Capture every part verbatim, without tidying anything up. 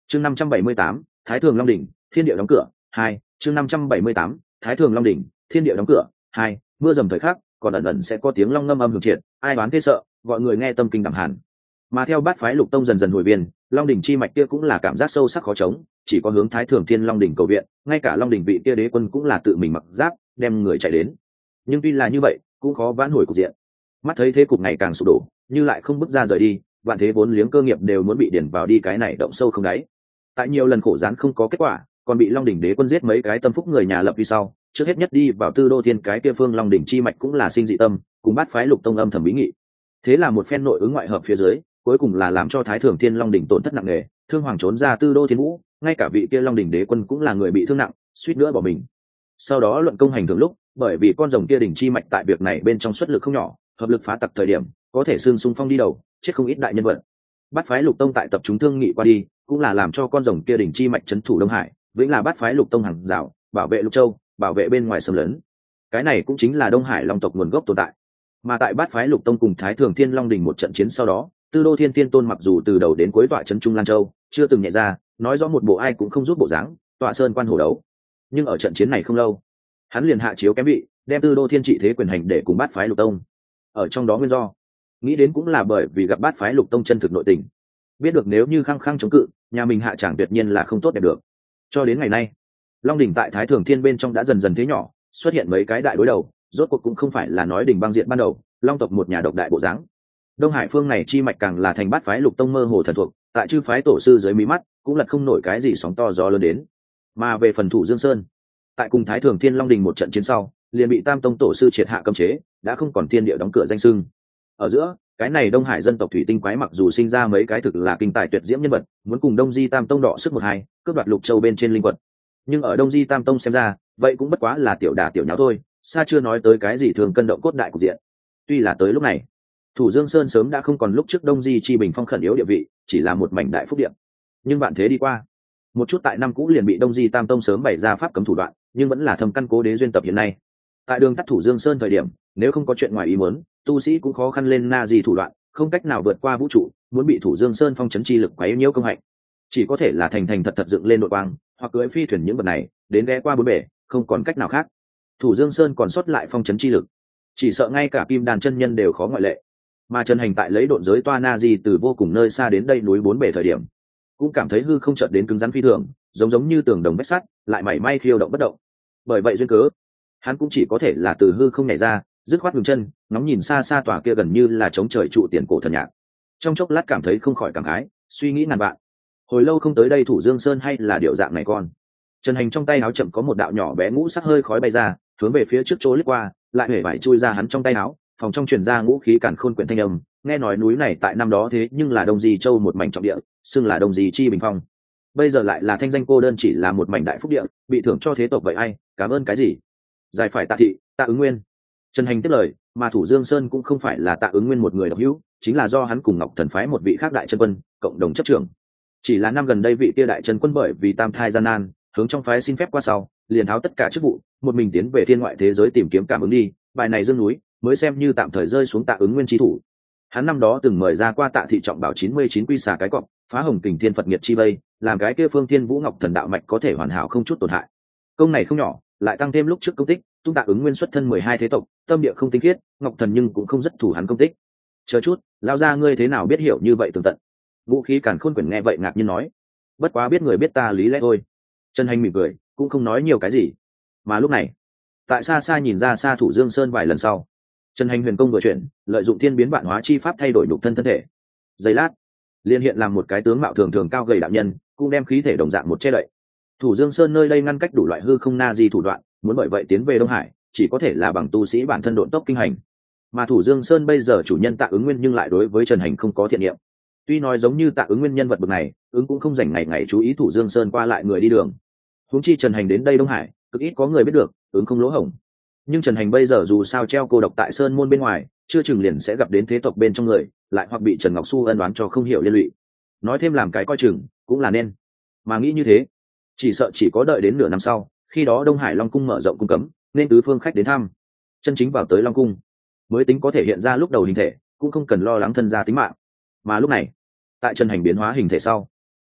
chương năm trăm bảy mươi tám Thái Thường Long đỉnh, thiên địa đóng cửa hai chương năm trăm bảy mươi tám Thái Thường Long đỉnh, thiên địa đóng cửa hai mưa dầm thời khắc còn ẩn ẩn sẽ có tiếng long ngâm âm hưởng triệt, ai đoán thế sợ, gọi người nghe tâm kinh đảm hàn. Mà theo bát phái lục tông dần dần hồi viên, Long đỉnh chi mạch kia cũng là cảm giác sâu sắc khó chống, chỉ có hướng Thái Thường Thiên Long đỉnh cầu viện, ngay cả Long đỉnh vị kia đế quân cũng là tự mình mặc giáp, đem người chạy đến. Nhưng tuy là như vậy, cũng khó vãn hồi cục diện. Mắt thấy thế cục ngày càng sụp đổ, như lại không bước ra rời đi, vạn thế vốn liếng cơ nghiệp đều muốn bị điển vào đi cái này động sâu không đáy. Tại nhiều lần khổ gián không có kết quả, còn bị Long đỉnh đế quân giết mấy cái tâm phúc người nhà lập vì sau, trước hết nhất đi vào Tư Đô Thiên cái kia phương Long đỉnh chi mạch cũng là sinh dị tâm, cùng bát phái lục tông âm thầm bí nghị. Thế là một phen nội ứng ngoại hợp phía dưới, cuối cùng là làm cho Thái Thường Thiên Long đỉnh tổn thất nặng nề, thương hoàng trốn ra Tư Đô Thiên Vũ, ngay cả vị kia Long đỉnh đế quân cũng là người bị thương nặng, suýt nữa bỏ mình. Sau đó luận công hành thường lúc, bởi vì con rồng kia đỉnh chi mạch tại việc này bên trong xuất lực không nhỏ, hợp lực phá tặc thời điểm, có thể xương xung phong đi đầu, chết không ít đại nhân vật. Bát phái lục tông tại tập chúng thương nghị qua đi, cũng là làm cho con rồng kia đỉnh chi mạch trấn thủ Đông Hải, vĩnh là bát phái lục tông hàng rào, bảo vệ Lục Châu, bảo vệ bên ngoài xâm lấn. Cái này cũng chính là Đông Hải Long tộc nguồn gốc tồn tại. Mà tại bát phái lục tông cùng Thái Thường Thiên Long đỉnh một trận chiến sau đó, Tư Đô Thiên Tiên Tôn mặc dù từ đầu đến cuối tọa trấn Trung Lan Châu, chưa từng nhẹ ra, nói rõ một bộ ai cũng không giúp bộ dáng, tọa sơn quan hổ đấu. Nhưng ở trận chiến này không lâu, hắn liền hạ chiếu kém vị, đem Tư Đô Thiên trị thế quyền hành để cùng bát phái lục tông. Ở trong đó nguyên do, nghĩ đến cũng là bởi vì gặp bát phái lục tông chân thực nội tình, biết được nếu như khăng khăng chống cự, nhà mình hạ chẳng tuyệt nhiên là không tốt đẹp được. Cho đến ngày nay, Long đỉnh tại Thái Thường Thiên bên trong đã dần dần thế nhỏ, xuất hiện mấy cái đại đối đầu, rốt cuộc cũng không phải là nói đỉnh băng diện ban đầu, Long tộc một nhà độc đại bộ dáng. Đông Hải phương này chi mạch càng là thành bát phái lục tông mơ hồ thần thuộc, tại chư phái tổ sư dưới mí mắt, cũng lật không nổi cái gì sóng to gió lớn đến. Mà về phần Thủ Dương Sơn, tại cùng Thái Thường Thiên Long đỉnh một trận chiến sau, liền bị Tam tông tổ sư triệt hạ cấm chế, đã không còn thiên địa đóng cửa danh xưng. Ở giữa, cái này Đông Hải dân tộc thủy tinh quái mặc dù sinh ra mấy cái thực là kinh tài tuyệt diễm nhân vật, muốn cùng Đông Di Tam tông đọ sức một hai, cướp đoạt Lục Châu bên trên linh quật. Nhưng ở Đông Di Tam tông xem ra, vậy cũng bất quá là tiểu đả tiểu nháo thôi, xa chưa nói tới cái gì thường cân động cốt đại cục diện. Tuy là tới lúc này, Thủ Dương Sơn sớm đã không còn lúc trước Đông Di chi bình phong khẩn yếu địa vị, chỉ là một mảnh đại phúc điện. Nhưng bạn thế đi qua, một chút tại năm cũ liền bị Đông Di Tam tông sớm bày ra pháp cấm thủ đoạn, nhưng vẫn là thâm căn cố đế duyên tập hiện nay. Tại đường tắt Thủ Dương Sơn thời điểm, nếu không có chuyện ngoài ý muốn, tu sĩ cũng khó khăn lên na gì thủ đoạn, không cách nào vượt qua vũ trụ, muốn bị Thủ Dương Sơn phong chấn chi lực quấy nhiễu công hạnh, chỉ có thể là thành thành thật thật dựng lên nội quang, hoặc cưỡi phi thuyền những vật này đến ghé qua bốn bể, không còn cách nào khác. Thủ Dương Sơn còn sót lại phong chấn chi lực, chỉ sợ ngay cả Kim Đàn chân nhân đều khó ngoại lệ. Mà Trần Hành tại lấy độn giới toa na di từ vô cùng nơi xa đến đây núi bốn bể thời điểm, cũng cảm thấy hư không chợt đến cứng rắn phi thường, giống giống như tường đồng vách sắt, lại mảy may khiêu động bất động. Bởi vậy duyên cớ, hắn cũng chỉ có thể là từ hư không nhảy ra, dứt khoát ngừng chân, ngóng nhìn xa xa tòa kia gần như là chống trời trụ tiền cổ thần nhạc. Trong chốc lát cảm thấy không khỏi cảm khái, suy nghĩ ngàn vạn. Hồi lâu không tới đây Thủ Dương Sơn hay là điệu dạng này con. Trần Hành trong tay áo chậm có một đạo nhỏ bé ngũ sắc hơi khói bay ra, hướng về phía trước chỗ lướt qua, lại hể vải chui ra hắn trong tay áo, phòng trong truyền ra ngũ khí càn khôn quyển thanh âm, nghe nói núi này tại năm đó thế nhưng là Đông Di Châu một mảnh trọng địa, xưng là Đông Di chi bình phong. Bây giờ lại là thanh danh cô đơn chỉ là một mảnh đại phúc địa, bị thưởng cho thế tộc vậy ai, cảm ơn cái gì? Giải phải Tạ thị, Tạ Ứng Nguyên. Trần Hành tiếp lời, mà Thủ Dương Sơn cũng không phải là Tạ Ứng Nguyên một người độc hữu, chính là do hắn cùng Ngọc Thần phái một vị khác đại chân quân cộng đồng chấp trưởng. Chỉ là năm gần đây vị kia đại chân quân bởi vì tam thai gian nan, hướng trong phái xin phép qua sau, liền tháo tất cả chức vụ, một mình tiến về thiên ngoại thế giới tìm kiếm cảm ứng đi, bài này dương núi mới xem như tạm thời rơi xuống Tạ Ứng Nguyên chi thủ. Hắn năm đó từng mời ra qua Tạ thị trọng bảo chín mươi chín quy xà cái cọp, phá hồng kình thiên Phật nghiệt chi vây, làm cái kia phương thiên vũ ngọc thần đạo mạch có thể hoàn hảo không chút tổn hại. Công này không nhỏ, lại tăng thêm lúc trước công tích, tung Tạ Ứng Nguyên xuất thân mười hai thế tộc, tâm địa không tinh khiết, ngọc thần nhưng cũng không rất thủ hắn công tích. Chờ chút, lao ra ngươi thế nào biết hiểu như vậy tường tận? Vũ khí càn khôn quyển nghe vậy ngạc nhiên nói, bất quá biết người biết ta lý lẽ thôi. Trần Hành mỉm cười, cũng không nói nhiều cái gì. Mà lúc này, tại xa xa nhìn ra xa Thủ Dương Sơn vài lần sau, Trần Hành huyền công vừa chuyển, lợi dụng thiên biến vạn hóa chi pháp thay đổi nhục thân thân thể. Giây lát, liên hiện làm một cái tướng mạo thường thường cao gầy đạo nhân, cũng đem khí thể đồng dạng một che đậy. Thủ Dương Sơn nơi đây ngăn cách đủ loại hư không na di thủ đoạn, muốn bởi vậy tiến về Đông Hải, chỉ có thể là bằng tu sĩ bản thân độn tốc kinh hành. Mà Thủ Dương Sơn bây giờ chủ nhân Tạ Ứng Nguyên nhưng lại đối với Trần Hành không có thiện niệm. Tuy nói giống như Tạ Ứng Nguyên nhân vật bậc này, ứng cũng không dành ngày ngày chú ý Thủ Dương Sơn qua lại người đi đường. Huống chi Trần Hành đến đây Đông Hải, cực ít có người biết được, ứng không lỗ hổng. Nhưng Trần Hành bây giờ dù sao treo cô độc tại sơn môn bên ngoài, chưa chừng liền sẽ gặp đến thế tộc bên trong người, lại hoặc bị Trần Ngọc Xu ân đoán cho không hiểu liên lụy. Nói thêm làm cái coi chừng, cũng là nên. Mà nghĩ như thế, chỉ sợ chỉ có đợi đến nửa năm sau, khi đó Đông Hải Long cung mở rộng cung cấm, nên tứ phương khách đến thăm, chân chính vào tới Long cung, mới tính có thể hiện ra lúc đầu hình thể, cũng không cần lo lắng thân gia tính mạng. Mà lúc này, tại Trần Hành biến hóa hình thể sau,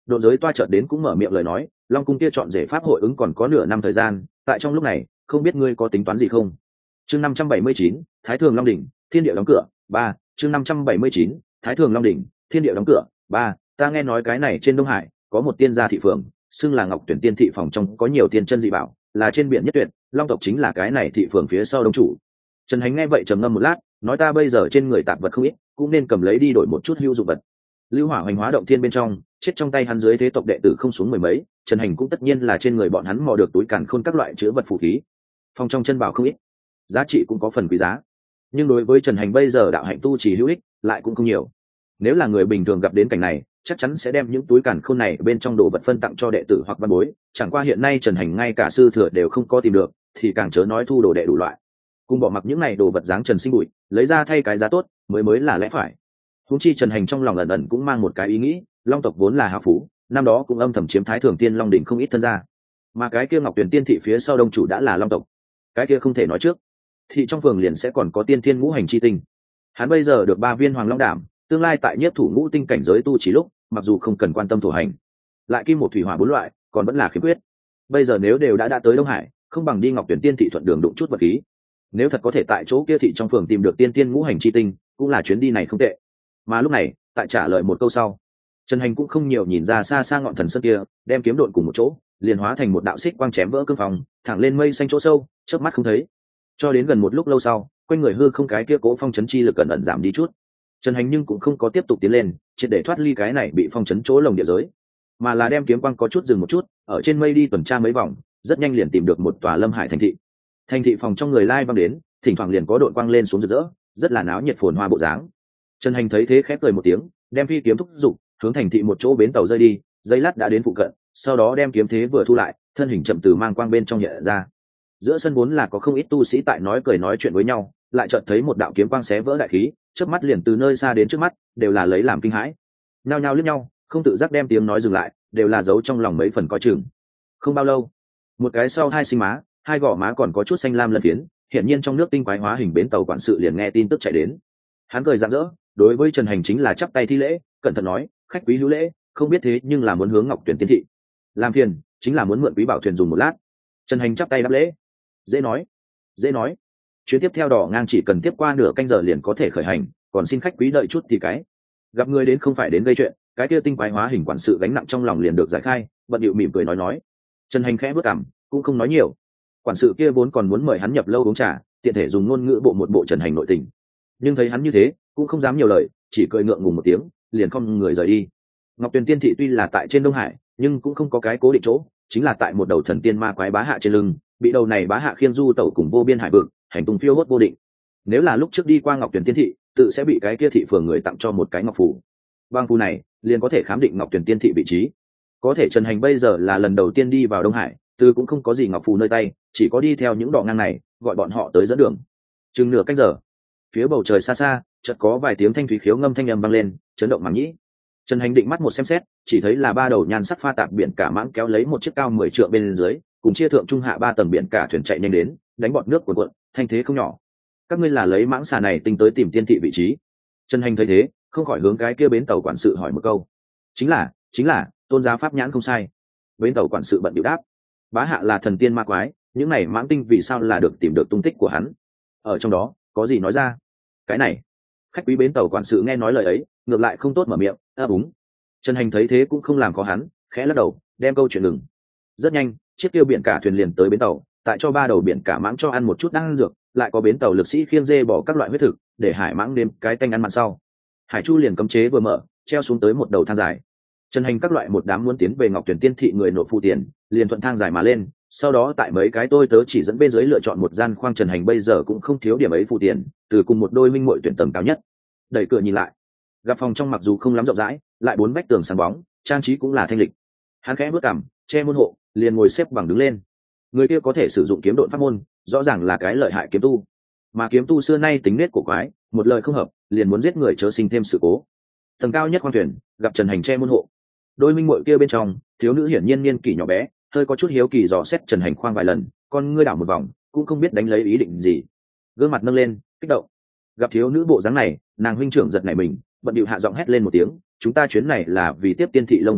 Độ giới toa chợt đến cũng mở miệng lời nói, long cung kia chọn rể pháp hội ứng còn có nửa năm thời gian, tại trong lúc này không biết ngươi có tính toán gì không. Chương năm trăm bảy mươi chín, Thái Thường Long đỉnh, thiên địa đóng cửa. Ba. Chương năm trăm bảy mươi chín, Thái Thường Long đỉnh, thiên địa đóng cửa. Ba. Ta nghe nói cái này trên Đông Hải có một tiên gia thị phường, xưng là Ngọc Tuyển tiên thị phòng trong có nhiều tiên chân dị bảo, là trên biển nhất tuyệt, long tộc chính là cái này thị phường phía sau đông chủ. Trần Hành nghe vậy trầm ngâm một lát, nói ta bây giờ trên người tạp vật không ít, cũng nên cầm lấy đi đổi một chút hữu dụng vật. Lưu Hỏa hoành hóa động thiên bên trong, chết trong tay hắn dưới thế tộc đệ tử không xuống mười mấy, Trần Hành cũng tất nhiên là trên người bọn hắn mò được túi càn khôn các loại chứa vật phù khí. Phong trong chân bảo không ít, giá trị cũng có phần quý giá. Nhưng đối với Trần Hành bây giờ đạo hạnh tu chỉ hữu ích, lại cũng không nhiều. Nếu là người bình thường gặp đến cảnh này, chắc chắn sẽ đem những túi càn khôn này bên trong đồ vật phân tặng cho đệ tử hoặc văn bối, chẳng qua hiện nay Trần Hành ngay cả sư thừa đều không có tìm được, thì càng chớ nói thu đồ đệ đủ loại. Cùng bỏ mặc những này đồ vật dáng trần sinh bụi, lấy ra thay cái giá tốt, mới mới là lẽ phải. Huống chi Trần Hành trong lòng ẩn ẩn cũng mang một cái ý nghĩ, long tộc vốn là hào phú, năm đó cũng âm thầm chiếm Thái Thường Tiên Long đỉnh không ít thân gia, mà cái kia Ngọc Tuyển tiên thị phía sau đông chủ đã là long tộc, cái kia không thể nói trước. Thị trong phường liền sẽ còn có tiên thiên ngũ hành chi tinh, hắn bây giờ được ba viên hoàng long đảm, tương lai tại nhất thủ ngũ tinh cảnh giới tu chỉ lúc, mặc dù không cần quan tâm thổ hành, lại kim một thủy hỏa bốn loại, còn vẫn là khiếm khuyết. Bây giờ nếu đều đã đã tới Đông Hải, không bằng đi Ngọc Tuyển tiên thị thuận đường đụng chút vật khí. Nếu thật có thể tại chỗ kia thị trong phường tìm được tiên tiên ngũ hành chi tinh, cũng là chuyến đi này không tệ. Mà lúc này, tại trả lời một câu sau, Trần Hành cũng không nhiều nhìn ra xa xa ngọn thần sơn kia, đem kiếm độn cùng một chỗ, liền hóa thành một đạo xích quang chém vỡ cương phòng, thẳng lên mây xanh chỗ sâu, chớp mắt không thấy. Cho đến gần một lúc lâu sau, quanh người hư không cái kia cố phong chấn chi lực cẩn ẩn giảm đi chút. Trần Hành nhưng cũng không có tiếp tục tiến lên, triệt để thoát ly cái này bị phong chấn chỗ lồng địa giới, mà là đem kiếm quang có chút dừng một chút, ở trên mây đi tuần tra mấy vòng, rất nhanh liền tìm được một tòa Lâm Hải thành thị. Thành thị phòng trong người lai vang đến, thỉnh thoảng liền có đội quang lên xuống rực rỡ, rất là náo nhiệt phồn hoa bộ dáng. Trần Hành thấy thế khép cười một tiếng, đem phi kiếm thúc giục, hướng thành thị một chỗ bến tàu rơi đi, giây lát đã đến phụ cận, sau đó đem kiếm thế vừa thu lại, thân hình chậm từ mang quang bên trong hiện ra. Giữa sân vốn là có không ít tu sĩ tại nói cười nói chuyện với nhau, lại chợt thấy một đạo kiếm quang xé vỡ đại khí, chớp mắt liền từ nơi xa đến trước mắt, đều là lấy làm kinh hãi. Nhao nhao liếc nhau, không tự giác đem tiếng nói dừng lại, đều là giấu trong lòng mấy phần coi chừng. Không bao lâu, một cái sau hai sinh má, hai gò má còn có chút xanh lam lân phiến, hiển nhiên trong nước tinh quái hóa hình bến tàu quản sự liền nghe tin tức chạy đến. Hắn cười rạng rỡ, đối với Trần Hành chính là chắp tay thi lễ, cẩn thận nói, khách quý hữu lễ, không biết thế nhưng là muốn hướng Ngọc Tuyển tiên thị. Làm phiền, chính là muốn mượn quý bảo thuyền dùng một lát. Trần Hành chắp tay đáp lễ. Dễ nói, dễ nói. Chuyến tiếp theo đỏ ngang chỉ cần tiếp qua nửa canh giờ liền có thể khởi hành, còn xin khách quý đợi chút thì cái. Gặp người đến không phải đến gây chuyện, cái kia tinh quái hóa hình quản sự gánh nặng trong lòng liền được giải khai, bận điệu mỉm cười nói nói. Trần Hành khẽ bước cằm, cũng không nói nhiều. Quản sự kia vốn còn muốn mời hắn nhập lâu uống trà, tiện thể dùng ngôn ngữ bộ một bộ Trần Hành nội tình, nhưng thấy hắn như thế, cũng không dám nhiều lời, chỉ cười ngượng ngùng một tiếng, liền không người rời đi. Ngọc Tuyền tiên thị tuy là tại trên Đông Hải, nhưng cũng không có cái cố định chỗ, chính là tại một đầu thần tiên ma quái bá hạ trên lưng, bị đầu này bá hạ khiêng du tẩu cùng vô biên hải vực, hành tung phiêu hốt vô định. Nếu là lúc trước đi qua Ngọc Tuyền tiên thị, tự sẽ bị cái kia thị phường người tặng cho một cái ngọc phù. Bang phù này liền có thể khám định Ngọc Tuyền tiên thị vị trí. Có thể Trần Hành bây giờ là lần đầu tiên đi vào Đông Hải, từ cũng không có gì ngọc phù nơi tay, chỉ có đi theo những đỏ ngang này, gọi bọn họ tới dẫn đường. Chừng nửa canh giờ, phía bầu trời xa xa, chợt có vài tiếng thanh thúy khiếu ngâm thanh âm vang lên, chấn động màng nhĩ. Trần Hành định mắt một xem xét, chỉ thấy là ba đầu nhan sắc pha tạp biển cả mãng kéo lấy một chiếc cao mười trượng bên dưới, cùng chia thượng trung hạ ba tầng biển cả thuyền chạy nhanh đến, đánh bọt nước cuộn cuộn, thanh thế không nhỏ. Các ngươi là lấy mãng xà này tính tới tìm tiên thị vị trí? Trần Hành thấy thế, không khỏi hướng cái kia bến tàu quản sự hỏi một câu. Chính là, chính là, tôn giá pháp nhãn không sai. Bến tàu quản sự bận điệu đáp. Bá hạ là thần tiên ma quái, những này mãng tinh vì sao là được tìm được tung tích của hắn? Ở trong đó, có gì nói ra? Cái này, khách quý bến tàu quản sự nghe nói lời ấy, ngược lại không tốt mở miệng, ấp úng. Trần Hành thấy thế cũng không làm khó hắn, khẽ lắc đầu, đem câu chuyện ngừng. Rất nhanh, chiếc tiêu biển cả thuyền liền tới bến tàu, tại cho ba đầu biển cả mãng cho ăn một chút đang ăn dược, lại có bến tàu lực sĩ khiêng dê bỏ các loại huyết thực, để hải mãng đêm cái tanh ăn mặn sau. Hải chu liền cấm chế vừa mở, treo xuống tới một đầu thang dài. Trần Hành các loại một đám muốn tiến về Ngọc Tuyển tiên thị người nộp phụ tiền, liền thuận thang dài mà lên, sau đó tại mấy cái tôi tớ chỉ dẫn bên dưới lựa chọn một gian khoang. Trần Hành bây giờ cũng không thiếu điểm ấy phụ tiền, từ cùng một đôi minh muội tuyển tầng cao nhất. Đẩy cửa nhìn lại, gặp phòng trong mặc dù không lắm rộng rãi, lại bốn vách tường sáng bóng, trang trí cũng là thanh lịch. Hắn khẽ bước cằm, che môn hộ, liền ngồi xếp bằng đứng lên. Người kia có thể sử dụng kiếm độn pháp môn, rõ ràng là cái lợi hại kiếm tu, mà kiếm tu xưa nay tính nết của quái, một lời không hợp liền muốn giết người chớ sinh thêm sự cố. Tầng cao nhất khoang thuyền, gặp Trần Hành che môn hộ. Đôi minh muội kia bên trong, thiếu nữ hiển nhiên niên kỷ nhỏ bé, hơi có chút hiếu kỳ dò xét Trần Hành khoang vài lần, con ngươi đảo một vòng, cũng không biết đánh lấy ý định gì. Gương mặt nâng lên, kích động. Gặp thiếu nữ bộ dáng này, nàng huynh trưởng giật nảy mình, bận điệu hạ giọng hét lên một tiếng, chúng ta chuyến này là vì tiếp tiên thị lông quản sự,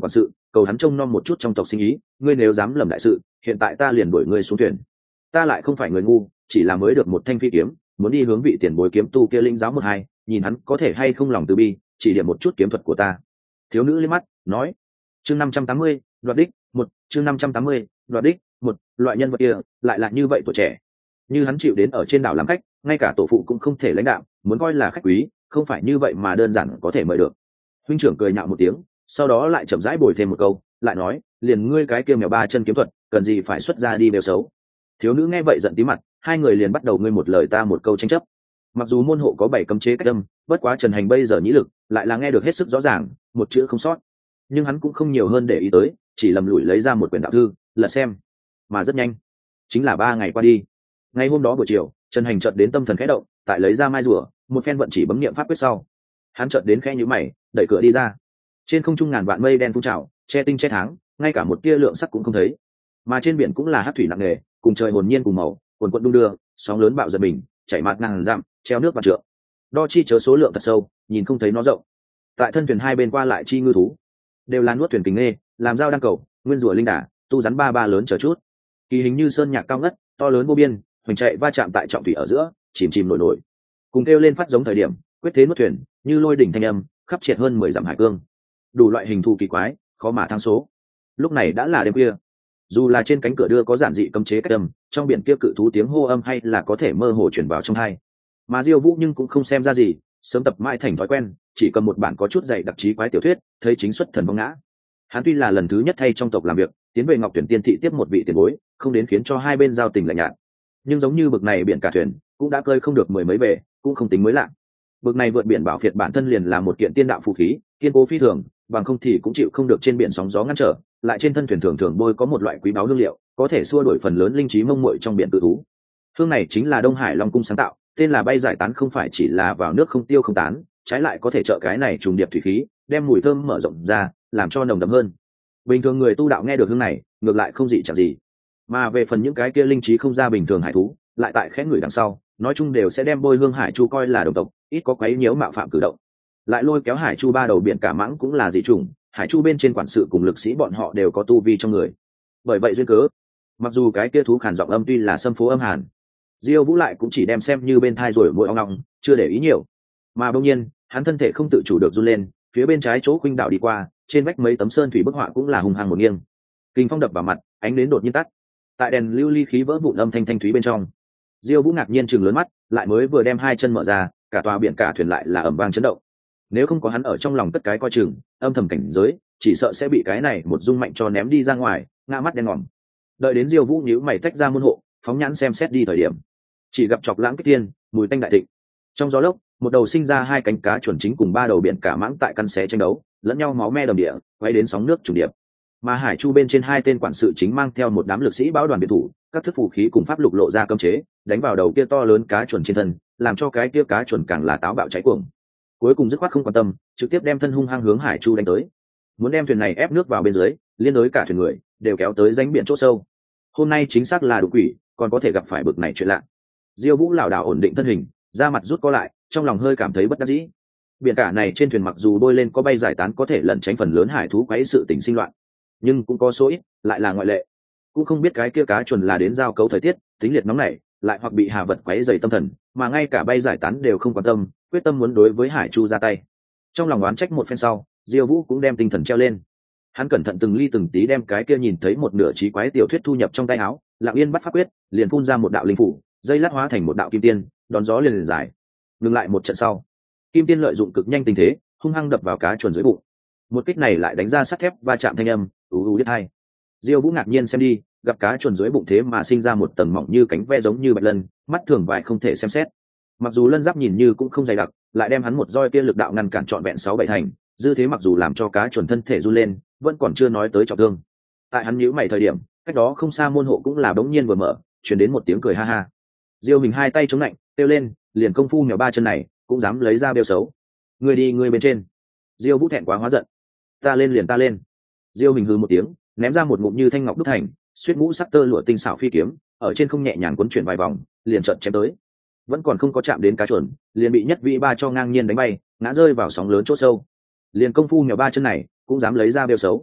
cầu hắn trông nom một chút trong tộc sinh ý, ngươi nếu dám lầm đại sự, hiện tại ta liền đuổi ngươi xuống thuyền. Ta lại không phải người ngu, chỉ là mới được một thanh phi kiếm, muốn đi hướng vị tiền bối kiếm tu kia linh giáo một hai, nhìn hắn có thể hay không lòng từ bi, chỉ điểm một chút kiếm thuật của ta. Thiếu nữ liếc mắt nói. Chương năm trăm tám mươi, đoạt đích một. Chương năm trăm tám mươi, đoạt đích một. Loại nhân vật kia lại là như vậy tuổi trẻ, như hắn chịu đến ở trên đảo làm khách, ngay cả tổ phụ cũng không thể lãnh đạo, muốn coi là khách quý, không phải như vậy mà đơn giản có thể mời được. Huynh trưởng cười nhạo một tiếng, sau đó lại chậm rãi bồi thêm một câu, lại nói, liền ngươi cái kia mèo ba chân kiếm thuật, cần gì phải xuất ra đi đều xấu. Thiếu nữ nghe vậy giận tí mặt, hai người liền bắt đầu ngươi một lời ta một câu tranh chấp. Mặc dù môn hộ có bảy cấm chế cách âm, bất quá Trần Hành bây giờ nhĩ lực lại là nghe được hết sức rõ ràng, một chữ không sót. Nhưng hắn cũng không nhiều hơn để ý tới, chỉ lầm lũi lấy ra một quyển đạo thư lật xem. Mà rất nhanh, chính là ba ngày qua đi. Ngày hôm đó buổi chiều, Trần Hành chợt đến tâm thần khẽ động, tại lấy ra mai rùa, một phen vận chỉ bấm niệm pháp quyết sau, hắn chợt đến khẽ nhíu mày, đẩy cửa đi ra. Trên không trung ngàn vạn mây đen phun trào, che tinh che tháng, ngay cả một tia lượng sắc cũng không thấy. Mà trên biển cũng là hắc thủy nặng nề, cùng trời hồn nhiên cùng màu, cuồn cuộn đung đưa, sóng lớn bạo giật mình, chảy mạt ngàn dặm, treo nước vạn trượng. Đo chi chớ số lượng thật sâu, nhìn không thấy nó rộng. Tại thân thuyền hai bên qua lại chi ngư thú, đều là nuốt thuyền kính nghê, làm dao đang cầu, nguyên rùa linh đà, tu rắn ba ba lớn chờ chút. Kỳ hình như sơn nhạc cao ngất, to lớn vô biên, hoành chạy va chạm tại trọng thủy ở giữa, chìm chìm nổi nổi. Cùng kêu lên phát giống thời điểm, quyết thế nuốt thuyền, như lôi đỉnh thanh âm, khắp triệt hơn mười dặm hải cương. Đủ loại hình thù kỳ quái, khó mà thắng số. Lúc này đã là đêm khuya, dù là trên cánh cửa đưa có giản dị cấm chế cách âm, trong biển kia cự thú tiếng hô âm hay là có thể mơ hồ truyền vào trong tai. Mà Diêu Vũ nhưng cũng không xem ra gì, sớm tập mãi thành thói quen, chỉ cầm một bản có chút dày đặc trí quái tiểu thuyết, thấy chính xuất thần vong ngã. Hắn tuy là lần thứ nhất thay trong tộc làm việc, tiến về Ngọc Tuyển Tiên thị tiếp một vị tiền bối, không đến khiến cho hai bên giao tình lạnh nhạt. Nhưng giống như bực này biển cả thuyền, cũng đã cơi không được mười mấy về, cũng không tính mới lạ. Bực này vượt biển bảo phiệt bản thân liền là một kiện tiên đạo phù khí, kiên cố phi thường, bằng không thì cũng chịu không được trên biển sóng gió ngăn trở, lại trên thân thuyền thường thường bôi có một loại quý báu hương liệu, có thể xua đuổi phần lớn linh trí mông muội trong biển tự thú. Hương này chính là Đông Hải Long cung sáng tạo, tên là bay giải tán, không phải chỉ là vào nước không tiêu không tán, trái lại có thể trợ cái này trùng điệp thủy khí, đem mùi thơm mở rộng ra, làm cho nồng đậm hơn. Bình thường người tu đạo nghe được hương này, ngược lại không dị chẳng gì. Mà về phần những cái kia linh trí không ra bình thường hải thú, lại tại khẽ người đằng sau, nói chung đều sẽ đem bôi hương hải chu coi là đồng tộc, ít có quấy nhiễu mạo phạm cử động. Lại lôi kéo hải chu ba đầu biển cả mãng cũng là dị chủng, hải chu bên trên quản sự cùng lực sĩ bọn họ đều có tu vi trong người. Bởi vậy duyên cớ, mặc dù cái kia thú khản giọng âm tuy là xâm phố âm hàn, Diêu Vũ lại cũng chỉ đem xem như bên thai rồi môi ong ong, chưa để ý nhiều. Mà đương nhiên, hắn thân thể không tự chủ được run lên, phía bên trái chỗ khuynh đảo đi qua, trên vách mấy tấm sơn thủy bức họa cũng là hung hăng một nghiêng. Kinh phong đập vào mặt, ánh đến đột nhiên tắt. Tại đèn lưu ly khí vỡ vụn âm thanh thanh thúy bên trong, Diêu Vũ ngạc nhiên trừng lớn mắt, lại mới vừa đem hai chân mở ra, cả tòa biển cả thuyền lại là ầm vang chấn động. Nếu không có hắn ở trong lòng tất cái coi chừng, âm thầm cảnh giới, chỉ sợ sẽ bị cái này một rung mạnh cho ném đi ra ngoài, ngã mắt đen ngòm. Đợi đến Diêu Vũ nhíu mày tách ra môn hộ, phóng nhãn xem xét đi thời điểm, chỉ gặp chọc lãng kích tiên, mùi tanh đại thịnh. Trong gió lốc, một đầu sinh ra hai cánh cá chuẩn chính cùng ba đầu biển cả mãng tại căn xé tranh đấu, lẫn nhau máu me đầm địa, quay đến sóng nước trùng điệp. Mà hải chu bên trên hai tên quản sự chính mang theo một đám lực sĩ báo đoàn biệt thủ, các thức phù khí cùng pháp lục lộ ra cấm chế, đánh vào đầu kia to lớn cá chuẩn trên thân, làm cho cái kia cá chuẩn càng là táo bạo cháy cuồng. Cuối cùng dứt khoát không quan tâm, trực tiếp đem thân hung hăng hướng hải chu đánh tới, muốn đem thuyền này ép nước vào bên dưới, liên đối cả thuyền người đều kéo tới rãnh biển chỗ sâu. Hôm nay chính xác là đủ quỷ, còn có thể gặp phải bực này chuyện lạ. Diêu Vũ lảo đảo ổn định thân hình, da mặt rút co lại, trong lòng hơi cảm thấy bất đắc dĩ. Biển cả này trên thuyền mặc dù bôi lên có bay giải tán có thể lẩn tránh phần lớn hải thú quấy sự tình sinh loạn, nhưng cũng có số ít lại là ngoại lệ. Cũng không biết cái kia cá chuẩn là đến giao cấu thời tiết, tính liệt nóng nảy, lại hoặc bị hà vật quấy rầy tâm thần, mà ngay cả bay giải tán đều không quan tâm, quyết tâm muốn đối với hải chu ra tay. Trong lòng oán trách một phen sau, Diêu Vũ cũng đem tinh thần treo lên. Hắn cẩn thận từng ly từng tí đem cái kia nhìn thấy một nửa trí quái tiểu thuyết thu nhập trong tay áo, lặng yên bắt pháp quyết, liền phun ra một đạo linh phủ, dây lát hóa thành một đạo kim tiên, đón gió liền liền dài. Ngừng lại một trận sau, kim tiên lợi dụng cực nhanh tình thế, hung hăng đập vào cá chuẩn dưới bụng. Một kích này lại đánh ra sắt thép va chạm thanh âm, ù ù đứt hai. Diêu Vũ ngạc nhiên xem đi, gặp cá chuẩn dưới bụng thế mà sinh ra một tầng mỏng như cánh ve giống như bạch lân, mắt thường vài không thể xem xét. Mặc dù lân giáp nhìn như cũng không dày đặc, lại đem hắn một roi kia lực đạo ngăn cản trọn vẹn sáu bảy thành, dư thế mặc dù làm cho cá chuẩn thân thể run lên, vẫn còn chưa nói tới trọng thương. Tại hắn nhíu mày thời điểm, cách đó không xa môn hộ cũng là bỗng nhiên vừa mở, truyền đến một tiếng cười ha ha. Diêu Hình hai tay chống lạnh, kêu lên, liền công phu mèo ba chân này, cũng dám lấy ra bêu xấu. Ngươi đi ngươi bên trên. Diêu Vũ thẹn quá hóa giận. Ta lên liền ta lên. Diêu Hình hừ một tiếng, ném ra một ngụm như thanh ngọc đúc thành, xuyên mũ sắc tơ lụa tinh xảo phi kiếm, ở trên không nhẹ nhàng cuốn chuyển vài vòng, liền chợt chém tới. Vẫn còn không có chạm đến cá chuẩn, liền bị nhất vị ba cho ngang nhiên đánh bay, ngã rơi vào sóng lớn chỗ sâu. Liền công phu mèo ba chân này, cũng dám lấy ra bêu xấu.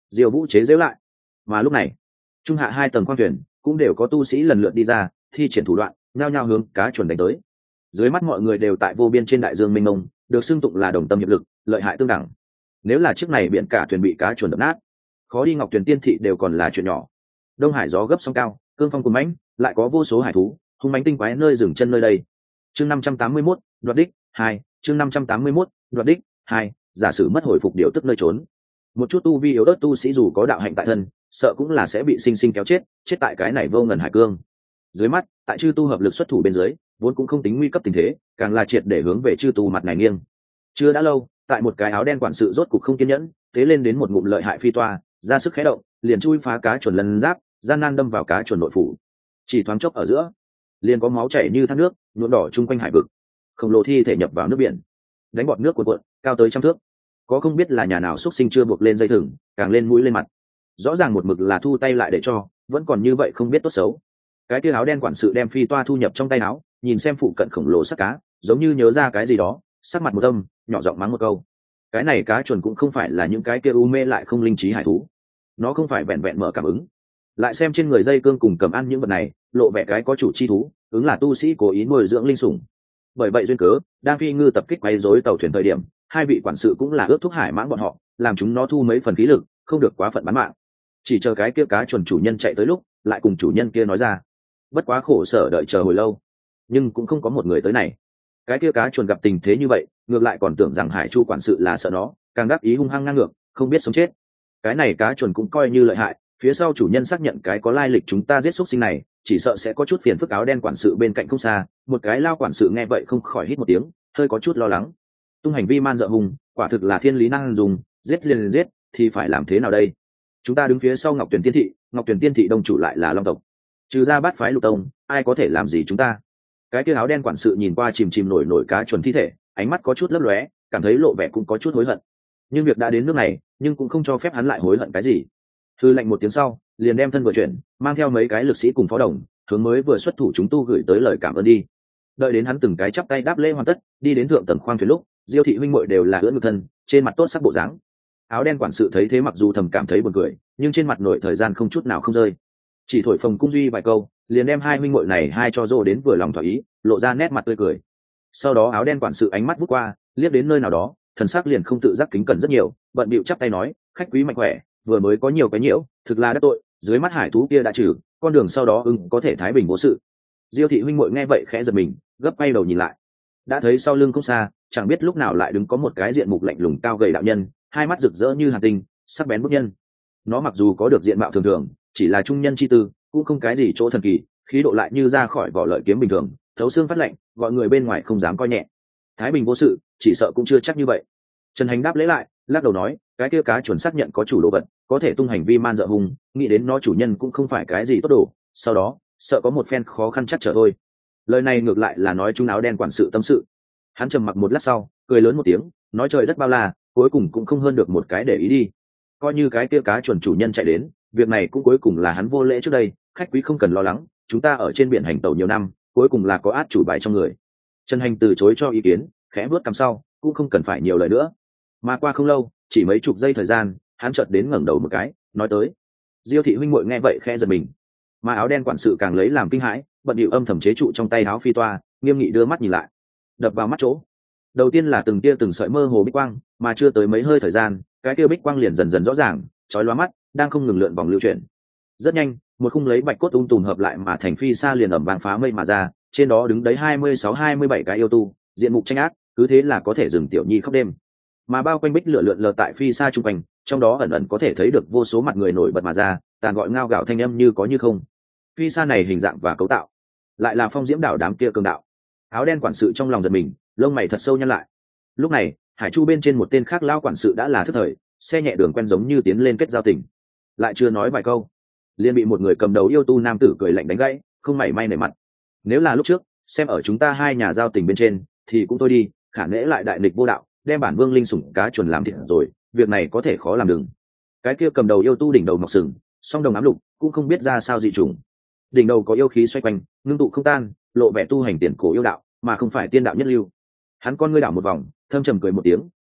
Diêu Vũ chế giễu lại. Mà lúc này, trung hạ hai tầng khoang thuyền cũng đều có tu sĩ lần lượt đi ra, thi triển thủ đoạn, nhao nhao hướng cá chuẩn đánh tới. Dưới mắt mọi người đều tại vô biên trên đại dương mênh mông, được xưng tụng là đồng tâm hiệp lực, lợi hại tương đẳng. Nếu là chiếc này biển cả thuyền bị cá chuẩn đập nát, khó đi Ngọc Tuyền Tiên thị đều còn là chuyện nhỏ. Đông Hải gió gấp sóng cao, cương phong cuồn mãnh, lại có vô số hải thú, hung mãnh tinh quái nơi dừng chân nơi đây. Chương năm trăm tám mươi mốt, đoạt đích, hai, chương năm trăm tám mươi mốt, đoạt đích, hai, giả sử mất hồi phục điều tức nơi trốn. Một chút tu vi yếu ớt tu sĩ dù có đạo hạnh tại thân, sợ cũng là sẽ bị sinh sinh kéo chết, chết tại cái này vô ngần hải cương. Dưới mắt, tại chư tu hợp lực xuất thủ bên dưới, vốn cũng không tính nguy cấp tình thế, càng là triệt để hướng về chư tu mặt này nghiêng. Chưa đã lâu, tại một cái áo đen quản sự rốt cục không kiên nhẫn, tế lên đến một ngụm lợi hại phi toa, ra sức khé động, liền chui phá cá chuẩn lân giáp, gian nan đâm vào cá chuẩn nội phủ. Chỉ thoáng chốc ở giữa, liền có máu chảy như thác nước, nhuộm đỏ chung quanh hải vực. Khổng lồ thi thể nhập vào nước biển, đánh bọt nước cuộn cuộn, cao tới trăm thước. Có không biết là nhà nào xuất sinh chưa buộc lên dây thừng, càng lên mũi lên mặt. Rõ ràng một mực là thu tay lại để cho, vẫn còn như vậy không biết tốt xấu. Cái kia áo đen quản sự đem phi toa thu nhập trong tay áo, nhìn xem phụ cận khổng lồ sắc cá, giống như nhớ ra cái gì đó, sắc mặt một âm, nhỏ giọng mắng một câu. Cái này cá chuẩn cũng không phải là những cái kia u mê lại không linh trí hải thú, nó không phải vẹn vẹn mở cảm ứng. Lại xem trên người dây cương cùng cầm ăn những vật này, lộ vẻ cái có chủ chi thú, ứng là tu sĩ cố ý nuôi dưỡng linh sủng. Bởi vậy duyên cớ, đang phi ngư tập kích quấy rối tàu thuyền thời điểm, hai vị quản sự cũng là ước thúc hải mãng bọn họ, làm chúng nó thu mấy phần khí lực, không được quá phận bán mạng. Chỉ chờ cái kia cá chuẩn chủ nhân chạy tới lúc, lại cùng chủ nhân kia nói ra. Bất quá khổ sở đợi chờ hồi lâu, nhưng cũng không có một người tới này. Cái kia cá chuẩn gặp tình thế như vậy, ngược lại còn tưởng rằng hải chu quản sự là sợ nó, càng đắc ý hung hăng ngang ngược, không biết sống chết. Cái này cá chuẩn cũng coi như lợi hại, phía sau chủ nhân xác nhận cái có lai lịch chúng ta giết xuất sinh này, chỉ sợ sẽ có chút phiền phức. Áo đen quản sự bên cạnh không xa, một cái lao quản sự nghe vậy không khỏi hít một tiếng, hơi có chút lo lắng. Tung hành vi man dợ hùng, quả thực là thiên lý năng dùng, giết liền liền giết, thì phải làm thế nào đây? Chúng ta đứng phía sau Ngọc Tuyền Tiên thị, Ngọc Tuyền Tiên thị đông chủ lại là Long tộc, trừ ra bát phái Lục tông, ai có thể làm gì chúng ta? Cái kia áo đen quản sự nhìn qua chìm chìm nổi nổi cá chuẩn thi thể, ánh mắt có chút lấp lóe, cảm thấy lộ vẻ cũng có chút hối hận. Nhưng việc đã đến nước này, nhưng cũng không cho phép hắn lại hối hận cái gì. Thư lệnh một tiếng sau, liền đem thân vừa chuyển, mang theo mấy cái lực sĩ cùng phó đồng, hướng mới vừa xuất thủ chúng tu gửi tới lời cảm ơn đi. Đợi đến hắn từng cái chắp tay đáp lễ hoàn tất, đi đến thượng tầng khoang thuyền lúc, Diêu thị huynh muội đều là ưỡn ngực thân, trên mặt tốt sắc bộ dáng. Áo đen quản sự thấy thế mặc dù thầm cảm thấy buồn cười, nhưng trên mặt nội thời gian không chút nào không rơi. Chỉ thổi phồng cung duy vài câu, liền đem hai huynh muội này hai cho dô đến vừa lòng thỏa ý, lộ ra nét mặt tươi cười. Sau đó áo đen quản sự ánh mắt vút qua, liếc đến nơi nào đó, thần sắc liền không tự giác kính cẩn rất nhiều, bận bịu chắp tay nói, khách quý mạnh khỏe, vừa mới có nhiều cái nhiễu, thực là đắc tội, dưới mắt hải thú kia đã trừ, con đường sau đó ưng có thể thái bình vô sự. Diêu thị huynh muội nghe vậy khẽ giật mình, gấp quay đầu nhìn lại, đã thấy sau lưng không xa, chẳng biết lúc nào lại đứng có một cái diện mục lạnh lùng cao gầy đạo nhân, hai mắt rực rỡ như hàn tinh, sắc bén bức nhân. Nó mặc dù có được diện mạo thường thường, chỉ là trung nhân chi tư, cũng không cái gì chỗ thần kỳ, khí độ lại như ra khỏi vỏ lợi kiếm bình thường, thấu xương phát lạnh, gọi người bên ngoài không dám coi nhẹ. Thái bình vô sự, chỉ sợ cũng chưa chắc như vậy. Trần Hành đáp lễ lại, lắc đầu nói, cái kia cá chuẩn xác nhận có chủ đồ vật, có thể tung hành vi man dợ hung, nghĩ đến nó chủ nhân cũng không phải cái gì tốt đồ, sau đó sợ có một phen khó khăn chắc trở thôi. Lời này ngược lại là nói chúng áo đen quản sự tâm sự. Hắn trầm mặc một lát sau, cười lớn một tiếng, nói trời đất bao la, cuối cùng cũng không hơn được một cái để ý đi. Coi như cái kia cá chuẩn chủ nhân chạy đến, việc này cũng cuối cùng là hắn vô lễ trước đây, khách quý không cần lo lắng, chúng ta ở trên biển hành tẩu nhiều năm, cuối cùng là có át chủ bài trong người. Trần Hành từ chối cho ý kiến, khẽ vuốt cằm sau, cũng không cần phải nhiều lời nữa. Mà qua không lâu, chỉ mấy chục giây thời gian, hắn chợt đến ngẩng đầu một cái, nói tới. Diêu thị huynh muội nghe vậy khẽ giật mình, mà áo đen quản sự càng lấy làm kinh hãi, bận điệu âm thầm chế trụ trong tay áo phi toa, nghiêm nghị đưa mắt nhìn lại. Đập vào mắt chỗ, đầu tiên là từng tia từng sợi mơ hồ bích quang, mà chưa tới mấy hơi thời gian, cái kia bích quang liền dần dần rõ ràng, chói lóa mắt, đang không ngừng lượn vòng lưu chuyển. Rất nhanh, một khung lấy bạch cốt ung tùm hợp lại mà thành phi sa liền ẩm vàng phá mây mà ra, trên đó đứng đấy hai mươi sáu hai mươi bảy cái yêu tu, diện mục tranh ác, cứ thế là có thể dừng tiểu nhi khóc đêm. Mà bao quanh bích lửa lượn lờ tại phi sa trung quanh, trong đó ẩn ẩn có thể thấy được vô số mặt người nổi bật mà ra, tàn gọi ngao gạo thanh âm như có như không. Phi sa này hình dạng và cấu tạo, lại là phong diễm đảo đám kia cường đạo. Áo đen quản sự trong lòng giật mình, lông mày thật sâu nhăn lại. Lúc này, hải chu bên trên một tên khác lao quản sự đã là thức thời, xe nhẹ đường quen giống như tiến lên kết giao tình. Lại chưa nói vài câu, liền bị một người cầm đầu yêu tu nam tử cười lạnh đánh gãy, không mảy may nể mặt. Nếu là lúc trước, xem ở chúng ta hai nhà giao tình bên trên, thì cũng thôi đi, khả nễ lại đại nghịch vô đạo, đem bản vương linh sủng cá chuẩn làm thịt rồi, việc này có thể khó làm đừng. Cái kia cầm đầu yêu tu đỉnh đầu mọc sừng, song đồng ám lục, cũng không biết ra sao dị trùng. Đỉnh đầu có yêu khí xoay quanh, ngưng tụ không tan, lộ vẻ tu hành tiền cổ yêu đạo, mà không phải tiên đạo nhất lưu. Hắn con ngươi đảo một vòng, thâm trầm cười một tiếng,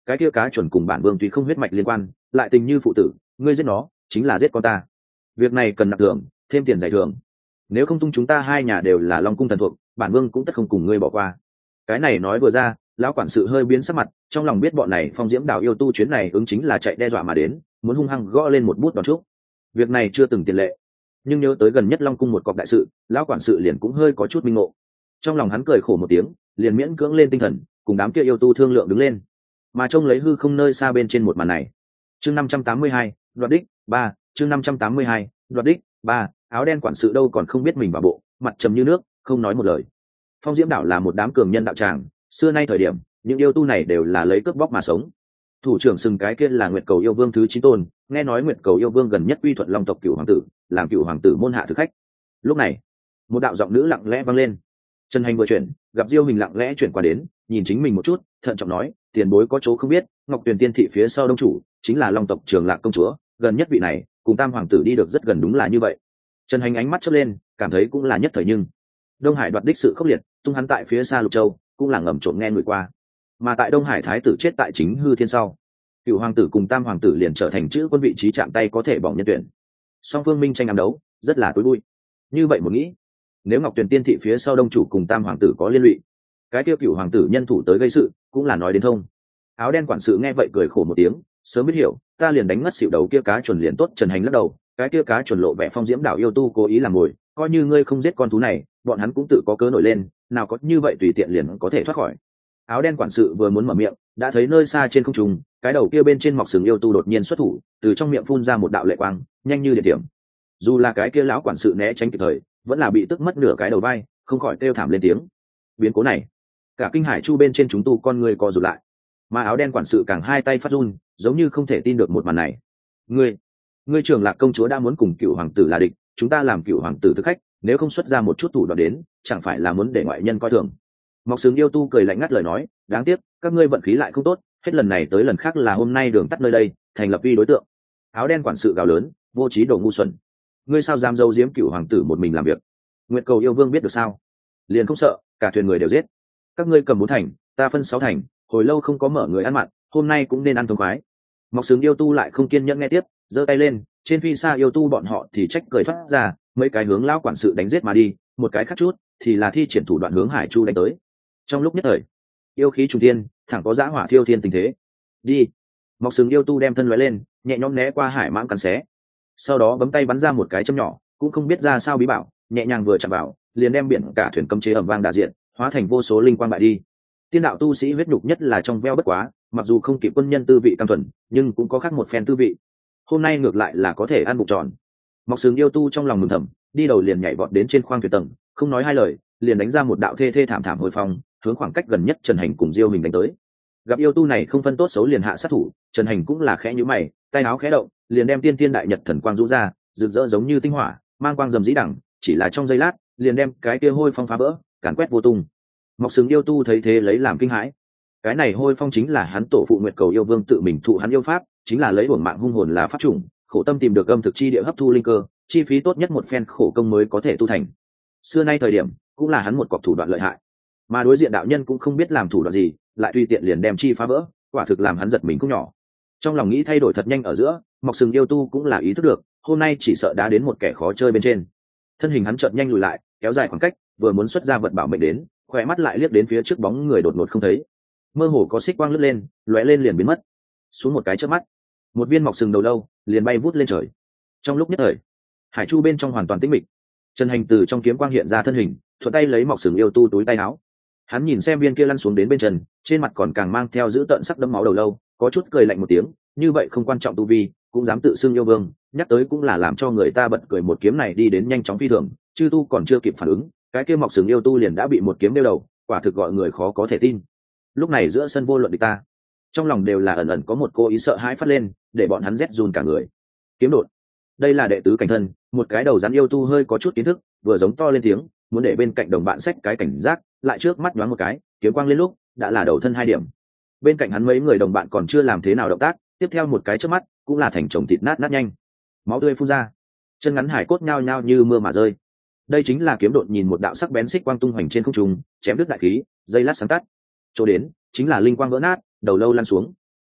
cái kia cá chuẩn cùng bản vương tuy không huyết mạch liên quan, lại tình như phụ tử, ngươi giết nó chính là giết con ta. Việc này cần nặng thưởng, thêm tiền giải thưởng. Nếu không tung chúng ta hai nhà đều là Long cung thần thuộc, bản vương cũng tất không cùng ngươi bỏ qua. Cái này nói vừa ra, lão quản sự hơi biến sắc mặt, trong lòng biết bọn này Phong Diễm Đảo yêu tu chuyến này ứng chính là chạy đe dọa mà đến, muốn hung hăng gõ lên một bút đòn chúc. Việc này chưa từng tiền lệ, nhưng nhớ tới gần nhất Long cung một cọc đại sự, lão quản sự liền cũng hơi có chút minh ngộ. Trong lòng hắn cười khổ một tiếng, liền miễn cưỡng lên tinh thần, cùng đám kia yêu tu thương lượng đứng lên. Mà trông lấy hư không nơi xa bên trên một màn này. Chương năm trăm tám mươi hai, đoạt đích, ba, chương năm trăm tám mươi hai, đoạt đích, ba, áo đen quản sự đâu còn không biết mình vào bộ, mặt trầm như nước, không nói một lời. Phong Diễm Đảo là một đám cường nhân đạo tràng, xưa nay thời điểm, những yêu tu này đều là lấy cướp bóc mà sống. Thủ trưởng sừng cái kia là Nguyệt Cầu yêu vương thứ chín tôn, nghe nói Nguyệt Cầu yêu vương gần nhất uy thuận Long tộc Cửu hoàng tử, làm Cửu hoàng tử môn hạ thực khách. Lúc này, một đạo giọng nữ lặng lẽ vang lên. Trần Hành vừa chuyển, gặp Diêu Hình lặng lẽ chuyển qua đến, nhìn chính mình một chút, thận trọng nói, tiền bối có chỗ không biết, Ngọc Tuyền Tiên thị phía sau đông chủ chính là Long tộc Trường Lạc công chúa, gần nhất vị này cùng Tam hoàng tử đi được rất gần, đúng là như vậy. Trần Hành ánh mắt chớp lên, cảm thấy cũng là nhất thời, nhưng Đông Hải đoạt đích sự khốc liệt, tung hắn tại phía xa Lục Châu, cũng là ngầm trộm nghe người qua. Mà tại Đông Hải thái tử chết tại chính hư thiên sau, Cửu hoàng tử cùng Tam hoàng tử liền trở thành chữ quân vị trí chạm tay có thể bỏng nhân tuyển. Song phương minh tranh ám đấu, rất là tối vui. Như vậy một nghĩ, nếu Ngọc Tuyền Tiên thị phía sau đông chủ cùng Tam hoàng tử có liên lụy, cái tiêu Cửu hoàng tử nhân thủ tới gây sự, cũng là nói đến thông. Áo đen quản sự nghe vậy cười khổ một tiếng, sớm biết hiểu, ta liền đánh ngất xỉu đầu kia cá chuẩn liền tốt. Trần Hành lắc đầu, cái kia cá chuẩn lộ vẻ Phong Diễm Đảo yêu tu cố ý làm mồi, coi như ngươi không giết con thú này, bọn hắn cũng tự có cớ nổi lên, nào có như vậy tùy tiện liền có thể thoát khỏi. Áo đen quản sự vừa muốn mở miệng, đã thấy nơi xa trên không trung, cái đầu kia bên trên mọc sừng yêu tu đột nhiên xuất thủ, từ trong miệng phun ra một đạo lệ quang, nhanh như điện tiệm. Dù là cái kia lão quản sự né tránh kịp thời, vẫn là bị tức mất nửa cái đầu vai, không khỏi kêu thảm lên tiếng. Biến cố này, cả kinh hải chu bên trên chúng tu con người co rụt lại, mà áo đen quản sự càng hai tay phát run, giống như không thể tin được một màn này. Ngươi, ngươi Trường Lạc công chúa đã muốn cùng Cửu hoàng tử là địch, chúng ta làm Cửu hoàng tử thực khách, nếu không xuất ra một chút thủ đoạn đến, chẳng phải là muốn để ngoại nhân coi thường. Mọc sừng yêu tu cười lạnh ngắt lời nói, đáng tiếc các ngươi vận khí lại không tốt, hết lần này tới lần khác là hôm nay đường tắt nơi đây, thành lập uy đối tượng. Áo đen quản sự gào lớn, vô trí đồ ngu xuẩn, ngươi sao dám giấu giếm Cửu hoàng tử một mình làm việc? Nguyệt Cầu yêu vương biết được sao? Liền không sợ, cả thuyền người đều giết. Các ngươi cầm bốn thành, ta phân sáu thành, hồi lâu không có mở người ăn mặn, hôm nay cũng nên ăn thông khoái. Mọc sừng yêu tu lại không kiên nhẫn nghe tiếp, giơ tay lên, trên phi xa yêu tu bọn họ thì trách cười thoát ra, mấy cái hướng lão quản sự đánh giết mà đi, một cái khác chút thì là thi triển thủ đoạn hướng hải chu đánh tới. Trong lúc nhất thời, yêu khí trùng thiên, thẳng có dã hỏa thiêu thiên tình thế. Đi. Mọc sừng yêu tu đem thân lóe lên, nhẹ nhõm né qua hải mãng cắn xé, sau đó bấm tay bắn ra một cái châm nhỏ, cũng không biết ra sao bí bảo, nhẹ nhàng vừa chạm vào, liền đem biển cả thuyền cấm chế ầm vang đả diện, hóa thành vô số linh quang bại đi. Tiên đạo tu sĩ huyết nhục nhất là trong veo bất quá, mặc dù không kịp quân nhân tư vị cam thuần, nhưng cũng có khác một phen tư vị. Hôm nay ngược lại là có thể ăn bụng tròn. Mọc sừng yêu tu trong lòng mừng thầm, đi đầu liền nhảy vọt đến trên khoang thuyền tầng, không nói hai lời, liền đánh ra một đạo thê thê thảm thảm hồi phong, hướng khoảng cách gần nhất Trần Hành cùng Diêu Hình đánh tới. Gặp yêu tu này không phân tốt xấu liền hạ sát thủ, Trần Hành cũng là khẽ nhíu mày, tay áo khẽ động, liền đem tiên tiên đại nhật thần quang rũ ra, rực rỡ giống như tinh hỏa, mang quang rầm rĩ đẳng, chỉ là trong giây lát, liền đem cái kia hôi phong phá vỡ, càn quét vô tung. Mọc sừng yêu tu thấy thế lấy làm kinh hãi. Cái này hôi phong chính là hắn tổ phụ Nguyệt Cầu yêu vương tự mình thụ hắn yêu pháp, chính là lấy uổng mạng hung hồn là pháp chủng, khổ tâm tìm được âm thực chi địa hấp thu linh cơ, chi phí tốt nhất một phen khổ công mới có thể tu thành. Xưa nay thời điểm, cũng là hắn một cọc thủ đoạn lợi hại. Mà đối diện đạo nhân cũng không biết làm thủ đoạn gì, lại tùy tiện liền đem chi phá vỡ, quả thực làm hắn giật mình không nhỏ. Trong lòng nghĩ thay đổi thật nhanh ở giữa, Mọc sừng yêu tu cũng là ý thức được, hôm nay chỉ sợ đã đến một kẻ khó chơi bên trên. Thân hình hắn chợt nhanh lùi lại, kéo dài khoảng cách, vừa muốn xuất ra vật bảo mệnh đến, khỏe mắt lại liếc đến phía trước bóng người đột ngột không thấy, mơ hồ có xích quang lướt lên, lóe lên liền biến mất. Xuống một cái chớp mắt, một viên mọc sừng đầu lâu liền bay vút lên trời. Trong lúc nhất thời, hải chu bên trong hoàn toàn tĩnh mịch. Trần Hành từ trong kiếm quang hiện ra thân hình, thuận tay lấy mọc sừng yêu tu túi tay áo. Hắn nhìn xem viên kia lăn xuống đến bên chân, trên mặt còn càng mang theo giữ tợn sắc đẫm máu đầu lâu, có chút cười lạnh một tiếng, như vậy không quan trọng tu vi, cũng dám tự xưng yêu vương, nhắc tới cũng là làm cho người ta bật cười. Một kiếm này đi đến nhanh chóng phi thường, chư tu còn chưa kịp phản ứng, cái kia mọc sừng yêu tu liền đã bị một kiếm đeo đầu, quả thực gọi người khó có thể tin. Lúc này giữa sân vô luận địch ta, trong lòng đều là ẩn ẩn có một cô ý sợ hãi phát lên, để bọn hắn rét run cả người. Kiếm đột, đây là đệ tứ cảnh thân, một cái đầu rắn yêu tu hơi có chút kiến thức, vừa giống to lên tiếng, muốn để bên cạnh đồng bạn xách cái cảnh giác, lại trước mắt nhoáng một cái, kiếm quang lên lúc đã là đầu thân hai điểm. Bên cạnh hắn mấy người đồng bạn còn chưa làm thế nào động tác, tiếp theo một cái trước mắt cũng là thành chồng thịt nát nát nhanh, máu tươi phun ra, chân ngắn hải cốt nhao nhao như mưa mà rơi. Đây chính là kiếm đột, nhìn một đạo sắc bén xích quang tung hoành trên không trung, chém đứt đại khí, dây lát sáng tắt. Chỗ đến chính là linh quang vỡ nát, đầu lâu lăn xuống.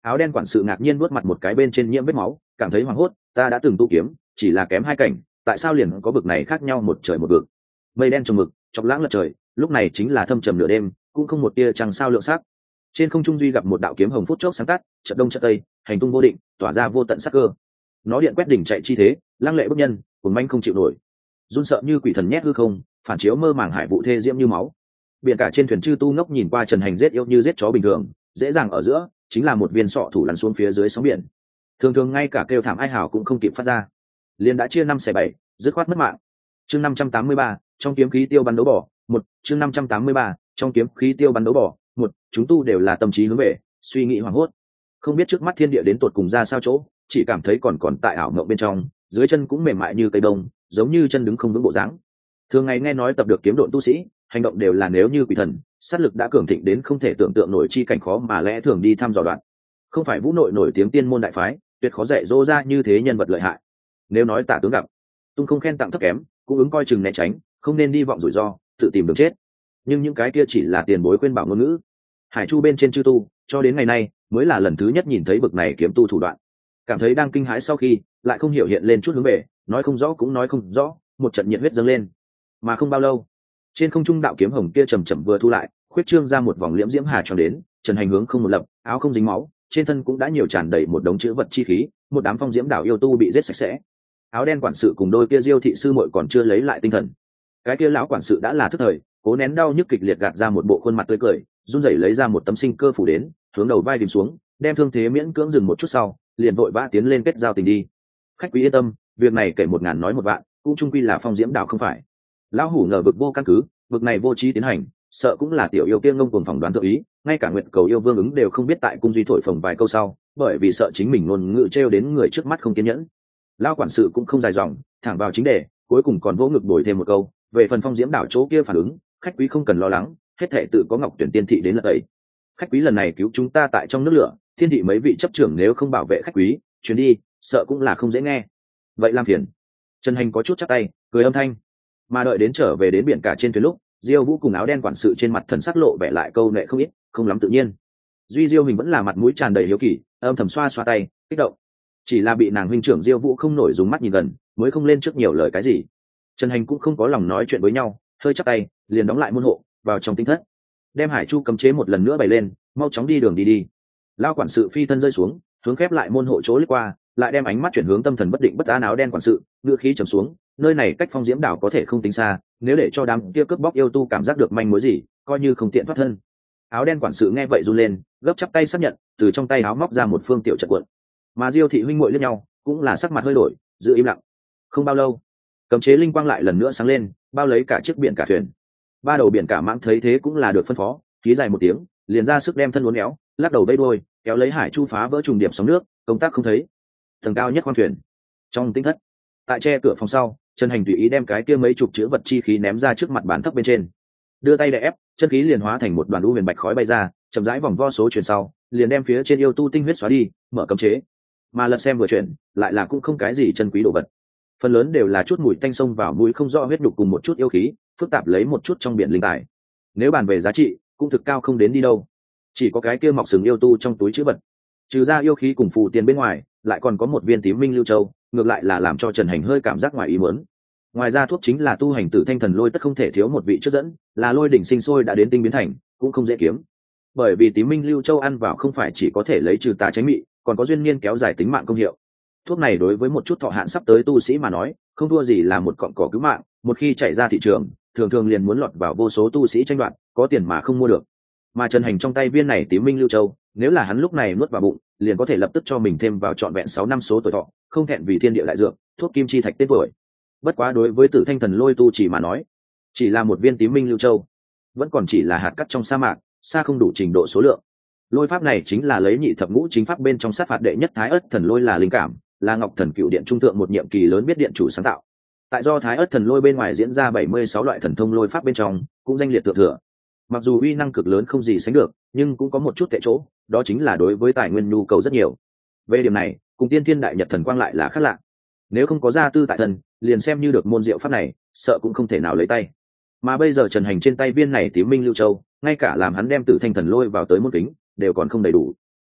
Áo đen quản sự ngạc nhiên vuốt mặt một cái bên trên nhiễm vết máu, cảm thấy hoảng hốt, ta đã từng tu kiếm, chỉ là kém hai cảnh, tại sao liền có bực này khác nhau một trời một vực? Mây đen trùng mực, chọc lãng lật trời, lúc này chính là thâm trầm nửa đêm, cũng không một tia trăng sao lượng sắc. Trên không trung duy gặp một đạo kiếm hồng phút chốc sáng tắt, chợt đông chợt tây, hành tung vô định, tỏa ra vô tận sắc cơ. Nó điện quét đỉnh chạy chi thế, lăng lệ bức nhân, cuồng manh không chịu nổi, run sợ như quỷ thần nhét hư không, phản chiếu mơ màng hải vụ thê diễm như máu. Biển cả trên thuyền chư tu ngốc nhìn qua Trần Hành giết yêu như giết chó bình thường, dễ dàng ở giữa chính là một viên sọ thủ lăn xuống phía dưới sóng biển. Thường thường ngay cả kêu thảm ai hào cũng không kịp phát ra, liền đã chia năm xẻ bảy, dứt khoát mất mạng. Chương năm trăm tám mươi ba, trong kiếm khí tiêu bắn đấu bỏ, một, chương năm trăm tám mươi ba, trong kiếm khí tiêu bắn đấu bỏ, một, chúng tu đều là tâm trí hướng về, suy nghĩ hoảng hốt. Không biết trước mắt thiên địa đến tột cùng ra sao chỗ, chỉ cảm thấy còn còn tại ảo mộng bên trong, dưới chân cũng mềm mại như cây đông, giống như chân đứng không vững bộ dáng. Thường ngày nghe nói tập được kiếm độn tu sĩ, hành động đều là nếu như quỷ thần, sát lực đã cường thịnh đến không thể tưởng tượng nổi chi cảnh khó mà lẽ thường đi thăm dò đoạn. Không phải Vũ Nội nổi tiếng tiên môn đại phái, tuyệt khó dạy dỗ ra như thế nhân vật lợi hại. Nếu nói tả tướng gặp, tung không khen tặng thấp kém, cũng ứng coi chừng né tránh, không nên đi vọng rủi ro, tự tìm đường chết. Nhưng những cái kia chỉ là tiền bối khuyên bảo ngôn ngữ. Hải Chu bên trên chư tu, cho đến ngày nay mới là lần thứ nhất nhìn thấy bực này kiếm tu thủ đoạn, cảm thấy đang kinh hãi sau khi lại không hiểu hiện lên chút hướng về, nói không rõ cũng nói không rõ, một trận nhiệt huyết dâng lên. Mà không bao lâu, trên không trung đạo kiếm hồng kia chầm chậm vừa thu lại, khuyết trương ra một vòng liễm diễm hà tròn đến, Trần Hành hướng không một lập, áo không dính máu, trên thân cũng đã nhiều tràn đầy một đống chữ vật chi khí, một đám phong diễm đảo yêu tu bị giết sạch sẽ. Áo đen quản sự cùng đôi kia diêu thị sư muội còn chưa lấy lại tinh thần, cái kia lão quản sự đã là thức thời, cố nén đau nhức kịch liệt gạt ra một bộ khuôn mặt tươi cười, run rẩy lấy ra một tấm sinh cơ phủ đến, hướng đầu vai đìm xuống, đem thương thế miễn cưỡng dừng một chút sau, liền vội vã tiến lên kết giao tình đi. Khách quý yên tâm, việc này kể một ngàn nói một vạn, cũng chung quy là phong diễm đảo không phải. Lão hủ ngờ vực vô căn cứ, vực này vô trí tiến hành, sợ cũng là tiểu yêu kia ngông cuồng phỏng đoán tự ý, ngay cả nguyện cầu yêu vương ứng đều không biết tại cung duy thổi phồng vài câu sau, bởi vì sợ chính mình ngôn ngữ trêu đến người trước mắt không kiên nhẫn. Lão quản sự cũng không dài dòng, thẳng vào chính đề, cuối cùng còn vỗ ngực bồi thêm một câu, về phần phong diễm đảo chỗ kia phản ứng, khách quý không cần lo lắng, hết thảy tự có Ngọc Tuyển tiên thị đến lật tẩy. Khách quý lần này cứu chúng ta tại trong nước lửa, thiên thị mấy vị chấp trưởng nếu không bảo vệ khách quý, chuyến đi sợ cũng là không dễ nghe. Vậy làm phiền. Trần Hành có chút chắp tay, cười âm thanh. Mà đợi đến trở về đến biển cả trên thuyền lúc, Diêu Vũ cùng áo đen quản sự trên mặt thần sắc lộ vẻ lại câu nệ không ít, không lắm tự nhiên. Duy Diêu mình vẫn là mặt mũi tràn đầy hiếu kỳ, âm thầm xoa xoa tay, kích động. Chỉ là bị nàng huynh trưởng Diêu Vũ không nổi dùng mắt nhìn gần, mới không lên trước nhiều lời cái gì. Trần Hành cũng không có lòng nói chuyện với nhau, hơi chắp tay, liền đóng lại môn hộ, vào trong tinh thất, đem Hải Chu cấm chế một lần nữa bày lên, mau chóng đi đường đi đi. Lão quản sự phi thân rơi xuống, hướng khép lại môn hộ chỗ lướt qua, lại đem ánh mắt chuyển hướng tâm thần bất định bất an áo đen quản sự, ngựa khí trầm xuống, nơi này cách phong diễm đảo có thể không tính xa, nếu để cho đám kia cướp bóc yêu tu cảm giác được manh mối gì, coi như không tiện thoát thân. Áo đen quản sự nghe vậy run lên, gấp chắp tay xác nhận, từ trong tay áo móc ra một phương tiểu trận cuộn. Mà Diêu thị huynh muội liếc nhau, cũng là sắc mặt hơi đổi, giữ im lặng. Không bao lâu, cấm chế linh quang lại lần nữa sáng lên, bao lấy cả chiếc biển cả thuyền. Ba đầu biển cả mãng thấy thế cũng là được phân phó, khí dài một tiếng, liền ra sức đem thân uốn éo, lắc đầu vẫy đuôi, kéo lấy Hải Chu phá vỡ trùng điệp sóng nước, công tác không thấy. Tầng cao nhất khoang thuyền, trong tinh thất, tại che cửa phòng sau, Trần Hành tùy ý đem cái kia mấy chục chữ vật chi khí ném ra trước mặt bàn thấp bên trên, đưa tay đè ép, chân khí liền hóa thành một đoàn u huyền bạch khói bay ra, chậm rãi vòng vo số chuyển sau, liền đem phía trên yêu tu tinh huyết xóa đi, mở cấm chế. Mà lật xem vừa chuyển, lại là cũng không cái gì chân quý đồ vật, phần lớn đều là chút mùi tanh sông vào mũi không rõ huyết đục cùng một chút yêu khí, phức tạp lấy một chút trong biển linh tài. Nếu bàn về giá trị, cũng thực cao không đến đi đâu. Chỉ có cái kia mọc sừng yêu tu trong túi chữ vật, trừ ra yêu khí cùng phù tiền bên ngoài, lại còn có một viên tím minh lưu châu, ngược lại là làm cho Trần Hành hơi cảm giác ngoài ý muốn. Ngoài ra thuốc chính là tu hành tử thanh thần lôi tất không thể thiếu một vị trước dẫn, là lôi đỉnh sinh sôi đã đến tinh biến thành, cũng không dễ kiếm. Bởi vì tím minh lưu châu ăn vào không phải chỉ có thể lấy trừ tà tránh mị, còn có duyên niên kéo dài tính mạng công hiệu. Thuốc này đối với một chút thọ hạn sắp tới tu sĩ mà nói, không thua gì là một cọng cỏ cứu mạng, một khi chạy ra thị trường, thường thường liền muốn lọt vào vô số tu sĩ tranh đoạt, có tiền mà không mua được. Mà Trần Hành trong tay viên này tím minh lưu châu, nếu là hắn lúc này nuốt vào bụng, liền có thể lập tức cho mình thêm vào trọn vẹn sáu năm số tuổi thọ, không thẹn vì thiên địa đại dược, thuốc kim chi thạch tên tuổi. Bất quá đối với Tử Thanh Thần Lôi tu chỉ mà nói, chỉ là một viên tím minh lưu châu, vẫn còn chỉ là hạt cát trong sa mạc, xa không đủ trình độ số lượng. Lôi pháp này chính là lấy nhị thập ngũ chính pháp bên trong sát phạt đệ nhất Thái Ức Thần Lôi là linh cảm, là Ngọc Thần Cựu Điện trung thượng một nhiệm kỳ lớn biết điện chủ sáng tạo. Tại do Thái Ức Thần Lôi bên ngoài diễn ra bảy mươi sáu loại thần thông lôi pháp bên trong, cũng danh liệt thượng thừa. Mặc dù uy năng cực lớn không gì sánh được, nhưng cũng có một chút tệ chỗ, đó chính là đối với tài nguyên nhu cầu rất nhiều. Về điểm này, cùng Tiên Thiên Đại Nhật Thần Quang lại là khác lạ. Nếu không có gia tư tại thần, liền xem như được môn diệu pháp này, sợ cũng không thể nào lấy tay. Mà bây giờ Trần Hành trên tay viên này tím minh lưu châu, ngay cả làm hắn đem Tử Thanh Thần Lôi vào tới môn kính, đều còn không đầy đủ.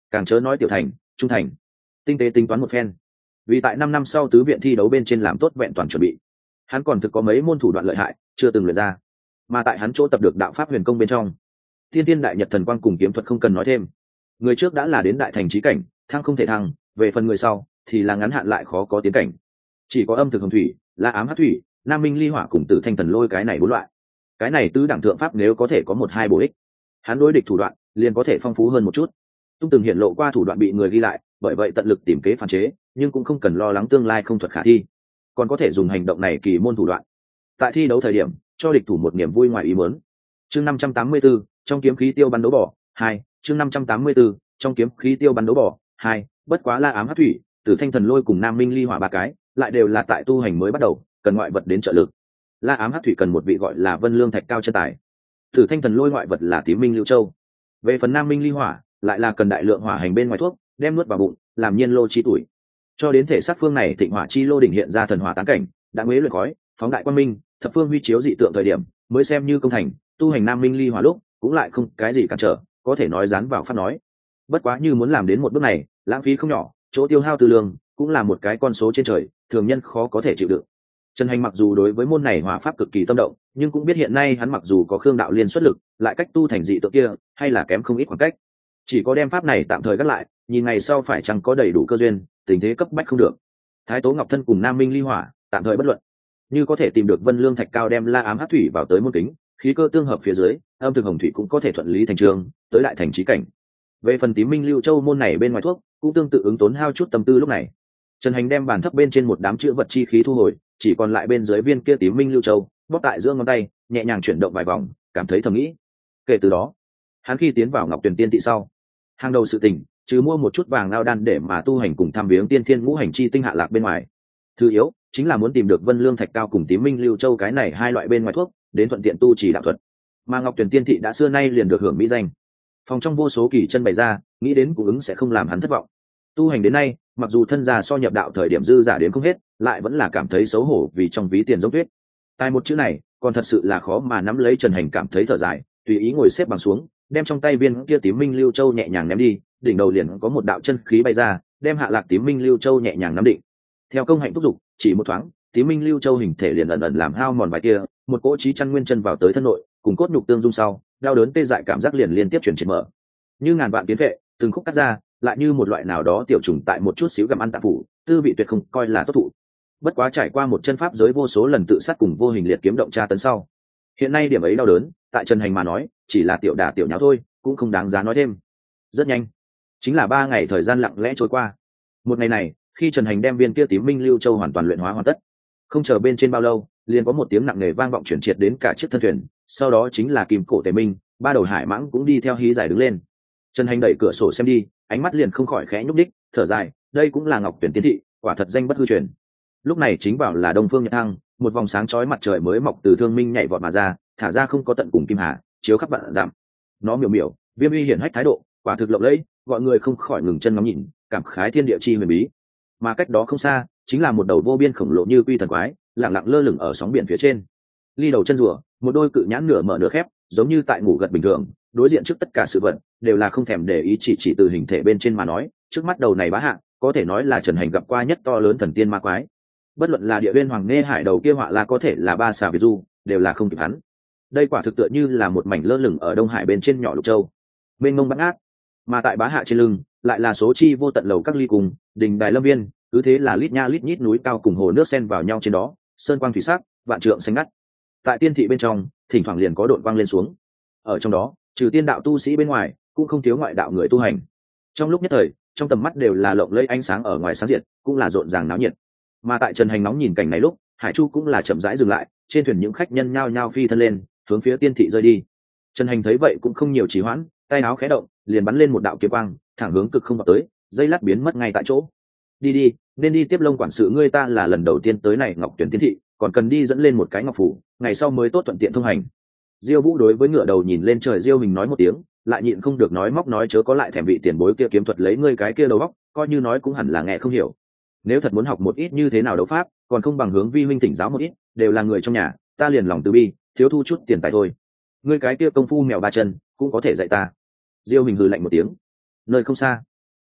càng chớ nói tiểu thành trung thành. Tinh tế tính toán một phen, vì tại năm năm sau tứ viện thi đấu bên trên làm tốt vẹn toàn chuẩn bị, hắn còn thực có mấy môn thủ đoạn lợi hại chưa từng luyện ra, mà tại hắn chỗ tập được đạo pháp huyền công bên trong, thiên thiên đại nhật thần quang cùng kiếm thuật không cần nói thêm. Người trước đã là đến đại thành trí cảnh, thăng không thể thăng, về phần người sau thì là ngắn hạn lại khó có tiến cảnh. Chỉ có âm thực hồng thủy, la ám hắc thủy, nam minh ly hỏa cùng tử thanh thần lôi cái này bốn loại. Cái này tứ đẳng thượng pháp nếu có thể có một hai bổ ích, hắn đối địch thủ đoạn liền có thể phong phú hơn một chút. Tung từng hiện lộ qua thủ đoạn bị người ghi lại, bởi vậy tận lực tìm kế phản chế, nhưng cũng không cần lo lắng tương lai không thuật khả thi, còn có thể dùng hành động này kỳ môn thủ đoạn tại thi đấu thời điểm cho địch thủ một niềm vui ngoài ý muốn. Chương năm trăm tám mươi 584, trong kiếm khí tiêu bắn đấu bỏ hai. Chương năm trăm tám mươi 584, trong kiếm khí tiêu bắn đấu bỏ hai. Bất quá la ám hắc thủy, tử thanh thần lôi cùng nam minh ly hỏa ba cái lại đều là tại tu hành mới bắt đầu, cần ngoại vật đến trợ lực. La ám hắc thủy cần một vị gọi là vân lương thạch cao chân tài, tử thanh thần lôi ngoại vật là tím minh lưu châu, về phần nam minh ly hỏa lại là cần đại lượng hỏa hành bên ngoài thuốc đem nuốt vào bụng làm nhiên lô chi tuổi. Cho đến thể xác phương này thịnh hỏa chi lô đỉnh hiện ra thần hỏa tán cảnh, đã nguế luyện khói phóng đại quang minh, thập phương huy chiếu dị tượng thời điểm mới xem như công thành. Tu hành nam minh ly hỏa lúc cũng lại không cái gì cản trở, có thể nói dán vào pháp nói. Bất quá như muốn làm đến một bước này lãng phí không nhỏ, chỗ tiêu hao tư lương cũng là một cái con số trên trời, thường nhân khó có thể chịu đựng. Trần Hành mặc dù đối với môn này hỏa pháp cực kỳ tâm động, nhưng cũng biết hiện nay hắn mặc dù có Khương đạo liên xuất lực, lại cách tu thành dị tượng kia hay là kém không ít khoảng cách. Chỉ có đem pháp này tạm thời gác lại, nhìn ngày sau phải chăng có đầy đủ cơ duyên, tình thế cấp bách không được. Thái Tố Ngọc Thân cùng Nam Minh Ly Hỏa tạm thời bất luận, như có thể tìm được Vân Lương Thạch Cao đem La Ám Hắc Thủy vào tới môn kính, khí cơ tương hợp phía dưới, âm thực hồng thủy cũng có thể thuận lý thành trường tới đại thành trí cảnh. Về phần Tím Minh Lưu Châu môn này bên ngoài thuốc, cũng tương tự ứng tốn hao chút tâm tư lúc này. Trần Hành đem bàn thấp bên trên một đám chữ vật chi khí thu hồi, chỉ còn lại bên dưới viên kia Tím Minh Lưu Châu, bóp tại giữa ngón tay, nhẹ nhàng chuyển động vài vòng, cảm thấy thầm nghĩ. Kể từ đó, hắn khi tiến vào Ngọc Tuyền Tiên Tị sau, hàng đầu sự tình, trừ mua một chút vàng ngao đan để mà tu hành cùng tham viếng tiên thiên ngũ hành chi tinh hạ lạc bên ngoài, thứ yếu chính là muốn tìm được Vân Lương Thạch Cao cùng Tím Minh Lưu Châu cái này hai loại bên ngoài thuốc, đến thuận tiện tu trì đạo thuật. Mà Ngọc Tuyền Tiên Thị đã xưa nay liền được hưởng mỹ danh, phòng trong vô số kỳ chân bày ra, nghĩ đến cũng ứng sẽ không làm hắn thất vọng. Tu hành đến nay, mặc dù thân già so nhập đạo thời điểm dư giả đến không hết, lại vẫn là cảm thấy xấu hổ vì trong ví tiền giống tuyết. Tai một chữ này, còn thật sự là khó mà nắm lấy. Trần Hành cảm thấy thở dài, tùy ý ngồi xếp bằng xuống, đem trong tay viên kia Tím Minh Lưu Châu nhẹ nhàng ném đi, đỉnh đầu liền có một đạo chân khí bay ra, đem hạ lạc Tím Minh Lưu Châu nhẹ nhàng nắm định. Theo công hạnh thúc giục, chỉ một thoáng, Tím Minh Lưu Châu hình thể liền ẩn ẩn làm hao mòn vài tia, một cỗ trí chăn nguyên chân vào tới thân nội, cùng cốt nhục tương dung sau, đau đớn tê dại cảm giác liền liên tiếp chuyển triển mở. Như ngàn vạn tiến vệ, từng khúc cắt ra, lại như một loại nào đó tiểu trùng tại một chút xíu gặm ăn tạp phủ, tư vị tuyệt không coi là tốt thụ. Bất quá trải qua một chân pháp giới vô số lần tự sát cùng vô hình liệt kiếm động tra tấn sau, hiện nay điểm ấy đau đớn, tại Trần Hành mà nói, chỉ là tiểu đả tiểu nháo thôi, cũng không đáng giá nói thêm. Rất nhanh, chính là ba ngày thời gian lặng lẽ trôi qua. Một ngày này, khi Trần Hành đem viên kia Tím Minh Lưu Châu hoàn toàn luyện hóa hoàn tất, không chờ bên trên bao lâu, liền có một tiếng nặng nề vang vọng chuyển triệt đến cả chiếc thân thuyền, sau đó chính là Kim Cổ Tề Minh, ba đầu hải mãng cũng đi theo hí giải đứng lên. Trần Hành đẩy cửa sổ xem đi, ánh mắt liền không khỏi khẽ nhúc đích, thở dài, đây cũng là Ngọc Tuyển Tiên Thị, quả thật danh bất hư truyền. Lúc này chính vào là Đông Phương Nhật Thăng, một vòng sáng chói mặt trời mới mọc từ thương minh nhảy vọt mà ra, thả ra không có tận cùng kim hà, chiếu khắp vạn dặm. Nó miểu miểu, viêm uy hiển hách thái độ, quả thực lộng lẫy, gọi người không khỏi ngừng chân ngắm nhìn, cảm khái thiên địa chi huyền bí. Mà cách đó không xa, chính là một đầu vô biên khổng lồ như quy thần quái, lặng lặng lơ lửng ở sóng biển phía trên. Ly đầu chân rùa, một đôi cự nhãn nửa mở nửa khép, giống như tại ngủ gật bình thường, đối diện trước tất cả sự vật đều là không thèm để ý, chỉ chỉ từ hình thể bên trên mà nói, trước mắt đầu này bá hạ, có thể nói là Trần Hành gặp qua nhất to lớn thần tiên ma quái. Bất luận là địa viên hoàng nghe hải đầu kia họa là có thể là ba xà việt du, đều là không kịp hắn. Đây quả thực tựa như là một mảnh lơ lửng ở Đông Hải bên trên nhỏ lục châu, mênh mông bát ngát. Mà tại bá hạ trên lưng lại là số chi vô tận lầu các ly cùng đình đài lâm viên, cứ thế là lít nha lít nhít núi cao cùng hồ nước xen vào nhau trên đó, sơn quang thủy sắc, vạn trượng xanh ngắt. Tại tiên thị bên trong, thỉnh thoảng liền có đội quang lên xuống. Ở trong đó, trừ tiên đạo tu sĩ bên ngoài, cũng không thiếu ngoại đạo người tu hành. Trong lúc nhất thời, trong tầm mắt đều là lộng lẫy ánh sáng ở ngoài sáng diệt, cũng là rộn ràng náo nhiệt. Mà tại Trần Hành nóng nhìn cảnh này lúc, Hải Chu cũng là chậm rãi dừng lại, trên thuyền những khách nhân nhao nhao phi thân lên, hướng phía tiên thị rơi đi. Trần Hành thấy vậy cũng không nhiều trì hoãn, tay áo khẽ động, liền bắn lên một đạo kiếm quang, thẳng hướng cực không vào tới, dây lát biến mất ngay tại chỗ. Đi đi, nên đi tiếp Lông quản sự ngươi, ta là lần đầu tiên tới này Ngọc Tuyển Tiên Thị, còn cần đi dẫn lên một cái ngọc phủ, ngày sau mới tốt thuận tiện thông hành. Diêu Vũ đối với ngựa đầu nhìn lên trời Diêu mình nói một tiếng, lại nhịn không được nói móc nói chớ có lại thèm vị tiền bối kia kiếm thuật lấy ngươi cái kia đầu óc, coi như nói cũng hẳn là nghe không hiểu. Nếu thật muốn học một ít như thế nào đấu pháp, còn không bằng hướng vi huynh thỉnh giáo một ít, đều là người trong nhà, ta liền lòng từ bi, thiếu thu chút tiền tài thôi. Ngươi cái kia công phu mèo ba chân, cũng có thể dạy ta. Diêu mình hừ lạnh một tiếng. Nơi không xa,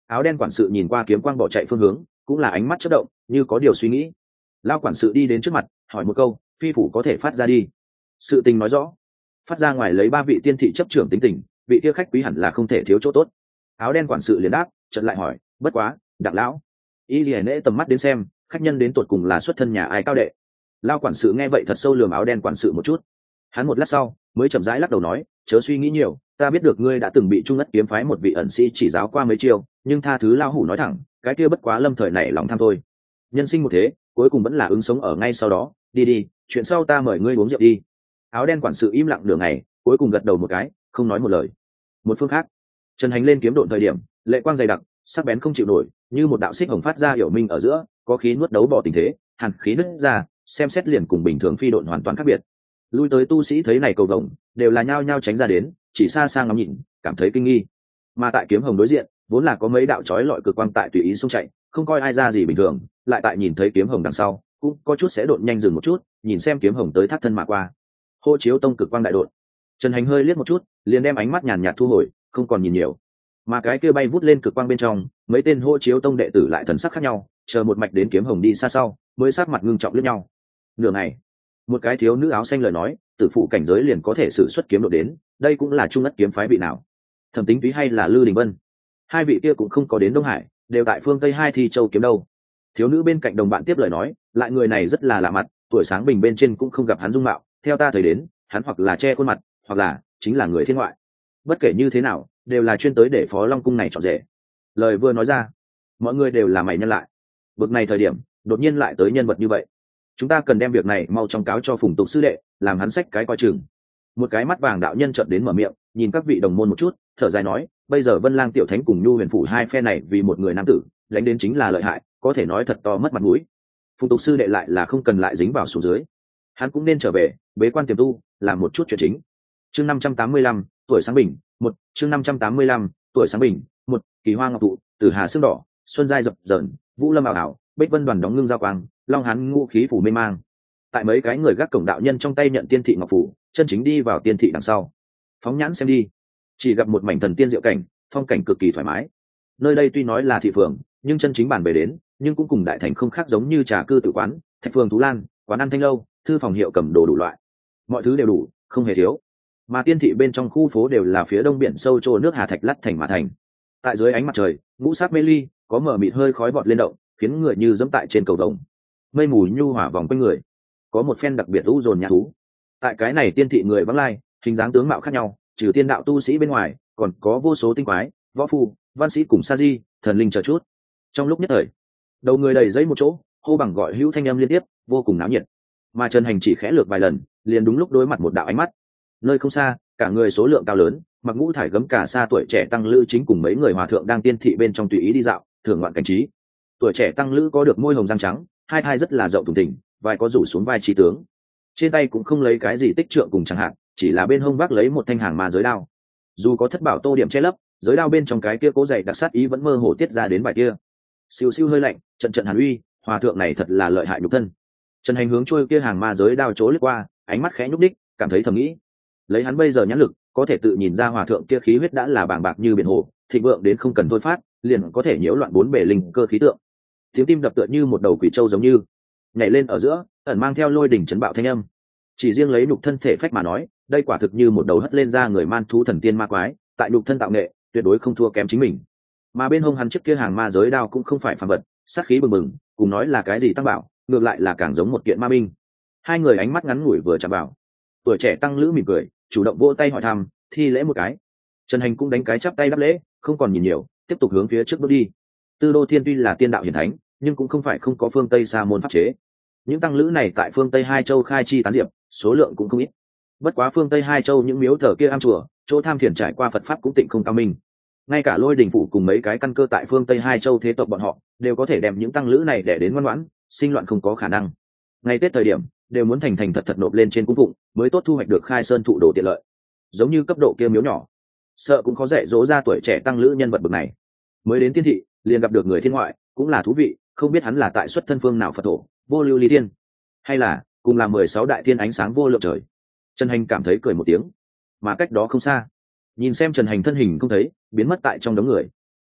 Áo đen quản sự nhìn qua kiếm quang bỏ chạy phương hướng, cũng là ánh mắt chớp động, như có điều suy nghĩ. Lao quản sự đi đến trước mặt, hỏi một câu, phi phủ có thể phát ra đi. Sự tình nói rõ, phát ra ngoài lấy ba vị tiên thị chấp trưởng tính tình, vị kia khách quý hẳn là không thể thiếu chỗ tốt. Áo đen quản sự liền đáp, chợt lại hỏi, bất quá, Đặng lão, y lìa nễ tầm mắt đến xem, khách nhân đến tuột cùng là xuất thân nhà ai cao đệ. Lao quản sự nghe vậy thật sâu lườm áo đen quản sự một chút. Hắn một lát sau mới chậm rãi lắc đầu nói, chớ suy nghĩ nhiều, ta biết được ngươi đã từng bị trung ất kiếm phái một vị ẩn sĩ chỉ giáo qua mấy chiêu, nhưng tha thứ lao hủ nói thẳng, cái kia bất quá lâm thời này lòng tham thôi. Nhân sinh một thế, cuối cùng vẫn là ứng sống ở ngay sau đó. Đi đi, chuyện sau ta mời ngươi uống rượu đi. Áo đen quản sự im lặng nửa ngày, cuối cùng gật đầu một cái, không nói một lời. Một phương khác, Trần Hành lên kiếm độn thời điểm, lệ quang dày đặc, sắc bén không chịu nổi, như một đạo xích hồng phát ra hiểu minh ở giữa, có khí nuốt đấu bỏ tình thế, hàn khí nứt ra, xem xét liền cùng bình thường phi độn hoàn toàn khác biệt. Lui tới tu sĩ thấy này cầu vồng, đều là nhao nhao tránh ra đến, chỉ xa xa ngắm nhìn, cảm thấy kinh nghi. Mà tại kiếm hồng đối diện, vốn là có mấy đạo chói lọi cực quang tại tùy ý xông chạy, không coi ai ra gì bình thường, lại tại nhìn thấy kiếm hồng đằng sau, cũng có chút sẽ độn nhanh dừng một chút, nhìn xem kiếm hồng tới thác thân mà qua. Hô chiếu tông cực quang đại độn. Trần Hành hơi liếc một chút, liền đem ánh mắt nhàn nhạt thu hồi, không còn nhìn nhiều. Mà cái kia bay vút lên cực quang bên trong, mấy tên hô chiếu tông đệ tử lại thần sắc khác nhau, chờ một mạch đến kiếm hồng đi xa sau, mới sát mặt ngưng trọng liếc nhau. Nửa ngày, một cái thiếu nữ áo xanh lời nói, tử phụ cảnh giới liền có thể sử xuất kiếm độ đến, đây cũng là trung ất kiếm phái vị nào? Thẩm Tính Túy hay là Lư Đình Vân? Hai vị kia cũng không có đến Đông Hải, đều tại phương Tây hai thi châu kiếm đâu. Thiếu nữ bên cạnh đồng bạn tiếp lời nói, lại người này rất là lạ mặt, tuổi sáng bình bên trên cũng không gặp hắn dung mạo, theo ta thấy đến, hắn hoặc là che khuôn mặt, hoặc là chính là người thiên ngoại. Bất kể như thế nào, đều là chuyên tới để Phó Long cung này chọn rể. Lời vừa nói ra, mọi người đều là mày nhân lại. Bực này thời điểm, đột nhiên lại tới nhân vật như vậy, chúng ta cần đem việc này mau chóng cáo cho Phùng Tục sư đệ, làm hắn xách cái coi chừng. Một cái mắt vàng đạo nhân chợt đến mở miệng, nhìn các vị đồng môn một chút, thở dài nói, bây giờ Vân Lang tiểu thánh cùng Nhu Huyền phủ hai phe này vì một người nam tử, lãnh đến chính là lợi hại, có thể nói thật to mất mặt mũi. Phùng Tục sư đệ lại là không cần lại dính vào xuống dưới, hắn cũng nên trở về bế quan tiềm tu, làm một chút chuyện chính. Chương năm trăm tám mươi lăm, tuổi sáng bình, một, chương năm trăm tám mươi lăm, tuổi sáng bình, một, kỳ hoa ngọc thụ, tử hà sương đỏ, xuân giai dập dờn, vũ lâm ảo ảo, bích vân đoàn đóng ngưng giao quang, long hán ngũ khí phủ mê mang. Tại mấy cái người gác cổng đạo nhân trong tay nhận tiên thị ngọc phủ, chân chính đi vào tiên thị đằng sau, phóng nhãn xem đi, chỉ gặp một mảnh thần tiên diệu cảnh, phong cảnh cực kỳ thoải mái. Nơi đây tuy nói là thị phường, nhưng chân chính bản về đến, nhưng cũng cùng đại thành không khác, giống như trà cư tử quán, thạch phường tú lan, quán ăn thanh lâu, thư phòng hiệu cầm đồ đủ loại, mọi thứ đều đủ, không hề thiếu. Mà tiên thị bên trong khu phố đều là phía đông biển sâu trô nước hà thạch lắt thành mà thành. Tại dưới ánh mặt trời, ngũ sắc mê ly, có mở mịt hơi khói bọt lên động, khiến người như dẫm tại trên cầu vồng. Mây mù nhu hòa vòng quanh người, có một phen đặc biệt u dồn nhã thú. Tại cái này tiên thị người vắng lai, hình dáng tướng mạo khác nhau, trừ tiên đạo tu sĩ bên ngoài, còn có vô số tinh quái, võ phu, văn sĩ cùng sa di, thần linh chờ chút. Trong lúc nhất thời, đầu người đầy dây một chỗ, hô bằng gọi hữu thanh âm liên tiếp, vô cùng náo nhiệt. Mà Trần Hành chỉ khẽ lược vài lần, liền đúng lúc đối mặt một đạo ánh mắt. Nơi không xa, cả người số lượng cao lớn, mặc ngũ thải gấm cả xa tuổi trẻ tăng lữ chính cùng mấy người hòa thượng đang tiên thị bên trong tùy ý đi dạo, thưởng ngoạn cảnh trí. Tuổi trẻ tăng lữ có được môi hồng răng trắng, hai thai rất là rộng thùng thình, vai có rủ xuống vai trí tướng. Trên tay cũng không lấy cái gì tích trượng cùng chẳng hạn, chỉ là bên hông vác lấy một thanh hàng ma giới đao. Dù có thất bảo tô điểm che lấp, giới đao bên trong cái kia cố dày đặc sát ý vẫn mơ hồ tiết ra đến bài kia. Siêu siêu hơi lạnh, trận trận hàn uy, hòa thượng này thật là lợi hại nhục thân. Trần Hành hướng trôi kia hàng ma giới đao chỗ lướt qua, ánh mắt khẽ nhúc đích, cảm thấy thầm nghĩ, lấy hắn bây giờ nhãn lực, có thể tự nhìn ra hòa thượng kia khí huyết đã là bàng bạc như biển hồ, thịnh vượng đến không cần thôi phát, liền có thể nhiễu loạn bốn bề linh cơ khí tượng. Tiếng tim đập tựa như một đầu quỷ trâu giống như nhảy lên ở giữa, ẩn mang theo lôi đỉnh chấn bạo thanh âm. Chỉ riêng lấy nhục thân thể phách mà nói, đây quả thực như một đầu hất lên ra người man thú thần tiên ma quái, tại nhục thân tạo nghệ, tuyệt đối không thua kém chính mình. Mà bên hông hắn chiếc kia hàng ma giới đao cũng không phải phàm vật, sát khí bừng bừng, cùng nói là cái gì tăng bảo, ngược lại là càng giống một kiện ma binh. Hai người ánh mắt ngắn ngủi vừa chạm vào, tuổi trẻ tăng lữ mỉm cười, chủ động vỗ tay hỏi thăm, thi lễ một cái. Trần Hành cũng đánh cái chắp tay đáp lễ, không còn nhìn nhiều, tiếp tục hướng phía trước bước đi. Tư Đô Thiên tuy là tiên đạo hiển thánh, nhưng cũng không phải không có phương Tây sa môn pháp chế. Những tăng lữ này tại phương Tây hai châu khai chi tán diệp, số lượng cũng không ít. Bất quá phương Tây hai châu những miếu thờ kia am chùa, chỗ tham thiền trải qua Phật pháp cũng tịnh không cao minh. Ngay cả Lôi Đình phủ cùng mấy cái căn cơ tại phương Tây hai châu thế tộc bọn họ, đều có thể đem những tăng lữ này để đến ngoan ngoãn, sinh loạn không có khả năng. Ngay Tết thời điểm, đều muốn thành thành thật thật nộp lên trên cung phụng, mới tốt thu hoạch được khai sơn thụ đồ tiện lợi. Giống như cấp độ kia miếu nhỏ, sợ cũng có dạy dỗ ra tuổi trẻ tăng lữ nhân vật bậc này. Mới đến tiên thị, liền gặp được người thiên ngoại, cũng là thú vị, không biết hắn là tại xuất thân phương nào Phật thổ, vô lưu ly thiên, hay là cùng là mười sáu đại thiên ánh sáng vô lượng trời. Trần Hành cảm thấy cười một tiếng, mà cách đó không xa, nhìn xem Trần Hành thân hình không thấy, biến mất tại trong đống người.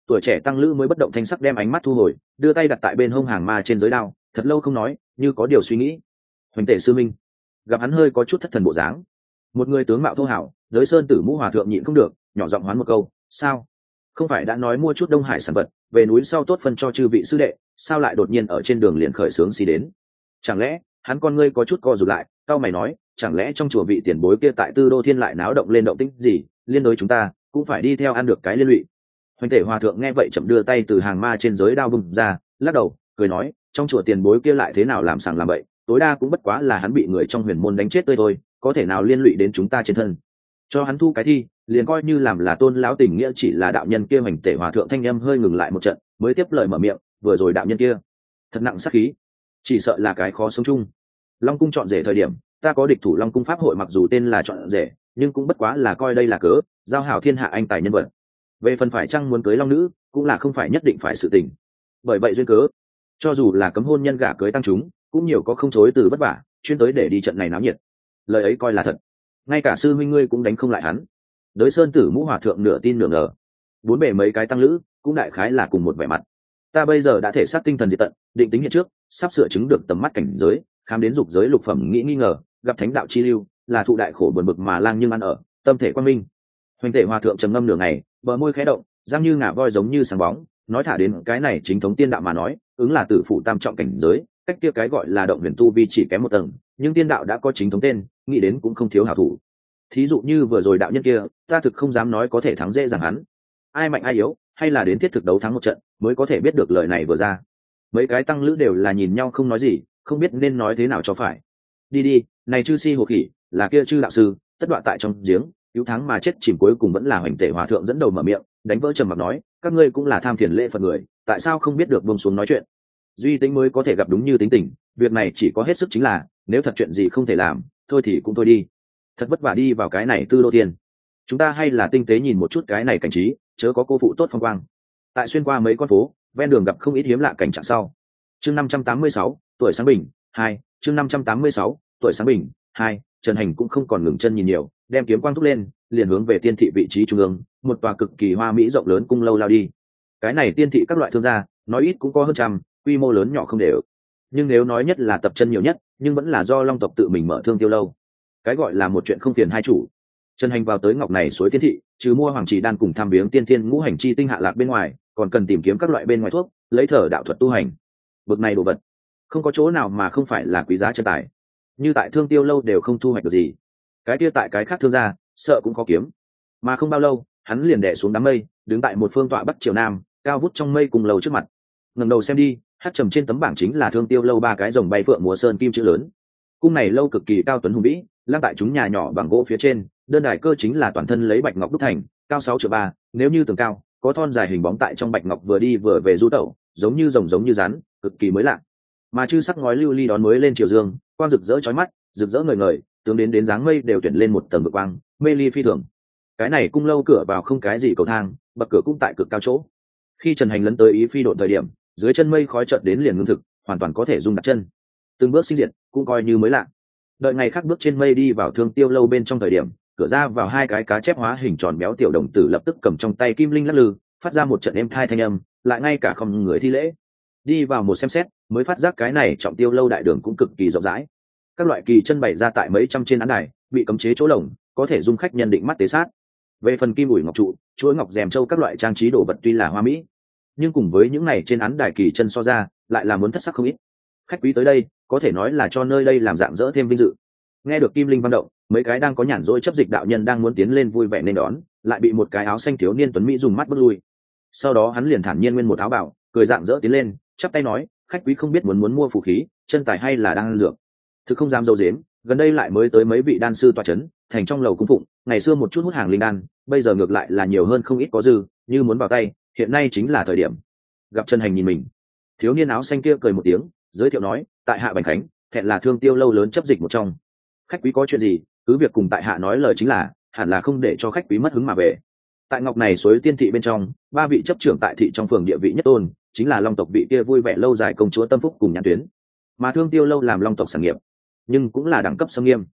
Tuổi trẻ tăng lữ mới bất động thanh sắc đem ánh mắt thu hồi, đưa tay đặt tại bên hông hàng ma trên giới đao, thật lâu không nói, như có điều suy nghĩ. Hoành tể sư minh, gặp hắn hơi có chút thất thần bộ dáng, một người tướng mạo thô hảo, giới sơn tử mũ hòa thượng nhịn không được, nhỏ giọng hoán một câu, sao? Không phải đã nói mua chút Đông Hải sản vật, về núi sau tốt phân cho chư vị sư đệ, sao lại đột nhiên ở trên đường liền khởi sướng xì đến? Chẳng lẽ hắn con ngươi có chút co rụt lại, cao mày nói, chẳng lẽ trong chùa vị tiền bối kia tại Tư Đô Thiên lại náo động lên động tĩnh gì, liên đối chúng ta cũng phải đi theo ăn được cái liên lụy. Hoành tể hòa thượng nghe vậy chậm đưa tay từ hàng ma trên giới đao bung ra, lắc đầu cười nói, trong chùa tiền bối kia lại thế nào làm sằng làm bậy, tối đa cũng bất quá là hắn bị người trong huyền môn đánh chết tươi thôi, có thể nào liên lụy đến chúng ta trên thân. Cho hắn thu cái thi, liền coi như làm là tôn lão tình nghĩa, chỉ là đạo nhân kia. Hoành tể hòa thượng thanh âm hơi ngừng lại một trận, mới tiếp lời mở miệng, vừa rồi đạo nhân kia thật nặng sát khí, chỉ sợ là cái khó sống chung. Long cung chọn rể thời điểm, ta có địch thủ Long cung pháp hội, mặc dù tên là chọn rể, nhưng cũng bất quá là coi đây là cớ giao hảo thiên hạ anh tài nhân vật. Về phần phải chăng muốn cưới long nữ, cũng là không phải nhất định phải sự tình. Bởi vậy duyên cớ, cho dù là cấm hôn nhân gả cưới tăng chúng, cũng nhiều có không chối từ vất vả, chuyên tới để đi trận này náo nhiệt. Lời ấy coi là thật, ngay cả sư huynh ngươi cũng đánh không lại hắn. Đới sơn tử mũ hòa thượng nửa tin nửa ngờ, bốn bề mấy cái tăng lữ cũng đại khái là cùng một vẻ mặt. Ta bây giờ đã thể xác tinh thần diệt tận, định tính hiện trước, sắp sửa chứng được tầm mắt cảnh giới, khám đến dục giới lục phẩm, nghĩ nghi ngờ gặp thánh đạo chi lưu, là thụ đại khổ buồn bực mà lang nhưng ăn ở, tâm thể quan minh. Hoành tể hòa thượng trầm ngâm nửa ngày, bờ môi khẽ động, răng như ngà voi giống như sáng bóng, nói thả đến cái này chính thống tiên đạo mà nói, ứng là tử phụ tam trọng cảnh giới, cách kia cái gọi là động huyền tu vi chỉ kém một tầng, nhưng tiên đạo đã có chính thống tên, nghĩ đến cũng không thiếu hảo thủ. Thí dụ như vừa rồi đạo nhân kia, ta thực không dám nói có thể thắng dễ dàng hắn. Ai mạnh ai yếu, hay là đến thiết thực đấu thắng một trận mới có thể biết được lời này vừa ra. Mấy cái tăng lữ đều là nhìn nhau không nói gì, không biết nên nói thế nào cho phải. Đi đi, này chư si hồ khỉ, là kia chư đạo sư, tất đọa tại trong giếng, cứu thắng mà chết chìm, cuối cùng vẫn là Hoành tể hòa thượng dẫn đầu mở miệng, đánh vỡ trầm mặc nói, các ngươi cũng là tham thiền lễ Phật người, tại sao không biết được buông xuống nói chuyện? Duy tính mới có thể gặp đúng như tính tình, việc này chỉ có hết sức chính là, nếu thật chuyện gì không thể làm, thôi thì cũng thôi đi. Thật vất vả đi vào cái này Tư Đô Thiên, chúng ta hay là tinh tế nhìn một chút cái này cảnh trí, chớ có cô phụ tốt phong quang. Tại xuyên qua mấy con phố, ven đường gặp không ít hiếm lạ cảnh trạng sau. Chương năm trăm tám mươi sáu, tuổi sáng bình, hai, chương năm trăm tám mươi sáu, tuổi sáng bình, hai, Trần Hành cũng không còn ngừng chân nhìn nhiều, đem kiếm quang thúc lên, liền hướng về tiên thị vị trí trung ương, một tòa cực kỳ hoa mỹ rộng lớn cung lâu lao đi. Cái này tiên thị các loại thương gia, nói ít cũng có hơn trăm, quy mô lớn nhỏ không đều. Nhưng nếu nói nhất là tập chân nhiều nhất, nhưng vẫn là do Long tộc tự mình mở thương tiêu lâu. Cái gọi là một chuyện không phiền hai chủ. Trần Hành vào tới ngọc này suối tiên thị, trừ mua hoàng trì đan cùng tham viếng tiên thiên ngũ hành chi tinh hạ lạc bên ngoài, còn cần tìm kiếm các loại bên ngoài thuốc, lấy thở đạo thuật tu hành. Bực này đồ vật, không có chỗ nào mà không phải là quý giá chân tài. Như tại thương tiêu lâu đều không thu hoạch được gì, cái kia tại cái khác thương gia sợ cũng có kiếm. Mà không bao lâu, hắn liền đè xuống đám mây, đứng tại một phương tọa bắc triều nam, cao vút trong mây cùng lầu trước mặt. Ngẩng đầu xem đi, hát trầm trên tấm bảng chính là thương tiêu lâu ba cái rồng bay phượng múa sơn kim chữ lớn. Cung này lâu cực kỳ cao tuấn hùng vĩ, lang tại chúng nhà nhỏ bằng gỗ phía trên, đơn đài cơ chính là toàn thân lấy bạch ngọc đúc thành, cao sáu trượng ba, nếu như tường cao, có thon dài hình bóng tại trong bạch ngọc vừa đi vừa về du tẩu, giống như rồng giống như rắn, cực kỳ mới lạ. Mà chư sắc ngói lưu ly đón mới lên chiều dương, quang rực rỡ chói mắt, rực rỡ ngời ngời, tướng đến đến dáng mây đều tuyển lên một tầng vực quang, mê ly phi thường. Cái này cung lâu cửa vào không cái gì cầu thang, bậc cửa cũng tại cực cao chỗ. Khi Trần Hành lấn tới ý phi độn thời điểm, dưới chân mây khói chợt đến liền ngưng thực, hoàn toàn có thể dung đặt chân. Từng bước sinh diệt, cũng coi như mới lạ. Đợi ngày khác bước trên mây đi vào thương tiêu lâu bên trong thời điểm, cửa ra vào hai cái cá chép hóa hình tròn béo tiểu đồng tử lập tức cầm trong tay kim linh lắc lư, phát ra một trận êm thai thanh âm, lại ngay cả không người thi lễ. Đi vào một xem xét, mới phát giác cái này trọng tiêu lâu đại đường cũng cực kỳ rộng rãi. Các loại kỳ chân bày ra tại mấy trăm trên án đài, bị cấm chế chỗ lồng, có thể dung khách nhân định mắt tế sát. Về phần kim ủi ngọc trụ, chuỗi ngọc rèm châu các loại trang trí đồ vật tuy là hoa mỹ, nhưng cùng với những này trên án đài kỳ chân so ra, lại là muốn thất sắc không ít. Khách quý tới đây, có thể nói là cho nơi đây làm dạng dỡ thêm vinh dự. Nghe được kim linh văn động, mấy cái đang có nhàn rỗi chấp dịch đạo nhân đang muốn tiến lên vui vẻ nên đón, lại bị một cái áo xanh thiếu niên tuấn mỹ dùng mắt bước lui. Sau đó hắn liền thản nhiên nguyên một áo bảo, cười dạng dỡ tiến lên, chắp tay nói, khách quý không biết muốn muốn mua phù khí, chân tài hay là đang ăn dược. Thực không dám dâu dếm, gần đây lại mới tới mấy vị đan sư tọa chấn, thành trong lầu cung phụng, ngày xưa một chút hút hàng linh đan, bây giờ ngược lại là nhiều hơn không ít có dư, như muốn vào tay, hiện nay chính là thời điểm. Gặp Trần Hành nhìn mình, thiếu niên áo xanh kia cười một tiếng, giới thiệu nói, tại hạ Bành Khánh, thẹn là thương tiêu lâu lớn chấp dịch một trong. Khách quý có chuyện gì, cứ việc cùng tại hạ nói lời chính là, hẳn là không để cho khách quý mất hứng mà về. Tại ngọc này suối tiên thị bên trong, ba vị chấp trưởng tại thị trong phường địa vị nhất tôn, chính là Long tộc vị kia vui vẻ lâu dài công chúa Tâm Phúc cùng Nhãn Tuyến. Mà thương tiêu lâu làm Long tộc sản nghiệp, nhưng cũng là đẳng cấp xâm nghiêm.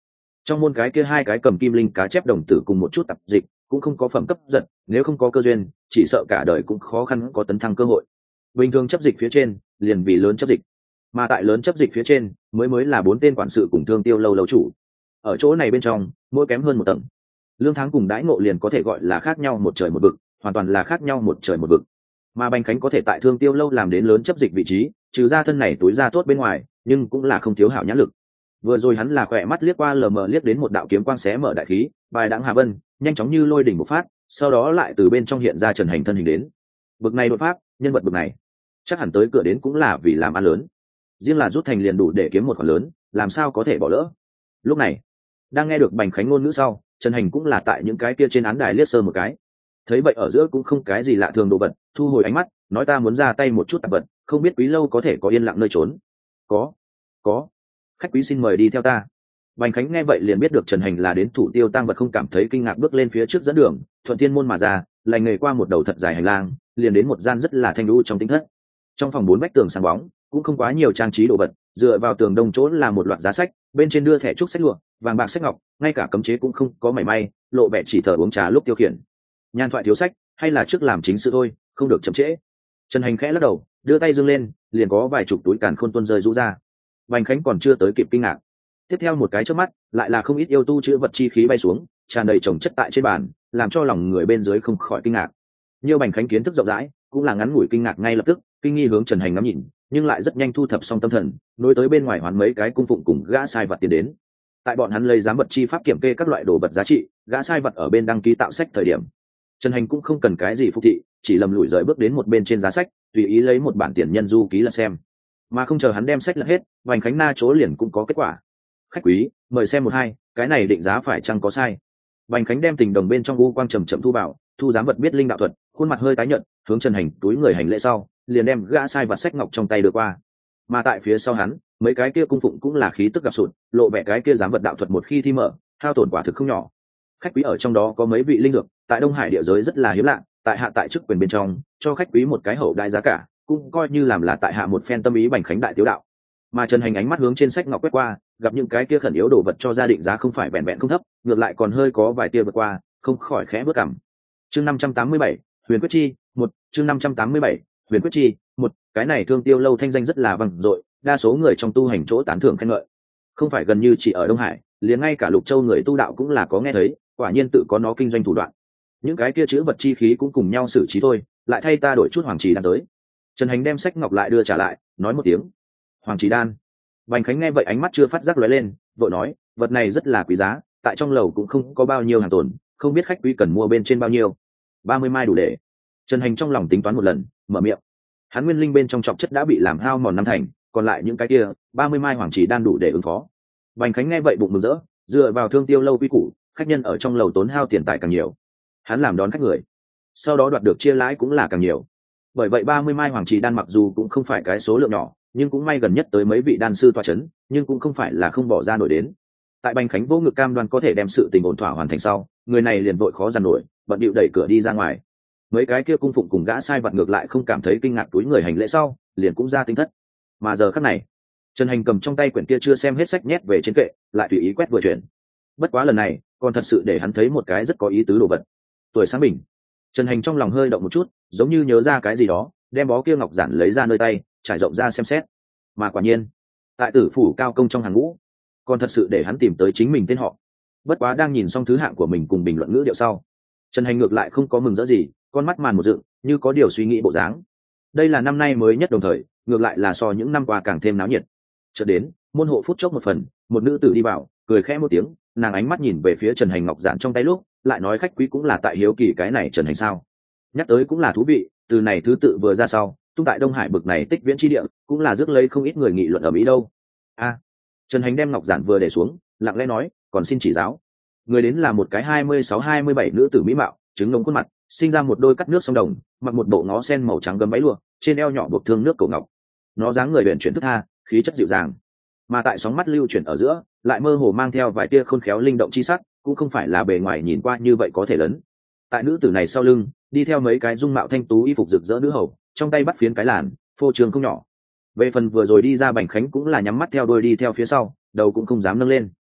trong môn cái kia hai cái cầm kim linh cá chép đồng tử cùng một chút tập dịch cũng không có phẩm cấp giật, nếu không có cơ duyên chỉ sợ cả đời cũng khó khăn có tấn thăng cơ hội. Bình thường chấp dịch phía trên liền vì lớn chấp dịch, mà tại lớn chấp dịch phía trên mới mới là bốn tên quản sự cùng thương tiêu lâu lâu chủ. Ở chỗ này bên trong mỗi kém hơn một tầng, lương tháng cùng đãi ngộ liền có thể gọi là khác nhau một trời một vực, hoàn toàn là khác nhau một trời một vực. Mà Bành Khánh có thể tại thương tiêu lâu làm đến lớn chấp dịch vị trí, trừ ra thân này túi ra tốt bên ngoài, nhưng cũng là không thiếu hảo nhãn lực. Vừa rồi hắn là khỏe mắt liếc qua lờ mờ liếc đến một đạo kiếm quang xé mở đại khí, bài đãng Hà Vân, nhanh chóng như lôi đỉnh một phát, sau đó lại từ bên trong hiện ra Trần Hành thân hình đến. Bực này đột phát, nhân vật bực này, chắc hẳn tới cửa đến cũng là vì làm ăn lớn. Riêng là rút thành liền đủ để kiếm một khoản lớn, làm sao có thể bỏ lỡ. Lúc này, đang nghe được Bành Khánh ngôn ngữ sau, Trần Hành cũng là tại những cái kia trên án đài liếc sơ một cái. Thấy vậy ở giữa cũng không cái gì lạ thường đồ vật, thu hồi ánh mắt, nói ta muốn ra tay một chút tạp vật, không biết quý lâu có thể có yên lặng nơi trốn. Có, có. Khách quý xin mời đi theo ta. Bành Khánh nghe vậy liền biết được Trần Hành là đến thủ tiêu tăng vật, không cảm thấy kinh ngạc bước lên phía trước dẫn đường, thuận thiên môn mà ra, lành nghề qua một đầu thật dài hành lang, liền đến một gian rất là thanh đu trong tính thất. Trong phòng bốn vách tường sáng bóng, cũng không quá nhiều trang trí đồ vật, dựa vào tường đông chỗ là một loạt giá sách, bên trên đưa thẻ trúc sách lụa, vàng bạc sách ngọc, ngay cả cấm chế cũng không có mảy may, lộ vẻ chỉ thờ uống trà lúc tiêu khiển. Nhan thoại thiếu sách, hay là trước làm chính sự thôi, không được chậm trễ. Trần Hành khẽ lắc đầu, đưa tay giương lên, liền có vài chục túi càn khôn tuôn rơi rũ ra. Bành Khánh còn chưa tới kịp kinh ngạc, tiếp theo một cái chớp mắt, lại là không ít yêu tu chữ vật chi khí bay xuống, tràn đầy chồng chất tại trên bàn, làm cho lòng người bên dưới không khỏi kinh ngạc. Nhiều Bành Khánh kiến thức rộng rãi, cũng là ngắn ngủi kinh ngạc ngay lập tức, kinh nghi hướng Trần Hành ngắm nhìn, nhưng lại rất nhanh thu thập xong tâm thần, nối tới bên ngoài hoán mấy cái cung phụng cùng gã sai vật tiến đến. Tại bọn hắn lấy giám vật chi pháp kiểm kê các loại đồ vật giá trị, gã sai vật ở bên đăng ký tạo sách thời điểm, Trần Hành cũng không cần cái gì phục thị, chỉ lầm lủi rời bước đến một bên trên giá sách, tùy ý lấy một bản tiền nhân du ký lật xem. Mà không chờ hắn đem sách lật hết, Bành Khánh na chỗ liền cũng có kết quả. Khách quý, mời xem một hai, cái này định giá phải chăng có sai. Bành Khánh đem tình đồng bên trong u quang trầm chậm thu vào, thu giám vật biết linh đạo thuật, khuôn mặt hơi tái nhợt, hướng Trần Hành túi người hành lễ sau, liền đem gã sai vật sách ngọc trong tay đưa qua. Mà tại phía sau hắn, mấy cái kia cung phụng cũng là khí tức gặp sụt, lộ vẻ cái kia giám vật đạo thuật một khi thi mở, hao tổn quả thực không nhỏ. Khách quý ở trong đó có mấy vị linh dược, tại Đông Hải địa giới rất là hiếm lạ, tại hạ tại chức quyền bên trong, cho khách quý một cái hậu đại giá cả, cũng coi như làm là tại hạ một phen tâm ý Bành Khánh đại tiếu đạo. Mà Trần Hành ánh mắt hướng trên sách ngọc quét qua, gặp những cái kia khẩn yếu đồ vật cho gia định giá không phải vẹn vẹn không thấp, ngược lại còn hơi có vài tia vượt qua, không khỏi khẽ bước cằm. Chương năm trăm tám mươi bảy, Huyền Quyết Chi, một, chương năm trăm tám mươi bảy, Huyền Quyết Chi, một, cái này Thương Tiêu lâu thanh danh rất là vang dội, đa số người trong tu hành chỗ tán thưởng khen ngợi. Không phải gần như chỉ ở Đông Hải, liền ngay cả Lục Châu người tu đạo cũng là có nghe thấy, quả nhiên tự có nó kinh doanh thủ đoạn. Những cái kia chữ vật chi khí cũng cùng nhau xử trí thôi, lại thay ta đổi chút hoàng trì đan tới. Trần Hành đem sách ngọc lại đưa trả lại, nói một tiếng hoàng trì đan. Bành Khánh nghe vậy ánh mắt chưa phát giác lóe lên, vội nói vật này rất là quý giá, tại trong lầu cũng không có bao nhiêu hàng tồn, không biết khách quý cần mua bên trên bao nhiêu. Ba mươi mai đủ để. Trần Hành trong lòng tính toán một lần, mở miệng. Hắn nguyên linh bên trong trọng chất đã bị làm hao mòn năm thành, còn lại những cái kia ba mươi mai hoàng trì đan đủ để ứng phó. Bành Khánh nghe vậy bụng mừng rỡ, dựa vào Thương Tiêu lâu quy củ, khách nhân ở trong lầu tốn hao tiền tài càng nhiều, hắn làm đón khách người, sau đó đoạt được chia lãi cũng là càng nhiều. Bởi vậy ba mươi mai hoàng trì đan mặc dù cũng không phải cái số lượng nhỏ, nhưng cũng may gần nhất tới mấy vị đan sư tọa chấn, nhưng cũng không phải là không bỏ ra nổi đến. Tại Bành Khánh vô ngực cam đoan có thể đem sự tình ổn thỏa hoàn thành sau, người này liền vội khó dằn nổi, bận điệu đẩy cửa đi ra ngoài. Mấy cái kia cung phụng cùng gã sai vật ngược lại không cảm thấy kinh ngạc, túi người hành lễ sau, liền cũng ra tinh thất. Mà giờ khắc này, Trần Hành cầm trong tay quyển kia chưa xem hết sách nhét về trên kệ, lại tùy ý quét vừa chuyển. Bất quá lần này, còn thật sự để hắn thấy một cái rất có ý tứ đồ vật. Tuổi sáng bình, Trần Hành trong lòng hơi động một chút, giống như nhớ ra cái gì đó, đem bó kia ngọc giản lấy ra nơi tay, trải rộng ra xem xét. Mà quả nhiên, tại Tử phủ cao công trong hàng ngũ, còn thật sự để hắn tìm tới chính mình tên họ. Bất quá đang nhìn xong thứ hạng của mình cùng bình luận ngữ điệu sau, Trần Hành ngược lại không có mừng rỡ gì, con mắt màn một dựng, như có điều suy nghĩ bộ dáng. Đây là năm nay mới nhất đồng thời, ngược lại là so những năm qua càng thêm náo nhiệt. Chợt đến, môn hộ phút chốc một phần, một nữ tử đi vào, cười khẽ một tiếng, nàng ánh mắt nhìn về phía Trần Hành ngọc giản trong tay lúc, lại nói khách quý cũng là tại hiếu kỳ cái này Trần Hành sao? Nhắc tới cũng là thú vị, từ này thứ tự vừa ra sau, tung tại Đông Hải bực này tích viễn chi địa, cũng là rước lấy không ít người nghị luận ở Mỹ đâu. A, Trần Hành đem ngọc giản vừa để xuống, lặng lẽ nói, còn xin chỉ giáo. Người đến là một cái hai mươi sáu hai mươi bảy nữ tử mỹ mạo, trứng ngông khuôn mặt, sinh ra một đôi cắt nước sông đồng, mặc một bộ ngó sen màu trắng gấm váy lụa, trên eo nhỏ buộc thương nước cổ ngọc. Nó dáng người huyền chuyển thức tha, khí chất dịu dàng, mà tại sóng mắt lưu chuyển ở giữa, lại mơ hồ mang theo vài tia khôn khéo linh động chi sắc, cũng không phải là bề ngoài nhìn qua như vậy có thể lớn. Tại nữ tử này sau lưng, đi theo mấy cái dung mạo thanh tú y phục rực rỡ nữ hầu, trong tay bắt phiến cái làn, phô trương không nhỏ. Về phần vừa rồi đi ra Bành Khánh cũng là nhắm mắt theo đuôi đi theo phía sau, đầu cũng không dám nâng lên.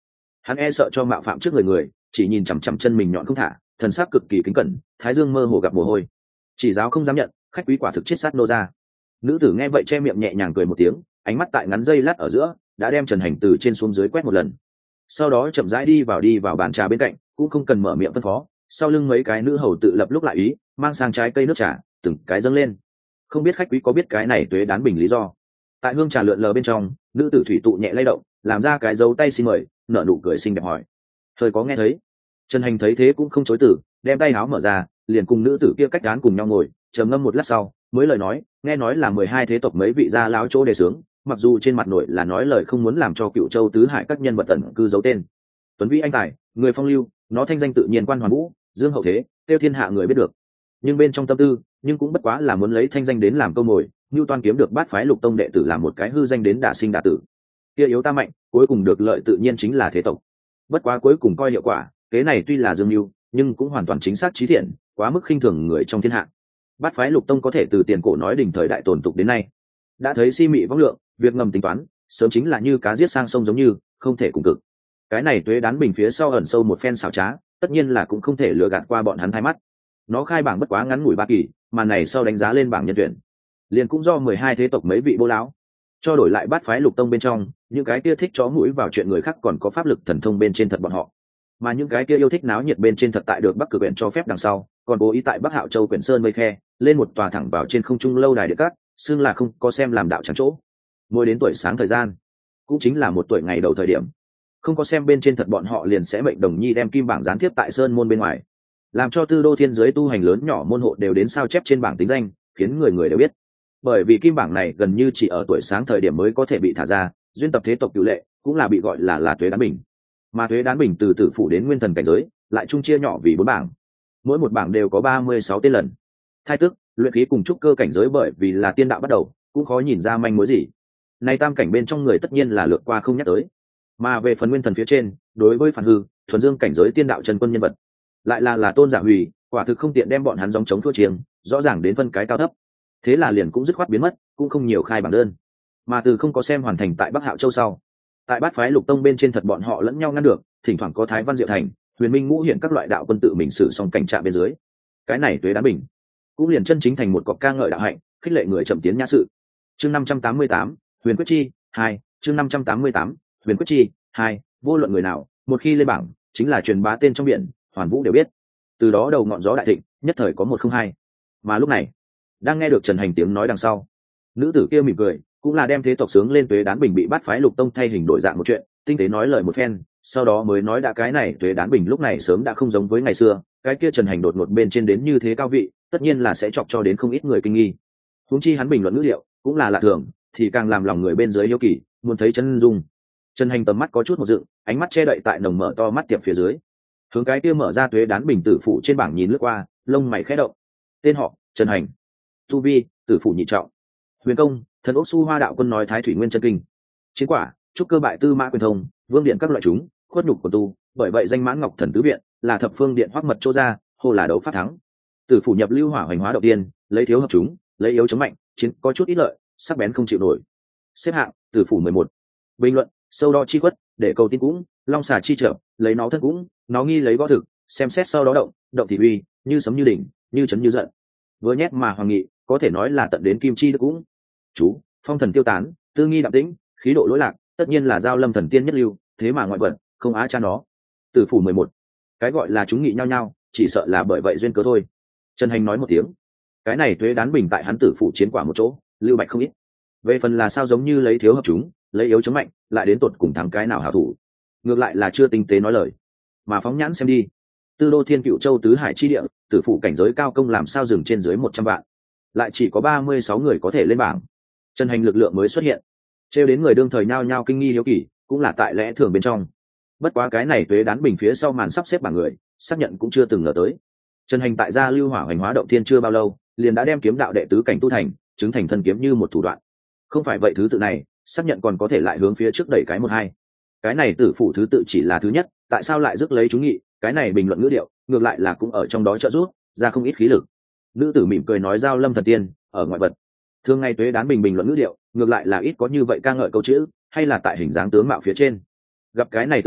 hắn e sợ cho mạo phạm trước người người, chỉ nhìn chằm chằm chân mình nhọn không thả, thần sắc cực kỳ kính cẩn, thái dương mơ hồ gặp mồ hôi. Chỉ giáo không dám nhận, khách quý quả thực chết sát nô ra. Nữ tử nghe vậy che miệng nhẹ nhàng cười một tiếng, ánh mắt tại ngắn dây lát ở giữa đã đem Trần Hành từ trên xuống dưới quét một lần, sau đó chậm rãi đi vào đi vào bàn trà bên cạnh, cũng không cần mở miệng phân phó, sau lưng mấy cái nữ hầu tự lập lúc lại ý, mang sang trái cây nước trà từng cái dâng lên. Không biết khách quý có biết cái này tuế đán bình lý do? Tại hương trà lượn lờ bên trong, nữ tử thủy tụ nhẹ lay động, làm ra cái dấu tay xin mời, nở nụ cười xinh đẹp hỏi. Thời có nghe thấy. Trần Hành thấy thế cũng không chối từ, đem tay áo mở ra, liền cùng nữ tử kia cách đán cùng nhau ngồi, trầm ngâm một lát sau mới lời nói, nghe nói là mười hai thế tộc mấy vị gia lão chỗ đề sướng, mặc dù trên mặt nội là nói lời không muốn làm cho Cựu Châu tứ hải các nhân vật ẩn cư giấu tên. Tuấn vĩ anh tài, người phong lưu, nó thanh danh tự nhiên quan hoàn vũ, dương hậu thế, tiêu thiên hạ người biết được. Nhưng bên trong tâm tư, nhưng cũng bất quá là muốn lấy thanh danh đến làm câu mồi, như toan kiếm được bát phái lục tông đệ tử làm một cái hư danh đến đả sinh đả tử. Kia yếu ta mạnh, cuối cùng được lợi tự nhiên chính là thế tộc. Bất quá cuối cùng coi hiệu quả, kế này tuy là dương mưu, nhưng cũng hoàn toàn chính xác trí thiện, quá mức khinh thường người trong thiên hạ. Bát phái lục tông có thể từ tiền cổ nói đỉnh thời đại tồn tục đến nay, đã thấy si mị vong lượng, việc ngầm tính toán, sớm chính là như cá giết sang sông giống như, không thể cùng cực. Cái này tuế đán bình phía sau ẩn sâu một phen xảo trá, tất nhiên là cũng không thể lừa gạt qua bọn hắn thay mắt. Nó khai bảng bất quá ngắn ngủi ba kỳ, mà này sau đánh giá lên bảng nhân tuyển, liền cũng do mười hai thế tộc mấy vị bố lão cho đổi lại bát phái lục tông bên trong những cái kia thích chó mũi vào chuyện người khác còn có pháp lực thần thông bên trên thật bọn họ, mà những cái kia yêu thích náo nhiệt bên trên thật tại được Bắc Cực huyện cho phép đằng sau, còn cố ý tại Bắc Hạo Châu quyển sơn mây khe lên một tòa thẳng vào trên không trung lâu đài địa cát, xưng là không có xem làm đạo trắng chỗ. Mỗi đến tuổi sáng thời gian, cũng chính là một tuổi ngày đầu thời điểm, không có xem bên trên thật bọn họ liền sẽ mệnh đồng nhi đem kim bảng gián tiếp tại sơn môn bên ngoài, làm cho tư đô thiên giới tu hành lớn nhỏ môn hộ đều đến sao chép trên bảng tính danh, khiến người người đều biết. Bởi vì kim bảng này gần như chỉ ở tuổi sáng thời điểm mới có thể bị thả ra, duyên tập thế tộc cựu lệ cũng là bị gọi là là tuế đán bình. Mà tuế đán bình từ tử phủ đến nguyên thần cảnh giới lại chung chia nhỏ vì bốn bảng, mỗi một bảng đều có ba mươi sáu tên lần. Thai tức, luyện khí cùng trúc cơ cảnh giới bởi vì là tiên đạo bắt đầu, cũng khó nhìn ra manh mối gì. Này tam cảnh bên trong người tất nhiên là lược qua không nhắc tới. Mà về phần nguyên thần phía trên, đối với phản hư, thuần dương cảnh giới tiên đạo chân quân nhân vật, lại là là tôn giả hủy, quả thực không tiện đem bọn hắn dòng chống thua chiêng, rõ ràng đến phân cái cao thấp. Thế là liền cũng dứt khoát biến mất, cũng không nhiều khai bảng đơn. Mà từ không có xem hoàn thành tại Bắc Hạo Châu sau, tại bát phái lục tông bên trên thật bọn họ lẫn nhau ngăn được, thỉnh thoảng có Thái Văn Diệu Thành, Huyền Minh Ngũ hiện các loại đạo quân tự mình xử xong cảnh trạng bên dưới. Cái này tuế đá bình, cũng liền chân chính thành một cọc ca ngợi đạo hạnh, khích lệ người chậm tiến nhã sự. Chương năm trăm tám mươi tám, Huyền Quyết Chi hai, chương năm trăm tám mươi tám, Huyền Quyết Chi hai, vô luận người nào, một khi lên bảng, chính là truyền bá tên trong biển, hoàn vũ đều biết. Từ đó đầu ngọn gió đại thịnh, nhất thời có một không hai. Mà lúc này, đang nghe được Trần Hành tiếng nói đằng sau, nữ tử kia mỉm cười, cũng là đem thế tộc sướng lên tuế đán bình bị bắt phái lục tông thay hình đổi dạng một chuyện, tinh tế nói lời một phen, sau đó mới nói đã cái này tuế đán bình lúc này sớm đã không giống với ngày xưa, cái kia Trần Hành đột ngột bên trên đến như thế cao vị, tất nhiên là sẽ chọc cho đến không ít người kinh nghi. Huống chi hắn bình luận ngữ liệu cũng là lạ thường, thì càng làm lòng người bên dưới hiếu kỳ, muốn thấy chân dung. Trần Hành tầm mắt có chút một dựng, ánh mắt che đậy tại nồng mở to mắt tiệp phía dưới, hướng cái kia mở ra tuế đán bình tử phụ trên bảng nhìn lướt qua, lông mày khẽ động. Tên họ Trần Hành, tu vi tử phụ nhị trọng, huyền công thần ốc su hoa đạo quân nói thái thủy nguyên chân kinh, chiến quả trúc cơ bại tư mã quyền thông, vương điện các loại chúng khuất nhục của tu, bởi vậy danh mãn ngọc thần tứ viện, là thập phương điện hoắc mật chỗ ra, hô là đấu pháp thắng. Tử phủ nhập lưu hỏa hoành hóa đầu tiên, lấy thiếu hợp chúng, lấy yếu chống mạnh, chiến có chút ít lợi, sắc bén không chịu nổi. Xếp hạng tử phủ mười một. Bình luận sâu đo chi quất, để cầu tin cũng long xà chi trở, lấy nó thân cũng nó nghi lấy võ thực, xem xét sau đó động động thì uy, như sấm như đỉnh, như chấn như giận. Vừa nhét mà hoàng nghị, có thể nói là tận đến kim chi đức cũng. Chú phong thần tiêu tán, tư nghi đạm tĩnh, khí độ lỗi lạc, tất nhiên là giao lâm thần tiên nhất lưu, thế mà ngoại vật không á cha nó. Tử phủ mười một. Cái gọi là chúng nghị nhau nhau, chỉ sợ là bởi vậy duyên cớ thôi. Trần Hành nói một tiếng, cái này tuế đán bình tại hắn tử phủ chiến quả một chỗ, lưu bạch không ít. Về phần là sao giống như lấy thiếu hợp chúng, lấy yếu chống mạnh, lại đến tột cùng thắng cái nào hảo thủ, ngược lại là chưa tinh tế nói lời, mà phóng nhãn xem đi. Tư đô thiên Cựu Châu tứ hải chi địa, tử phủ cảnh giới cao công làm sao dừng trên dưới một trăm vạn, lại chỉ có ba mươi sáu người có thể lên bảng. Trần Hành lực lượng mới xuất hiện, trêu đến người đương thời nhao nhao kinh nghi hiếu kỳ, cũng là tại lẽ thường bên trong. Bất quá cái này tuế đán bình phía sau màn sắp xếp bảng người, xác nhận cũng chưa từng ngờ tới. Trần Hành tại gia lưu hỏa hoành hóa động thiên chưa bao lâu, liền đã đem kiếm đạo đệ tứ cảnh tu thành, chứng thành thân kiếm như một thủ đoạn. Không phải vậy thứ tự này, xác nhận còn có thể lại hướng phía trước đẩy cái một hai. Cái này tử phủ thứ tự chỉ là thứ nhất, tại sao lại rước lấy chú nghị, cái này bình luận ngữ điệu, ngược lại là cũng ở trong đó trợ giúp ra không ít khí lực. Nữ tử mỉm cười nói giao lâm thần tiên, ở ngoại vật. Thường ngày tuế đán bình bình luận ngữ điệu, ngược lại là ít có như vậy ca ngợi câu chữ, hay là tại hình dáng tướng mạo phía trên. Gặp cái này từ ngữ,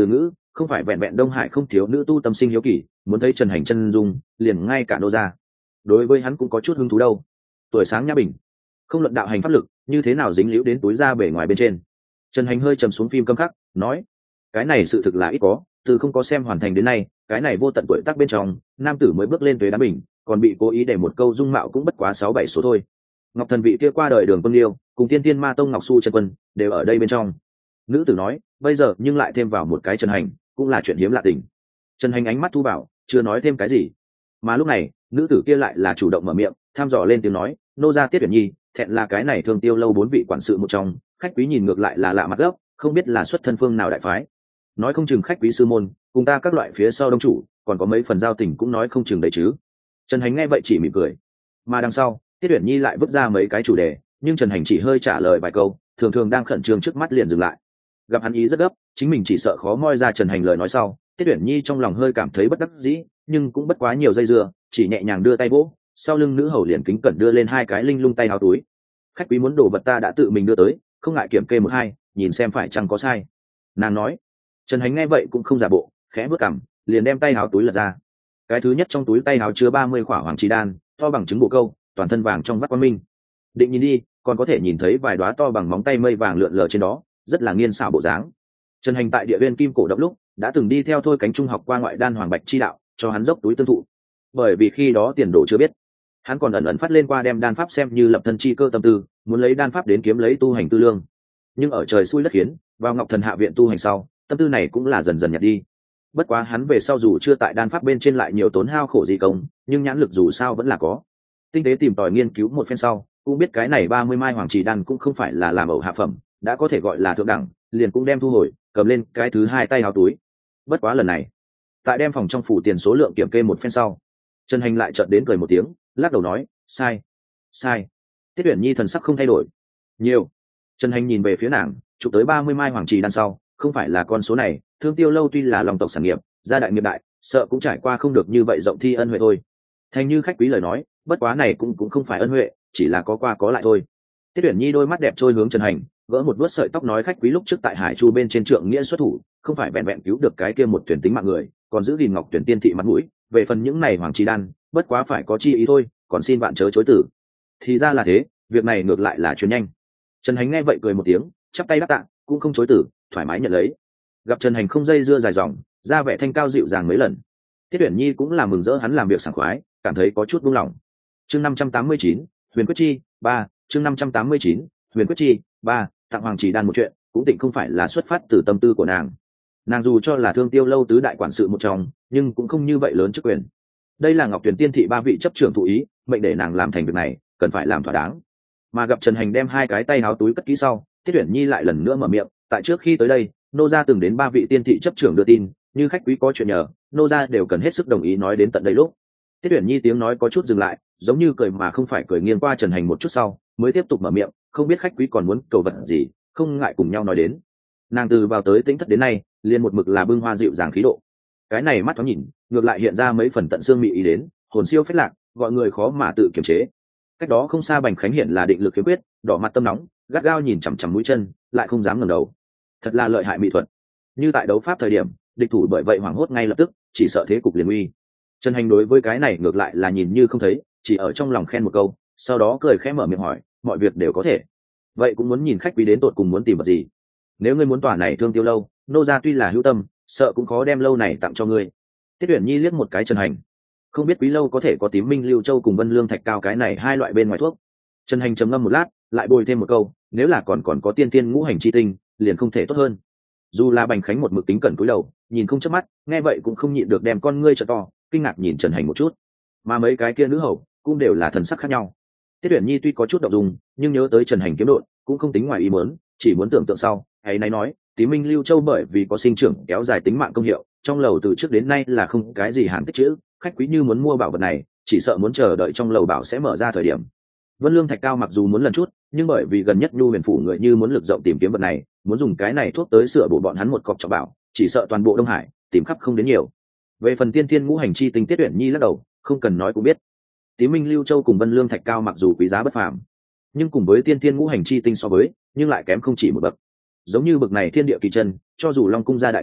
không phải vẹn vẹn Đông Hải không thiếu nữ tu tâm sinh hiếu kỳ muốn thấy Trần Hành chân dung, liền ngay cả nô gia đối với hắn cũng có chút hứng thú đâu. Tuổi sáng nhã bình, không luận đạo hành pháp lực như thế nào dính líu đến túi da bề ngoài bên trên. Trần Hành hơi trầm xuống phim câm khắc nói, cái này sự thực là ít có, từ không có xem hoàn thành đến nay, cái này vô tận tuổi tác bên trong nam tử mới bước lên tuế đá bình, còn bị cố ý để một câu dung mạo cũng bất quá sáu bảy số thôi. Ngọc thần vị kia qua đời Đường Quân Liêu cùng tiên tiên ma tông Ngọc Su chân quân đều ở đây bên trong. Nữ tử nói, bây giờ nhưng lại thêm vào một cái Trần Hành, cũng là chuyện hiếm lạ tình. Trần Hành ánh mắt thu vào, chưa nói thêm cái gì. Mà lúc này nữ tử kia lại là chủ động mở miệng tham dò lên tiếng nói, nô gia Tiết Uyển Nhi thẹn là cái này Thương Tiêu lâu bốn vị quản sự một trong, khách quý nhìn ngược lại là lạ mặt gốc, không biết là xuất thân phương nào đại phái. Nói không chừng khách quý sư môn cùng ta các loại phía sau đông chủ còn có mấy phần giao tình cũng nói không chừng đấy chứ. Trần Hành nghe vậy chỉ mỉm cười. Mà đằng sau Tiết Uyển Nhi lại vứt ra mấy cái chủ đề, nhưng Trần Hành chỉ hơi trả lời vài câu, thường thường đang khẩn trương trước mắt liền dừng lại. Gặp hắn ý rất gấp, chính mình chỉ sợ khó moi ra Trần Hành lời nói sau, Tiết Uyển Nhi trong lòng hơi cảm thấy bất đắc dĩ, nhưng cũng bất quá nhiều dây dưa, chỉ nhẹ nhàng đưa tay vỗ, sau lưng nữ hầu liền kính cẩn đưa lên hai cái linh lung tay áo túi. Khách quý muốn đồ vật ta đã tự mình đưa tới, không ngại kiểm kê một hai, nhìn xem phải chăng có sai. Nàng nói. Trần Hành nghe vậy cũng không giả bộ, khẽ bước cằm, liền đem tay áo túi lật ra. Cái thứ nhất trong túi tay áo chứa ba mươi khỏa hoàng chi đan, to bằng trứng bồ câu, toàn thân vàng trong vắt quan minh. Định nhìn đi, còn có thể nhìn thấy vài đóa to bằng móng tay mây vàng lượn lờ trên đó, rất là nghiên xảo bộ dáng. Trần Hành tại địa viên kim cổ động lúc đã từng đi theo Thôi Cánh Trung học qua ngoại đan hoàng bạch chi đạo, cho hắn dốc túi tương thụ. Bởi vì khi đó tiền đồ chưa biết, hắn còn ẩn ẩn phát lên qua đem đan pháp xem như lập thân chi cơ tâm tư, muốn lấy đan pháp đến kiếm lấy tu hành tư lương. Nhưng ở trời xui đất khiến, vào Ngọc Thần hạ viện tu hành sau, tâm tư này cũng là dần dần nhạt đi. Bất quá hắn về sau dù chưa tại đan pháp bên trên lại nhiều tốn hao khổ gì công, nhưng nhãn lực dù sao vẫn là có. Tinh tế tìm tòi nghiên cứu một phen sau, cũng biết cái này ba mươi mai hoàng trì đan cũng không phải là làm ẩu hạ phẩm, đã có thể gọi là thượng đẳng, liền cũng đem thu hồi, cầm lên cái thứ hai tay áo túi. Bất quá lần này, tại đem phòng trong phủ tiền số lượng kiểm kê một phen sau, Trần Hành lại chợt đến cười một tiếng, lắc đầu nói, sai, sai. Tiết Uyển Nhi thần sắc không thay đổi. Nhiều. Trần Hành nhìn về phía nàng, chụp tới ba mươi mai hoàng trì đan sau, không phải là con số này, Thương Tiêu lâu tuy là lòng tộc sản nghiệp, gia đại nghiệp đại, sợ cũng trải qua không được như vậy rộng thi ân huệ thôi. Thành như khách quý lời nói, bất quá này cũng cũng không phải ân huệ, chỉ là có qua có lại thôi. Tiết Uyển Nhi đôi mắt đẹp trôi hướng Trần Hành, gỡ một vuốt sợi tóc nói, khách quý lúc trước tại Hải Chu bên trên trượng nghĩa xuất thủ, không phải vẹn vẹn cứu được cái kia một tuyển tính mạng người, còn giữ gìn Ngọc Tuyển tiên thị mặt mũi, về phần những này hoàng chi đan, bất quá phải có chi ý thôi, còn xin bạn chớ chối từ. Thì ra là thế, việc này ngược lại là chuyến nhanh. Trần Hành nghe vậy cười một tiếng, chắp tay đáp tạ, cũng không chối từ, thoải mái nhận lấy. Gặp Trần Hành không dây dưa dài dòng, ra vẻ thanh cao dịu dàng mấy lần, Tiết Uyển Nhi cũng là mừng rỡ hắn làm việc sảng khoái, cảm thấy có chút buông lỏng. Chương năm trăm tám mươi chín, Huyền Quyết Chi ba, chương năm trăm tám mươi chín, Huyền Quyết Chi ba, tặng hoàng chỉ đan một chuyện, cũng tịnh không phải là xuất phát từ tâm tư của nàng. Nàng dù cho là Thương Tiêu lâu tứ đại quản sự một trong, nhưng cũng không như vậy lớn chức quyền. Đây là Ngọc Tuyển tiên thị ba vị chấp trưởng thụ ý, mệnh để nàng làm thành việc này, cần phải làm thỏa đáng. Mà gặp Trần Hành đem hai cái tay áo túi cất kỹ sau, Tiết Uyển Nhi lại lần nữa mở miệng, tại trước khi tới đây, nô gia từng đến ba vị tiên thị chấp trưởng đưa tin, như khách quý có chuyện nhờ, nô gia đều cần hết sức đồng ý nói đến tận đây lúc. Tiết Uyển Nhi tiếng nói có chút dừng lại, giống như cười mà không phải cười, nghiêng qua Trần Hành một chút sau, mới tiếp tục mở miệng, không biết khách quý còn muốn cầu vật gì, không ngại cùng nhau nói đến. Nàng từ vào tới Tĩnh Thất đến nay, liền một mực là bưng hoa dịu dàng khí độ. Cái này mắt thoáng nhìn, ngược lại hiện ra mấy phần tận xương mị ý đến, hồn siêu phách lạc, gọi người khó mà tự kiềm chế. Cách đó không xa Bành Khánh hiện là định lực khiếm quyết, đỏ mặt tâm nóng, gắt gao nhìn chằm chằm mũi chân, lại không dám ngẩng đầu. Thật là lợi hại mỹ thuật. Như tại đấu pháp thời điểm, địch thủ bởi vậy hoảng hốt ngay lập tức, chỉ sợ thế cục liền nguy. Trần Hành đối với cái này ngược lại là nhìn như không thấy, chỉ ở trong lòng khen một câu, sau đó cười khẽ mở miệng hỏi, mọi việc đều có thể. Vậy cũng muốn nhìn khách quý đến tột cùng muốn tìm vật gì. Nếu ngươi muốn tòa này Thương Tiêu lâu, nô gia tuy là hữu tâm, sợ cũng khó đem lâu này tặng cho ngươi. Tiết Uyển Nhi liếc một cái Trần Hành, không biết quý lâu có thể có Tím Minh Lưu Châu cùng Vân Lương Thạch Cao cái này hai loại bên ngoài thuốc. Trần Hành trầm ngâm một lát, lại bồi thêm một câu, nếu là còn còn có tiên tiên ngũ hành chi tinh, liền không thể tốt hơn. Dù là Bành Khánh một mực tính cẩn cúi đầu, nhìn không chớp mắt, nghe vậy cũng không nhịn được đem con ngươi trợ to, kinh ngạc nhìn Trần Hành một chút. Mà mấy cái kia nữ hầu cũng đều là thần sắc khác nhau. Tiết Uyển Nhi tuy có chút động dung, nhưng nhớ tới Trần Hành kiếm độn, cũng không tính ngoài ý muốn, chỉ muốn tưởng tượng sau, hay nay nói, Tím Minh Lưu Châu bởi vì có sinh trưởng kéo dài tính mạng công hiệu, trong lầu từ trước đến nay là không cái gì hạn tích chữ, khách quý như muốn mua bảo vật này, chỉ sợ muốn chờ đợi trong lầu bảo sẽ mở ra thời điểm. Vân Lương Thạch Cao mặc dù muốn lần chút, nhưng bởi vì gần nhất Nhu Huyền phủ người như muốn lực rộng tìm kiếm vật này, muốn dùng cái này thuốc tới sửa bổ bọn hắn một cọc trọng bảo, chỉ sợ toàn bộ Đông Hải tìm khắp không đến nhiều. Về phần tiên thiên ngũ hành chi tinh, Tiết Uyển Nhi lắc đầu, không cần nói cũng biết. Tím Minh Lưu Châu cùng Vân Lương Thạch Cao mặc dù quý giá bất phàm, nhưng cùng với tiên thiên ngũ hành chi tinh so với, nhưng lại kém không chỉ một bậc. Giống như bậc này thiên địa kỳ chân, cho dù Long cung gia đại nghiệp đại,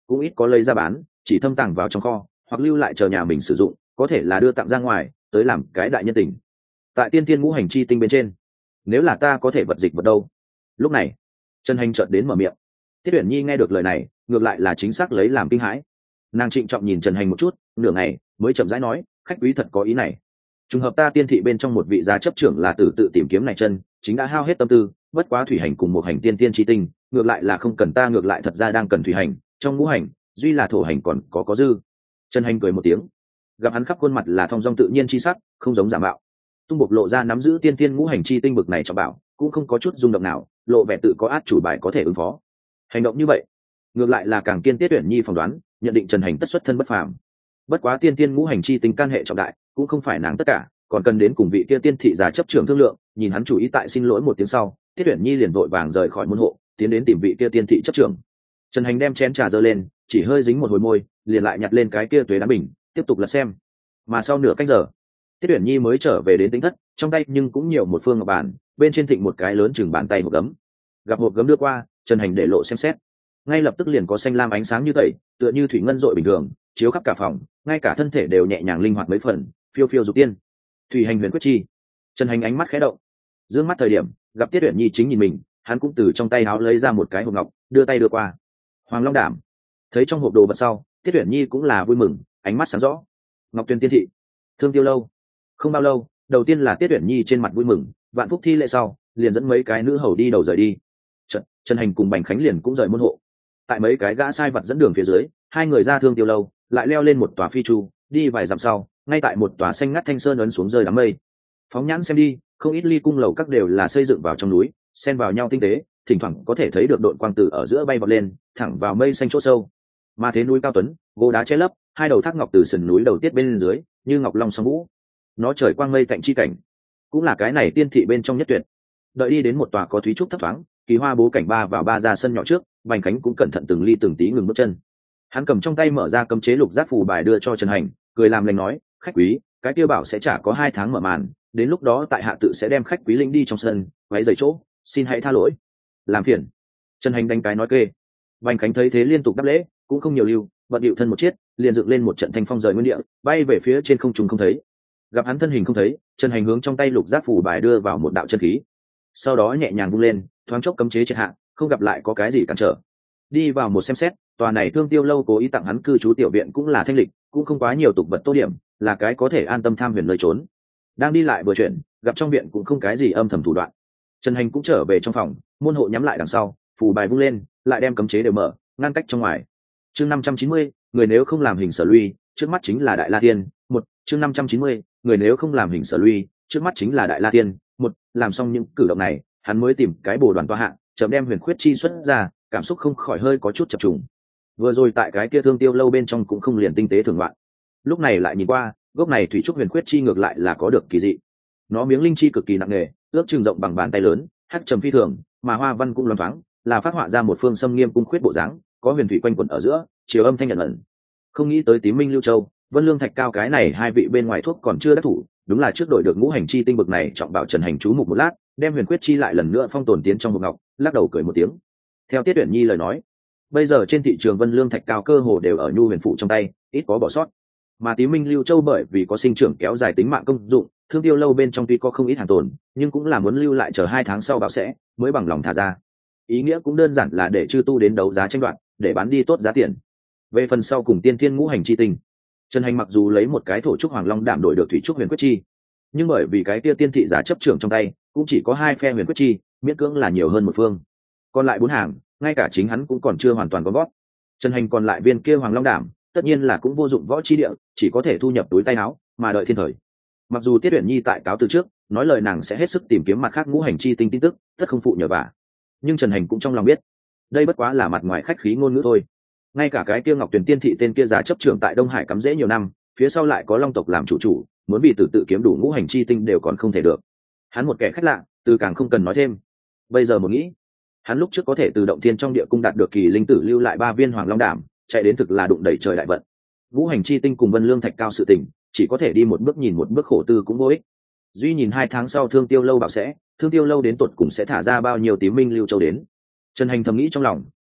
cũng ít có lấy ra bán, chỉ thâm tàng vào trong kho hoặc lưu lại chờ nhà mình sử dụng, có thể là đưa tặng ra ngoài tới làm cái đại nhân tình. Tại tiên tiên ngũ hành chi tinh bên trên, nếu là ta có thể vật dịch vật đâu? Lúc này Trần Hành chợt đến mở miệng. Tiết Uyển Nhi nghe được lời này, ngược lại là chính xác lấy làm kinh hãi. Nàng trịnh trọng nhìn Trần Hành một chút, nửa ngày mới chậm rãi nói, khách quý thật có ý này. Trùng hợp ta tiên thị bên trong một vị gia chấp trưởng là tử tự tìm kiếm này chân, chính đã hao hết tâm tư, bất quá thủy hành cùng một hành tiên tiên chi tinh, ngược lại là không cần ta, ngược lại thật ra đang cần thủy hành, trong ngũ hành, duy là thổ hành còn có có dư. Trần Hành cười một tiếng, gặp hắn khắp khuôn mặt là thong dong tự nhiên chi sắc, không giống giả mạo. Tung bộc lộ ra nắm giữ tiên tiên ngũ hành chi tinh bực này cho bảo, cũng không có chút rung động nào, lộ vẻ tự có át chủ bài có thể ứng phó. Hành động như vậy, ngược lại là càng kiên Tiết Uyển Nhi phỏng đoán, nhận định Trần Hành tất xuất thân bất phàm. Bất quá tiên tiên ngũ hành chi tinh can hệ trọng đại, cũng không phải nàng tất cả, còn cần đến cùng vị kia tiên thị già chấp trưởng thương lượng. Nhìn hắn chủ ý tại xin lỗi một tiếng sau, Tiết Uyển Nhi liền vội vàng rời khỏi môn hộ, tiến đến tìm vị kia tiên thị chấp trưởng. Trần Hành đem chén trà giơ lên, chỉ hơi dính một hồi môi, liền lại nhặt lên cái kia tuế đá bình, tiếp tục lật xem. Mà sau nửa canh giờ, Tiết Uyển Nhi mới trở về đến tính thất, trong tay nhưng cũng nhiều một phương ngọc bàn, bên trên thịnh một cái lớn chừng bàn tay hộp gấm. Gặp hộp gấm đưa qua, Trần Hành để lộ xem xét, ngay lập tức liền có xanh lam ánh sáng như tẩy, tựa như thủy ngân dội bình thường, chiếu khắp cả phòng, ngay cả thân thể đều nhẹ nhàng linh hoạt mấy phần, phiêu phiêu dục tiên. Thủy hành huyền quyết chi. Trần Hành ánh mắt khẽ động, dương mắt thời điểm, gặp Tiết Uyển Nhi chính nhìn mình, hắn cũng từ trong tay áo lấy ra một cái hộp ngọc, đưa tay đưa qua. Hoàng Long Đảm. Thấy trong hộp đồ vật sau, Tiết Uyển Nhi cũng là vui mừng, ánh mắt sáng rõ. Ngọc Tuyền tiên thị, Thương Tiêu lâu. Không bao lâu, đầu tiên là Tiết Uyển Nhi trên mặt vui mừng, vạn phúc thi lễ sau, liền dẫn mấy cái nữ hầu đi đầu rời đi. Trần, Trần Hành cùng Bành Khánh liền cũng rời môn hộ. Tại mấy cái gã sai vật dẫn đường phía dưới, hai người ra Thương Tiêu lâu, lại leo lên một tòa phi chu, đi vài dặm sau, ngay tại một tòa xanh ngắt thanh sơn ấn xuống rơi đám mây. Phóng nhãn xem đi, không ít ly cung lầu các đều là xây dựng vào trong núi, xen vào nhau tinh tế, thỉnh thoảng có thể thấy được đội quang tử ở giữa bay vọt lên, thẳng vào mây xanh chỗ sâu. Mà thế núi cao tuấn, gỗ đá che lấp, hai đầu thác ngọc từ sườn núi đầu tiết bên dưới, như ngọc long song vũ. Nó trời quang mây tạnh chi cảnh, cũng là cái này tiên thị bên trong nhất tuyệt. Đợi đi đến một tòa có thúy trúc thấp thoáng, kỳ hoa bố cảnh ba vào ba ra sân nhỏ trước, Bành Khánh cũng cẩn thận từng ly từng tí ngừng bước chân. Hắn cầm trong tay mở ra cấm chế lục giác phù bài đưa cho Trần Hành, cười làm lành nói, khách quý, cái kia bảo sẽ trả có hai tháng mở màn, đến lúc đó tại hạ tự sẽ đem khách quý linh đi trong sân, váy giày chỗ, xin hãy tha lỗi. Làm phiền. Trần Hành đánh cái nói kê. Bành Khánh thấy thế liên tục đáp lễ, cũng không nhiều lưu, vận điệu thân một chiếc, liền dựng lên một trận thanh phong rời nguyên địa, bay về phía trên không trung không thấy. Gặp hắn thân hình không thấy, Trần Hành hướng trong tay lục giác phù bài đưa vào một đạo chân khí, sau đó nhẹ nhàng vung lên, thoáng chốc cấm chế triệt hạ, không gặp lại có cái gì cản trở. Đi vào một xem xét, tòa này Thương Tiêu lâu cố ý tặng hắn cư trú tiểu viện cũng là thanh lịch, cũng không quá nhiều tục vật tô điểm, là cái có thể an tâm tham huyền nơi trốn. Đang đi lại vừa chuyển, gặp trong viện cũng không cái gì âm thầm thủ đoạn. Trần Hành cũng trở về trong phòng, môn hộ nhắm lại đằng sau, phù bài vung lên, lại đem cấm chế đều mở, ngăn cách trong ngoài. Chương năm trăm chín mươi, người nếu không làm hình sở luy, trước mắt chính là Đại La Tiên. Một, chương năm trăm chín mươi, người nếu không làm hình sở luy, trước mắt chính là Đại La Tiên. Một, làm xong những cử động này, hắn mới tìm cái bồ đoàn toa hạng, chậm đem huyền khuyết chi xuất ra, cảm xúc không khỏi hơi có chút chập trùng. Vừa rồi tại cái kia Thương Tiêu lâu bên trong cũng không liền tinh tế thường loạn, lúc này lại nhìn qua, gốc này thủy trúc huyền khuyết chi ngược lại là có được kỳ dị. Nó miếng linh chi cực kỳ nặng nề, ước chừng rộng bằng bàn tay lớn, hắc trầm phi thường, mà hoa văn cũng loáng thoáng, là phát họa ra một phương xâm nghiêm cung khuyết bộ dáng, có huyền thủy quanh quẩn ở giữa, chiều âm thanh nhận ẩn. Không nghĩ tới Tím Minh Lưu Châu, Vân Lương Thạch Cao cái này hai vị bên ngoài thuốc còn chưa đắc thủ, đúng là trước đổi được ngũ hành chi tinh bực này trọng bảo Trần Hành chú mục một lát, đem huyền quyết chi lại lần nữa phong tồn tiến trong hộp ngọc, lắc đầu cười một tiếng. Theo Tiết Uyển Nhi lời nói, bây giờ trên thị trường Vân Lương Thạch Cao cơ hồ đều ở nhu huyền phụ trong tay, ít có bỏ sót. Mà Tím Minh Lưu Châu bởi vì có sinh trưởng kéo dài tính mạng công dụng, Thương Tiêu lâu bên trong tuy có không ít hàng tồn, nhưng cũng là muốn lưu lại chờ hai tháng sau bảo sẽ mới bằng lòng thả ra. Ý nghĩa cũng đơn giản là để chư tu đến đấu giá tranh đoạt, để bán đi tốt giá tiền. Về phần sau cùng tiên thiên ngũ hành chi tinh, Trần Hành mặc dù lấy một cái thổ trúc hoàng long đảm đổi được thủy trúc huyền quyết chi, nhưng bởi vì cái kia tiên thị giả chấp trưởng trong tay cũng chỉ có hai phe huyền quyết chi, miễn cưỡng là nhiều hơn một phương. Còn lại bốn hàng, ngay cả chính hắn cũng còn chưa hoàn toàn có gót. Trần Hành còn lại viên kia hoàng long đảm, tất nhiên là cũng vô dụng võ chi địa, chỉ có thể thu nhập túi tay áo, mà đợi thiên thời. Mặc dù Tiết Uyển Nhi tại cáo từ trước nói lời nàng sẽ hết sức tìm kiếm mặt khác ngũ hành chi tinh tin tức, tất không phụ nhờ vả, nhưng Trần Hành cũng trong lòng biết, đây bất quá là mặt ngoài khách khí ngôn ngữ thôi. Ngay cả cái kia Ngọc Tuyền tiên thị tên kia giả chấp trưởng tại Đông Hải cắm rễ nhiều năm, phía sau lại có Long tộc làm chủ chủ, muốn vì tự tự kiếm đủ ngũ hành chi tinh đều còn không thể được. Hắn một kẻ khách lạ, từ càng không cần nói thêm. Bây giờ một nghĩ, hắn lúc trước có thể từ động thiên trong địa cung đạt được kỳ linh tử lưu lại ba viên hoàng long đảm, chạy đến thực là đụng đẩy trời đại vận. Ngũ hành chi tinh cùng Vân Lương Thạch Cao sự tình, chỉ có thể đi một bước nhìn một bước, khổ tư cũng vô ích. Duy nhìn hai tháng sau Thương Tiêu lâu bảo sẽ, Thương Tiêu lâu đến tột cùng sẽ thả ra bao nhiêu Tím Minh Lưu Châu đến. Trần Hành thầm nghĩ trong lòng,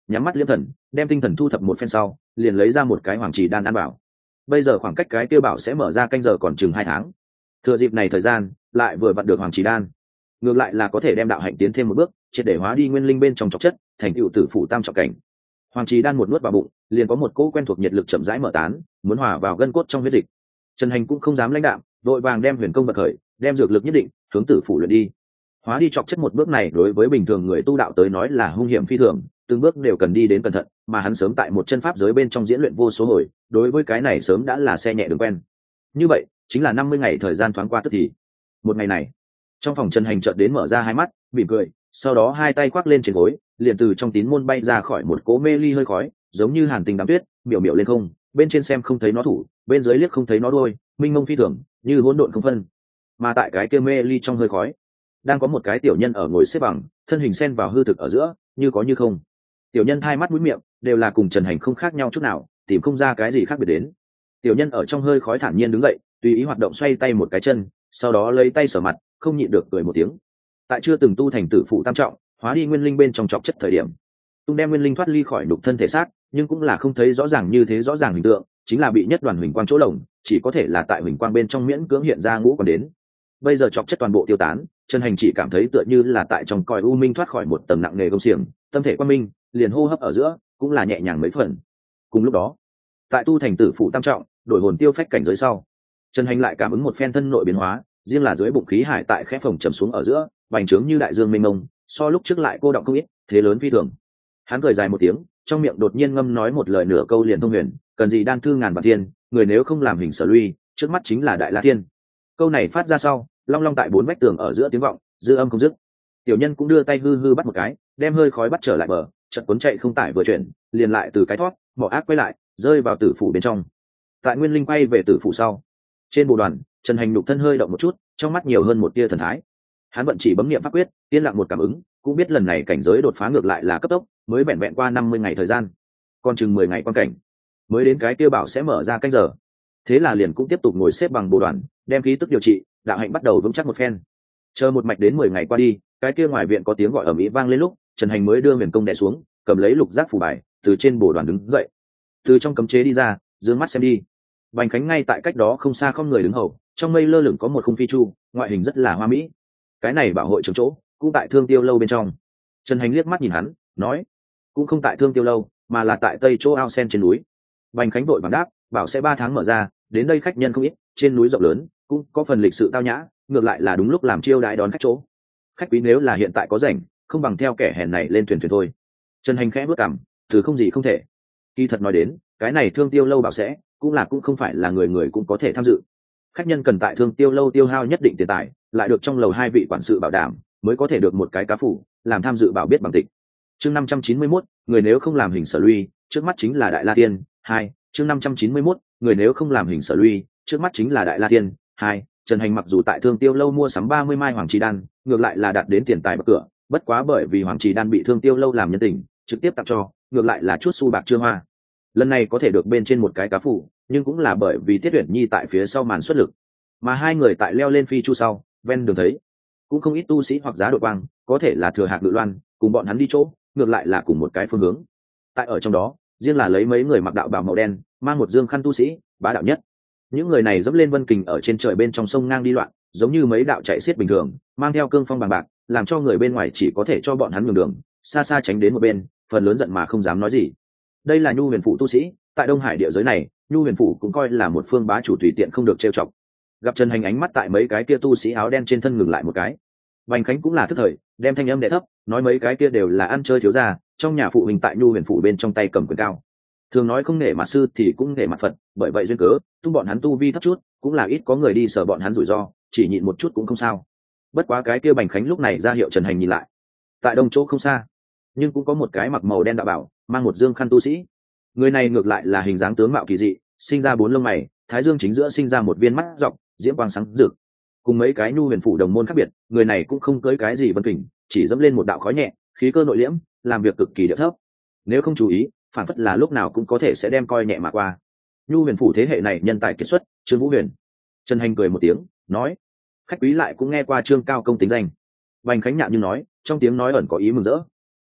nhắm mắt liêm thần, đem tinh thần thu thập một phen sau, liền lấy ra một cái hoàng trì đan ăn bảo. Bây giờ khoảng cách cái tiêu bảo sẽ mở ra canh giờ còn chừng hai tháng, thừa dịp này thời gian lại vừa vặn được hoàng trì đan, ngược lại là có thể đem đạo hạnh tiến thêm một bước, triệt để hóa đi nguyên linh bên trong trọng chất, thành tựu tử phụ tam trọng cảnh. Hoàng trì đan một nuốt vào bụng, liền có một cỗ quen thuộc nhiệt lực chậm rãi mở tán, muốn hòa vào gân cốt trong huyết dịch. Trần Hành cũng không dám lãnh đạm, đội vàng đem huyền công bật khởi, đem dược lực nhất định hướng tử phụ luyện đi. Hóa đi trọng chất một bước này đối với bình thường người tu đạo tới nói là hung hiểm phi thường, từng bước đều cần đi đến cẩn thận, mà hắn sớm tại một chân pháp giới bên trong diễn luyện vô số hồi, đối với cái này sớm đã là xe nhẹ đường quen. Như vậy, chính là năm mươi ngày thời gian thoáng qua tức thì. Một ngày này, trong phòng Trần Hành chợt đến mở ra hai mắt, mỉm cười, sau đó hai tay khoác lên trên gối, liền từ trong tín môn bay ra khỏi một cỗ mê ly hơi khói, giống như hàn tình đám tuyết, miểu miểu lên không, bên trên xem không thấy nó thủ, bên dưới liếc không thấy nó đuôi, minh mông phi thường, như hỗn độn không phân. Mà tại cái kia mê ly trong hơi khói, đang có một cái tiểu nhân ở ngồi xếp bằng, thân hình xen vào hư thực ở giữa, như có như không. Tiểu nhân hai mắt mũi miệng đều là cùng Trần Hành không khác nhau chút nào, tìm không ra cái gì khác biệt đến. Tiểu nhân ở trong hơi khói thản nhiên đứng dậy, tùy ý hoạt động xoay tay một cái chân, sau đó lấy tay sờ mặt, không nhịn được cười một tiếng. Tại chưa từng tu thành tử phụ tam trọng, hóa đi nguyên linh bên trong trọng chất thời điểm, tung đem nguyên linh thoát ly khỏi đục thân thể xác, nhưng cũng là không thấy rõ ràng như thế rõ ràng hình tượng, chính là bị nhất đoàn huỳnh quang chỗ lồng, chỉ có thể là tại huỳnh quang bên trong miễn cưỡng hiện ra ngũ còn đến. Bây giờ trọng chất toàn bộ tiêu tán, Trần Hành chỉ cảm thấy tựa như là tại trong còi u minh thoát khỏi một tầng nặng nề công xiềng, tâm thể quang minh, liền hô hấp ở giữa cũng là nhẹ nhàng mấy phần. Cùng lúc đó, tại tu thành tử phụ tam trọng, đổi hồn tiêu phách cảnh giới sau, Trần Hành lại cảm ứng một phen thân nội biến hóa, riêng là dưới bụng khí hải tại khẽ phồng trầm xuống ở giữa, bành trướng như đại dương mênh mông, so lúc trước lại cô động không ít, thế lớn phi thường. Hắn cười dài một tiếng, trong miệng đột nhiên ngâm nói một lời nửa câu liền thông huyền, cần gì đan thư ngàn vạn thiên, người nếu không làm hình sở luy, trước mắt chính là đại la thiên. Câu này phát ra sau, long long tại bốn vách tường ở giữa tiếng vọng, dư âm không dứt. Tiểu nhân cũng đưa tay hư hư bắt một cái, đem hơi khói bắt trở lại bờ, chợt cuốn chạy không tải vừa chuyển, liền lại từ cái thoát, mỏ ác quay lại, rơi vào tử phủ bên trong. Tại nguyên linh quay về tử phủ sau, trên bồ đoàn, Trần Hành nhục thân hơi động một chút, trong mắt nhiều hơn một tia thần thái. Hắn vận chỉ bấm niệm pháp quyết, yên lặng một cảm ứng, cũng biết lần này cảnh giới đột phá ngược lại là cấp tốc, mới vẹn vẹn qua năm mươi ngày thời gian, còn chừng mười ngày quan cảnh, mới đến cái tiêu bảo sẽ mở ra canh giờ. Thế là liền cũng tiếp tục ngồi xếp bằng bồ đoàn, đem khí tức điều trị, đạo hạnh bắt đầu vững chắc một phen. Chờ một mạch đến mười ngày qua đi, cái kia ngoài viện có tiếng gọi ầm ĩ vang lên lúc, Trần Hành mới đưa huyền công đè xuống, cầm lấy lục giác phù bài, từ trên bồ đoàn đứng dậy, từ trong cấm chế đi ra, dương mắt xem đi. Bành Khánh ngay tại cách đó không xa không người đứng hầu, trong mây lơ lửng có một khung phi chu, ngoại hình rất là hoa mỹ. Cái này bảo hội trường chỗ, cũng tại Thương Tiêu lâu bên trong. Trần Hành liếc mắt nhìn hắn, nói, cũng không tại Thương Tiêu lâu, mà là tại tây chỗ ao sen trên núi. Bành Khánh vội vàng đáp, bảo sẽ ba tháng mở ra, đến đây khách nhân không ít, trên núi rộng lớn, cũng có phần lịch sự tao nhã, ngược lại là đúng lúc làm chiêu đãi đón khách chỗ. Khách quý nếu là hiện tại có rảnh, không bằng theo kẻ hèn này lên thuyền thuyền thôi. Trần Hành khẽ bước cằm, thứ không gì không thể. Kỳ thật nói đến, cái này Thương Tiêu lâu bảo sẽ, cũng là cũng không phải là người người cũng có thể tham dự. Khách nhân cần tại Thương Tiêu lâu tiêu hao nhất định tiền tài, lại được trong lầu hai vị quản sự bảo đảm, mới có thể được một cái cá phủ, làm tham dự bảo biết bằng tịch. Chương năm trăm chín mươi mốt, người nếu không làm hình sở luy, trước mắt chính là Đại La Tiên. Hai, chương năm trăm chín mươi mốt, người nếu không làm hình sở luy, trước mắt chính là Đại La Tiên. Hai, Trần Hành mặc dù tại Thương Tiêu lâu mua sắm ba mươi mai hoàng trì đan, ngược lại là đạt đến tiền tài bậc cửa, bất quá bởi vì hoàng trì đan bị Thương Tiêu lâu làm nhân tình, trực tiếp tặng cho, ngược lại là chút xu bạc chưa hoa. Lần này có thể được bên trên một cái cá phủ, nhưng cũng là bởi vì Tiết Uyển Nhi tại phía sau màn xuất lực. Mà hai người tại leo lên phi chu sau, ven đường thấy cũng không ít tu sĩ hoặc giá đội quang, có thể là thừa hạc ngự loan, cùng bọn hắn đi chỗ, ngược lại là cùng một cái phương hướng. Tại ở trong đó, riêng là lấy mấy người mặc đạo bào màu đen, mang một dương khăn tu sĩ, bá đạo nhất. Những người này dẫm lên vân kình ở trên trời bên trong sông ngang đi loạn, giống như mấy đạo chạy xiết bình thường, mang theo cương phong bằng bạc, làm cho người bên ngoài chỉ có thể cho bọn hắn nhường đường, xa xa tránh đến một bên, phần lớn giận mà không dám nói gì. Đây là Nhu Huyền Phủ tu sĩ, tại Đông Hải địa giới này, Nhu Huyền Phủ cũng coi là một phương bá chủ tùy tiện không được trêu chọc. Gặp Trần Hành ánh mắt tại mấy cái kia tu sĩ áo đen trên thân ngừng lại một cái. Bành Khánh cũng là thức thời, đem thanh âm đè thấp, nói mấy cái kia đều là ăn chơi thiếu gia, trong nhà phụ huynh tại Nhu Huyền Phủ bên trong tay cầm quyền cao. Thường nói không nể mặt sư thì cũng nể mặt Phật, bởi vậy duyên cớ, tung bọn hắn tu vi thấp chút, cũng là ít có người đi sờ bọn hắn rủi ro, chỉ nhịn một chút cũng không sao. Bất quá cái kia Bành Khánh lúc này ra hiệu Trần Hành nhìn lại. Tại đông chỗ không xa, nhưng cũng có một cái mặc màu đen đạo bảo, mang một dương khăn tu sĩ. Người này ngược lại là hình dáng tướng mạo kỳ dị, sinh ra bốn lông mày, thái dương chính giữa sinh ra một viên mắt rộng, diễm quang sáng rực. Cùng mấy cái Nhu Huyền Phủ đồng môn khác biệt, người này cũng không cưới cái gì vân kình, chỉ dẫm lên một đạo khói nhẹ, khí cơ nội liễm, làm việc cực kỳ điệu thấp. Nếu không chú ý, phản phất là lúc nào cũng có thể sẽ đem coi nhẹ mà qua. Nhu Huyền Phủ thế hệ này nhân tài kiệt xuất, Trương Vũ Huyền. Trần Hành cười một tiếng, nói: khách quý lại cũng nghe qua Trương cao công tính danh. Bành Khánh nhạn như nói, trong tiếng nói ẩn có ý mừng rỡ.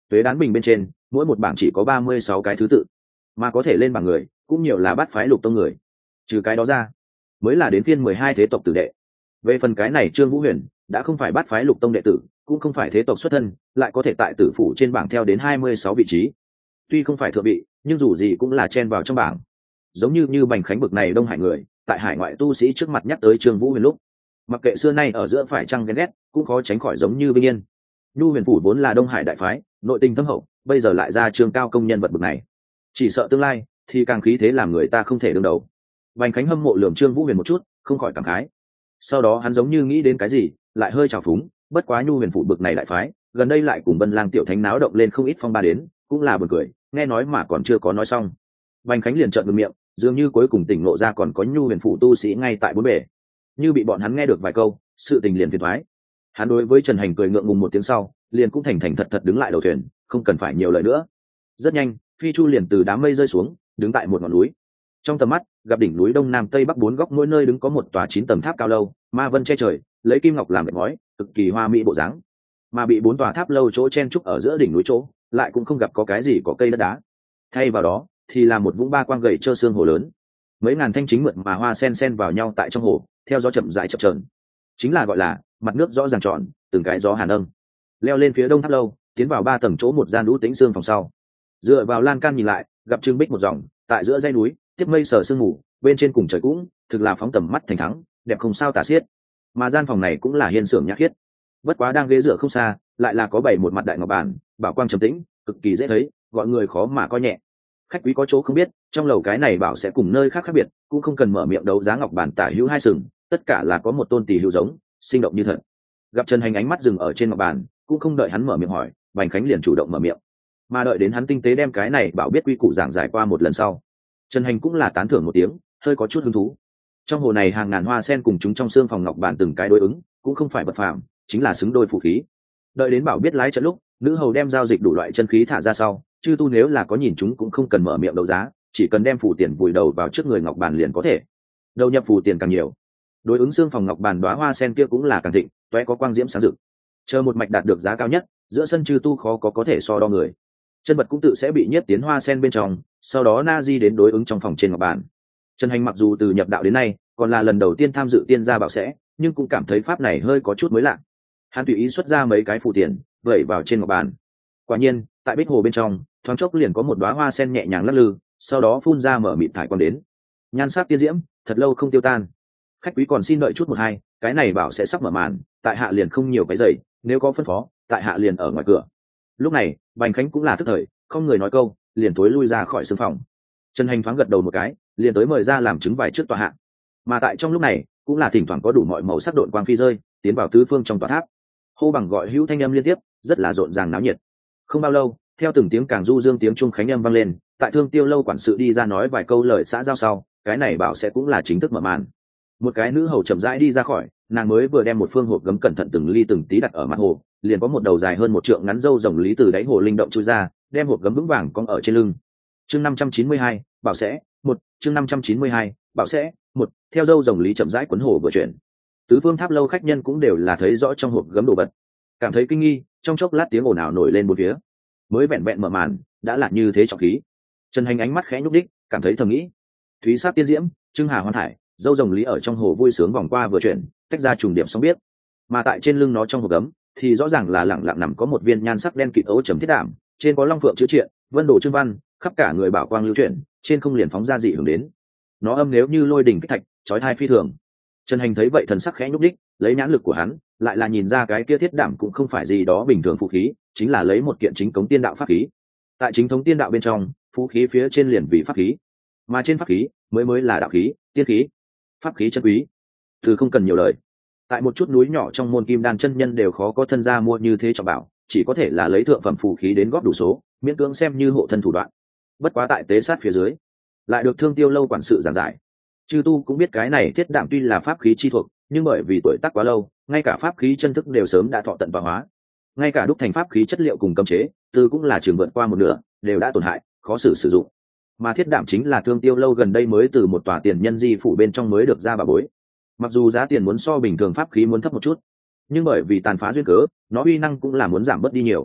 tuế đán bình bên trên mỗi một bảng chỉ có ba mươi sáu cái thứ tự, mà có thể lên bảng người cũng nhiều là bát phái lục tông người. Trừ cái đó ra mới là đến phiên mười hai thế tộc tử đệ. Về phần cái này Trương Vũ Huyền đã không phải bát phái lục tông đệ tử, cũng không phải thế tộc xuất thân, lại có thể tại tử phủ trên bảng theo đến hai mươi sáu vị trí. Tuy không phải thượng vị, nhưng dù gì cũng là chen vào trong bảng. Giống như như Bành Khánh bực này Đông Hải người, tại hải ngoại tu sĩ trước mặt nhắc tới Trương Vũ Huyền lúc, mặc kệ xưa nay ở giữa phải chăng ghen ghét, cũng khó tránh khỏi giống như Vinh Yên. Nhu Huyền phủ vốn là Đông Hải đại phái, nội tình thâm hậu, bây giờ lại ra Trương cao công nhân vật bực này, chỉ sợ tương lai thì càng khí thế làm người ta không thể đương đầu. Bành Khánh hâm mộ lườm Trương Vũ Huyền một chút, không khỏi cảm khái. Sau đó hắn giống như nghĩ đến cái gì, lại hơi trào phúng, bất quá Nhu Huyền phủ bực này đại phái, gần đây lại cùng Vân Lang tiểu thánh náo động lên không ít phong ba đến, cũng là buồn cười, nghe nói mà còn chưa có nói xong. Bành Khánh liền trợn ngược miệng, dường như cuối cùng tỉnh ngộ ra còn có Nhu Huyền phủ tu sĩ ngay tại bốn bể. Như bị bọn hắn nghe được vài câu, sự tình liền phiền thoái. Hắn đối với Trần Hành cười ngượng ngùng một tiếng sau, liền cũng thành thành thật thật đứng lại đầu thuyền, không cần phải nhiều lời nữa. Rất nhanh, phi chu liền từ đám mây rơi xuống, đứng tại một ngọn núi. Trong tầm mắt, gặp đỉnh núi đông nam tây bắc bốn góc mỗi nơi đứng có một tòa chín tầng tháp cao lâu, ma vân che trời, lấy kim ngọc làm đệm ngói, cực kỳ hoa mỹ bộ dáng. Mà bị bốn tòa tháp lâu chỗ chen trúc ở giữa đỉnh núi chỗ, lại cũng không gặp có cái gì có cây đất đá. Thay vào đó, thì là một vũng ba quang gầy trơ xương hồ lớn. Mấy ngàn thanh chính mượt mà hoa sen sen vào nhau tại trong hồ, theo gió chậm rãi chập chờn. Chính là gọi là mặt nước rõ ràng tròn, từng cái gió hàn âm. Leo lên phía đông tháp lâu, tiến vào ba tầng chỗ một gian lũ tĩnh xương phòng sau. Dựa vào lan can nhìn lại, gặp trưng bích một dòng, tại giữa dãy núi, tiếp mây sờ sương mù, bên trên cùng trời cũng, thực là phóng tầm mắt thành thắng, đẹp không sao tả xiết. Mà gian phòng này cũng là hiên xưởng nhã khiết. Bất quá đang ghế dựa không xa, lại là có bảy một mặt đại ngọc bàn, bảo quang trầm tĩnh, cực kỳ dễ thấy, gọi người khó mà coi nhẹ. Khách quý có chỗ không biết, trong lầu cái này bảo sẽ cùng nơi khác khác biệt, cũng không cần mở miệng đấu giá ngọc bàn tả hữu hai sừng, tất cả là có một tôn tỷ hữu giống, sinh động như thật. Gặp Trần Hành ánh mắt dừng ở trên ngọc bàn, cũng không đợi hắn mở miệng hỏi, Bành Khánh liền chủ động mở miệng. Mà đợi đến hắn tinh tế đem cái này bảo biết quy củ giảng giải qua một lần sau, Trần Hành cũng là tán thưởng một tiếng, hơi có chút hứng thú. Trong hồ này hàng ngàn hoa sen cùng chúng trong xương phòng ngọc bàn từng cái đối ứng, cũng không phải vật phàm, chính là xứng đôi phù khí. Đợi đến bảo biết lái trận lúc, nữ hầu đem giao dịch đủ loại chân khí thả ra sau, chư tu nếu là có nhìn chúng cũng không cần mở miệng đấu giá, chỉ cần đem phù tiền vùi đầu vào trước người ngọc bàn liền có thể. Đầu nhập phù tiền càng nhiều, đối ứng xương phòng ngọc bàn đóa hoa sen kia cũng là càng thịnh, toé có quang diễm sáng rực. Chờ một mạch đạt được giá cao nhất, giữa sân chư tu khó có có thể so đo người. Chân vật cũng tự sẽ bị nhiếp tiến hoa sen bên trong, sau đó na di đến đối ứng trong phòng trên ngọc bàn. Trần Hành mặc dù từ nhập đạo đến nay còn là lần đầu tiên tham dự tiên gia bảo sẽ, nhưng cũng cảm thấy pháp này hơi có chút mới lạ. Hắn tùy ý xuất ra mấy cái phù tiền, vẩy vào trên ngọc bàn. Quả nhiên, tại bích hồ bên trong, thoáng chốc liền có một đóa hoa sen nhẹ nhàng lắc lư, sau đó phun ra mở mịt thải quang đến. Nhan sắc tiên diễm, thật lâu không tiêu tan. Khách quý còn xin đợi chút một hai, cái này bảo sẽ sắp mở màn, tại hạ liền không nhiều cái giày, nếu có phân phó, tại hạ liền ở ngoài cửa. Lúc này, Bành Khánh cũng là tức thời, không người nói câu, liền tối lui ra khỏi sương phòng. Trần Hành thoáng gật đầu một cái, liền tới mời ra làm chứng vài trước tòa hạ. Mà tại trong lúc này, cũng là thỉnh thoảng có đủ mọi màu sắc độn quang phi rơi, tiến vào tứ phương trong tòa tháp. Hô bằng gọi hữu thanh âm liên tiếp, rất là rộn ràng náo nhiệt. Không bao lâu, theo từng tiếng càng du dương tiếng trung khánh âm vang lên, tại Thương Tiêu lâu quản sự đi ra nói vài câu lời xã giao sau, cái này bảo sẽ cũng là chính thức mở màn. Một cái nữ hầu chậm rãi đi ra khỏi, nàng mới vừa đem một phương hộp gấm cẩn thận từng ly từng tí đặt ở mặt hồ, liền có một đầu dài hơn một trượng ngắn râu rồng lý từ đáy hồ linh động chui ra, đem hộp gấm vững vàng cong ở trên lưng. Chương năm trăm chín mươi hai, bảo sẽ một. Chương năm trăm chín mươi hai, bảo sẽ một. Theo râu rồng lý chậm rãi quấn hồ vừa chuyển, tứ phương tháp lâu khách nhân cũng đều là thấy rõ trong hộp gấm đồ vật, cảm thấy kinh nghi, trong chốc lát tiếng ồn ào nổi lên bốn phía. Mới vẹn vẹn mở màn, đã là như thế trọng khí. Trần Hành ánh mắt khẽ nhúc đích, cảm thấy thầm nghĩ, thúy sắc tiên diễm, trưng hà hoan thải, dâu rồng lý ở trong hồ vui sướng vòng qua vừa chuyển, tách ra trùng điểm sóng biết. Mà tại trên lưng nó trong hộp gấm, thì rõ ràng là lẳng lặng nằm có một viên nhan sắc đen kịt ấu trầm thiết đảm, trên có long phượng chữ triện, vân đồ trương văn, khắp cả người bảo quang lưu chuyển, trên không liền phóng ra dị hưởng đến. Nó âm nếu như lôi đỉnh kích thạch, chói tai phi thường. Trần Hành thấy vậy thần sắc khẽ nhúc đích, lấy nhãn lực của hắn, lại là nhìn ra cái kia thiết đảm cũng không phải gì đó bình thường phú khí, chính là lấy một kiện chính cống tiên đạo pháp khí. Tại chính thống tiên đạo bên trong, phú khí phía trên liền vì pháp khí, mà trên pháp khí mới mới là đạo khí, tiên khí. Pháp khí chân quý, từ không cần nhiều lời. Tại một chút núi nhỏ trong môn kim đan chân nhân đều khó có thân gia mua như thế cho bảo, chỉ có thể là lấy thượng phẩm phù khí đến góp đủ số, miễn cưỡng xem như hộ thân thủ đoạn. Bất quá tại tế sát phía dưới, lại được Thương Tiêu lâu quản sự giảng giải. Chư tu cũng biết cái này thiết đạm tuy là pháp khí chi thuộc, nhưng bởi vì tuổi tác quá lâu, ngay cả pháp khí chân thức đều sớm đã thọ tận và hóa. Ngay cả đúc thành pháp khí chất liệu cùng cấm chế, từ cũng là trường vượt qua một nửa, đều đã tổn hại, khó xử sử dụng. Mà thiết đạm chính là Thương Tiêu lâu gần đây mới từ một tòa tiền nhân di phủ bên trong mới được ra bà bối. Mặc dù giá tiền muốn so bình thường pháp khí muốn thấp một chút, nhưng bởi vì tàn phá duyên cớ, nó uy năng cũng là muốn giảm bớt đi nhiều.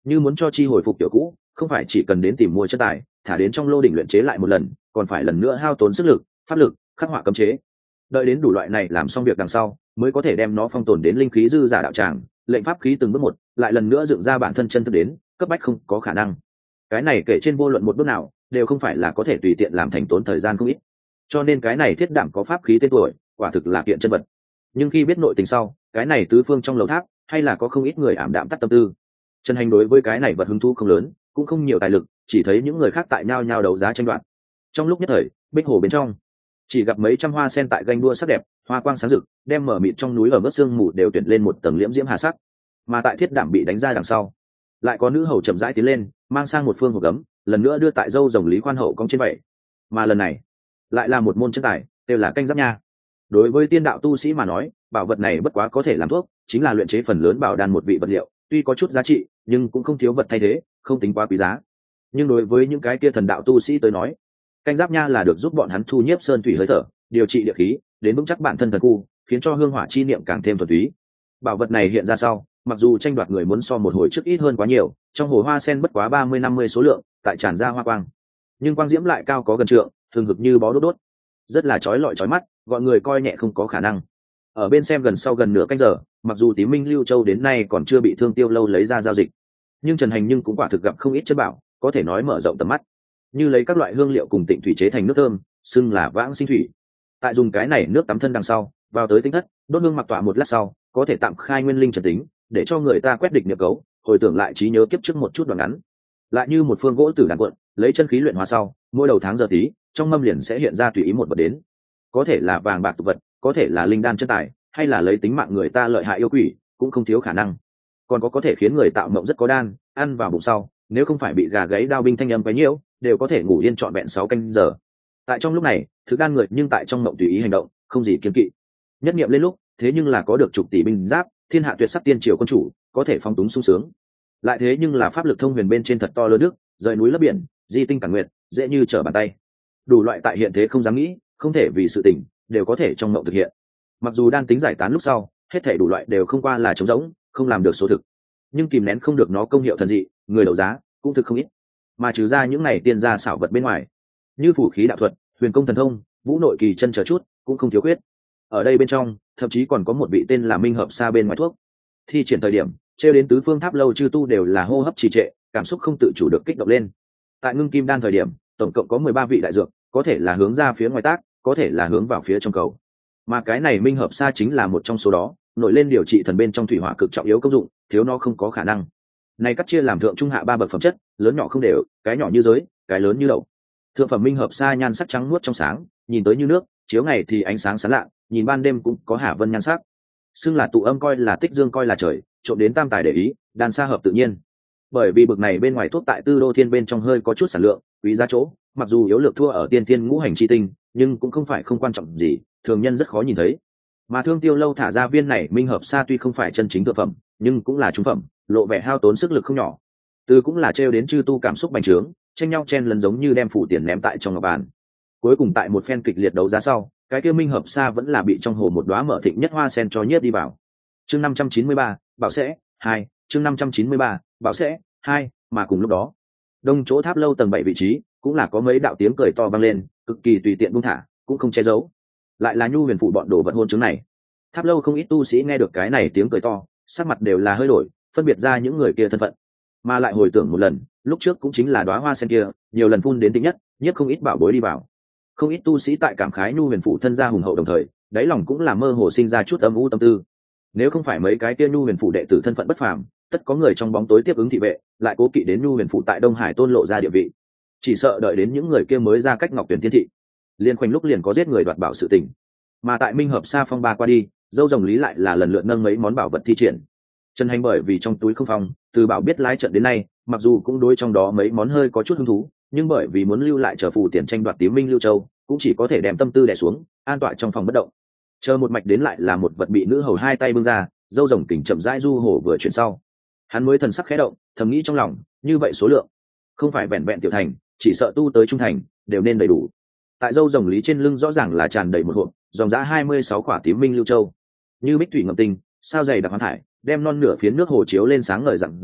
như muốn cho chi hồi phục tiểu cũ, không phải chỉ cần đến tìm mua chất tài thả đến trong lô đỉnh luyện chế lại một lần, còn phải lần nữa hao tốn sức lực pháp lực khắc họa cấm chế. Đợi đến đủ loại này làm xong việc đằng sau mới có thể đem nó phong tồn đến linh khí dư giả đạo tràng, lệnh pháp khí từng bước một lại lần nữa dựng ra bản thân chân thực đến, cấp bách không có khả năng. Cái này kể trên vô luận một bước nào đều không phải là có thể tùy tiện làm thành, tốn thời gian không ít. Cho nên cái này thiết đảm có pháp khí tên tuổi, quả thực là kiện chân vật. Nhưng khi biết nội tình sau, cái này tứ phương trong lầu tháp hay là có không ít người ảm đạm tắt tâm tư. Trần Hành đối với cái này vật hứng thú không lớn, cũng không nhiều tài lực, chỉ thấy những người khác tại nhau nhau đấu giá tranh đoạt. Trong lúc nhất thời, bích hồ bên trong chỉ gặp mấy trăm hoa sen tại ganh đua sắc đẹp, hoa quang sáng rực, đem mở mịt trong núi ở mức sương mù đều tuyển lên một tầng liễm diễm hà sắc. Mà tại thiết đảm bị đánh ra đằng sau, lại có nữ hầu chậm rãi tiến lên, mang sang một phương hộp gấm, lần nữa đưa tại dâu rồng Lý Khoan hậu cong trên vậy. Mà lần này, lại là một môn chân tài, đều là canh giáp nha. Đối với tiên đạo tu sĩ mà nói, bảo vật này bất quá có thể làm thuốc, chính là luyện chế phần lớn bảo đan một vị vật liệu, tuy có chút giá trị, nhưng cũng không thiếu vật thay thế, không tính quá quý giá. Nhưng đối với những cái kia thần đạo tu sĩ tới nói, canh giáp nha là được giúp bọn hắn thu nhiếp sơn thủy hơi thở, điều trị địa khí, đến vững chắc bản thân thần khu, khiến cho hương hỏa chi niệm càng thêm thuần túy. Bảo vật này hiện ra sau, mặc dù tranh đoạt người muốn so một hồi trước ít hơn quá nhiều, trong hồ hoa sen bất quá ba mươi năm mươi số lượng, tại tràn ra hoa quang, nhưng quang diễm lại cao có gần trượng, thường hực như bó đốt đốt, rất là chói lọi chói mắt, gọi người coi nhẹ không có khả năng. Ở bên xem gần sau gần nửa canh giờ, mặc dù Tím Minh Lưu Châu đến nay còn chưa bị Thương Tiêu lâu lấy ra giao dịch, nhưng Trần Hành nhưng cũng quả thực gặp không ít chất bảo, có thể nói mở rộng tầm mắt. Như lấy các loại hương liệu cùng tịnh thủy chế thành nước thơm, xưng là vãng sinh thủy. Tại dùng cái này nước tắm thân đằng sau, vào tới tinh thất, đốt hương mặc tọa một lát sau, có thể tạm khai nguyên linh trần tính, để cho người ta quét địch nhập cấu, hồi tưởng lại trí nhớ kiếp trước một chút đoạn ngắn. Lại như một phương gỗ tử đàn cuộn, lấy chân khí luyện hóa sau, mỗi đầu tháng giờ tí, trong mâm liền sẽ hiện ra tùy ý một vật đến. Có thể là vàng bạc tục vật, có thể là linh đan chân tài, hay là lấy tính mạng người ta lợi hại yêu quỷ, cũng không thiếu khả năng. Còn có có thể khiến người tạo mộng rất có đan, ăn vào bụng sau, nếu không phải bị gà gáy đao binh thanh âm quấy nhiễu, đều có thể ngủ yên trọn vẹn sáu canh giờ. Tại trong lúc này, thực đan người nhưng tại trong mộng tùy ý hành động, không gì kiêng kỵ. Nhất niệm lên lúc, thế nhưng là có được chục tỷ binh giáp, thiên hạ tuyệt sắc tiên triều quân chủ, có thể phong túng sung sướng. Lại thế nhưng là pháp lực thông huyền bên trên thật to lớn nước, rời núi lấp biển, di tinh cản nguyệt, dễ như trở bàn tay. Đủ loại tại hiện thế không dám nghĩ, không thể vì sự tình, đều có thể trong mộng thực hiện. Mặc dù đan tính giải tán lúc sau, hết thảy đủ loại đều không qua là trống rỗng, không làm được số thực, nhưng kìm nén không được nó công hiệu thần dị, người đấu giá cũng thực không ít. Mà trừ ra những này tiên gia xảo vật bên ngoài, như phù khí đạo thuật, huyền công thần thông, vũ nội kỳ chân chờ chút, cũng không thiếu khuyết. Ở đây bên trong, thậm chí còn có một vị tên là Minh Hợp Sa bên ngoài thuốc. Thi triển thời điểm, trêu đến tứ phương tháp lâu chư tu đều là hô hấp trì trệ, cảm xúc không tự chủ được kích động lên. Tại ngưng kim đan thời điểm, tổng cộng có mười ba vị đại dược, có thể là hướng ra phía ngoài tác, có thể là hướng vào phía trong cầu. Mà cái này Minh Hợp Sa chính là một trong số đó, nổi lên điều trị thần bên trong thủy hỏa cực trọng yếu công dụng, thiếu nó không có khả năng. Này cắt chia làm thượng trung hạ ba bậc phẩm chất, lớn nhỏ không đều, cái nhỏ như giới, cái lớn như đậu. Thượng phẩm Minh Hợp Sa nhan sắc trắng muốt trong sáng, nhìn tới như nước, chiếu ngày thì ánh sáng sáng lạ, nhìn ban đêm cũng có hà vân nhan sắc. Xưng là tụ âm coi là tích dương coi là trời, trộn đến tam tài để ý, đan xa hợp tự nhiên. Bởi vì bực này bên ngoài thuốc tại Tư Đô Thiên bên trong hơi có chút sản lượng, quý giá chỗ, mặc dù yếu lược thua ở tiên tiên ngũ hành chi tinh, nhưng cũng không phải không quan trọng gì, thường nhân rất khó nhìn thấy. Mà Thương Tiêu lâu thả ra viên này Minh Hợp Sa tuy không phải chân chính thượng phẩm, nhưng cũng là trung phẩm, lộ vẻ hao tốn sức lực không nhỏ. Từ cũng là trêu đến chư tu cảm xúc bành trướng, tranh nhau chen lần giống như đem phủ tiền ném tại trong ngọc bàn. Cuối cùng tại một phen kịch liệt đấu giá sau, cái kia Minh Hợp Sa vẫn là bị trong hồ một đóa mở thịnh nhất hoa sen cho nhiếp đi vào. Chương năm trăm chín mươi ba, bảo sẽ hai, chương năm trăm chín mươi ba, bảo sẽ hai, mà cùng lúc đó, đông chỗ tháp lâu tầng bảy vị trí, cũng là có mấy đạo tiếng cười to vang lên, cực kỳ tùy tiện buông thả, cũng không che giấu. Lại là Nhu Huyền phụ bọn đồ vật hôn chứng này. Tháp lâu không ít tu sĩ nghe được cái này tiếng cười to, sắc mặt đều là hơi đổi, phân biệt ra những người kia thân phận. Mà lại hồi tưởng một lần, lúc trước cũng chính là đóa hoa sen kia, nhiều lần phun đến tính nhất, nhất không ít bảo bối đi vào. Không ít tu sĩ tại cảm khái Nhu Huyền phụ thân gia hùng hậu đồng thời, đáy lòng cũng là mơ hồ sinh ra chút âm u tâm tư. Nếu không phải mấy cái kia Nhu Huyền phụ đệ tử thân phận bất phàm, tất có người trong bóng tối tiếp ứng thị vệ, lại cố kỵ đến Nhu Huyền phụ tại Đông Hải tôn lộ ra địa vị. Chỉ sợ đợi đến những người kia mới ra cách Ngọc Tuyển Thiên thị, liên khoảnh lúc liền có giết người đoạt bảo sự tình. Mà tại Minh Hợp Sa phong ba qua đi, dâu rồng Lý lại là lần lượt nâng mấy món bảo vật thi triển. Trần Hành bởi vì trong túi không phong, từ bảo biết lái trận đến nay, mặc dù cũng đối trong đó mấy món hơi có chút hứng thú, nhưng bởi vì muốn lưu lại chờ phù tiền tranh đoạt Tím Minh Lưu Châu, cũng chỉ có thể đem tâm tư đè xuống, an tọa trong phòng bất động. Chờ một mạch đến lại là một vật bị nữ hầu hai tay bưng ra, dâu rồng kình chậm rãi du hổ vừa chuyển sau, hắn mới thần sắc khẽ động, thầm nghĩ trong lòng, như vậy số lượng, không phải vẹn vẹn tiểu thành, chỉ sợ tu tới trung thành, đều nên đầy đủ. Tại dâu rồng Lý trên lưng rõ ràng là tràn đầy một hộp, dòng giá hai mươi sáu quả Tím Minh Lưu Châu, như bích thủy ngậm tinh, sao dày đặc hoán thải, đem non nửa phiến nước hồ chiếu lên sáng ngời rạng rỡ,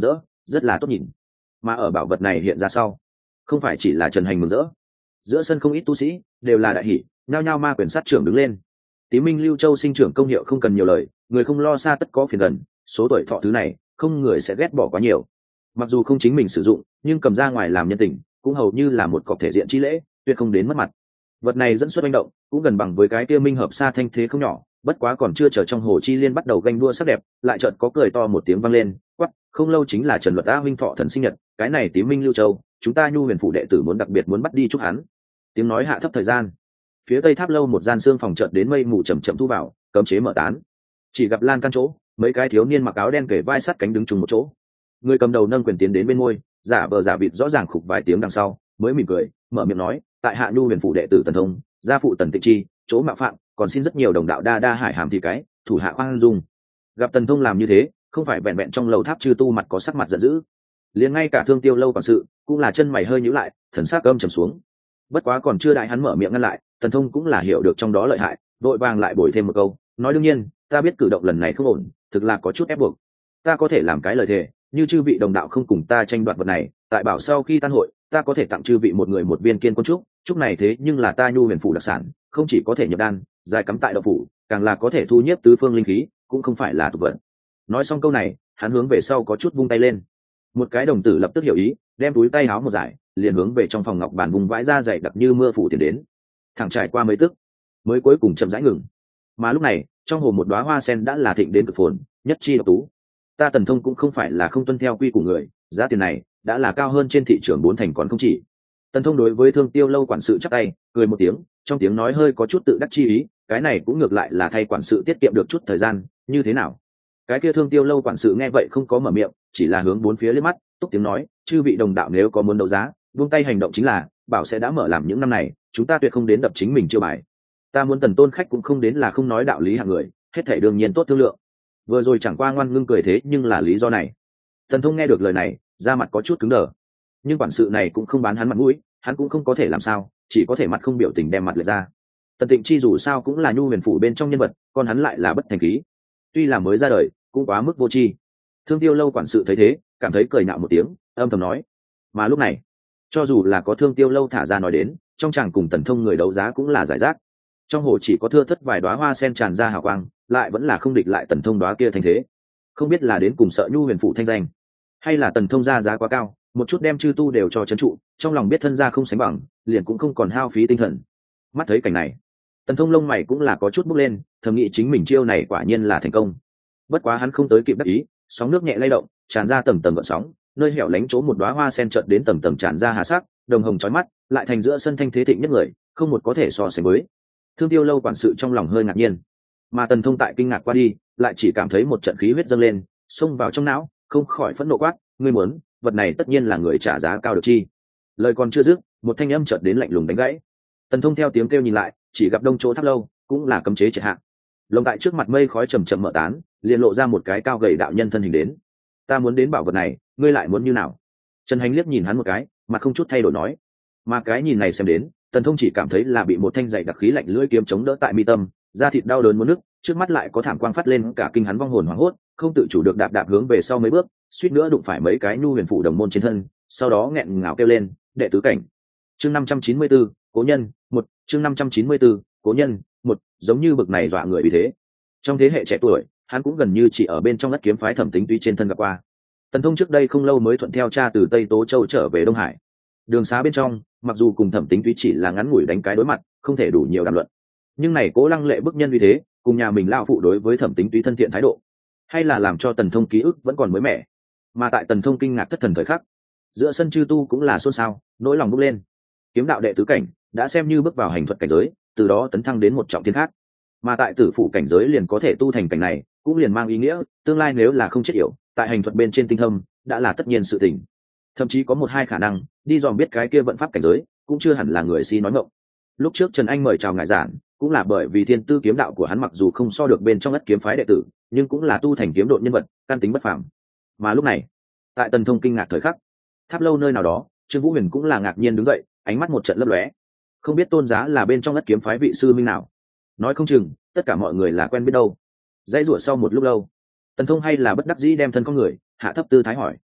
rất là tốt nhìn. Mà ở bảo vật này hiện ra sau, không phải chỉ là Trần Hành mừng rỡ, giữa sân không ít tu sĩ đều là đại hỷ, nhao nhao ma quyền sát trưởng đứng lên. Tím Minh Lưu Châu sinh trưởng công hiệu không cần nhiều lời, người không lo xa tất có phiền gần, số tuổi thọ thứ này không người sẽ ghét bỏ quá nhiều. Mặc dù không chính mình sử dụng, nhưng cầm ra ngoài làm nhân tình cũng hầu như là một cọc thể diện chi lễ, tuyệt không đến mất mặt. Vật này dẫn xuất manh động, cũng gần bằng với cái kia minh hợp xa thanh thế không nhỏ, bất quá còn chưa chờ trong hồ chi liên bắt đầu ganh đua sắc đẹp, lại chợt có cười to một tiếng vang lên, quắc, không lâu chính là Trần Luật A huynh thọ thần sinh nhật, cái này Tím Minh Lưu Châu, chúng ta Nhu Huyền phủ đệ tử muốn đặc biệt muốn bắt đi chúc hắn. Tiếng nói hạ thấp thời gian, phía tây tháp lâu một gian xương phòng chợt đến mây mù chậm chậm thu vào, cấm chế mở tán. Chỉ gặp lan can chỗ, mấy cái thiếu niên mặc áo đen kể vai sát cánh đứng chung một chỗ. Người cầm đầu nâng quyền tiến đến bên môi, giả vờ giả vịt rõ ràng khục vài tiếng đằng sau, mới mỉm cười, mở miệng nói, tại hạ Nhu Huyền phủ đệ tử Tần Thông, gia phụ Tần Tịnh Chi, chỗ mạo phạm, còn xin rất nhiều đồng đạo đa đa hải hàm thì cái, thủ hạ khoan dung. Gặp Tần Thông làm như thế, không phải vẹn vẹn trong lầu tháp chư tu mặt có sắc mặt giận dữ, liền ngay cả Thương Tiêu lâu quản sự cũng là chân mày hơi nhíu lại, thần sắc âm trầm xuống. Bất quá còn chưa đại hắn mở miệng ngăn lại, Tần Thông cũng là hiểu được trong đó lợi hại, vội vàng lại bồi thêm một câu, nói đương nhiên, ta biết cử động lần này không ổn, thực là có chút ép buộc. Ta có thể làm cái lời thề, như chư vị đồng đạo không cùng ta tranh đoạt vật này, tại bảo sau khi tan hội, ta có thể tặng chư vị một người một viên kiên quân trúc, trúc này thế nhưng là ta Nhu Huyền phủ đặc sản, không chỉ có thể nhập đan, dài cắm tại đậu phủ, càng là có thể thu nhiếp tứ phương linh khí, cũng không phải là tục vật. Nói xong câu này, hắn hướng về sau có chút vung tay lên. Một cái đồng tử lập tức hiểu ý, đem túi tay áo một giải, liền hướng về trong phòng ngọc bàn vùng vãi ra dày đặc như mưa phủ tiền đến. Thẳng trải qua mấy tức, mới cuối cùng chậm rãi ngừng. Mà lúc này, trong hồ một đóa hoa sen đã là thịnh đến cực phồn, nhất chi độc tú. Ta Tần Thông cũng không phải là không tuân theo quy của người, giá tiền này đã là cao hơn trên thị trường bốn thành còn không chỉ. Tần Thông đối với Thương Tiêu lâu quản sự chắp tay, cười một tiếng, trong tiếng nói hơi có chút tự đắc chi ý, cái này cũng ngược lại là thay quản sự tiết kiệm được chút thời gian, như thế nào? Cái kia Thương Tiêu lâu quản sự nghe vậy không có mở miệng, chỉ là hướng bốn phía liếc mắt, túc tiếng nói, chư vị đồng đạo nếu có muốn đấu giá, buông tay hành động chính là, bảo sẽ đã mở làm những năm này, chúng ta tuyệt không đến đập chính mình chiêu bài. Ta muốn Tần tôn khách cũng không đến là không nói đạo lý hạng người, hết thảy đương nhiên tốt thương lượng. Vừa rồi chẳng qua ngoan ngưng cười thế nhưng là lý do này. Tần Thông nghe được lời này, da mặt có chút cứng đờ. Nhưng quản sự này cũng không bán hắn mặt mũi, hắn cũng không có thể làm sao, chỉ có thể mặt không biểu tình đem mặt lệch ra. Tần Tịnh Chi dù sao cũng là Nhu Huyền phủ bên trong nhân vật, còn hắn lại là bất thành khí. Tuy là mới ra đời, cũng quá mức vô tri. Thương Tiêu lâu quản sự thấy thế, cảm thấy cười nhạo một tiếng, âm thầm nói. Mà lúc này, cho dù là có Thương Tiêu lâu thả ra nói đến, trong chàng cùng Tần Thông người đấu giá cũng là giải rác. Trong hồ chỉ có thưa thất vài đóa hoa sen tràn ra hào quang, lại vẫn là không địch lại Tần Thông đóa kia thành thế. Không biết là đến cùng sợ Nhu Huyền phủ thanh danh, hay là Tần Thông ra giá quá cao, một chút đem chư tu đều cho trấn trụ, trong lòng biết thân gia không sánh bằng, liền cũng không còn hao phí tinh thần. Mắt thấy cảnh này, Tần Thông lông mày cũng là có chút bốc lên, thầm nghĩ chính mình chiêu này quả nhiên là thành công. Bất quá hắn không tới kịp đắc ý, sóng nước nhẹ lay động, tràn ra tầng tầng gợn sóng, nơi hẻo lánh chỗ một đóa hoa sen chợt đến tầng tầng tràn ra hà sắc, đồng hồng chói mắt, lại thành giữa sân thanh thế thịnh nhất người, không một có thể so sánh với. Thương Tiêu lâu quản sự trong lòng hơi ngạc nhiên, mà Tần Thông tại kinh ngạc qua đi, lại chỉ cảm thấy một trận khí huyết dâng lên, xông vào trong não, không khỏi phẫn nộ quát, ngươi muốn, vật này tất nhiên là người trả giá cao được chi. Lời còn chưa dứt, một thanh âm chợt đến lạnh lùng đánh gãy. Tần Thông theo tiếng kêu nhìn lại, chỉ gặp đông chỗ tháp lâu cũng là cấm chế triệt hạ. Lồng tại trước mặt mây khói chầm chậm mở tán, liền lộ ra một cái cao gầy đạo nhân thân hình đến. Ta muốn đến bảo vật này, ngươi lại muốn như nào? Trần Hành liếc nhìn hắn một cái, mà không chút thay đổi nói. Mà cái nhìn này xem đến, Tần Thông chỉ cảm thấy là bị một thanh dày đặc khí lạnh lưỡi kiếm chống đỡ tại mi tâm, da thịt đau đớn muốn nứt, trước mắt lại có thảm quang phát lên, cả kinh hắn vong hồn hoảng hốt, không tự chủ được đạp đạp hướng về sau mấy bước, suýt nữa đụng phải mấy cái Nhu Huyền phủ đồng môn trên thân, sau đó nghẹn ngào kêu lên, đệ tứ cảnh. Chương năm trăm chín mươi tư, cố nhân, một, chương năm trăm chín mươi tư, cố nhân, một, giống như bực này dọa người vì thế. Trong thế hệ trẻ tuổi, hắn cũng gần như chỉ ở bên trong đất kiếm phái Thẩm Tính Túy trên thân gặp qua. Tần Thông trước đây không lâu mới thuận theo cha từ Tây Tố Châu trở về Đông Hải. Đường xá bên trong, mặc dù cùng Thẩm Tính Túy chỉ là ngắn ngủi đánh cái đối mặt, không thể đủ nhiều đàm luận. Nhưng này Cố Lăng Lệ bức nhân vì thế, cùng nhà mình lao phụ đối với Thẩm Tính Túy thân thiện thái độ, hay là làm cho Tần Thông ký ức vẫn còn mới mẻ. Mà tại Tần Thông kinh ngạc thất thần thời khắc, giữa sân chư tu cũng là xôn xao, nỗi lòng bốc lên. Kiếm đạo đệ tứ cảnh đã xem như bước vào hành thuật cảnh giới, từ đó tấn thăng đến một trọng thiên khác. Mà tại tử phủ cảnh giới liền có thể tu thành cảnh này, cũng liền mang ý nghĩa tương lai nếu là không chết yểu, tại hành thuật bên trên tinh thâm đã là tất nhiên sự tình. Thậm chí có một hai khả năng đi dòm biết cái kia vận pháp cảnh giới, cũng chưa hẳn là người si nói ngọng. Lúc trước Trần Anh mời chào ngài giảng, cũng là bởi vì thiên tư kiếm đạo của hắn mặc dù không so được bên trong ất kiếm phái đệ tử, nhưng cũng là tu thành kiếm độ nhân vật, căn tính bất phàm. Mà lúc này, tại Tần Thông kinh ngạc thời khắc, tháp lâu nơi nào đó, Trương Vũ Huyền cũng là ngạc nhiên đứng dậy, ánh mắt một trận lấp lóe. Không biết tôn giá là bên trong ất kiếm phái vị sư minh nào? Nói không chừng, tất cả mọi người là quen biết đâu. Dãy rủa sau một lúc lâu, Tần Thông hay là bất đắc dĩ đem thân con người hạ thấp tư thái hỏi.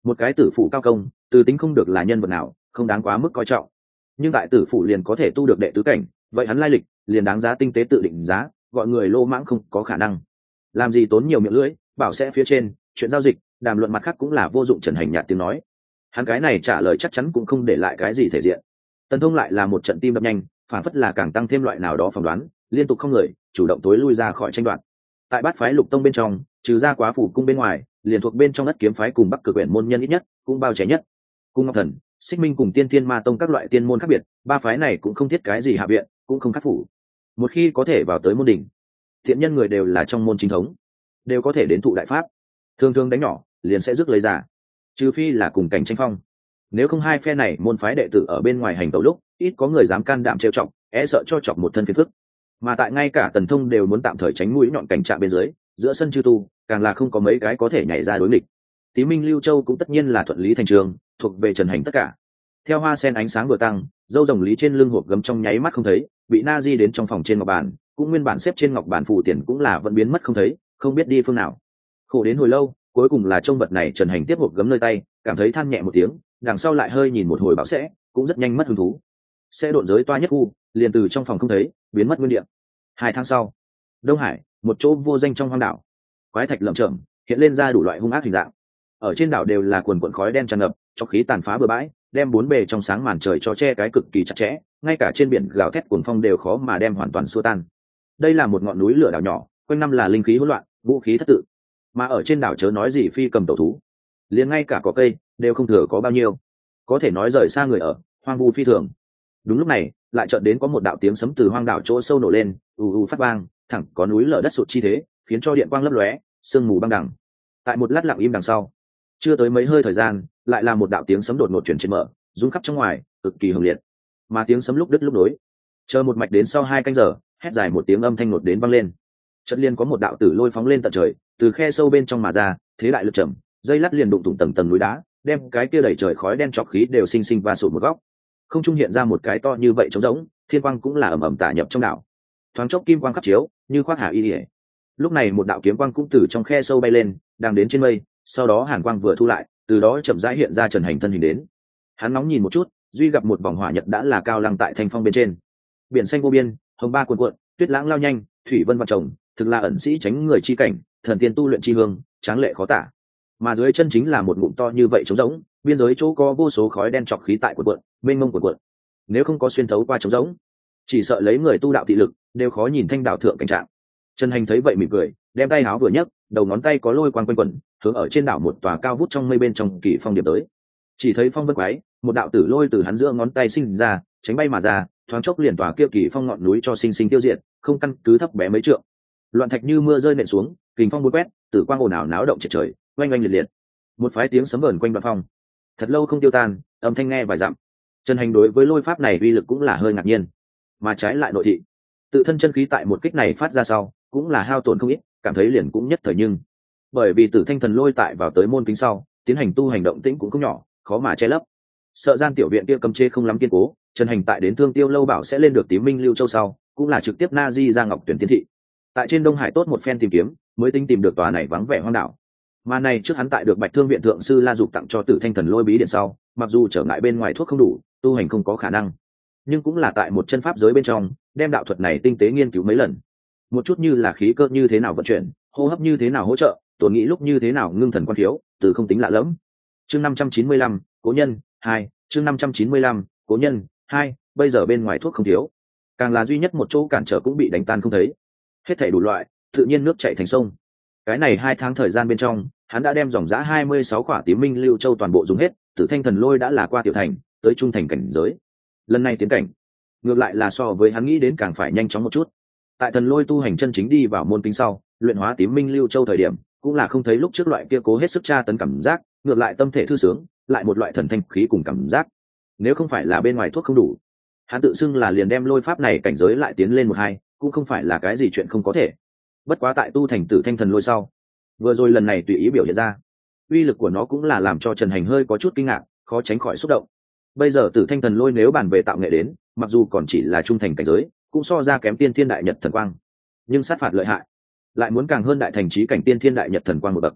một cái tử phụ cao công từ tính không được là nhân vật nào, không đáng quá mức coi trọng, nhưng tại tử phụ liền có thể tu được đệ tứ cảnh, vậy hắn lai lịch liền đáng giá tinh tế tự định giá, gọi người lô mãng không có khả năng. Làm gì tốn nhiều miệng lưỡi bảo sẽ phía trên chuyện giao dịch đàm luận mặt khác cũng là vô dụng. Trần Hành nhạt tiếng nói, hắn cái này trả lời chắc chắn cũng không để lại cái gì thể diện. Tần Thông lại là một trận tim đập nhanh, phản phất là càng tăng thêm loại nào đó phỏng đoán, liên tục không người chủ động tối lui ra khỏi tranh đoạt. Tại bát phái lục tông bên trong, trừ ra quá phủ cung bên ngoài, liền thuộc bên trong đất kiếm phái cùng bắc cực huyện môn nhân ít nhất cũng bao trẻ nhất. Cung Ngọc Thần, Xích Minh cùng Tiên Thiên Ma Tông các loại tiên môn khác biệt, ba phái này cũng không thiết cái gì hạ viện, cũng không khắc phủ. Một khi có thể vào tới môn đỉnh, thiện nhân người đều là trong môn chính thống, đều có thể đến thụ đại pháp. Thường thường đánh nhỏ liền sẽ rước lấy giả, trừ phi là cùng cảnh tranh phong. Nếu không hai phe này môn phái đệ tử ở bên ngoài hành tẩu lúc, ít có người dám can đảm trêu chọc, e sợ cho chọc một thân phiền phức. Mà tại ngay cả Tần Thông đều muốn tạm thời tránh mũi nhọn cảnh trạng bên dưới, giữa sân chư tu càng là không có mấy cái có thể nhảy ra đối nghịch. Tí Minh Lưu Châu cũng tất nhiên là thuận lý thành trường, thuộc về Trần Hành tất cả. Theo hoa sen ánh sáng vừa tăng, dâu rồng lý trên lưng hộp gấm trong nháy mắt không thấy, bị na di đến trong phòng trên ngọc bàn, cũng nguyên bản xếp trên ngọc bàn phù tiền cũng là vẫn biến mất không thấy, không biết đi phương nào. Khổ đến hồi lâu, cuối cùng là trông vật này Trần Hành tiếp hộp gấm nơi tay, cảm thấy than nhẹ một tiếng, đằng sau lại hơi nhìn một hồi bảo sẽ, cũng rất nhanh mất hứng thú. Sẽ độn giới toa nhất khu, liền từ trong phòng không thấy, biến mất nguyên địa. Hai tháng sau, Đông Hải, một chỗ vô danh trong hoang đảo, quái thạch lởm chởm hiện lên ra đủ loại hung ác hình dạng. Ở trên đảo đều là quần quần khói đen tràn ngập, cho khí tàn phá bừa bãi, đem bốn bề trong sáng màn trời cho che cái cực kỳ chặt chẽ, ngay cả trên biển gào thét cuồng phong đều khó mà đem hoàn toàn xua tan. Đây là một ngọn núi lửa đảo nhỏ, quanh năm là linh khí hỗn loạn, vũ khí thất tự. Mà ở trên đảo chớ nói gì phi cầm tẩu thú, liền ngay cả có cây đều không thừa có bao nhiêu, có thể nói rời xa người ở, hoang vu phi thường. Đúng lúc này, lại chợt đến có một đạo tiếng sấm từ hoang đảo chỗ sâu nổ lên, ù ù phát vang, thẳng có núi lở đất sụt chi thế, khiến cho điện quang lấp lóe, sương mù băng đằng. Tại một lát lặng im đằng sau, chưa tới mấy hơi thời gian, lại là một đạo tiếng sấm đột ngột chuyển trên mở, rung khắp trong ngoài, cực kỳ hùng liệt. Mà tiếng sấm lúc đứt lúc nối, chờ một mạch đến sau hai canh giờ, hét dài một tiếng âm thanh nột đến vang lên. Chợt liền có một đạo tử lôi phóng lên tận trời, từ khe sâu bên trong mà ra, thế đại lực chậm, dây lát liền đụng thủng tầng tầng núi đá, đem cái kia đẩy trời khói đen trọc khí đều sinh sinh va sụt một góc. Không trung hiện ra một cái to như vậy trống rỗng, thiên quang cũng là ầm ầm tả nhập trong đảo. Thoáng chốc kim quang khắp chiếu, như khoác hà y liễu. Lúc này một đạo kiếm quang cũng từ trong khe sâu bay lên, đang đến trên mây, sau đó hàn quang vừa thu lại, từ đó chậm rãi hiện ra Trần Hành thân hình đến. Hắn nóng nhìn một chút, duy gặp một vòng hỏa nhật đã là cao lăng tại thanh phong bên trên. Biển xanh vô biên, hồng ba cuồn cuộn, tuyết lãng lao nhanh, thủy vân vạn trồng, thực là ẩn sĩ tránh người chi cảnh, thần tiên tu luyện chi hương, tráng lệ khó tả. Mà dưới chân chính là một ngụm to như vậy trống rỗng, biên giới chỗ có vô số khói đen trọc khí tại cuộn cuộn, mênh mông cuộn cuộn. Nếu không có xuyên thấu qua trống rỗng, chỉ sợ lấy người tu đạo thị lực đều khó nhìn thanh đạo thượng cảnh trạng. Trần Hành thấy vậy mỉm cười, đem tay áo vừa nhấc, đầu ngón tay có lôi quang quanh quẩn, hướng ở trên đảo một tòa cao vút trong mây bên trong kỳ phong điểm tới. Chỉ thấy phong vân quái, một đạo tử lôi từ hắn giữa ngón tay sinh ra, tránh bay mà ra, thoáng chốc liền tòa kia kỳ phong ngọn núi cho sinh sinh tiêu diệt, không căn cứ thấp bé mấy trượng. Loạn thạch như mưa rơi nện xuống, kình phong bốn quét, tử quang ồn ào náo động triệt trời, oanh oanh liệt liệt. Một phái tiếng sấm vờn quanh đoạn phong, thật lâu không tiêu tan, âm thanh nghe vài dặm. Trần Hành đối với lôi pháp này uy lực cũng là hơi ngạc nhiên, mà trái lại nội thị, tự thân chân khí tại một kích này phát ra sau, cũng là hao tổn không ít, cảm thấy liền cũng nhất thời nhưng bởi vì Tử Thanh Thần Lôi tại vào tới môn kính sau, tiến hành tu hành động tĩnh cũng không nhỏ, khó mà che lấp. Sợ gian tiểu viện kia cầm chế không lắm kiên cố, Trần Hành tại đến Thương Tiêu lâu bảo sẽ lên được Tím Minh Lưu Châu sau, cũng là trực tiếp na di ra Ngọc Tuyển Tiên thị. Tại trên Đông Hải tốt một phen tìm kiếm, mới tính tìm được tòa này vắng vẻ hoang đảo. Mà này trước hắn tại được Bạch Thương viện thượng sư La Dục tặng cho Tử Thanh Thần Lôi bí điện sau, mặc dù trở ngại bên ngoài thuốc không đủ, tu hành không có khả năng, nhưng cũng là tại một chân pháp giới bên trong, đem đạo thuật này tinh tế nghiên cứu mấy lần. Một chút như là khí cơ như thế nào vận chuyển, hô hấp như thế nào hỗ trợ, tổn nghĩ lúc như thế nào ngưng thần quan thiếu, từ không tính lạ lẫm. Chương năm trăm chín mươi lăm, Cố nhân hai, chương năm trăm chín mươi lăm, Cố nhân hai, bây giờ bên ngoài thuốc không thiếu, càng là duy nhất một chỗ cản trở cũng bị đánh tan không thấy. Hết thảy đủ loại, tự nhiên nước chảy thành sông. Cái này hai tháng thời gian bên trong, hắn đã đem dòng giá hai mươi sáu khỏa Tím Minh Lưu Châu toàn bộ dùng hết, Tử Thanh Thần Lôi đã là qua tiểu thành, tới trung thành cảnh giới. Lần này tiến cảnh, ngược lại là so với hắn nghĩ đến càng phải nhanh chóng một chút. Tại Thần Lôi tu hành chân chính đi vào môn kính sau, luyện hóa Tím Minh Lưu Châu thời điểm, cũng là không thấy lúc trước loại kia cố hết sức tra tấn cảm giác, ngược lại tâm thể thư sướng, lại một loại thần thanh khí cùng cảm giác. Nếu không phải là bên ngoài thuốc không đủ, hắn tự xưng là liền đem lôi pháp này cảnh giới lại tiến lên một hai, cũng không phải là cái gì chuyện không có thể. Bất quá tại tu thành Tử Thanh Thần Lôi sau, vừa rồi lần này tùy ý biểu hiện ra, uy lực của nó cũng là làm cho Trần Hành hơi có chút kinh ngạc, khó tránh khỏi xúc động. Bây giờ Tử Thanh Thần Lôi nếu bàn về tạo nghệ đến, mặc dù còn chỉ là trung thành cảnh giới, cũng so ra kém Tiên Thiên Đại Nhật Thần Quang, nhưng sát phạt lợi hại, lại muốn càng hơn đại thành trí cảnh Tiên Thiên Đại Nhật Thần Quang một bậc.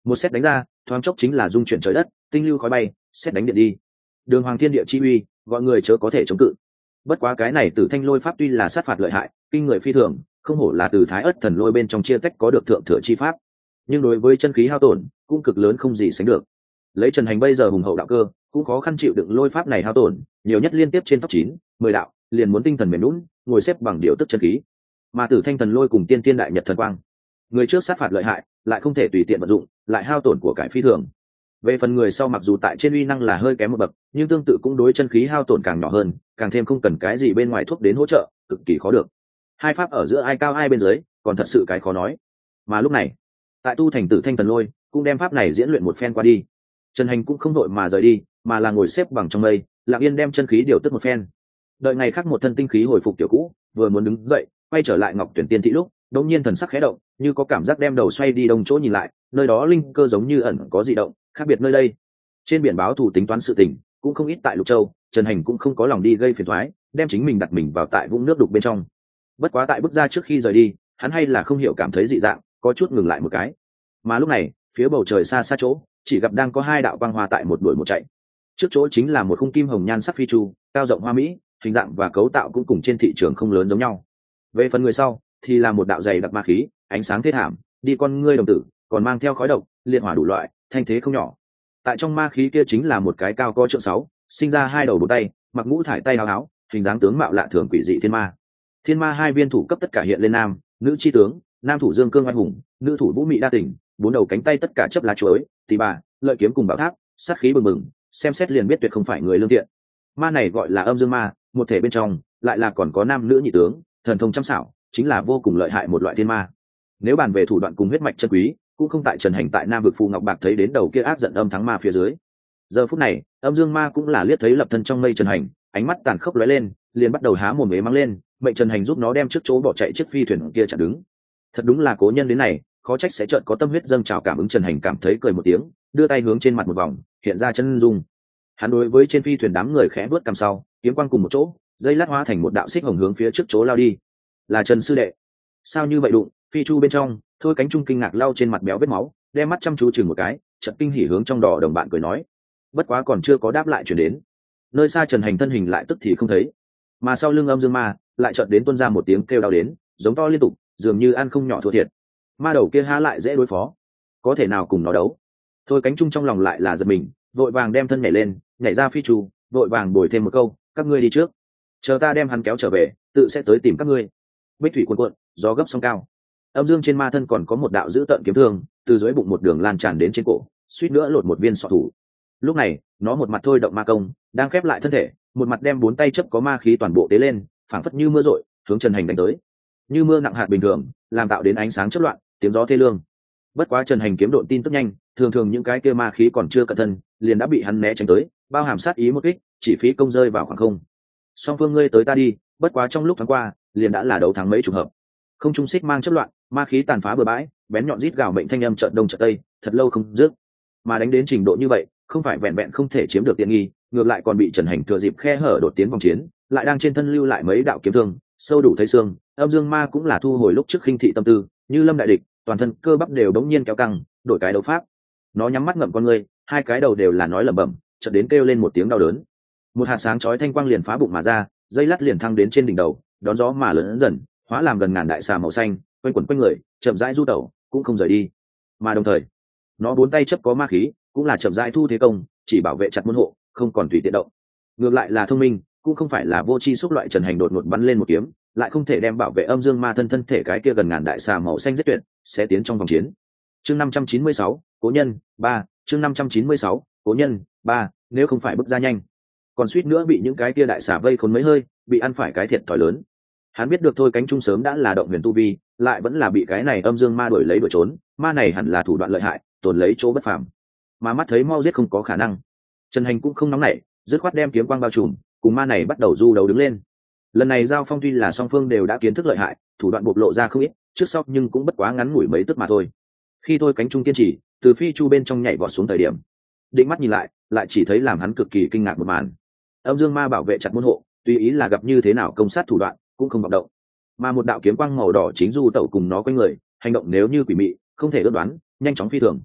một xét đánh ra, thoáng chốc chính là dung chuyển trời đất, tinh lưu khói bay, xét đánh điện đi. Đường hoàng thiên địa chi uy, gọi người chớ có thể chống cự. Bất quá cái này Tử Thanh lôi pháp tuy là sát phạt lợi hại, kinh người phi thường, không hổ là từ Thái Ức thần lôi bên trong chia tách có được thượng thừa chi pháp, nhưng đối với chân khí hao tổn cũng cực lớn không gì sánh được. Lấy Trần Hành bây giờ hùng hậu đạo cơ, cũng khó khăn chịu đựng lôi pháp này hao tổn, nhiều nhất liên tiếp trên top chín, mười đạo, liền muốn tinh thần mềm nhũn, ngồi xếp bằng điều tức chân khí. Mà Tử Thanh thần lôi cùng Tiên Tiên đại nhật thần quang, người trước sát phạt lợi hại, lại không thể tùy tiện vận dụng, lại hao tổn của cải phi thường. Về phần người sau mặc dù tại trên uy năng là hơi kém một bậc, nhưng tương tự cũng đối chân khí hao tổn càng nhỏ hơn, càng thêm không cần cái gì bên ngoài thuốc đến hỗ trợ, cực kỳ khó được. Hai pháp ở giữa ai cao ai bên dưới, còn thật sự cái khó nói. Mà lúc này, tại tu thành Tử Thanh thần lôi, cũng đem pháp này diễn luyện một phen qua đi. Trần Hành cũng không đội mà rời đi, mà là ngồi xếp bằng trong mây, lặng yên đem chân khí điều tức một phen. Đợi ngày khác một thân tinh khí hồi phục kiểu cũ, vừa muốn đứng dậy, quay trở lại Ngọc Tuyển Tiên thị lúc, đột nhiên thần sắc khẽ động, như có cảm giác đem đầu xoay đi đông chỗ nhìn lại, nơi đó linh cơ giống như ẩn có dị động, khác biệt nơi đây. Trên biển báo thủ tính toán sự tình, cũng không ít tại Lục Châu, Trần Hành cũng không có lòng đi gây phiền toái, đem chính mình đặt mình vào tại vũng nước đục bên trong. Bất quá tại bước ra trước khi rời đi, hắn hay là không hiểu cảm thấy dị dạng, có chút ngừng lại một cái. Mà lúc này, phía bầu trời xa xa chỗ, chỉ gặp đang có hai đạo quang hoa tại một đuổi một chạy. Trước chỗ chính là một khung kim hồng nhan sắc phi chu, cao rộng hoa mỹ, hình dạng và cấu tạo cũng cùng trên thị trường không lớn giống nhau. Về phần người sau, thì là một đạo dày đặc ma khí, ánh sáng thế thảm, đi con ngươi đồng tử, còn mang theo khói độc, liệt hỏa đủ loại, thanh thế không nhỏ. Tại trong ma khí kia chính là một cái cao có trượng sáu, sinh ra hai đầu bốn tay, mặc ngũ thải tay áo áo, hình dáng tướng mạo lạ thường quỷ dị thiên ma. Thiên ma hai viên thủ cấp tất cả hiện lên nam, nữ chi tướng, nam thủ dương cương oai hùng, nữ thủ vũ mị đa tình, bốn đầu cánh tay tất cả chấp lá chuối, tỳ bà, lợi kiếm cùng bảo tháp, sát khí bừng bừng, xem xét liền biết tuyệt không phải người lương thiện. Ma này gọi là âm dương ma, một thể bên trong lại là còn có nam nữ nhị tướng, thần thông trăm xảo, chính là vô cùng lợi hại một loại thiên ma. Nếu bàn về thủ đoạn cùng huyết mạch chân quý, cũng không tại Trần Hành tại Nam vực Phù Ngọc Bạc thấy đến đầu kia ác giận âm thắng ma phía dưới. Giờ phút này, âm dương ma cũng là liếc thấy lập thân trong mây Trần Hành, ánh mắt tàn khốc lóe lên, liền bắt đầu há mồm ế mắng lên, mệnh Trần Hành giúp nó đem trước chỗ bỏ chạy chiếc phi thuyền kia chặn đứng. Thật đúng là cố nhân đến này, khó trách sẽ chợt có tâm huyết dâng trào cảm ứng. Trần Hành cảm thấy cười một tiếng, đưa tay hướng trên mặt một vòng, hiện ra chân dung. Hắn đối với trên phi thuyền đám người khẽ bước cầm sau, kiếm quang cùng một chỗ, dây lát hóa thành một đạo xích hồng hướng phía trước chỗ lao đi. Là Trần sư đệ. Sao như vậy đụng? Phi chu bên trong, Thôi Cánh Trung kinh ngạc lau trên mặt béo vết máu, đem mắt chăm chú chừng một cái, chợt kinh hỉ hướng trong đỏ đồng bạn cười nói. Bất quá còn chưa có đáp lại chuyển đến. Nơi xa Trần Hành thân hình lại tức thì không thấy, mà sau lưng âm dương ma lại chợt đến tuôn ra một tiếng kêu đau đến, giống to liên tục, dường như ăn không nhỏ thua thiệt. Ma đầu kia há lại dễ đối phó, có thể nào cùng nó đấu? Thôi Cánh Trung trong lòng lại là giật mình, vội vàng đem thân nhảy lên, nhảy ra phi chu, vội vàng bồi thêm một câu, các ngươi đi trước, chờ ta đem hắn kéo trở về, tự sẽ tới tìm các ngươi. Bích thủy cuồn cuộn, gió gấp sóng cao. Âm dương trên ma thân còn có một đạo dữ tợn kiếm thương, từ dưới bụng một đường lan tràn đến trên cổ, suýt nữa lột một viên sọ thủ. Lúc này, nó một mặt thôi động ma công, đang khép lại thân thể, một mặt đem bốn tay chấp có ma khí toàn bộ tế lên, phảng phất như mưa rội, hướng Trần Hành đánh tới. Như mưa nặng hạt bình thường, làm tạo đến ánh sáng chớp loạn, tiếng gió thê lương. Bất quá Trần Hành kiếm độn tin tức nhanh, thường thường những cái kia ma khí còn chưa cận thân, liền đã bị hắn né tránh tới, bao hàm sát ý một kích, chỉ phí công rơi vào khoảng không. Song phương ngươi tới ta đi, bất quá trong lúc thoáng qua, liền đã là đấu thắng mấy chục hợp. Không trung xích mang chớp loạn, ma khí tàn phá bừa bãi, bén nhọn rít gào mệnh thanh âm chợt đông chợt tây, thật lâu không dứt. Mà đánh đến trình độ như vậy, không phải vẹn vẹn không thể chiếm được tiện nghi, ngược lại còn bị Trần Hành thừa dịp khe hở đột tiến vòng chiến, lại đang trên thân lưu lại mấy đạo kiếm thương, sâu đủ thấy xương. Âm dương ma cũng là thu hồi lúc trước khinh thị tâm tư, như lâm đại địch, toàn thân cơ bắp đều đống nhiên kéo căng, đổi cái đấu pháp. Nó nhắm mắt ngậm con ngươi, hai cái đầu đều là nói lẩm bẩm, chợt đến kêu lên một tiếng đau đớn. Một hạt sáng chói thanh quang liền phá bụng mà ra, dây lát liền thăng đến trên đỉnh đầu, đón gió mà lớn dần, hóa làm gần ngàn đại xà màu xanh, quanh quẩn quanh người, chậm rãi du tẩu, cũng không rời đi. Mà đồng thời, nó bốn tay chấp có ma khí, cũng là chậm rãi thu thế công, chỉ bảo vệ chặt môn hộ, không còn tùy tiện động. Ngược lại là thông minh, cũng không phải là vô chi xúc loại. Trần Hành đột ngột bắn lên một kiếm, lại không thể đem bảo vệ âm dương ma thân thân thể cái kia gần ngàn đại xà màu xanh giết tuyệt, sẽ tiến trong vòng chiến. Chương năm trăm chín mươi sáu, Cố nhân ba. Chương năm trăm chín mươi sáu, Cố nhân ba. Nếu không phải bước ra nhanh, còn suýt nữa bị những cái kia đại xà vây khốn mấy hơi, bị ăn phải cái thiệt thòi lớn. Hắn biết được Thôi Cánh Trung sớm đã là động huyền tu vi, lại vẫn là bị cái này âm dương ma đuổi lấy đuổi trốn. Ma này hẳn là thủ đoạn lợi hại, tồn lấy chỗ bất phàm, mà mắt thấy mau giết không có khả năng. Trần Hành cũng không nóng nảy, dứt khoát đem kiếm quang bao trùm, cùng ma này bắt đầu du đấu đứng lên. Lần này giao phong tuy là song phương đều đã kiến thức lợi hại, thủ đoạn bộc lộ ra không ít, trước sau nhưng cũng bất quá ngắn ngủi mấy tức mà thôi. Khi Thôi Cánh Trung kiên trì, từ phi chu bên trong nhảy vọt xuống thời điểm, định mắt nhìn lại, lại chỉ thấy làm hắn cực kỳ kinh ngạc một màn. Âm dương ma bảo vệ chặt môn hộ, tùy ý là gặp như thế nào công sát thủ đoạn, cũng không vọng động. Mà một đạo kiếm quang màu đỏ chính du tẩu cùng nó quanh người, hành động nếu như quỷ mị, không thể ước đoán, nhanh chóng phi thường.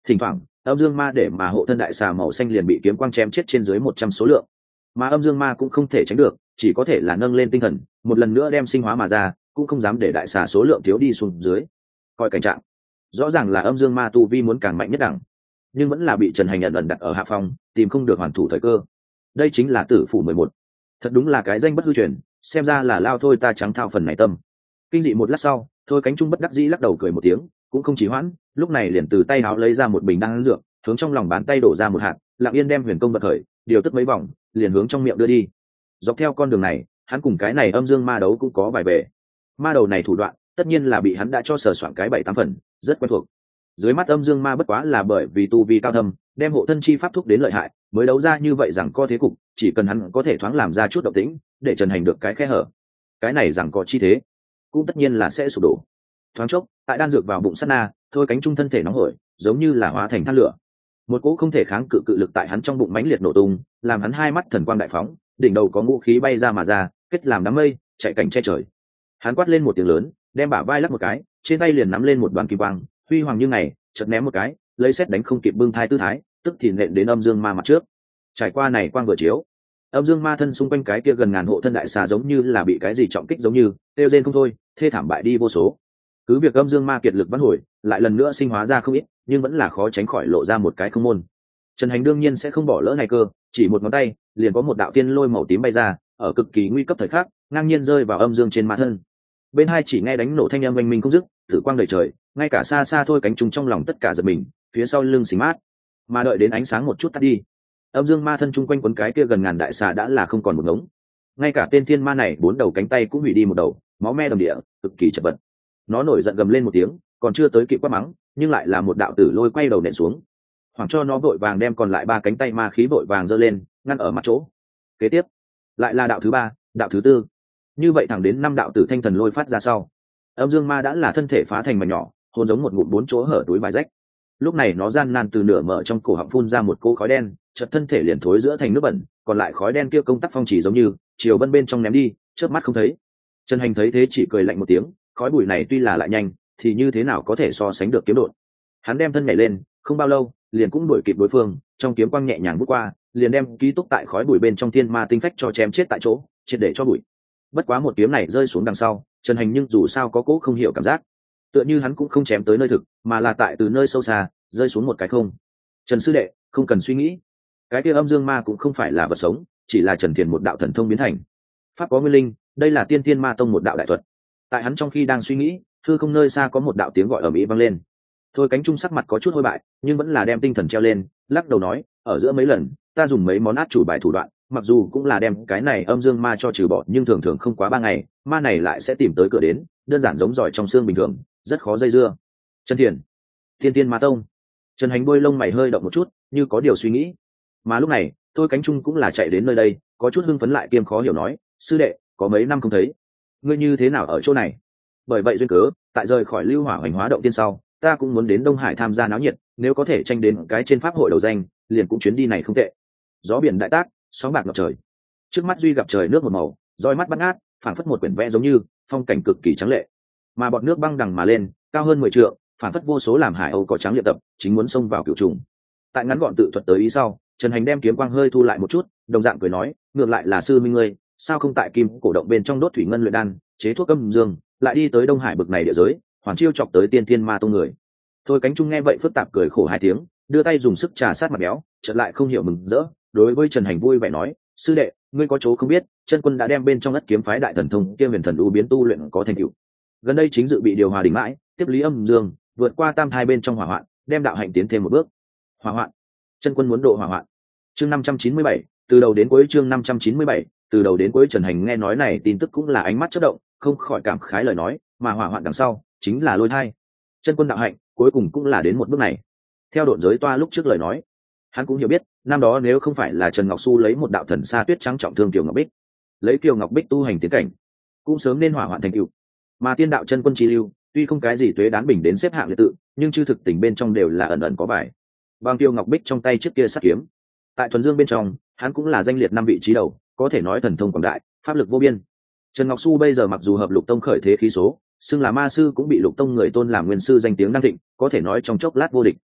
Thỉnh thoảng âm dương ma để mà hộ thân đại xà màu xanh liền bị kiếm quang chém chết trên dưới một trăm số lượng, mà âm dương ma cũng không thể tránh được, chỉ có thể là nâng lên tinh thần một lần nữa đem sinh hóa mà ra, cũng không dám để đại xà số lượng thiếu đi xuống dưới. Coi cảnh trạng, rõ ràng là âm dương ma tu vi muốn càng mạnh nhất đẳng, nhưng vẫn là bị Trần Hành ẩn ẩn đặt ở hạ phong, tìm không được hoàn thủ thời cơ. Đây chính là tử phủ mười một, thật đúng là cái danh bất hư truyền, xem ra là lao thôi ta trắng thao phần này tâm. Kinh dị một lát sau, Thôi Cánh Trung bất đắc dĩ lắc đầu cười một tiếng, cũng không trì hoãn, lúc này liền từ tay áo lấy ra một bình đan dược, hướng trong lòng bàn tay đổ ra một hạt, lặng yên đem huyền công bật khởi, điều tức mấy vòng, liền hướng trong miệng đưa đi. Dọc theo con đường này, hắn cùng cái này âm dương ma đấu cũng có vài bề. Ma đầu này thủ đoạn, tất nhiên là bị hắn đã cho sờ soạn cái bảy tám phần, rất quen thuộc. Dưới mắt âm dương ma bất quá là bởi vì tu vi cao thâm, đem hộ thân chi pháp thúc đến lợi hại, mới đấu ra như vậy rằng có thế cục, chỉ cần hắn có thể thoáng làm ra chút động tĩnh, để Trần Hành được cái khe hở. Cái này rằng có chi thế, cũng tất nhiên là sẽ sụp đổ. Thoáng chốc, tại đan dược vào bụng sát na, Thôi Cánh Trung thân thể nóng hổi, giống như là hóa thành than lửa. Một cỗ không thể kháng cự cự lực tại hắn trong bụng mãnh liệt nổ tung, làm hắn hai mắt thần quang đại phóng, đỉnh đầu có ngũ khí bay ra mà ra, kết làm đám mây, chạy cảnh che trời. Hắn quát lên một tiếng lớn, đem bả vai lắc một cái, trên tay liền nắm lên một đoàn kim quang, huy hoàng như ngày, chợt ném một cái, lấy xét đánh không kịp bưng thai tư thái, tức thì nện đến âm dương ma mặt trước. Trải qua này quang vừa chiếu, âm dương ma thân xung quanh cái kia gần ngàn hộ thân đại xà giống như là bị cái gì trọng kích giống như, tiêu rên không thôi, thê thảm bại đi vô số. Cứ việc âm dương ma kiệt lực vãn hồi, lại lần nữa sinh hóa ra không ít, nhưng vẫn là khó tránh khỏi lộ ra một cái không môn. Trần Hành đương nhiên sẽ không bỏ lỡ này cơ, chỉ một ngón tay, liền có một đạo tiên lôi màu tím bay ra, ở cực kỳ nguy cấp thời khắc, ngang nhiên rơi vào âm dương trên ma thân. Bên hai chỉ nghe đánh nổ thanh âm oanh minh không dứt, tử quang đầy trời, ngay cả xa xa Thôi Cánh Trung trong lòng tất cả giật mình, phía sau lưng xì mát. Mà đợi đến ánh sáng một chút tắt đi, âm dương ma thân chung quanh quấn cái kia gần ngàn đại xà đã là không còn một ngống. Ngay cả tên thiên ma này bốn đầu cánh tay cũng hủy đi một đầu, máu me đầm địa, cực kỳ chật vật. Nó nổi giận gầm lên một tiếng, còn chưa tới kịp quát mắng, nhưng lại là một đạo tử lôi quay đầu nện xuống, hoảng cho nó vội vàng đem còn lại ba cánh tay ma khí vội vàng giơ lên, ngăn ở mặt chỗ. Kế tiếp, lại là đạo thứ ba, đạo thứ tư, như vậy thẳng đến năm đạo tử thanh thần lôi phát ra sau, âm dương ma đã là thân thể phá thành mảnh nhỏ, hồn giống một ngụm bốn chỗ hở túi vải rách. Lúc này nó gian nan từ nửa mở trong cổ họng phun ra một cỗ khói đen, chợt thân thể liền thối giữa thành nước bẩn, còn lại khói đen kia công tắc phong chỉ giống như chiều vân bên trong ném đi, chớp mắt không thấy. Trần Hành thấy thế chỉ cười lạnh một tiếng, khói bụi này tuy là lại nhanh, thì như thế nào có thể so sánh được kiếm đột. Hắn đem thân nhảy lên, không bao lâu, liền cũng đuổi kịp đối phương, trong kiếm quang nhẹ nhàng vút qua, liền đem ký túc tại khói bụi bên trong thiên ma tinh phách cho chém chết tại chỗ, triệt để cho bụi. Bất quá một kiếm này rơi xuống đằng sau, Trần Hành nhưng dù sao có cố không hiểu cảm giác, tựa như hắn cũng không chém tới nơi thực, mà là tại từ nơi sâu xa rơi xuống một cái không. Trần sư đệ, không cần suy nghĩ, cái kia âm dương ma cũng không phải là vật sống, chỉ là Trần Thiền một đạo thần thông biến thành, pháp có nguyên linh, đây là tiên tiên ma tông một đạo đại thuật. Tại hắn trong khi đang suy nghĩ, thư không nơi xa có một đạo tiếng gọi ầm ĩ vang lên. Thôi Cánh Trung sắc mặt có chút hôi bại, nhưng vẫn là đem tinh thần treo lên, lắc đầu nói, ở giữa mấy lần ta dùng mấy món át chủ bài thủ đoạn, mặc dù cũng là đem cái này âm dương ma cho trừ bỏ, nhưng thường thường không quá ba ngày, ma này lại sẽ tìm tới cửa đến, đơn giản giống giỏi trong xương bình thường, rất khó dây dưa. Trần Thiền, tiên tiên ma tông. Trần Hành bôi lông mày hơi động một chút, như có điều suy nghĩ. Mà lúc này, Thôi Cánh Trung cũng là chạy đến nơi đây, có chút hưng phấn lại kiêm khó hiểu nói, sư đệ, có mấy năm không thấy, ngươi như thế nào ở chỗ này? Bởi vậy duyên cớ, tại rời khỏi Lưu Hỏa Hoành Hóa Động Tiên sau, ta cũng muốn đến Đông Hải tham gia náo nhiệt, nếu có thể tranh đến cái trên pháp hội đầu danh, liền cũng chuyến đi này không tệ. Gió biển đại tác, sóng bạc ngập trời, trước mắt duy gặp trời nước một màu, roi mắt bắt ngát, phảng phất một quyển vẽ giống như phong cảnh cực kỳ trắng lệ. Mà bọt nước băng đằng mà lên, cao hơn mười trượng, phảng phất vô số làm hải âu cỏ trắng luyện tập, chính muốn xông vào cửu trùng. Tại ngắn gọn tự thuật tới ý sau, Trần Hành đem kiếm quang hơi thu lại một chút, đồng dạng cười nói, ngược lại là sư minh ngươi, sao không tại kim cổ động bên trong đốt thủy ngân luyện đan, chế thuốc âm dương, lại đi tới Đông Hải bực này địa giới, hoàn chiêu chọc tới tiên thiên ma tông người. Thôi Cánh Trung nghe vậy phức tạp cười khổ hai tiếng, đưa tay dùng sức trà sát mặt béo, chợt lại không hiểu mừng rỡ, đối với Trần Hành vui vẻ nói, sư đệ, ngươi có chỗ không biết, chân quân đã đem bên trong ất kiếm phái đại thần thông kia huyền thần u biến tu luyện có thành tựu. Gần đây chính dự bị điều hòa đỉnh mãi, tiếp lý âm dương, vượt qua tam thai bên trong hỏa hoạn, đem đạo hạnh tiến thêm một bước. Hỏa hoạn, chân quân muốn độ hỏa hoạn. Chương năm trăm chín mươi bảy, từ đầu đến cuối chương năm trăm chín mươi bảy, từ đầu đến cuối Trần Hành nghe nói này tin tức cũng là ánh mắt chớp động, không khỏi cảm khái lời nói, mà hỏa hoạn đằng sau chính là lôi thai. Chân quân đạo hạnh cuối cùng cũng là đến một bước này. Theo độn giới toa lúc trước lời nói, hắn cũng hiểu biết, năm đó nếu không phải là Trần Ngọc Xu lấy một đạo thần sa tuyết trắng trọng thương Kiều Ngọc Bích, lấy Kiều Ngọc Bích tu hành tiến cảnh, cũng sớm nên hỏa hoạn thành tựu. Mà tiên đạo chân quân chi lưu, tuy không cái gì tuế đán bình đến xếp hạng liệt tự, nhưng chư thực tình bên trong đều là ẩn ẩn có bài. Bằng Kiều Ngọc Bích trong tay trước kia sát kiếm, tại thuần dương bên trong, hắn cũng là danh liệt năm vị trí đầu, có thể nói thần thông quảng đại, pháp lực vô biên. Trần Ngọc Xu bây giờ mặc dù hợp lục tông khởi thế khí số, xưng là ma sư, cũng bị lục tông người tôn làm nguyên sư danh tiếng đang thịnh, có thể nói trong chốc lát vô địch.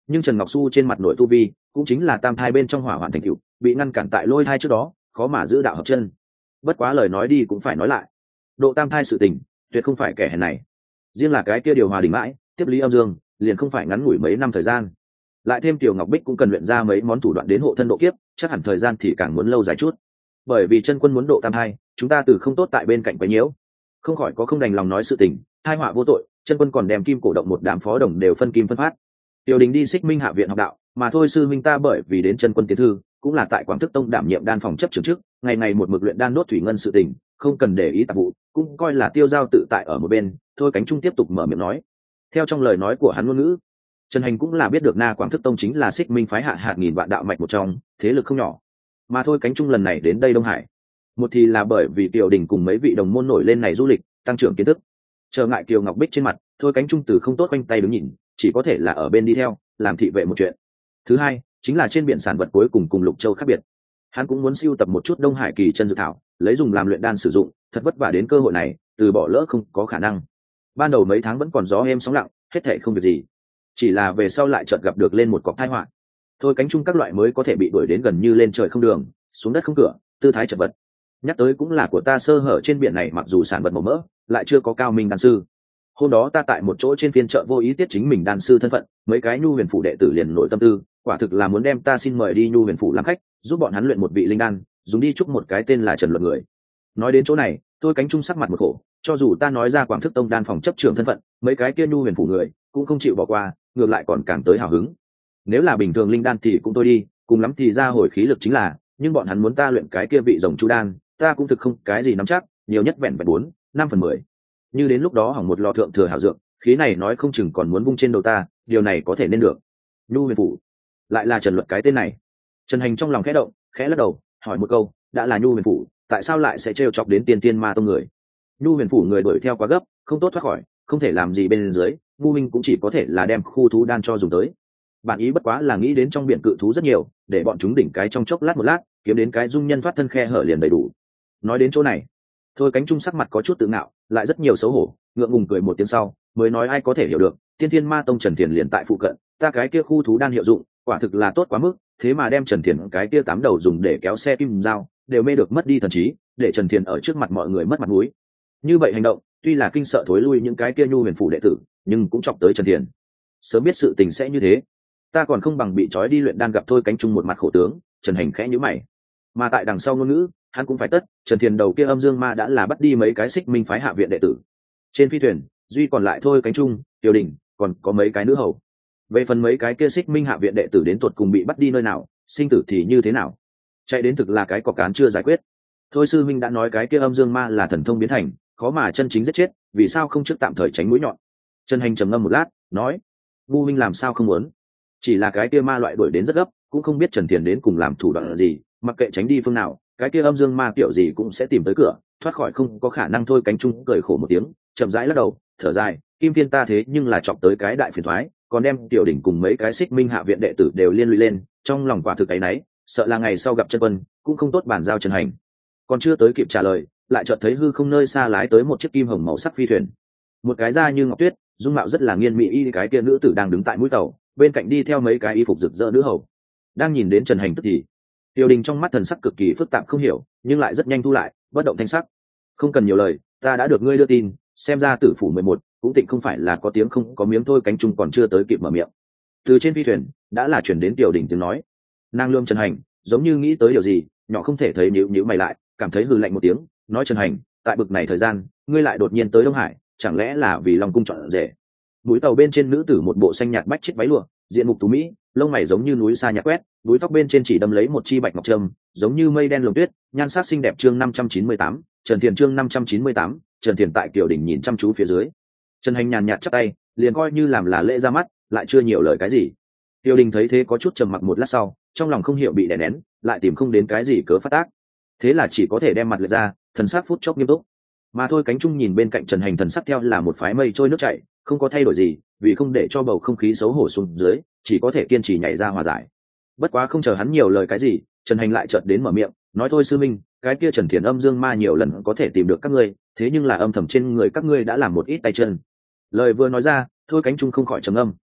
nhưng Trần Ngọc Su trên mặt nội tu vi cũng chính là tam thai bên trong hỏa hoạn thành cựu, bị ngăn cản tại lôi thai trước đó, khó mà giữ đạo hợp chân. Bất quá lời nói đi cũng phải nói lại, độ tam thai sự tình tuyệt không phải kẻ hèn này. Riêng là cái kia điều hòa đỉnh mãi tiếp lý âm dương liền không phải ngắn ngủi mấy năm thời gian, lại thêm Tiểu Ngọc Bích cũng cần luyện ra mấy món thủ đoạn đến hộ thân độ kiếp, chắc hẳn thời gian thì càng muốn lâu dài chút. Bởi vì chân quân muốn độ tam thai, chúng ta từ không tốt tại bên cạnh quấy nhiễu, không khỏi có không đành lòng nói sự tình, hai họa vô tội, chân quân còn đem kim cổ động một đám phó đồng đều phân kim phân phát. Tiểu Đình đi Xích Minh Hạ viện học đạo, mà thôi sư minh ta bởi vì đến chân quân tiến thư, cũng là tại Quảng Thức Tông đảm nhiệm đan phòng chấp trưởng trước, ngày ngày một mực luyện đan đốt thủy ngân sự tình, không cần để ý tạp vụ, cũng coi là tiêu giao tự tại ở một bên. Thôi Cánh Trung tiếp tục mở miệng nói, theo trong lời nói của hắn ngôn ngữ, Trần Hành cũng là biết được Na Quảng Thức Tông chính là Xích Minh phái hạ hạt nghìn vạn đạo mạch một trong, thế lực không nhỏ. Mà thôi Cánh Trung lần này đến đây Đông Hải, một thì là bởi vì Tiểu Đình cùng mấy vị đồng môn nổi lên này du lịch, tăng trưởng kiến thức. Trở ngại Kiều Ngọc Bích trên mặt, thôi Cánh Trung từ không tốt quanh tay đứng nhìn, chỉ có thể là ở bên đi theo, làm thị vệ một chuyện. Thứ hai, chính là trên biển sản vật cuối cùng cùng Lục Châu khác biệt. Hắn cũng muốn sưu tập một chút Đông Hải kỳ chân dược thảo, lấy dùng làm luyện đan sử dụng, thật vất vả đến cơ hội này, từ bỏ lỡ không có khả năng. Ban đầu mấy tháng vẫn còn gió êm sóng lặng, hết thảy không việc gì. Chỉ là về sau lại chợt gặp được lên một cọc tai họa. Thôi Cánh Trung các loại mới có thể bị đuổi đến gần như lên trời không đường, xuống đất không cửa, tư thái chật vật. Nhắc tới cũng là của ta sơ hở trên biển này, mặc dù sản vật màu mỡ, lại chưa có cao minh đan sư. Hôm đó ta tại một chỗ trên phiên chợ vô ý tiết chính mình đan sư thân phận, mấy cái Nhu Huyền phủ đệ tử liền nổi tâm tư, quả thực là muốn đem ta xin mời đi Nhu Huyền phủ làm khách, giúp bọn hắn luyện một vị linh đan, dùng đi chúc một cái tên là Trần Luận người. Nói đến chỗ này, tôi Cánh Trung sắc mặt một khổ, cho dù ta nói ra Quảng Thức Tông đan phòng chấp trưởng thân phận, mấy cái kia Nhu Huyền phủ người cũng không chịu bỏ qua, ngược lại còn càng tới hào hứng. Nếu là bình thường linh đan thì cũng tôi đi, cùng lắm thì ra hồi khí lực chính là, nhưng bọn hắn muốn ta luyện cái kia vị rồng chu đan, ta cũng thực không cái gì nắm chắc, nhiều nhất vẹn vẹn bốn năm phần mười. Như đến lúc đó hỏng một lò thượng thừa hảo dược, khí này nói không chừng còn muốn vung trên đầu ta, điều này có thể nên được. Nhu Huyền phủ lại là Trần Luận cái tên này. Trần Hành trong lòng khẽ động, khẽ lắc đầu, hỏi một câu, đã là Nhu Huyền phủ, tại sao lại sẽ trêu chọc đến Tiên Tiên Ma Tông người? Nhu Huyền phủ người đuổi theo quá gấp, không tốt thoát khỏi, không thể làm gì bên dưới, ngu minh cũng chỉ có thể là đem khu thú đan cho dùng tới. Bản ý bất quá là nghĩ đến trong biển cự thú rất nhiều, để bọn chúng đỉnh cái trong chốc lát một lát, kiếm đến cái dung nhân thoát thân khe hở liền đầy đủ. Nói đến chỗ này, thôi Cánh Trung sắc mặt có chút tự ngạo, lại rất nhiều xấu hổ, ngượng ngùng cười một tiếng sau, mới nói ai có thể hiểu được, Tiên Thiên Ma Tông Trần Thiền liền tại phụ cận, ta cái kia khu thú đan hiệu dụng, quả thực là tốt quá mức, thế mà đem Trần Thiền cái kia tám đầu dùng để kéo xe kim dao, đều mê được mất đi thần trí, để Trần Thiền ở trước mặt mọi người mất mặt mũi. Như vậy hành động, tuy là kinh sợ thối lui những cái kia Nhu Huyền phủ đệ tử, nhưng cũng chọc tới Trần Thiền. Sớm biết sự tình sẽ như thế, ta còn không bằng bị trói đi luyện đan. Gặp thôi Cánh Trung một mặt khổ tướng, Trần Hành khẽ nhíu mày. Mà tại đằng sau ngôn ngữ, hắn cũng phải tất, Trần Thiền đầu kia âm dương ma đã là bắt đi mấy cái Xích Minh phái hạ viện đệ tử. Trên phi thuyền, duy còn lại thôi Cánh Trung, Tiểu Đình, còn có mấy cái nữ hầu. Về phần mấy cái kia Xích Minh hạ viện đệ tử đến tuột cùng bị bắt đi nơi nào, sinh tử thì như thế nào, chạy đến thực là cái cọc cán chưa giải quyết. Thôi sư minh đã nói cái kia âm dương ma là thần thông biến thành, khó mà chân chính giết chết, vì sao không trước tạm thời tránh mũi nhọn? Trần Hành trầm ngâm một lát, nói, ngu minh làm sao không muốn, chỉ là cái kia ma loại đuổi đến rất gấp, cũng không biết Trần Thiền đến cùng làm thủ đoạn gì, mặc kệ tránh đi phương nào, cái kia âm dương ma kiểu gì cũng sẽ tìm tới cửa, thoát khỏi không có khả năng. Thôi Cánh Trung cười khổ một tiếng, chậm rãi lắc đầu, thở dài, kim phiên ta thế nhưng là chọc tới cái đại phiền thoái, còn đem Tiểu Đỉnh cùng mấy cái Xích Minh hạ viện đệ tử đều liên lụy lên, trong lòng quả thực cái nấy, sợ là ngày sau gặp chân quân cũng không tốt bàn giao Trần Hành. Còn chưa tới kịp trả lời, lại chợt thấy hư không nơi xa lái tới một chiếc kim hồng màu sắc phi thuyền, một cái da như ngọc tuyết, dung mạo rất là nghiên mỹ y cái kia nữ tử đang đứng tại mũi tàu, bên cạnh đi theo mấy cái y phục rực rỡ nữ hầu. Đang nhìn đến Trần Hành tức thì, Tiểu Đình trong mắt thần sắc cực kỳ phức tạp không hiểu, nhưng lại rất nhanh thu lại, bất động thanh sắc. Không cần nhiều lời, ta đã được ngươi đưa tin, xem ra tử phủ mười một cũng tịnh không phải là có tiếng không có miếng. Thôi Cánh Trung còn chưa tới kịp mở miệng, từ trên phi thuyền đã là chuyển đến Tiểu Đình tiếng nói. Nàng lương Trần Hành giống như nghĩ tới điều gì, nhỏ không thể thấy nhíu nhíu mày lại, cảm thấy hừ lạnh một tiếng, nói, Trần Hành, tại bực này thời gian, ngươi lại đột nhiên tới Đông Hải, chẳng lẽ là vì Long cung chọn rể? Mũi tàu bên trên nữ tử một bộ xanh nhạt bách chiếc váy lụa, diện mục tú mỹ, lông mày giống như núi sa nhạt quét, búi tóc bên trên chỉ đâm lấy một chi bạch ngọc trâm, giống như mây đen lồng tuyết, nhan sắc xinh đẹp. Chương năm trăm chín mươi tám, Trần Thiền. Chương năm trăm chín mươi tám, Trần Thiền. Tại Kiều Đỉnh nhìn chăm chú phía dưới, Trần Hành nhàn nhạt chắp tay, liền coi như làm là lễ ra mắt, lại chưa nhiều lời cái gì. Kiều Đình thấy thế có chút trầm mặc một lát sau, trong lòng không hiểu bị đè nén, lại tìm không đến cái gì cớ phát tác, thế là chỉ có thể đem mặt lệch ra, thần sắc phút chốc nghiêm túc. Mà thôi Cánh Trung nhìn bên cạnh Trần Hành, thần sắc theo là một phái mây trôi nước chảy, không có thay đổi gì, vì không để cho bầu không khí xấu hổ xuống dưới, chỉ có thể kiên trì nhảy ra hòa giải. Bất quá không chờ hắn nhiều lời cái gì, Trần Hành lại chợt đến mở miệng, nói, thôi sư minh, cái kia Trần Thiền âm dương ma nhiều lần có thể tìm được các ngươi, thế nhưng là âm thầm trên người các ngươi đã làm một ít tay chân. Lời vừa nói ra, thôi Cánh Trung không khỏi trầm âm.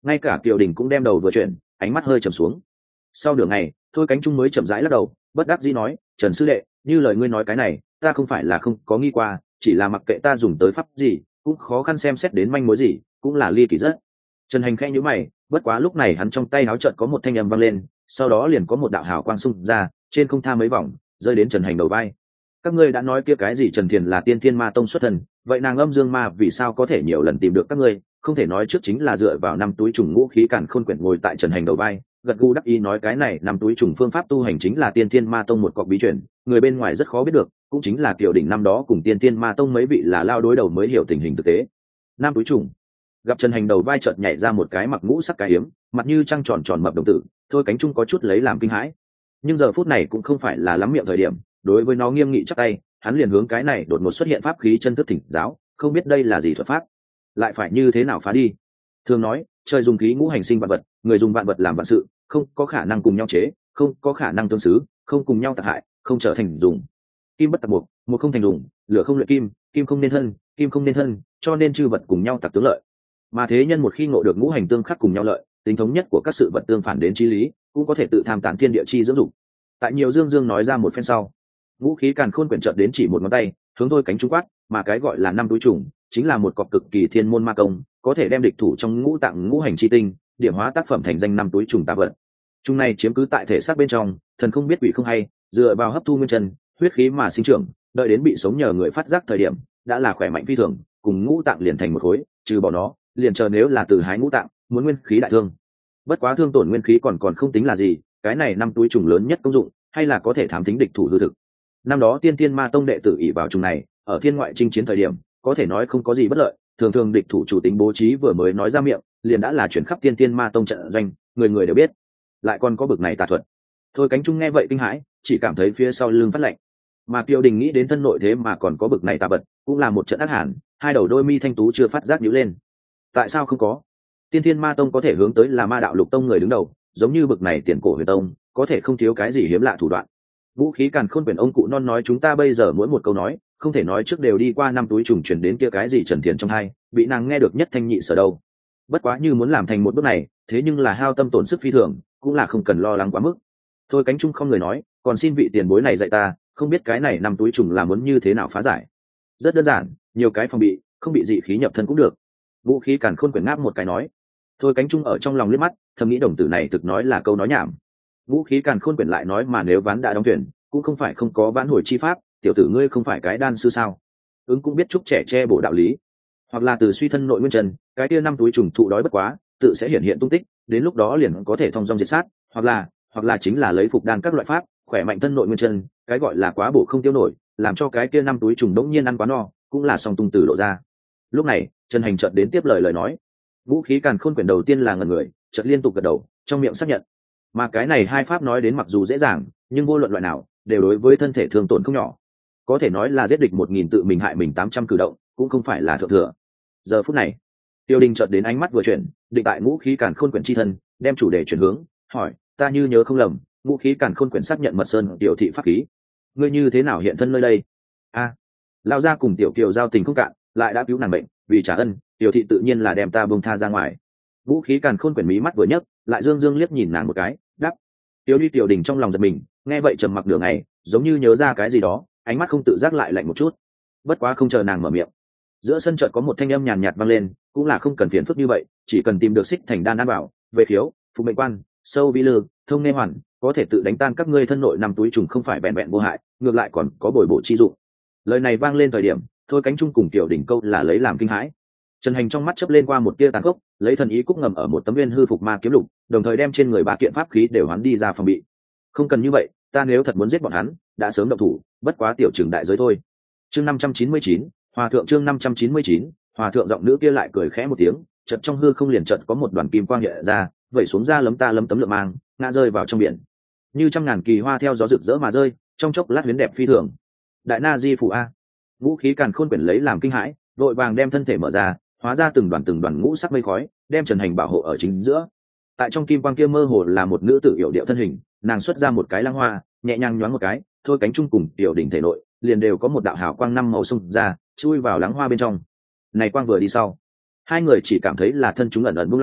ngay cả Kiều Đình cũng đem đầu vừa chuyển, ánh mắt hơi trầm xuống. Sau nửa ngày, Thôi Cánh Trung mới chậm rãi lắc đầu, bất đắc dĩ nói, Trần sư đệ, như lời ngươi nói cái này, ta không phải là không có nghi qua, chỉ là mặc kệ ta dùng tới pháp gì, cũng khó khăn xem xét đến manh mối gì, cũng là ly kỳ rất. Trần Hành khẽ nhíu mày, bất quá lúc này hắn trong tay áo chợt có một thanh âm vang lên, sau đó liền có một đạo hào quang xung ra, trên không tha mấy vòng, rơi đến Trần Hành đầu vai. Các ngươi đã nói kia cái gì Trần Thiền là tiên thiên ma tông xuất thân, vậy nàng âm dương ma vì sao có thể nhiều lần tìm được các ngươi? Không thể nói trước chính là dựa vào năm túi trùng ngũ khí càn khôn quyển ngồi tại Trần Hành đầu vai, gật gù đắc ý nói cái này năm túi trùng phương pháp tu hành chính là tiên thiên ma tông một cọc bí truyền, người bên ngoài rất khó biết được, cũng chính là Kiều Đỉnh năm đó cùng tiên thiên ma tông mấy vị là lao đối đầu mới hiểu tình hình thực tế. Năm túi trùng gặp Trần Hành đầu vai chợt nhảy ra một cái mặc ngũ sắc cái hiếm, mặt như trăng tròn tròn mập đồng tử, Thôi Cánh Trung có chút lấy làm kinh hãi. Nhưng giờ phút này cũng không phải là lắm miệng thời điểm, đối với nó nghiêm nghị chắc tay, hắn liền hướng cái này đột ngột xuất hiện pháp khí chân thức thỉnh giáo, không biết đây là gì thuật pháp, lại phải như thế nào phá đi. Thường nói, trời dùng khí ngũ hành sinh vạn vật, người dùng vạn vật làm vạn sự, không có khả năng cùng nhau chế, không có khả năng tương xứ, không cùng nhau tạc hại, không trở thành dùng. Kim bất tạc buộc, một không thành dùng, lửa không luyện kim, kim không nên thân, kim không nên thân, cho nên chư vật cùng nhau tạc tướng lợi. Mà thế nhân một khi ngộ được ngũ hành tương khắc cùng nhau lợi, tính thống nhất của các sự vật tương phản đến chí lý, cũng có thể tự tham tán thiên địa chi dưỡng dục. Tại nhiều dương dương nói ra một phen sau, vũ khí càn khôn quyển chợt đến chỉ một ngón tay, hướng Thôi Cánh Trung quát, mà cái gọi là năm túi trùng chính là một cọc cực kỳ thiên môn ma công, có thể đem địch thủ trong ngũ tạng ngũ hành chi tinh điểm hóa tác phẩm thành danh năm túi trùng tà vật. Trung này chiếm cứ tại thể xác bên trong, thần không biết quỷ không hay, dựa vào hấp thu nguyên chân huyết khí mà sinh trưởng, đợi đến bị sống nhờ người phát giác thời điểm, đã là khỏe mạnh phi thường, cùng ngũ tạng liền thành một khối, trừ bỏ nó, liền chờ nếu là từ hái ngũ tạng, muốn nguyên khí đại thương. Bất quá thương tổn nguyên khí còn còn không tính là gì, cái này năm túi trùng lớn nhất công dụng, hay là có thể thám tính địch thủ hư thực. Năm đó Tiên Tiên Ma Tông đệ tử ỷ vào trùng này, ở thiên ngoại chinh chiến thời điểm, có thể nói không có gì bất lợi, thường thường địch thủ chủ tính bố trí vừa mới nói ra miệng, liền đã là chuyển khắp Tiên Tiên Ma Tông trận doanh, người người đều biết. Lại còn có bực này tà thuật. Thôi Cánh Trung nghe vậy kinh hãi, chỉ cảm thấy phía sau lưng phát lạnh. Mà Kiều Đình nghĩ đến thân nội thế mà còn có bực này tà vật, cũng là một trận ác hàn, hai đầu đôi mi thanh tú chưa phát giác nhíu lên. Tại sao không có? Tiên Thiên Ma Tông có thể hướng tới là Ma Đạo Lục Tông người đứng đầu, giống như bực này tiền cổ huyền tông, có thể không thiếu cái gì hiếm lạ thủ đoạn. Vũ khí càn khôn quyển ông cụ non nói chúng ta bây giờ mỗi một câu nói, không thể nói trước đều đi qua năm túi trùng chuyển đến kia cái gì Trần Thiền trong hai, bị nàng nghe được nhất thanh nhị sở đâu. Bất quá như muốn làm thành một bước này, thế nhưng là hao tâm tổn sức phi thường, cũng là không cần lo lắng quá mức. Thôi Cánh Trung không người nói, còn xin vị tiền bối này dạy ta, không biết cái này năm túi trùng là muốn như thế nào phá giải. Rất đơn giản, nhiều cái phòng bị, không bị dị khí nhập thân cũng được. Vũ khí càn khôn quyển ngáp một cái nói. Thôi Cánh Trung ở trong lòng liếc mắt, thầm nghĩ đồng tử này thực nói là câu nói nhảm. Vũ khí càn khôn quyển lại nói mà nếu ván đã đóng thuyền, cũng không phải không có vãn hồi chi pháp, tiểu tử ngươi không phải cái đan sư sao? Ứng cũng biết chúc trẻ che bổ đạo lý, hoặc là từ suy thân nội nguyên trần, cái kia năm túi trùng thụ đói bất quá, tự sẽ hiện hiện tung tích, đến lúc đó liền có thể thông dong diệt sát, hoặc là, hoặc là chính là lấy phục đan các loại pháp, khỏe mạnh thân nội nguyên trần, cái gọi là quá bổ không tiêu nổi, làm cho cái kia năm túi trùng đống nhiên ăn quá no, cũng là song tung từ lộ ra. Lúc này, Trần Hành chợt đến tiếp lời lời nói. Vũ khí càn khôn quyển đầu tiên là ngẩn người, chợt liên tục gật đầu, trong miệng xác nhận. Mà cái này hai pháp nói đến mặc dù dễ dàng, nhưng vô luận loại nào, đều đối với thân thể thương tổn không nhỏ. Có thể nói là giết địch một nghìn tự mình hại mình tám trăm cử động, cũng không phải là thượng thừa. Giờ phút này, Tiêu Đình chợt đến ánh mắt vừa chuyển, định tại ngũ khí càn khôn quyển chi thân, đem chủ đề chuyển hướng, hỏi, ta như nhớ không lầm, ngũ khí càn khôn quyển xác nhận mật sơn tiểu thị pháp khí, ngươi như thế nào hiện thân nơi đây? A, à, lao ra cùng tiểu kiều giao tình không cạn, lại đã cứu nàng bệnh, vì trả ân, tiểu thị tự nhiên là đem ta bông tha ra ngoài. Vũ khí càn khôn quyển mí mắt vừa nhấc, lại dương dương liếc nhìn nàng một cái, đáp. Tiêu Ly Tiểu Đình trong lòng giật mình, nghe vậy trầm mặc nửa ngày, giống như nhớ ra cái gì đó, ánh mắt không tự giác lại lạnh một chút. Bất quá không chờ nàng mở miệng, giữa sân chợt có một thanh âm nhàn nhạt vang lên, cũng là không cần phiền phức như vậy, chỉ cần tìm được xích thành đan an bảo, về khiếu, phục mệnh quan, sâu vi lư, thông nghe hoàn, có thể tự đánh tan các ngươi thân nội năm túi trùng không phải bèn bèn vô hại, ngược lại còn có bồi bổ chi dụng. Lời này vang lên thời điểm, Thôi Cánh Trung cùng Tiểu Đình câu là lấy làm kinh hãi. Trần Hành trong mắt chớp lên qua một tia tàn khốc, lấy thần ý cúc ngầm ở một tấm viên hư phục ma kiếm lục, đồng thời đem trên người ba kiện pháp khí đều hắn đi ra phòng bị. Không cần như vậy, ta nếu thật muốn giết bọn hắn, đã sớm động thủ, bất quá tiểu trường đại giới thôi. Chương năm trăm chín mươi chín, Hòa thượng chương năm trăm chín mươi chín, Hòa thượng giọng nữ kia lại cười khẽ một tiếng, chợt trong hư không liền chợt có một đoàn kim quang hiện ra, vẩy xuống ra lấm ta lấm tấm lượng mang, ngã rơi vào trong biển. Như trăm ngàn kỳ hoa theo gió rực rỡ mà rơi, trong chốc lát huyến đẹp phi thường. Đại Na Di phụ a. Vũ khí càn khôn quyển lấy làm kinh hãi, vội vàng đem thân thể mở ra, hóa ra từng đoàn từng đoàn ngũ sắc mây khói, đem Trần Hành bảo hộ ở chính giữa. Tại trong kim quang kia mơ hồ là một nữ tử yểu điệu thân hình, nàng xuất ra một cái lăng hoa, nhẹ nhàng nhoáng một cái, Thôi Cánh Trung cùng Tiểu Đỉnh thể nội liền đều có một đạo hào quang năm màu xung ra, chui vào lăng hoa bên trong. Này quang vừa đi sau, hai người chỉ cảm thấy là thân chúng ẩn ẩn buông lỏng,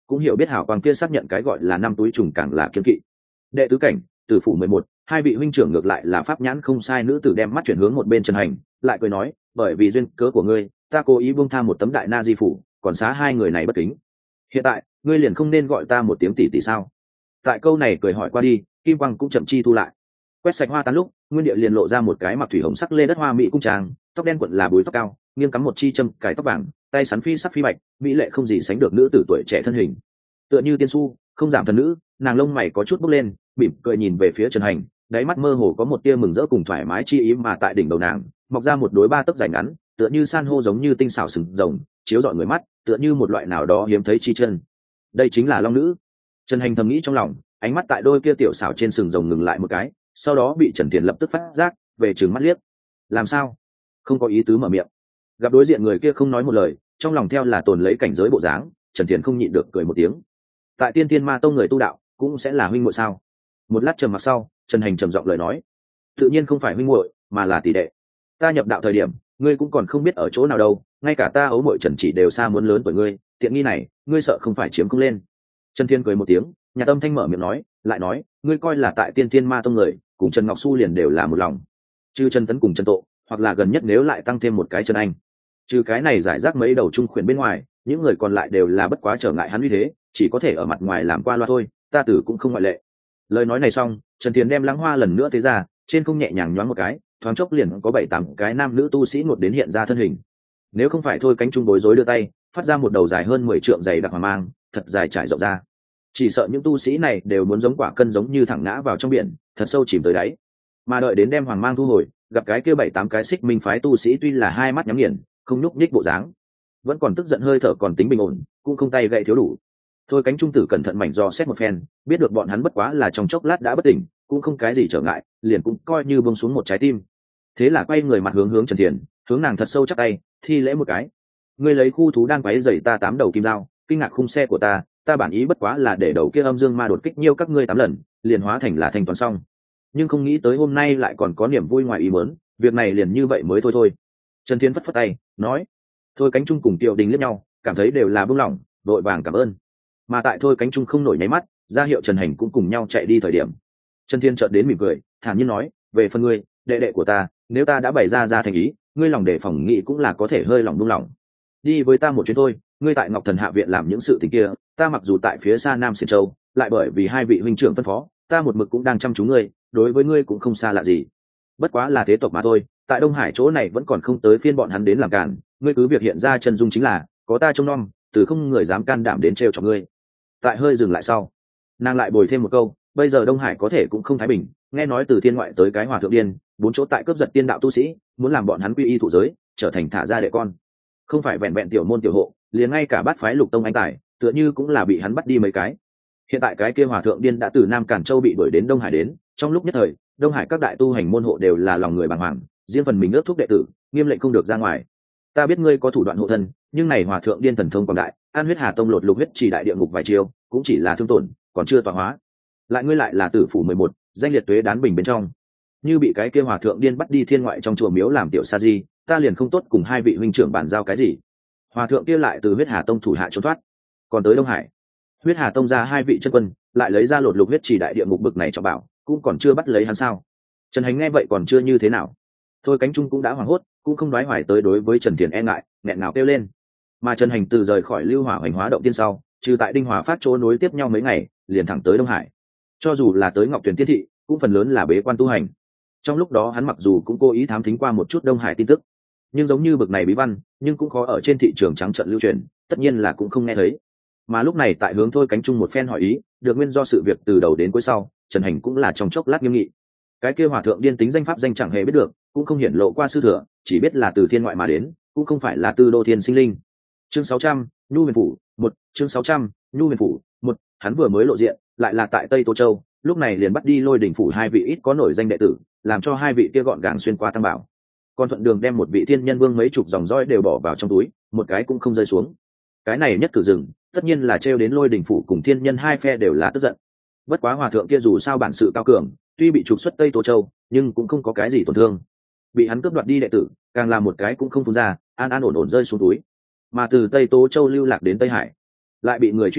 cũng hiểu biết hào quang kia xác nhận cái gọi là năm túi trùng càng là kiên kỵ. Đệ tứ cảnh tử phủ mười một, hai vị huynh trưởng ngược lại là pháp nhãn không sai. Nữ tử đem mắt chuyển hướng một bên Trần Hành, lại cười nói, bởi vì duyên cớ của ngươi, ta cố ý buông tha một tấm đại na di phủ, còn xá hai người này bất kính. Hiện tại ngươi liền không nên gọi ta một tiếng tỷ tỷ sao? Tại câu này cười hỏi qua đi, kim quang cũng chậm chi thu lại, quét sạch hoa tán lúc, nguyên địa liền lộ ra một cái mặc thủy hồng sắc lê đất hoa mỹ cung trang, tóc đen quận là búi tóc cao, nghiêng cắm một chi châm cài tóc vàng, tay sắn phi sắc phi bạch, mỹ lệ không gì sánh được nữ tử tuổi trẻ thân hình, tựa như tiên su không giảm thần nữ. Nàng lông mày có chút bốc lên, mỉm cười nhìn về phía Trần Hành, đáy mắt mơ hồ có một tia mừng rỡ cùng thoải mái chi ý. Mà tại đỉnh đầu nàng mọc ra một đối ba tấc dài ngắn, tựa như san hô giống như tinh xảo sừng rồng, chiếu rọi người mắt, tựa như một loại nào đó hiếm thấy chi chân. Đây chính là long nữ. Trần Hành thầm nghĩ trong lòng, ánh mắt tại đôi kia tiểu xảo trên sừng rồng ngừng lại một cái, sau đó bị Trần Thiền lập tức phát giác, về trừng mắt liếc. Làm sao? Không có ý tứ mở miệng. Gặp đối diện người kia không nói một lời, trong lòng theo là tồn lấy cảnh giới bộ dáng, Trần Thiền không nhịn được cười một tiếng. Tại Tiên Thiên Ma Tông người tu đạo cũng sẽ là huynh muội sao? Một lát trầm mặc sau, Trần Hành trầm giọng lời nói, tự nhiên không phải huynh muội, mà là tỷ đệ. Ta nhập đạo thời điểm, ngươi cũng còn không biết ở chỗ nào đâu, ngay cả ta ấu muội Trần Chỉ đều xa muốn lớn tuổi ngươi, tiện nghi này, ngươi sợ không phải chiếm không lên. Trần Thiên cười một tiếng, nhà tâm thanh mở miệng nói, lại nói, ngươi coi là tại Tiên Thiên Ma Tông người, cùng Trần Ngọc Su liền đều là một lòng. Trừ Trần Tấn cùng Trần Tộ, hoặc là gần nhất nếu lại tăng thêm một cái Trần Anh. Trừ cái này giải rác mấy đầu trung khuyển bên ngoài, những người còn lại đều là bất quá trở ngại hắn như thế, chỉ có thể ở mặt ngoài làm qua loa thôi, ta tử cũng không ngoại lệ. Lời nói này xong, Trần Thiền đem lãng hoa lần nữa thế ra, trên không nhẹ nhàng nhoáng một cái, thoáng chốc liền có bảy tám cái nam nữ tu sĩ ngột đến hiện ra thân hình. Nếu không phải thôi cánh trung bối rối đưa tay, phát ra một đầu dài hơn mười trượng dày đặc hoàng mang, thật dài trải rộng ra. Chỉ sợ những tu sĩ này đều muốn giống quả cân giống như thẳng ngã vào trong biển, thật sâu chìm tới đáy. Mà đợi đến đem hoàng mang thu hồi, gặp cái kia bảy tám cái xích minh phái tu sĩ tuy là hai mắt nhắm nghiền, không nhúc nhích bộ dáng, vẫn còn tức giận hơi thở còn tính bình ổn, cũng không tay gậy thiếu đủ. Thôi cánh trung tử cẩn thận mảnh do xét một phen, biết được bọn hắn bất quá là trong chốc lát đã bất tỉnh, cũng không cái gì trở ngại, liền cũng coi như buông xuống một trái tim. Thế là quay người mặt hướng hướng Trần Thiền, hướng nàng thật sâu chắp tay, thi lễ một cái. Ngươi lấy khu thú đang quấy rầy ta tám đầu kim dao, kinh ngạc khung xe của ta, ta bản ý bất quá là để đầu kia âm dương ma đột kích nhiêu các ngươi tám lần, liền hóa thành là thành toàn xong. Nhưng không nghĩ tới hôm nay lại còn có niềm vui ngoài ý muốn, việc này liền như vậy mới thôi thôi. Trần Thiên phất phất tay, nói, thôi cánh trung cùng Tiểu Đình liếc nhau, cảm thấy đều là buông lỏng, vội vàng cảm ơn. Mà tại thôi cánh trung không nổi nháy mắt, ra hiệu Trần Hành cũng cùng nhau chạy đi thời điểm, Trần Thiên chợt đến mỉm cười, thản nhiên nói, về phần ngươi, đệ đệ của ta, nếu ta đã bày ra ra thành ý, ngươi lòng đề phòng nghĩ cũng là có thể hơi lòng buông lỏng. Đi với ta một chuyến thôi, ngươi tại Ngọc Thần Hạ viện làm những sự tình kia, ta mặc dù tại phía xa Nam Xiển Châu, lại bởi vì hai vị huynh trưởng phân phó, ta một mực cũng đang chăm chú ngươi, đối với ngươi cũng không xa lạ gì. Bất quá là thế tộc mà thôi, tại Đông Hải chỗ này vẫn còn không tới phiên bọn hắn đến làm cản, ngươi cứ việc hiện ra chân dung chính là, có ta trông nom, từ không người dám can đảm đến trêu chọc ngươi. Tại hơi dừng lại sau, nàng lại bồi thêm một câu, bây giờ Đông Hải có thể cũng không thái bình, nghe nói từ thiên ngoại tới cái hòa thượng điên, bốn chỗ tại cướp giật tiên đạo tu sĩ, muốn làm bọn hắn quy y thụ giới, trở thành thả ra đệ con. Không phải vẹn vẹn tiểu môn tiểu hộ, liền ngay cả bát phái lục tông anh tài, tựa như cũng là bị hắn bắt đi mấy cái. Hiện tại cái kia hòa thượng điên đã từ Nam Cản Châu bị đuổi đến Đông Hải đến, trong lúc nhất thời, Đông Hải các đại tu hành môn hộ đều là lòng người bàng hoàng, riêng phần mình ước thúc đệ tử, nghiêm lệnh không được ra ngoài. Ta biết ngươi có thủ đoạn hộ thân, nhưng này hòa thượng điên thần thông quảng đại, An Huyết Hà Tông lột lục huyết chỉ đại địa ngục vài chiêu, cũng chỉ là thương tổn, còn chưa tọa hóa. Lại ngươi lại là tử phủ mười một, danh liệt tuế đán bình bên trong, như bị cái kia hòa thượng điên bắt đi thiên ngoại trong chùa miếu làm tiểu sa di, ta liền không tốt cùng hai vị huynh trưởng bàn giao cái gì. Hòa thượng kia lại từ Huyết Hà Tông thủ hạ trốn thoát, còn tới Đông Hải, Huyết Hà Tông ra hai vị chân quân, lại lấy ra lột lục huyết chỉ đại địa ngục bực này cho bảo, cũng còn chưa bắt lấy hắn sao? Trần Hành nghe vậy còn chưa như thế nào, thôi cánh trung cũng đã hoảng hốt, cũng không nói hoài tới đối với Trần Thiền e ngại, nghẹn ngào kêu lên. Mà Trần Hành từ rời khỏi Lưu Hỏa Hoành Hóa động tiên sau, trừ tại Đinh Hòa phát chỗ nối tiếp nhau mấy ngày, liền thẳng tới Đông Hải. Cho dù là tới Ngọc Tuyền Tiên thị, cũng phần lớn là bế quan tu hành. Trong lúc đó hắn mặc dù cũng cố ý thám thính qua một chút Đông Hải tin tức, nhưng giống như bực này bí văn, nhưng cũng khó ở trên thị trường trắng trợn lưu truyền, tất nhiên là cũng không nghe thấy. Mà lúc này tại hướng thôi cánh trung một phen hỏi ý, được nguyên do sự việc từ đầu đến cuối sau, Trần Hành cũng là trong chốc lát nghiêm nghị. Cái kia hòa thượng điên tính danh pháp danh chẳng hề biết được, cũng không hiển lộ qua sư thừa, chỉ biết là từ thiên ngoại mà đến, cũng không phải là tư đô thiên sinh linh. Chương sáu trăm, Nhu Huyền phủ, một, chương sáu trăm, Nhu Huyền phủ, một, hắn vừa mới lộ diện, lại là tại Tây Tô Châu, lúc này liền bắt đi Lôi Đỉnh phủ hai vị ít có nổi danh đệ tử, làm cho hai vị kia gọn gàng xuyên qua tăng bảo. Còn thuận đường đem một vị thiên nhân vương mấy chục dòng roi đều bỏ vào trong túi, một cái cũng không rơi xuống. Cái này nhất cử dừng, tất nhiên là trêu đến Lôi Đỉnh phủ cùng thiên nhân hai phe đều là tức giận. Bất quá hòa thượng kia dù sao bản sự cao cường, tuy bị trục xuất Tây Tô Châu, nhưng cũng không có cái gì tổn thương. Bị hắn cướp đoạt đi đệ tử, càng làm một cái cũng không phun ra, an an ổn ổn rơi xuống túi. Mà từ Tây Tô Châu lưu lạc đến Tây Hải, lại bị người truy sát,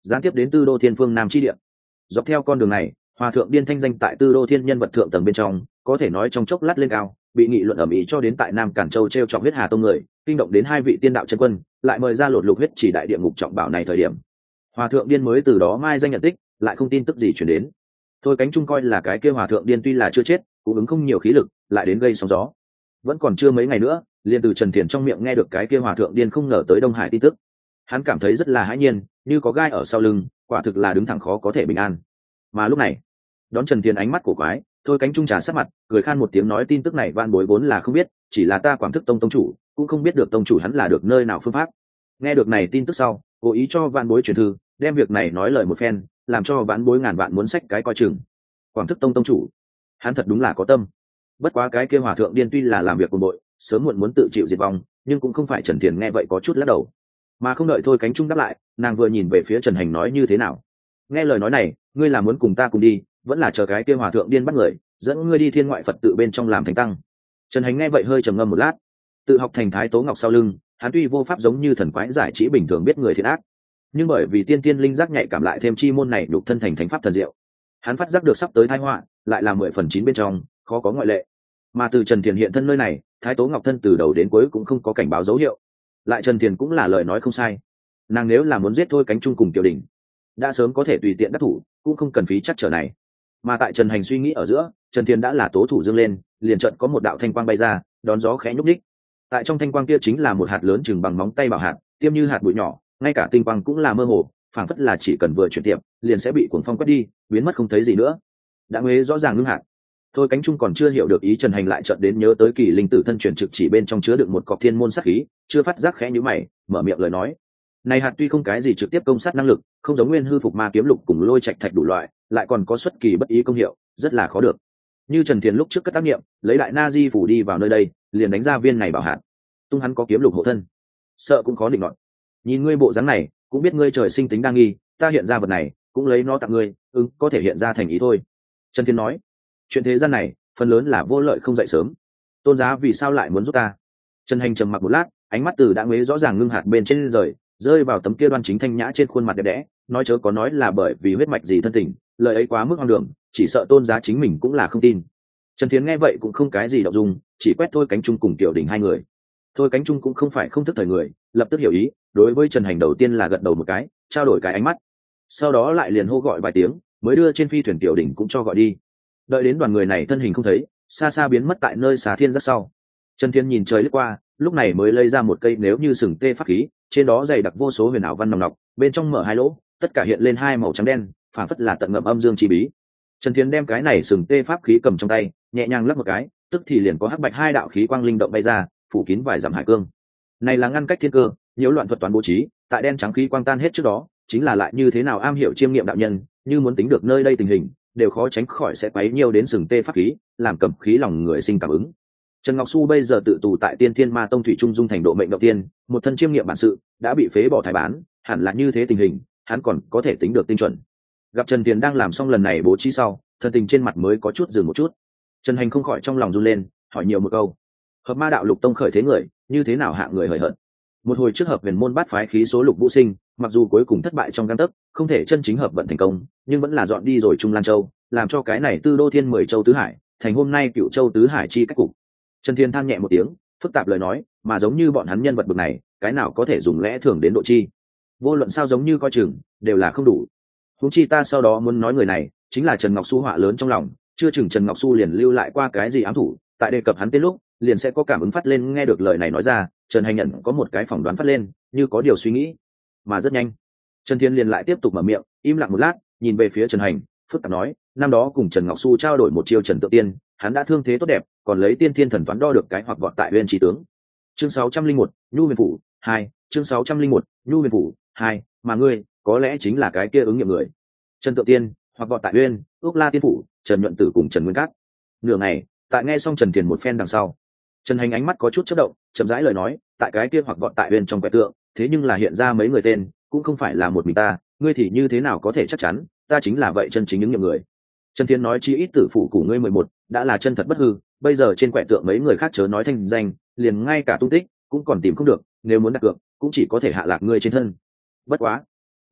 gián tiếp đến tư đô thiên phương nam chi địa. Dọc theo con đường này, hòa thượng điên thanh danh tại tư đô thiên nhân vật thượng tầng bên trong có thể nói trong chốc lát lên cao, bị nghị luận ầm ĩ cho đến tại Nam Cản Châu treo chọc huyết hà tông người, kinh động đến hai vị tiên đạo chân quân, lại mời ra lột lục huyết chỉ đại địa ngục trọng bảo này thời điểm. Hòa thượng điên mới từ đó mai danh nhận tích, lại không tin tức gì truyền đến. Thôi Cánh Trung coi là cái kia hòa thượng điên tuy là chưa chết, cũng ứng không nhiều khí lực, lại đến gây sóng gió. Vẫn còn chưa mấy ngày nữa, liền từ Trần Thiền trong miệng nghe được cái kia hòa thượng điên không ngờ tới Đông Hải tin tức. Hắn cảm thấy rất là hãi nhiên, như có gai ở sau lưng, quả thực là đứng thẳng khó có thể bình an. Mà lúc này, đón Trần Thiền ánh mắt cổ quái, Thôi Cánh Trung trà sát mặt, cười khan một tiếng nói tin tức này van bối vốn là không biết, chỉ là ta Quảng Thức Tông tông chủ, cũng không biết được tông chủ hắn là được nơi nào phương pháp. Nghe được này tin tức sau, cố ý cho van bối truyền thư, đem việc này nói lời một phen, làm cho vãn bối ngàn vạn muốn sách cái coi chừng. Quảng Thức Tông tông chủ, hắn thật đúng là có tâm. Bất quá cái kia hòa thượng điên tuy là làm việc cùng đội, sớm muộn muốn tự chịu diệt vong, nhưng cũng không phải Trần Thiền nghe vậy có chút lắc đầu. Mà không đợi Thôi Cánh Trung đáp lại, nàng vừa nhìn về phía Trần Hành nói như thế nào. Nghe lời nói này, ngươi là muốn cùng ta cùng đi, vẫn là chờ cái kia hòa thượng điên bắt người, dẫn ngươi đi thiên ngoại Phật tự bên trong làm thánh tăng. Trần Hành nghe vậy hơi trầm ngâm một lát, tự học thành Thái Tố Ngọc sau lưng, hắn tuy vô pháp giống như thần quái giải trí bình thường biết người thiện ác, nhưng bởi vì tiên tiên linh giác nhạy cảm lại thêm chi môn này đục thân thành thánh pháp thần diệu, hắn phát giác được sắp tới tai họa, lại là mười phần chín bên trong, khó có ngoại lệ. Mà từ Trần Thiền hiện thân nơi này, Thái Tố Ngọc thân từ đầu đến cuối cũng không có cảnh báo dấu hiệu. Lại Trần Thiền cũng là lời nói không sai, nàng nếu là muốn giết Thôi Cánh Trung cùng Tiểu Đình, đã sớm có thể tùy tiện đắc thủ, cũng không cần phí chắc trở này. Mà tại Trần Hành suy nghĩ ở giữa, Trần Thiền đã là tố thủ dương lên, liền trận có một đạo thanh quang bay ra, đón gió khẽ nhúc nhích. Tại trong thanh quang kia chính là một hạt lớn chừng bằng móng tay bảo hạt, tiêm như hạt bụi nhỏ, ngay cả tinh quang cũng là mơ hồ, phảng phất là chỉ cần vừa chuyển tiệm, liền sẽ bị cuồng phong quét đi, biến mất không thấy gì nữa. Đã huế rõ ràng ngưng hạt. Thôi Cánh Trung còn chưa hiểu được ý Trần Hành lại chợt đến nhớ tới kỳ linh tử thân truyền trực chỉ bên trong chứa đựng một cọc thiên môn sát khí, chưa phát giác khẽ nhíu mày, mở miệng lời nói. Này hạt tuy không cái gì trực tiếp công sát năng lực, không giống nguyên hư phục ma kiếm lục cùng lôi trạch thạch đủ loại, lại còn có xuất kỳ bất ý công hiệu, rất là khó được. Như Trần Thiền lúc trước cất tác nghiệm, lấy đại na di phủ đi vào nơi đây, liền đánh ra viên này bảo hạt. Tung hắn có kiếm lục hộ thân, sợ cũng khó định luận. Nhìn ngươi bộ dáng này, cũng biết ngươi trời sinh tính đa nghi, ta hiện ra vật này, cũng lấy nó tặng ngươi, ứng có thể hiện ra thành ý thôi. Trần Thiền nói, chuyện thế gian này, phần lớn là vô lợi không dậy sớm. Tôn giá vì sao lại muốn giúp ta? Trần Hành trầm mặc một lát, ánh mắt từ đã nguế rõ ràng ngưng hạt bên trên rời, rơi vào tấm kia đoan chính thanh nhã trên khuôn mặt đẹp đẽ, nói chớ có nói là bởi vì huyết mạch gì thân tình, lời ấy quá mức hoang đường, chỉ sợ tôn giá chính mình cũng là không tin. Trần Thiến nghe vậy cũng không cái gì động dung, chỉ quét Thôi Cánh Trung cùng Tiểu Đình hai người. Thôi Cánh Trung cũng không phải không thức thời người, lập tức hiểu ý, đối với Trần Hành đầu tiên là gật đầu một cái, trao đổi cái ánh mắt, sau đó lại liền hô gọi vài tiếng, mới đưa trên phi thuyền Tiểu Đình cũng cho gọi đi. Đợi đến đoàn người này thân hình không thấy, xa xa biến mất tại nơi xá thiên rất sau, Trần Thiên nhìn trời lướt qua, lúc này mới lấy ra một cây nếu như sừng tê pháp khí, trên đó dày đặc vô số huyền ảo văn nồng nọc, bên trong mở hai lỗ, tất cả hiện lên hai màu trắng đen, phản phất là tận ngậm âm dương chi bí. Trần Thiên đem cái này sừng tê pháp khí cầm trong tay, nhẹ nhàng lắp một cái, tức thì liền có hắc bạch hai đạo khí quang linh động bay ra, phủ kín vài dặm hải cương. Này là ngăn cách thiên cơ, nhiễu loạn thuật toán bố trí, tại đen trắng khí quang tan hết trước đó, chính là lại như thế nào am hiểu chiêm nghiệm đạo nhân, như muốn tính được nơi đây tình hình, đều khó tránh khỏi sẽ quấy nhiều đến sừng tê pháp khí, làm cầm khí lòng người sinh cảm ứng. Trần Ngọc Xu bây giờ tự tù tại Tiên Thiên Ma Tông thủy trung dung thành độ mệnh động tiên, một thân chiêm nghiệm bản sự, đã bị phế bỏ thái bán, hẳn là như thế tình hình, hắn còn có thể tính được tinh chuẩn. Gặp Trần Tiền đang làm xong lần này bố trí sau, thân tình trên mặt mới có chút dừng một chút. Trần Hành không khỏi trong lòng run lên, hỏi nhiều một câu: hợp ma đạo lục tông khởi thế người, như thế nào hạ người hời hợt? Một hồi trước hợp huyền môn bát phái khí số lục vũ sinh, mặc dù cuối cùng thất bại trong gang tấc, không thể chân chính hợp vận thành công, nhưng vẫn là dọn đi rồi Trung Lan Châu, làm cho cái này Tư Đô Thiên mười châu tứ hải, thành hôm nay Cựu Châu tứ hải chi cách cục. Trần Thiên than nhẹ một tiếng, phức tạp lời nói, mà giống như bọn hắn nhân vật bậc này, cái nào có thể dùng lẽ thường đến độ chi? Vô luận sao giống như coi chừng, đều là không đủ. Huống chi ta sau đó muốn nói người này, chính là Trần Ngọc Xu họa lớn trong lòng, chưa chừng Trần Ngọc Xu liền lưu lại qua cái gì ám thủ, tại đề cập hắn tên lúc, liền sẽ có cảm ứng phát lên nghe được lời này nói ra, Trần Hành nhận có một cái phỏng đoán phát lên, như có điều suy nghĩ. Mà rất nhanh, Trần Thiên liền lại tiếp tục mở miệng, im lặng một lát, nhìn về phía Trần Hành, phức tạp nói, năm đó cùng Trần Ngọc Xu trao đổi một chiêu Trần Tự Tiên, hắn đã thương thế tốt đẹp, còn lấy Tiên Thiên thần toán đo được cái hoặc vọt tại Uyên Chí tướng. Chương sáu trăm linh một, Nhu Huyền phủ hai, chương sáu trăm linh một, Nhu Huyền phủ hai, mà ngươi, có lẽ chính là cái kia ứng nghiệm người. Trần Tự Tiên, hoặc vọt tại Uyên, Ước La Tiên phủ, Trần Nhuận Tử cùng Trần Nguyên Cát. Nửa ngày, tại nghe xong Trần Thiền một phen đằng sau, Trần Hành ánh mắt có chút chớp động, chậm rãi lời nói, tại cái kia hoặc vọt tại Uyên trong quẻ tượng, thế nhưng là hiện ra mấy người tên, cũng không phải là một mình ta, ngươi thì như thế nào có thể chắc chắn, ta chính là vậy chân chính những nghiệm người. Trần Thiên nói chi ít tử phụ của ngươi mười một, đã là chân thật bất hư, bây giờ trên quẻ tượng mấy người khác chớ nói thanh danh, liền ngay cả tung tích cũng còn tìm không được, nếu muốn đặt cược, cũng chỉ có thể hạ lạc ngươi trên thân. Bất quá,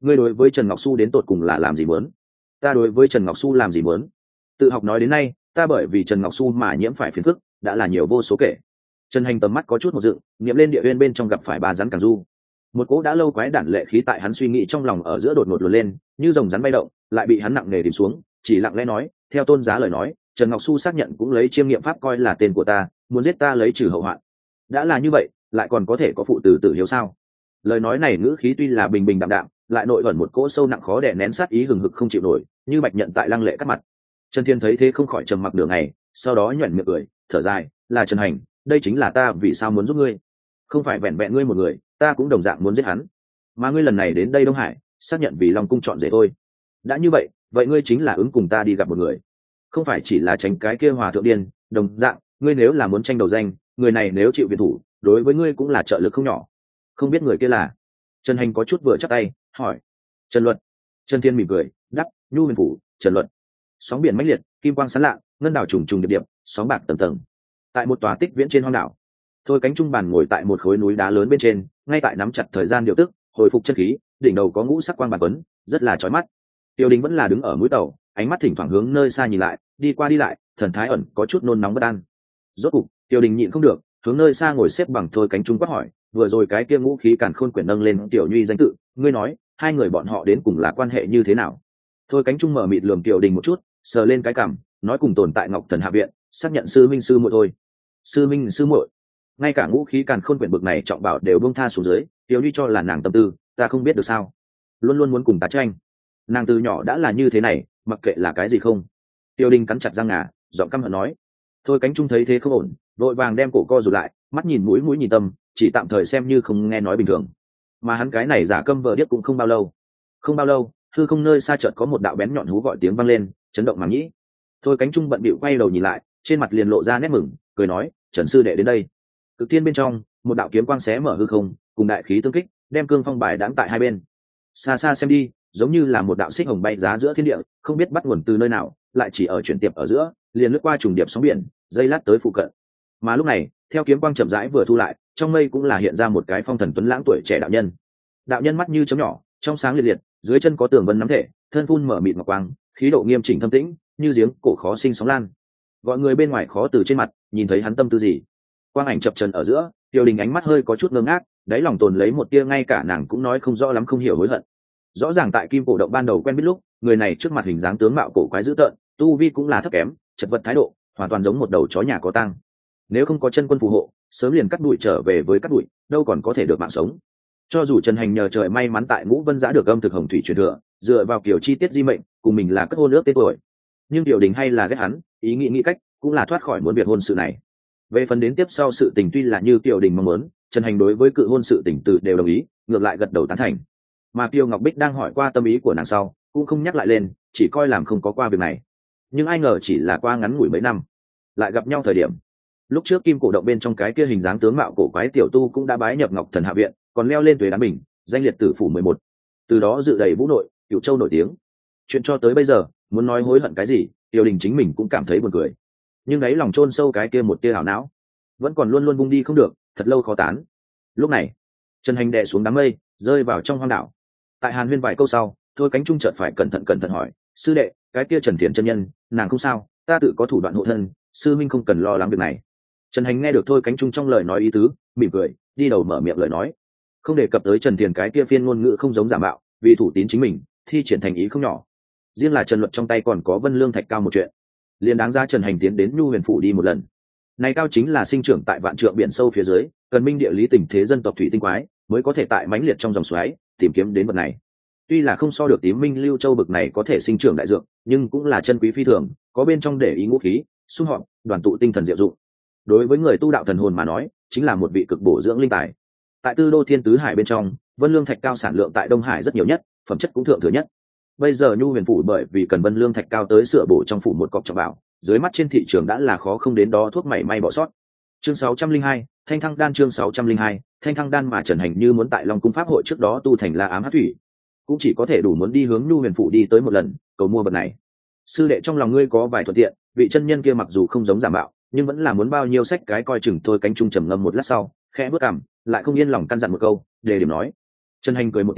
ngươi đối với Trần Ngọc Xu đến tột cùng là làm gì muốn? Ta đối với Trần Ngọc Xu làm gì muốn? Tự học nói đến nay, ta bởi vì Trần Ngọc Xu mà nhiễm phải phiền phức đã là nhiều vô số kể. Trần Hành tầm mắt có chút một dựng, nghiệm lên địa uyên bên trong gặp phải ba rắn càng du. Một cỗ đã lâu quái đản lệ khí tại hắn suy nghĩ trong lòng ở giữa đột ngột luồn lên, như rồng rắn bay động, lại bị hắn nặng nề đìm xuống, chỉ lặng lẽ nói, theo tôn giá lời nói, Trần Ngọc Xu xác nhận cũng lấy chiêm nghiệm pháp coi là tên của ta, muốn giết ta lấy trừ hậu hoạn. Đã là như vậy, lại còn có thể có phụ tử tử hiếu sao? Lời nói này ngữ khí tuy là bình bình đạm đạm, lại nội ẩn một cỗ sâu nặng khó đè nén sát ý hừng hực không chịu nổi, như bạch nhận tại lăng lệ cắt mặt. Trần Thiên thấy thế không khỏi trầm mặc nửa ngày, sau đó nhuyễn miệng cười, thở dài, là Trần Hành, đây chính là ta vì sao muốn giúp ngươi. Không phải vẹn vẹn ngươi một người, ta cũng đồng dạng muốn giết hắn. Mà ngươi lần này đến đây Đông Hải, xác nhận vì Long cung chọn rể thôi. Đã như vậy, vậy ngươi chính là ứng cùng ta đi gặp một người, không phải chỉ là tránh cái kia hòa thượng điên. Đồng dạng, ngươi nếu là muốn tranh đầu danh, người này nếu chịu viện thủ, đối với ngươi cũng là trợ lực không nhỏ. Không biết người kia là? Trần Hành có chút vừa chắc tay, hỏi. Trần Luật. Trần Thiên mỉm cười, đáp, Nhu Huyền Phủ, Trần Luật. Sóng biển mãnh liệt, kim quang sáng lạ, ngân đảo trùng trùng điệp điệp, sóng bạc tầng tầng. Tại một tòa tích viễn trên hoang đảo, Thôi Cánh Trung bàn ngồi tại một khối núi đá lớn bên trên, ngay tại nắm chặt thời gian điều tức, hồi phục chân khí, đỉnh đầu có ngũ sắc quang bản tuấn, rất là chói mắt. Tiêu Đình vẫn là đứng ở mũi tàu, ánh mắt thỉnh thoảng hướng nơi xa nhìn lại, đi qua đi lại, thần thái ẩn có chút nôn nóng bất an. Rốt cục, Tiêu Đình nhịn không được, hướng nơi xa ngồi xếp bằng Thôi Cánh Trung quát hỏi, vừa rồi cái kia ngũ khí càn khôn quyển nâng lên Tiểu Nhuy danh tự, ngươi nói, hai người bọn họ đến cùng là quan hệ như thế nào? Thôi Cánh Trung mở mịt lườm Tiểu Đình một chút, sờ lên cái cằm, nói cùng tồn tại Ngọc Thần Hạ viện, xác nhận sư minh sư muội thôi. Sư minh sư muội? Ngay cả ngũ khí càn khôn quyển bực này trọng bảo đều buông tha xuống dưới, Tiểu Nhuy cho là nàng tâm tư, ta không biết được sao? Luôn luôn muốn cùng ta tranh. Nàng từ nhỏ đã là như thế này, mặc kệ là cái gì không. Tiêu Đình cắn chặt răng ngà, giọng căm hận nói. Thôi Cánh Trung thấy thế không ổn, vội vàng đem cổ co rụt lại, mắt nhìn mũi mũi nhìn tâm, chỉ tạm thời xem như không nghe nói bình thường. Mà hắn cái này giả câm vờ điếc cũng không bao lâu. Không bao lâu, hư không nơi xa chợt có một đạo bén nhọn hú gọi tiếng vang lên, chấn động màng nhĩ. Thôi Cánh Trung bận bịu quay đầu nhìn lại, trên mặt liền lộ ra nét mừng, cười nói, Trần sư đệ đến đây. Cực thiên bên trong, một đạo kiếm quang xé mở hư không, cùng đại khí tương kích, đem cương phong bài đãng tại hai bên. Xa xa xem đi, giống như là một đạo xích hồng bay giá giữa thiên địa, không biết bắt nguồn từ nơi nào, lại chỉ ở chuyển tiệp ở giữa, liền lướt qua trùng điệp sóng biển, dây lát tới phụ cận. Mà lúc này, theo kiếm quang chậm rãi vừa thu lại, trong mây cũng là hiện ra một cái phong thần tuấn lãng tuổi trẻ đạo nhân. Đạo nhân mắt như chấm nhỏ, trong sáng liệt liệt, dưới chân có tường vân nắm thể, thân phun mở mịt ngọc quang, khí độ nghiêm chỉnh thâm tĩnh, như giếng cổ khó sinh sóng lan. Gọi người bên ngoài khó từ trên mặt nhìn thấy hắn tâm tư gì. Quang ảnh chập chờn ở giữa, Tiêu Đình ánh mắt hơi có chút ngơ ngác, đáy lòng tồn lấy một tia ngay cả nàng cũng nói không rõ lắm không hiểu hối hận. Rõ ràng tại Kim Cổ Động ban đầu quen biết lúc, người này trước mặt hình dáng tướng mạo cổ quái dữ tợn, tu vi cũng là thấp kém, chật vật thái độ, hoàn toàn giống một đầu chó nhà có tang. Nếu không có chân quân phù hộ, sớm liền cắt đuổi trở về với cắt đuổi, đâu còn có thể được mạng sống. Cho dù Trần Hành nhờ trời may mắn tại Ngũ Vân Giã được âm thực hồng thủy truyền thừa, dựa vào kiểu chi tiết di mệnh, cùng mình là cất hôn ước tên tuổi. Nhưng Tiểu Đình hay là ghét hắn, ý nghĩ nghĩ cách, cũng là thoát khỏi muốn biệt hôn sự này. Về phần đến tiếp sau sự tình tuy là như Tiểu Đình mong muốn, Trần Hành đối với cự hôn sự tình từ đều đồng ý, ngược lại gật đầu tán thành. Mà Kiều Ngọc Bích đang hỏi qua tâm ý của nàng sau, cũng không nhắc lại lên, chỉ coi làm không có qua việc này. Nhưng ai ngờ chỉ là qua ngắn ngủi mấy năm, lại gặp nhau thời điểm. Lúc trước Kim Cổ Động bên trong cái kia hình dáng tướng mạo cổ quái tiểu tu cũng đã bái nhập Ngọc Thần Hạ viện, còn leo lên tuế đán bình, danh liệt tử phủ mười một. Từ đó dự đầy vũ nội, Cửu Châu nổi tiếng. Chuyện cho tới bây giờ, muốn nói hối hận cái gì, Tiêu Đình chính mình cũng cảm thấy buồn cười. Nhưng đấy lòng chôn sâu cái kia một tia ảo não, vẫn còn luôn luôn bung đi không được, thật lâu khó tán. Lúc này, Trần Hành đè xuống đám mây, rơi vào trong hoang đảo. Tại Hàn Huyên vài câu sau, Thôi Cánh Trung chợt phải cẩn thận cẩn thận hỏi, sư đệ, cái kia Trần Thiện chân nhân, nàng không sao, ta tự có thủ đoạn hộ thân, sư minh không cần lo lắng việc này. Trần Hành nghe được Thôi Cánh Trung trong lời nói ý tứ, mỉm cười, đi đầu mở miệng lời nói, không đề cập tới Trần Thiện cái kia phiên ngôn ngữ không giống giả mạo, vì thủ tín chính mình, thi triển thành ý không nhỏ. Riêng là Trần Luật trong tay còn có Vân Lương Thạch Cao một chuyện, liền đáng ra Trần Hành tiến đến Nhu Huyền phủ đi một lần. Này Cao chính là sinh trưởng tại vạn trượng biển sâu phía dưới, cần minh địa lý tình thế dân tộc thủy tinh quái, mới có thể tại mãnh liệt trong dòng xoáy tìm kiếm đến vật này. Tuy là không so được Tím Minh Lưu Châu bực này có thể sinh trưởng đại dược, nhưng cũng là chân quý phi thường, có bên trong để ý ngũ khí, xung họp, đoàn tụ tinh thần diệu dụng. Đối với người tu đạo thần hồn mà nói, chính là một vị cực bổ dưỡng linh tài. Tại Tư Đô Thiên Tứ Hải bên trong, Vân Lương Thạch Cao sản lượng tại Đông Hải rất nhiều nhất, phẩm chất cũng thượng thừa nhất. Bây giờ Nhu Huyền phủ bởi vì cần Vân Lương Thạch Cao tới sửa bổ trong phủ một cọc trọng bảo, dưới mắt trên thị trường đã là khó không đến đó thuốc mảy may bỏ sót. Chương sáu trăm linh hai, Thanh Thăng Đan chương sáu trăm linh hai, Thanh Thăng Đan mà Trần Hành như muốn tại Long Cung pháp hội trước đó tu thành La Ám Hắc Thủy, cũng chỉ có thể đủ muốn đi hướng Nhu Huyền phủ đi tới một lần, cầu mua vật này. Sư đệ trong lòng ngươi có vài thuận tiện, vị chân nhân kia mặc dù không giống giả mạo, nhưng vẫn là muốn bao nhiêu sách cái coi chừng. Thôi Cánh Trung trầm ngâm một lát sau, khẽ bước cằm, lại không yên lòng căn dặn một câu, đề điểm nói. Trần Hành cười một tiếng,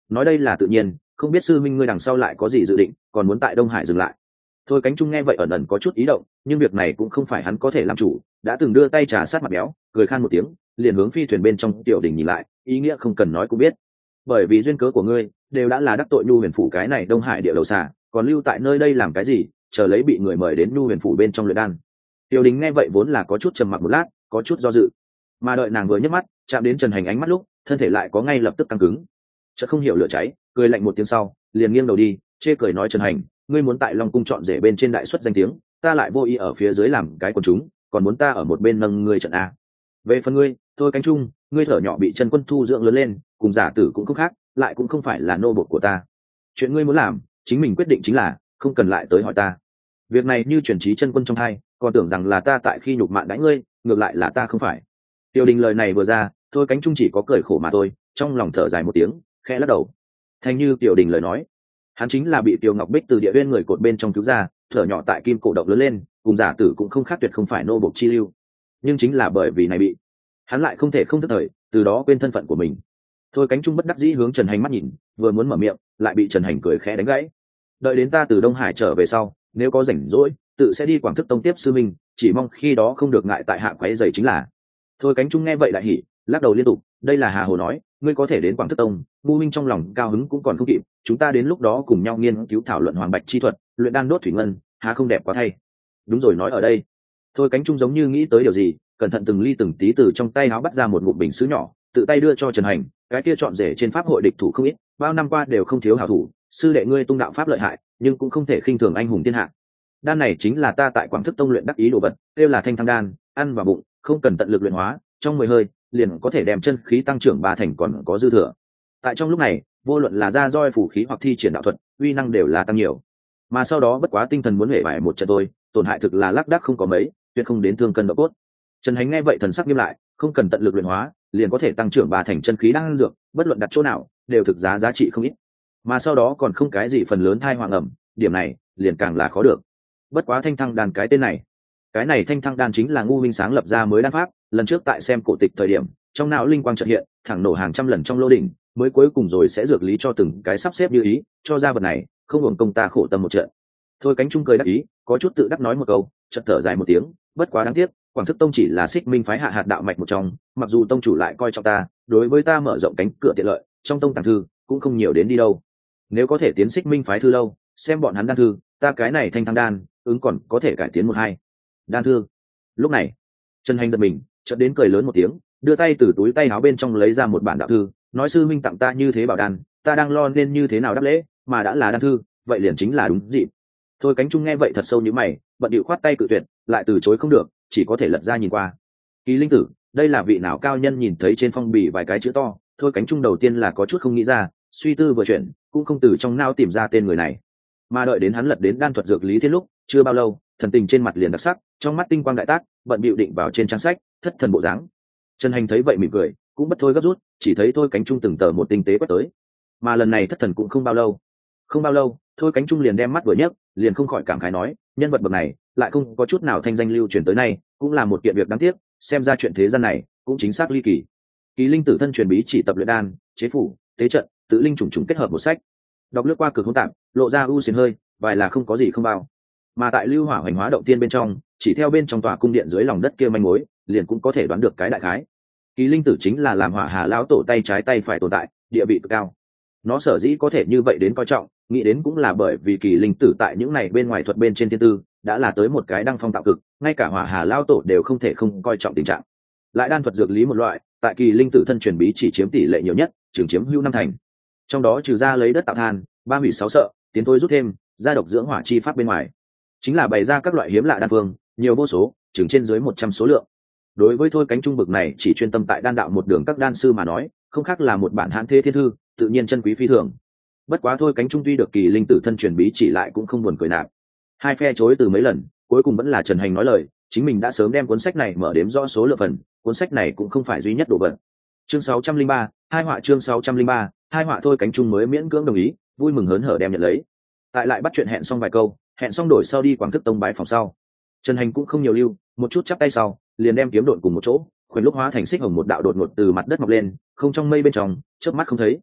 nói đây là tự nhiên, không biết sư minh ngươi đằng sau lại có gì dự định, còn muốn tại Đông Hải dừng lại. Thôi Cánh Trung nghe vậy ẩn ẩn có chút ý động, nhưng việc này cũng không phải hắn có thể làm chủ, đã từng đưa tay trà sát mặt béo, cười khan một tiếng, liền hướng phi thuyền bên trong Tiểu Đình nhìn lại, ý nghĩa không cần nói cũng biết. Bởi vì duyên cớ của ngươi, đều đã là đắc tội Nhu Huyền phủ cái này Đông Hải địa đầu xà, còn lưu tại nơi đây làm cái gì, chờ lấy bị người mời đến Nhu Huyền phủ bên trong luyện đan. Tiểu Đình nghe vậy vốn là có chút trầm mặc một lát, có chút do dự, mà đợi nàng vừa nhấc mắt chạm đến Trần Hành ánh mắt lúc, thân thể lại có ngay lập tức căng cứng, chợt không hiểu lửa cháy, cười lạnh một tiếng sau, liền nghiêng đầu đi, chê cười nói Trần Hành, ngươi muốn tại Long cung chọn rể bên trên đại xuất danh tiếng, ta lại vô ý ở phía dưới làm cái quần chúng, còn muốn ta ở một bên nâng ngươi trận a. Về phần ngươi, Thôi Cánh Trung, ngươi thở nhỏ bị Trần Quân thu dưỡng lớn lên, cùng giả tử cũng không khác, lại cũng không phải là nô bộc của ta. Chuyện ngươi muốn làm, chính mình quyết định chính là, không cần lại tới hỏi ta. Việc này như chuyển trí Trần Quân trong hai, còn tưởng rằng là ta tại khi nhục mạ đánh ngươi, ngược lại là ta không phải. Tiêu Đình lời này vừa ra, Thôi Cánh Trung chỉ có cười khổ mà thôi, trong lòng thở dài một tiếng, khẽ lắc đầu. Thành như Tiểu Đình lời nói, hắn chính là bị Tiêu Ngọc Bích từ địa viên người cột bên trong cứu ra, thở nhỏ tại kim cổ động lớn lên, cùng giả tử cũng không khác tuyệt không phải nô bộc chi lưu. Nhưng chính là bởi vì này bị, hắn lại không thể không thức thời, từ đó quên thân phận của mình. Thôi Cánh Trung bất đắc dĩ hướng Trần Hành mắt nhìn, vừa muốn mở miệng, lại bị Trần Hành cười khẽ đánh gãy. Đợi đến ta từ Đông Hải trở về sau, nếu có rảnh rỗi, tự sẽ đi Quảng Thức Tông tiếp sư minh, chỉ mong khi đó không được ngại tại hạ quấy rầy chính là. Thôi Cánh Trung nghe vậy đại hỉ, lắc đầu liên tục, đây là hà hồ nói, ngươi có thể đến Quảng Thức Tông, Ngu Minh trong lòng cao hứng cũng còn không kịp, chúng ta đến lúc đó cùng nhau nghiên cứu thảo luận hoàng bạch chi thuật, luyện đan đốt thủy ngân, há không đẹp quá thay. Đúng rồi, nói ở đây. Thôi Cánh Trung giống như nghĩ tới điều gì, cẩn thận từng ly từng tí từ trong tay áo bắt ra một ngụm bình sứ nhỏ, tự tay đưa cho Trần Hành, cái kia chọn rể trên pháp hội địch thủ không ít, bao năm qua đều không thiếu hảo thủ, sư đệ ngươi tung đạo pháp lợi hại, nhưng cũng không thể khinh thường anh hùng thiên hạ. Đan này chính là ta tại Quảng Thức Tông luyện đắc ý đồ vật, kêu là Thanh Thăng đan, ăn vào bụng, không cần tận lực luyện hóa, trong mười hơi liền có thể đem chân khí tăng trưởng ba thành còn có dư thừa. Tại trong lúc này, vô luận là ra roi phủ khí hoặc thi triển đạo thuật, uy năng đều là tăng nhiều. Mà sau đó bất quá tinh thần muốn hể bại một trận thôi, tổn hại thực là lác đác không có mấy, tuyệt không đến thương cân độ cốt. Trần Hành nghe vậy thần sắc nghiêm lại, không cần tận lực luyện hóa, liền có thể tăng trưởng ba thành chân khí đang dược, bất luận đặt chỗ nào, đều thực giá giá trị không ít. Mà sau đó còn không cái gì phần lớn thai hoàng ẩm, điểm này liền càng là khó được. Bất quá Thanh Thăng đan cái tên này, cái này Thanh Thăng đan chính là Ngu Minh sáng lập ra mới đan pháp, lần trước tại xem cổ tịch thời điểm, trong não linh quang chợt hiện, thẳng nổ hàng trăm lần trong lô đỉnh, mới cuối cùng rồi sẽ dược lý cho từng cái sắp xếp như ý, cho ra vật này, không hưởng công ta khổ tâm một trận. Thôi Cánh Trung cười đắc ý, có chút tự đắc nói một câu, chợt thở dài một tiếng, bất quá đáng tiếc, Quảng Thức Tông chỉ là Xích Minh phái hạ hạt đạo mạch một trong, mặc dù tông chủ lại coi trọng ta, đối với ta mở rộng cánh cửa tiện lợi, trong tông tàng thư cũng không nhiều đến đi đâu. Nếu có thể tiến Xích Minh phái thư lâu, xem bọn hắn đan thư, ta cái này Thanh Thăng đan, ứng còn có thể cải tiến một hai. Đan thư. Lúc này, Trần Hành giật mình, chợt đến cười lớn một tiếng, đưa tay từ túi tay áo bên trong lấy ra một bản đạo thư, nói sư minh tặng ta như thế bảo đan, ta đang lo nên như thế nào đáp lễ, mà đã là đan thư, vậy liền chính là đúng dịp. Thôi Cánh Trung nghe vậy thật sâu như mày, bận điệu khoát tay cự tuyệt, lại từ chối không được, chỉ có thể lật ra nhìn qua. Kỳ Linh Tử, đây là vị nào cao nhân nhìn thấy trên phong bì vài cái chữ to, Thôi Cánh Trung đầu tiên là có chút không nghĩ ra, suy tư vừa chuyển, cũng không từ trong não tìm ra tên người này. Mà đợi đến hắn lật đến đan thuật dược lý thiên lúc, chưa bao lâu, thần tình trên mặt liền đặc sắc, trong mắt tinh quang đại tác, bận bịu định vào trên trang sách, thất thần bộ dáng. Trần Hành thấy vậy mỉm cười, cũng bất thôi gấp rút, chỉ thấy Thôi Cánh Trung từng tờ một tinh tế quét tới. Mà lần này thất thần cũng không bao lâu, không bao lâu, Thôi Cánh Trung liền đem mắt vừa nhấc, liền không khỏi cảm khái nói, nhân vật bậc này, lại không có chút nào thanh danh lưu truyền tới nay, cũng là một kiện việc đáng tiếc, xem ra chuyện thế gian này cũng chính xác ly kỳ. Kỳ Linh Tử thân truyền bí chỉ tập luyện đan, chế phủ, tế trận, tự linh trùng trùng kết hợp một sách. Đọc lướt qua cực hỗn tạp, lộ ra ưu xiển hơi, vài là không có gì không bao. Mà tại Lưu Hỏa Hoành Hóa động tiên bên trong, chỉ theo bên trong tòa cung điện dưới lòng đất kia manh mối, liền cũng có thể đoán được cái đại khái. Kỳ Linh Tử chính là làm Hỏa Hà lão tổ tay trái tay phải tồn tại, địa vị cực cao. Nó sở dĩ có thể như vậy đến coi trọng, nghĩ đến cũng là bởi vì Kỳ Linh Tử tại những này bên ngoài thuật bên trên thiên tư, đã là tới một cái đăng phong tạo cực, ngay cả Hỏa Hà lão tổ đều không thể không coi trọng tình trạng. Lại đan thuật dược lý một loại, tại Kỳ Linh Tử thân truyền bí chỉ chiếm tỷ lệ nhiều nhất, trường chiếm hữu năm thành. Trong đó trừ ra lấy đất tạo than, ba hủy sáu sợ, tiến thôi rút thêm, gia độc dưỡng hỏa chi pháp bên ngoài, chính là bày ra các loại hiếm lạ đan phương, nhiều vô số, chừng trên dưới một trăm số lượng. Đối với Thôi Cánh Trung bực này chỉ chuyên tâm tại đan đạo một đường các đan sư mà nói, không khác là một bản hãn thế thiên thư, tự nhiên chân quý phi thường. Bất quá Thôi Cánh Trung tuy được Kỳ Linh Tử thân truyền bí chỉ lại cũng không buồn cười nạp. Hai phe chối từ mấy lần, cuối cùng vẫn là Trần Hành nói lời, chính mình đã sớm đem cuốn sách này mở đếm rõ số lượng phần, cuốn sách này cũng không phải duy nhất đồ vật. Chương sáu trăm linh ba, hai họa chương sáu trăm linh ba, hai họa Thôi Cánh Trung mới miễn cưỡng đồng ý, vui mừng hớn hở đem nhận lấy. Tại lại bắt chuyện hẹn xong vài câu, hẹn xong đổi sau đi Quảng Thức Tông bái phòng sau. Trần Hành cũng không nhiều lưu, một chút chắp tay sau, liền đem kiếm độn cùng một chỗ, khuyển lúc hóa thành xích hồng một đạo đột ngột từ mặt đất mọc lên, không trong mây bên trong, chớp mắt không thấy.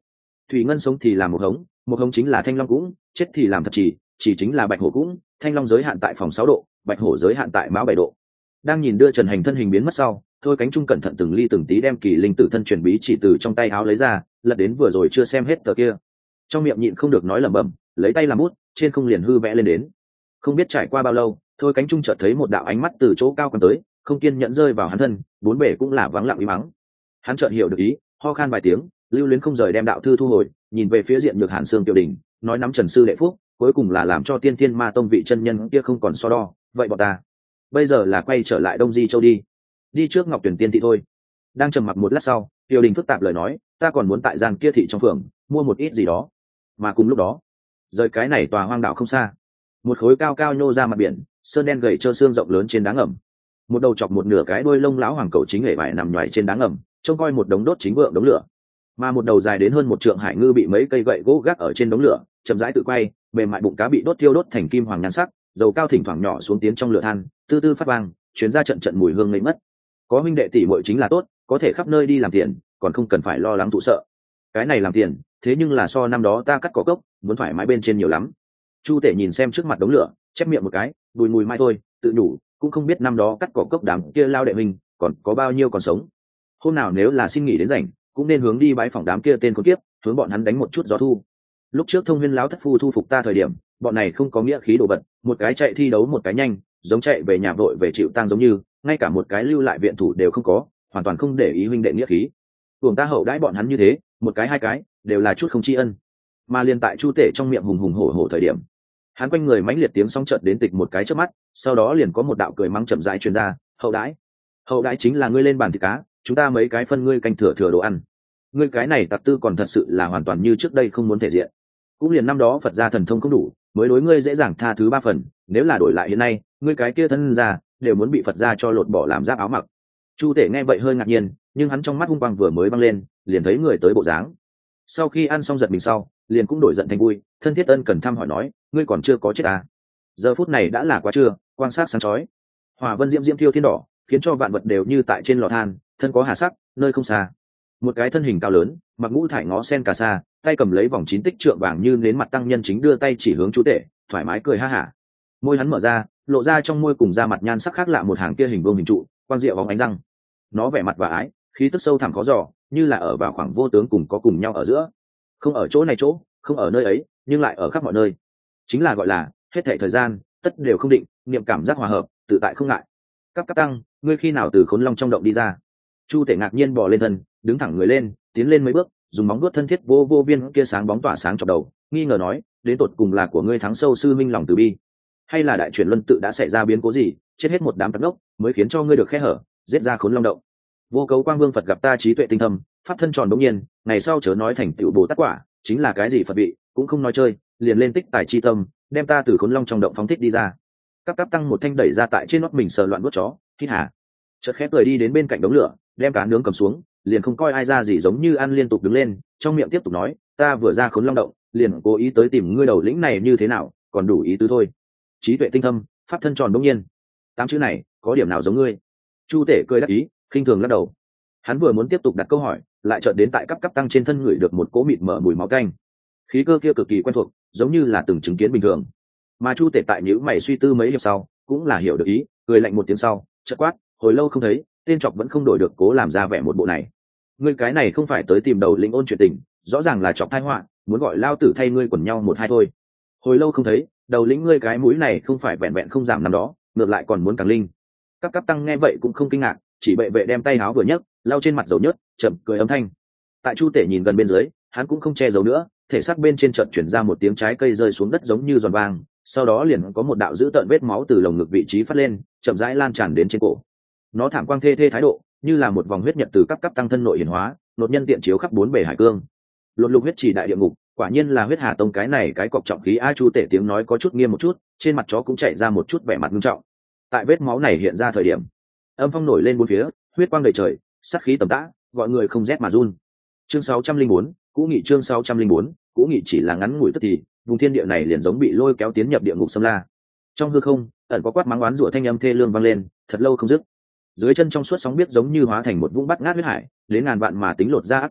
thủy ngân sống thì là một hống, một hống chính là thanh long cũng, chết thì làm thật chỉ, chỉ chính là bạch hổ cũng, thanh long giới hạn tại phòng sáu độ, bạch hổ giới hạn tại mão bảy độ. Đang nhìn đưa Trần Hành thân hình biến mất sau, Thôi Cánh Trung cẩn thận từng ly từng tí đem kỳ linh tử thân truyền bí chỉ từ trong tay áo lấy ra, lật đến vừa rồi chưa xem hết tờ kia. Trong miệng nhịn không được nói lẩm bẩm, lấy tay làm bút, trên không liền hư vẽ lên đến. Không biết trải qua bao lâu, Thôi Cánh Trung chợt thấy một đạo ánh mắt từ chỗ cao còn tới, không kiên nhẫn rơi vào hắn thân, bốn bể cũng là vắng lặng uy mắng. Hắn chợt hiểu được ý, ho khan vài tiếng, lưu luyến không rời đem đạo thư thu hồi, nhìn về phía diện Nhược Hàn Sương Tiểu Đình, nói nắm Trần sư đệ phúc, cuối cùng là làm cho Tiên Thiên Ma Tông vị chân nhân kia không còn so đo, vậy bọn ta bây giờ là quay trở lại Đông Di Châu đi, đi trước Ngọc Tuyển Tiên thị thôi. Đang trầm mặc một lát sau, Tiểu Đình phức tạp lời nói, ta còn muốn tại gian kia thị trong phường mua một ít gì đó. Mà cùng lúc đó, rời cái này tòa hoang đảo không xa, một khối cao cao nhô ra mặt biển, sơn đen gầy trơ xương rộng lớn trên đá ngầm, một đầu chọc một nửa cái đuôi lông lão hoàng cầu chính hề vải nằm nhoài trên đá ngầm, trông coi một đống đốt chính vượng đống lửa, mà một đầu dài đến hơn một trượng hải ngư bị mấy cây gậy gỗ gác ở trên đống lửa, chậm rãi tự quay, mềm mại bụng cá bị đốt thiêu đốt thành kim hoàng nhan sắc, dầu cao thỉnh thoảng nhỏ xuống tiến trong lửa than, tư tư phát vang, chuyến ra trận trận mùi hương ngây mất. Có huynh đệ tỷ muội chính là tốt, có thể khắp nơi đi làm tiền, còn không cần phải lo lắng tụ sợ. Cái này làm tiền, thế nhưng là so năm đó ta cắt cỏ cốc, muốn thoải mái bên trên nhiều lắm. Chu Tể nhìn xem trước mặt đống lửa, chép miệng một cái, bùi mùi mai thôi, tự nhủ, cũng không biết năm đó cắt cỏ cốc đám kia lao đệ mình, còn có bao nhiêu còn sống. Hôm nào nếu là xin nghỉ đến rảnh, cũng nên hướng đi bãi phòng đám kia tên con kiếp, hướng bọn hắn đánh một chút gió thu. Lúc trước Thông Huyên lão thất phu thu phục ta thời điểm, bọn này không có nghĩa khí đồ vật, một cái chạy thi đấu một cái nhanh, giống chạy về nhà vội về chịu tang giống như, ngay cả một cái lưu lại viện thủ đều không có, hoàn toàn không để ý huynh đệ nghĩa khí. Tuồng ta hậu đãi bọn hắn như thế, một cái hai cái, đều là chút không tri ân. Mà liên tại Chu Tể trong miệng hùng hùng hổ hổ thời điểm, hắn quanh người mãnh liệt tiếng sóng chợt đến tịch một cái trước mắt, sau đó liền có một đạo cười mắng chậm rãi truyền ra, hậu đãi, hậu đãi chính là ngươi lên bàn thịt cá, chúng ta mấy cái phân ngươi canh thừa thừa đồ ăn. Ngươi cái này tặc tư còn thật sự là hoàn toàn như trước đây không muốn thể diện. Cũng liền năm đó Phật gia thần thông không đủ, mới đối ngươi dễ dàng tha thứ ba phần, nếu là đổi lại hiện nay, ngươi cái kia thân ra đều muốn bị Phật gia cho lột bỏ làm giáp áo mặc. Chu Tể nghe vậy hơi ngạc nhiên, nhưng hắn trong mắt hung quang vừa mới băng lên, liền thấy người tới bộ dáng. Sau khi ăn xong giật mình sau, liền cũng đổi giận thành vui, thân thiết ân cần thăm hỏi nói, ngươi còn chưa có chết à? Giờ phút này đã là quá trưa, quang sát sáng chói, hỏa vân diễm diễm thiêu thiên đỏ, khiến cho vạn vật đều như tại trên lò than, thân có hà sắc, nơi không xa. Một cái thân hình cao lớn, mặc ngũ thải ngó sen cà sa, tay cầm lấy vòng chín tích trượng vàng như nến mặt tăng nhân chính đưa tay chỉ hướng Chu Tể, thoải mái cười ha hả. Môi hắn mở ra, lộ ra trong môi cùng da mặt nhan sắc khác lạ một hàng kia hình vuông hình trụ, quang diệu bóng ánh răng. Nó vẻ mặt và ái, khí tức sâu thẳm khó dò, như là ở vào khoảng vô tướng cùng có cùng nhau ở giữa. Không ở chỗ này chỗ, không ở nơi ấy, nhưng lại ở khắp mọi nơi. Chính là gọi là hết thảy thời gian, tất đều không định, niệm cảm giác hòa hợp, tự tại không ngại. Cấp cấp tăng, ngươi khi nào từ Khốn Long trong động đi ra? Chu Tể ngạc nhiên bò lên thân, đứng thẳng người lên, tiến lên mấy bước, dùng móng vuốt thân thiết vô vô viên kia sáng bóng tỏa sáng chọc đầu, nghi ngờ nói, đến tột cùng là của ngươi thắng sâu sư minh lòng từ bi, hay là đại chuyển luân tự đã xảy ra biến cố gì, chết hết một đám tặc ngốc, mới khiến cho ngươi được khe hở, giết ra Khốn Long động. Vô Cấu Quang Vương Phật gặp ta trí tuệ tinh thâm, pháp thân tròn bỗng nhiên, ngày sau chớ nói thành tựu Bồ Tát quả, chính là cái gì Phật vị, cũng không nói chơi, liền lên tích tài chi tâm, đem ta từ Khốn Long trong động phóng thích đi ra. Cấp cấp tăng một thanh đẩy ra tại trên nót mình sờ loạn vuốt chó, hít hả. Chợt khẽ cười đi đến bên cạnh đống lửa, đem cá nướng cầm xuống, liền không coi ai ra gì giống như ăn liên tục đứng lên, trong miệng tiếp tục nói, ta vừa ra Khốn Long động, liền cố ý tới tìm ngươi đầu lĩnh này như thế nào, còn đủ ý tứ thôi. Trí tuệ tinh thâm, pháp thân tròn bỗng nhiên, tám chữ này có điểm nào giống ngươi? Chu Tể cười đắc ý, khinh thường lắc đầu. Hắn vừa muốn tiếp tục đặt câu hỏi, lại chợt đến tại cấp cấp tăng trên thân người được một cỗ mịt mở mùi máu tanh, khí cơ kia cực kỳ quen thuộc, giống như là từng chứng kiến bình thường. Mà Chu Tể tại nhíu mày suy tư mấy hiệp sau, cũng là hiểu được ý, cười lạnh một tiếng sau, chợt quát, hồi lâu không thấy, tên chọc vẫn không đổi được cố làm ra vẻ một bộ này. Ngươi cái này không phải tới tìm đầu lĩnh ôn chuyện tình, rõ ràng là chọc tai họa, muốn gọi lao tử thay ngươi quần nhau một hai thôi. Hồi lâu không thấy, đầu lĩnh ngươi cái mũi này không phải vẹn vẹn không giảm năm đó, ngược lại còn muốn càng linh. Các cấp tăng nghe vậy cũng không kinh ngạc, chỉ bệ vệ đem tay áo vừa nhấc, lau trên mặt dầu nhớt, chậm cười âm thanh. Tại Chu Tể nhìn gần bên dưới, hắn cũng không che giấu nữa, thể xác bên trên chợt chuyển ra một tiếng trái cây rơi xuống đất giống như giòn vang, sau đó liền có một đạo dữ tợn vết máu từ lồng ngực vị trí phát lên, chậm rãi lan tràn đến trên cổ. Nó thảm quang thê thê thái độ, như là một vòng huyết nhật từ cấp cấp tăng thân nội hiển hóa, nốt nhân tiện chiếu khắp bốn bề hải cương. Lột lục huyết chỉ đại địa ngục, quả nhiên là huyết hà tông cái này cái cọc trọng khí. A Chu Tể tiếng nói có chút nghiêm một chút, trên mặt chó cũng chạy ra một chút vẻ mặt nghiêm trọng. Tại vết máu này hiện ra thời điểm, âm phong nổi lên bốn phía, huyết quang đầy trời, sát khí tầm tã, gọi người không rét mà run. Chương sáu trăm linh bốn, Cũ Nghị chương sáu trăm linh bốn, Cũ Nghị chỉ là ngắn ngủi tức thì, vùng thiên địa này liền giống bị lôi kéo tiến nhập địa ngục xâm la. Trong hư không, ẩn có quát mắng oán rủa thanh âm thê lương vang lên, thật lâu không dứt. Dưới chân trong suốt sóng biết giống như hóa thành một vũng bắt ngát huyết hải, đến ngàn vạn mà tính lột ra ác quỷ,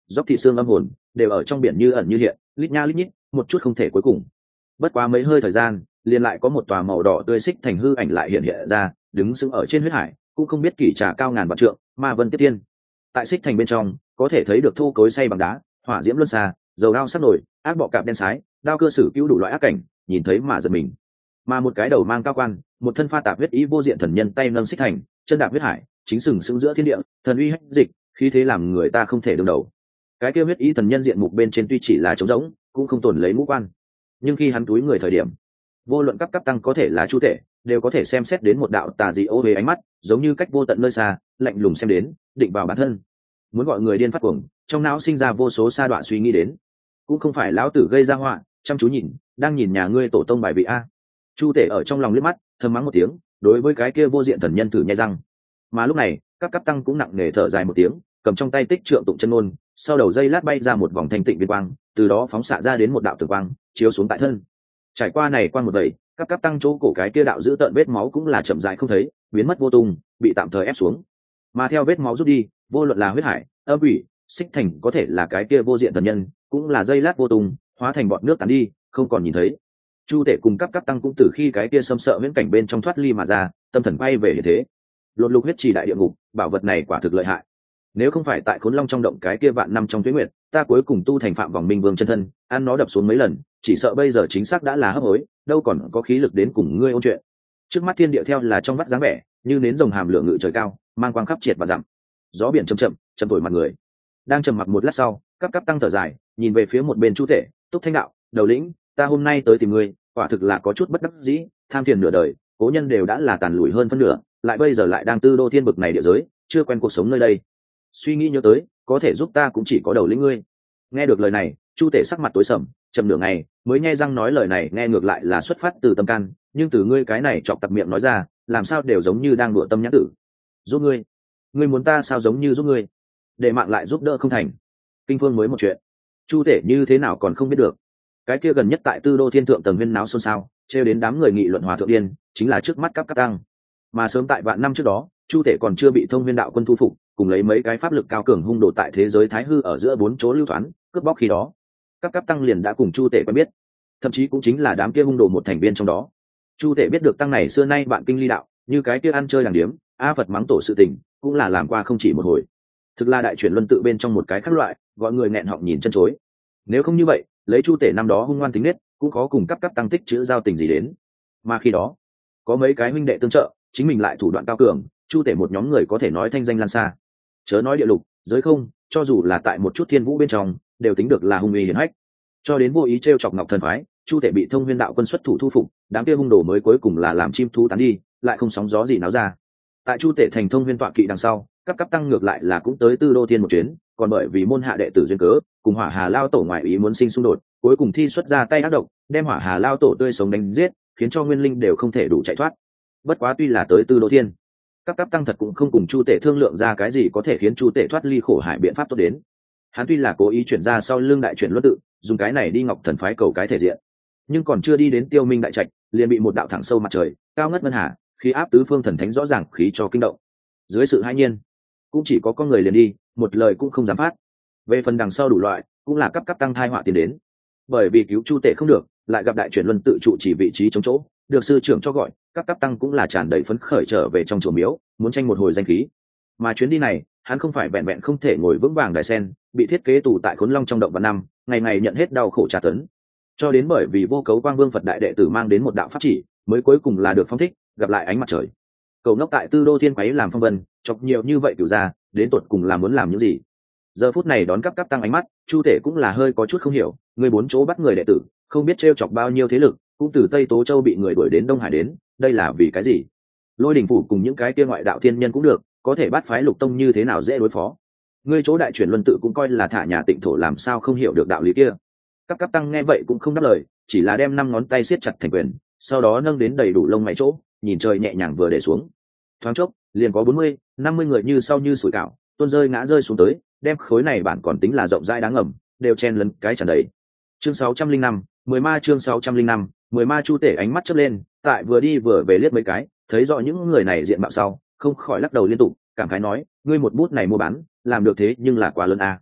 dốc thị xương âm hồn đều ở trong biển như ẩn như hiện, lít nha lít nhít, một chút không thể cuối cùng. Bất quá mấy hơi thời gian, liền lại có một tòa màu đỏ tươi xích thành hư ảnh lại hiện hiện ra, đứng sững ở trên huyết hải, cũng không biết kỷ trà cao ngàn vạn trượng, ma vân tiếp tiên. Tại xích thành bên trong, có thể thấy được thô cối xay bằng đá, hỏa diễm luân xa, dầu đao sắc nổi, ác bọ cạp đen sái, đao cơ sử cứu đủ loại ác cảnh, nhìn thấy mà giật mình. Mà một cái đầu mang cao quan, một thân pha tạp huyết ý vô diện thần nhân tay nâng xích thành, chân đạp huyết hải, chính sừng sững giữa thiên địa, thần uy hách dịch, khí thế làm người ta không thể đương đầu. Cái kia huyết ý thần nhân diện mục bên trên tuy chỉ là trống rỗng, cũng không tồn lấy mũ quan, nhưng khi hắn túi người thời điểm, vô luận cấp cấp tăng có thể là chu tể, đều có thể xem xét đến một đạo tà dị ô về ánh mắt, giống như cách vô tận nơi xa, lạnh lùng xem đến, định vào bản thân. Muốn gọi người điên phát cuồng, trong não sinh ra vô số sa đoạn suy nghĩ đến, cũng không phải lão tử gây ra họa, chăm chú nhìn, đang nhìn nhà ngươi tổ tông bài vị a. Chu tể ở trong lòng liếc mắt, thầm mắng một tiếng, đối với cái kia vô diện thần nhân thử nhai răng. Mà lúc này, các cấp tăng cũng nặng nề thở dài một tiếng, cầm trong tay tích trượng tụng chân ngôn, sau đầu dây lát bay ra một vòng thanh tịnh viên quang, từ đó phóng xạ ra đến một đạo tử quang, chiếu xuống tại thân. Trải qua này quang một vậy, các cấp tăng chỗ cổ cái kia đạo giữ tợn vết máu cũng là chậm rãi không thấy, biến mất vô tung, bị tạm thời ép xuống. Mà theo vết máu rút đi, vô luận là huyết hải, âm quỷ, xích thành có thể là cái kia vô diện thần nhân, cũng là dây lát vô tung, hóa thành bọt nước tàn đi, không còn nhìn thấy. Chu tể cùng cấp cấp tăng cũng từ khi cái kia xâm sợ viễn cảnh bên trong thoát ly mà ra, tâm thần bay về hiện thế. Lột lục huyết trì đại địa ngục, bảo vật này quả thực lợi hại. Nếu không phải tại khốn long trong động cái kia vạn năm trong tuyết nguyệt, ta cuối cùng tu thành phạm vòng minh vương chân thân, ăn nó đập xuống mấy lần, chỉ sợ bây giờ chính xác đã là hấp hối, đâu còn có khí lực đến cùng ngươi ôn chuyện. Trước mắt thiên địa theo là trong vắt dáng vẻ, như nến rồng hàm lượng ngự trời cao, mang quang khắp triệt và dặm. Gió biển chậm chậm, chậm thổi mặt người. Đang trầm mặc một lát sau, cấp cấp tăng thở dài, nhìn về phía một bên chu tể, túc thanh đạo, đầu lĩnh, ta hôm nay tới tìm ngươi, quả thực là có chút bất đắc dĩ, tham thiền nửa đời, cố nhân đều đã là tàn lùi hơn phân nửa, lại bây giờ lại đang tư đô thiên bực này địa giới, chưa quen cuộc sống nơi đây. Suy nghĩ nhớ tới, có thể giúp ta cũng chỉ có đầu lĩnh ngươi. Nghe được lời này, chu tể sắc mặt tối sầm, trầm nửa ngày mới nghe răng nói lời này nghe ngược lại là xuất phát từ tâm can, nhưng từ ngươi cái này chọc tặc miệng nói ra, làm sao đều giống như đang đùa tâm nhãn tử. Giúp ngươi? Ngươi muốn ta sao giống như giúp ngươi? Để mạng lại giúp đỡ không thành. Kinh phương mới một chuyện, chu tể như thế nào còn không biết được. Cái kia gần nhất tại tư đô thiên thượng tầng huyên náo xôn xao, trêu đến đám người nghị luận hòa thượng điên, chính là trước mắt cấp cấp tăng. Mà sớm tại vạn năm trước đó, chu tể còn chưa bị thông huyên đạo quân thu phục, cùng lấy mấy cái pháp lực cao cường hung đồ tại thế giới thái hư ở giữa bốn chỗ lưu thoán cướp bóc, khi đó cấp cấp tăng liền đã cùng chu tể quen biết, thậm chí cũng chính là đám kia hung đồ một thành viên trong đó. Chu tể biết được tăng này xưa nay bạn kinh ly đạo, như cái kia ăn chơi đàng điếm, a phật mắng tổ sự tình, cũng là làm qua không chỉ một hồi. Thực là đại chuyển luân tự bên trong một cái khác loại, gọi người nghẹn họng nhìn chân chối. Nếu không như vậy, lấy chu tể năm đó hung ngoan tính nết, cũng khó cùng cấp cấp tăng tích chữ giao tình gì đến. Mà khi đó có mấy cái huynh đệ tương trợ, chính mình lại thủ đoạn cao cường, chu tể một nhóm người có thể nói thanh danh lan xa. Chớ nói địa lục, giới không, cho dù là tại một chút thiên vũ bên trong, đều tính được là hung uy hiển hách. Cho đến vô ý trêu chọc ngọc thần phái, chu tể bị thông huyên đạo quân xuất thủ thu phục, đám kia hung đồ mới cuối cùng là làm chim thú tán đi, lại không sóng gió gì náo ra. Tại chu tể thành thông huyên tọa kỵ đằng sau, cấp cấp tăng ngược lại là cũng tới tư đô thiên một chuyến, còn bởi vì môn hạ đệ tử duyên cớ, cùng hỏa hà lao tổ ngoại ý muốn sinh xung đột, cuối cùng thi xuất ra tay ác độc, đem hỏa hà lao tổ tươi sống đánh giết, khiến cho nguyên linh đều không thể đủ chạy thoát. Bất quá tuy là tới tư đô thiên, các cấp tăng thật cũng không cùng chu tể thương lượng ra cái gì có thể khiến chu tể thoát ly khổ hải biện pháp tốt đến. Hắn tuy là cố ý chuyển ra sau lưng đại chuyển luân tự, dùng cái này đi ngọc thần phái cầu cái thể diện, nhưng còn chưa đi đến tiêu minh đại trạch, liền bị một đạo thẳng sâu mặt trời cao ngất ngân hà, khí áp tứ phương thần thánh rõ ràng khí cho kinh động. Dưới sự hãi nhiên, cũng chỉ có con người liền đi, một lời cũng không dám phát. Về phần đằng sau đủ loại, cũng là cấp cấp tăng thai họa tiền đến. Bởi vì cứu chu tể không được, lại gặp đại chuyển luân tự trụ chỉ vị trí chống chỗ, được sư trưởng cho gọi, các cấp tăng cũng là tràn đầy phấn khởi trở về trong chùa miếu, muốn tranh một hồi danh khí. Mà chuyến đi này, hắn không phải vẹn vẹn không thể ngồi vững vàng đài sen, bị thiết kế tù tại khốn long trong động vạn năm, ngày ngày nhận hết đau khổ tra tấn. Cho đến bởi vì vô cấu quang vương Phật đại đệ tử mang đến một đạo pháp chỉ, mới cuối cùng là được phong thích, gặp lại ánh mặt trời. Cầu ngốc tại tư đô thiên quấy làm phong vân, chọc nhiều như vậy cửu ra, đến tột cùng là muốn làm những gì? Giờ phút này đón cấp cấp tăng ánh mắt, chu tể cũng là hơi có chút không hiểu, người bốn chỗ bắt người đệ tử, không biết trêu chọc bao nhiêu thế lực, cũng từ Tây Tố Châu bị người đuổi đến Đông Hải đến, đây là vì cái gì? Lôi Đình phủ cùng những cái kia ngoại đạo thiên nhân cũng được, có thể bắt phái lục tông như thế nào dễ đối phó? Ngươi chỗ đại chuyển luân tự cũng coi là thả nhà tịnh thổ, làm sao không hiểu được đạo lý kia? Các cấp tăng nghe vậy cũng không đáp lời, chỉ là đem năm ngón tay siết chặt thành quyền, sau đó nâng đến đầy đủ lông mày chỗ, nhìn trời nhẹ nhàng vừa để xuống. Thoáng chốc, liền có bốn mươi, năm mươi người như sau như sủi cảo, tuôn rơi ngã rơi xuống tới, đem khối này bản còn tính là rộng rãi đáng ngầm, đều chen lấn cái tràn đầy. Chương sáu trăm linh năm, mười ma chương sáu trăm linh năm, mười ma chu tể ánh mắt chớp lên, tại vừa đi vừa về liếc mấy cái, thấy rõ những người này diện mạo sau, không khỏi lắc đầu liên tục, cảm khái nói, ngươi một bút này mua bán, làm được thế nhưng là quá lớn a.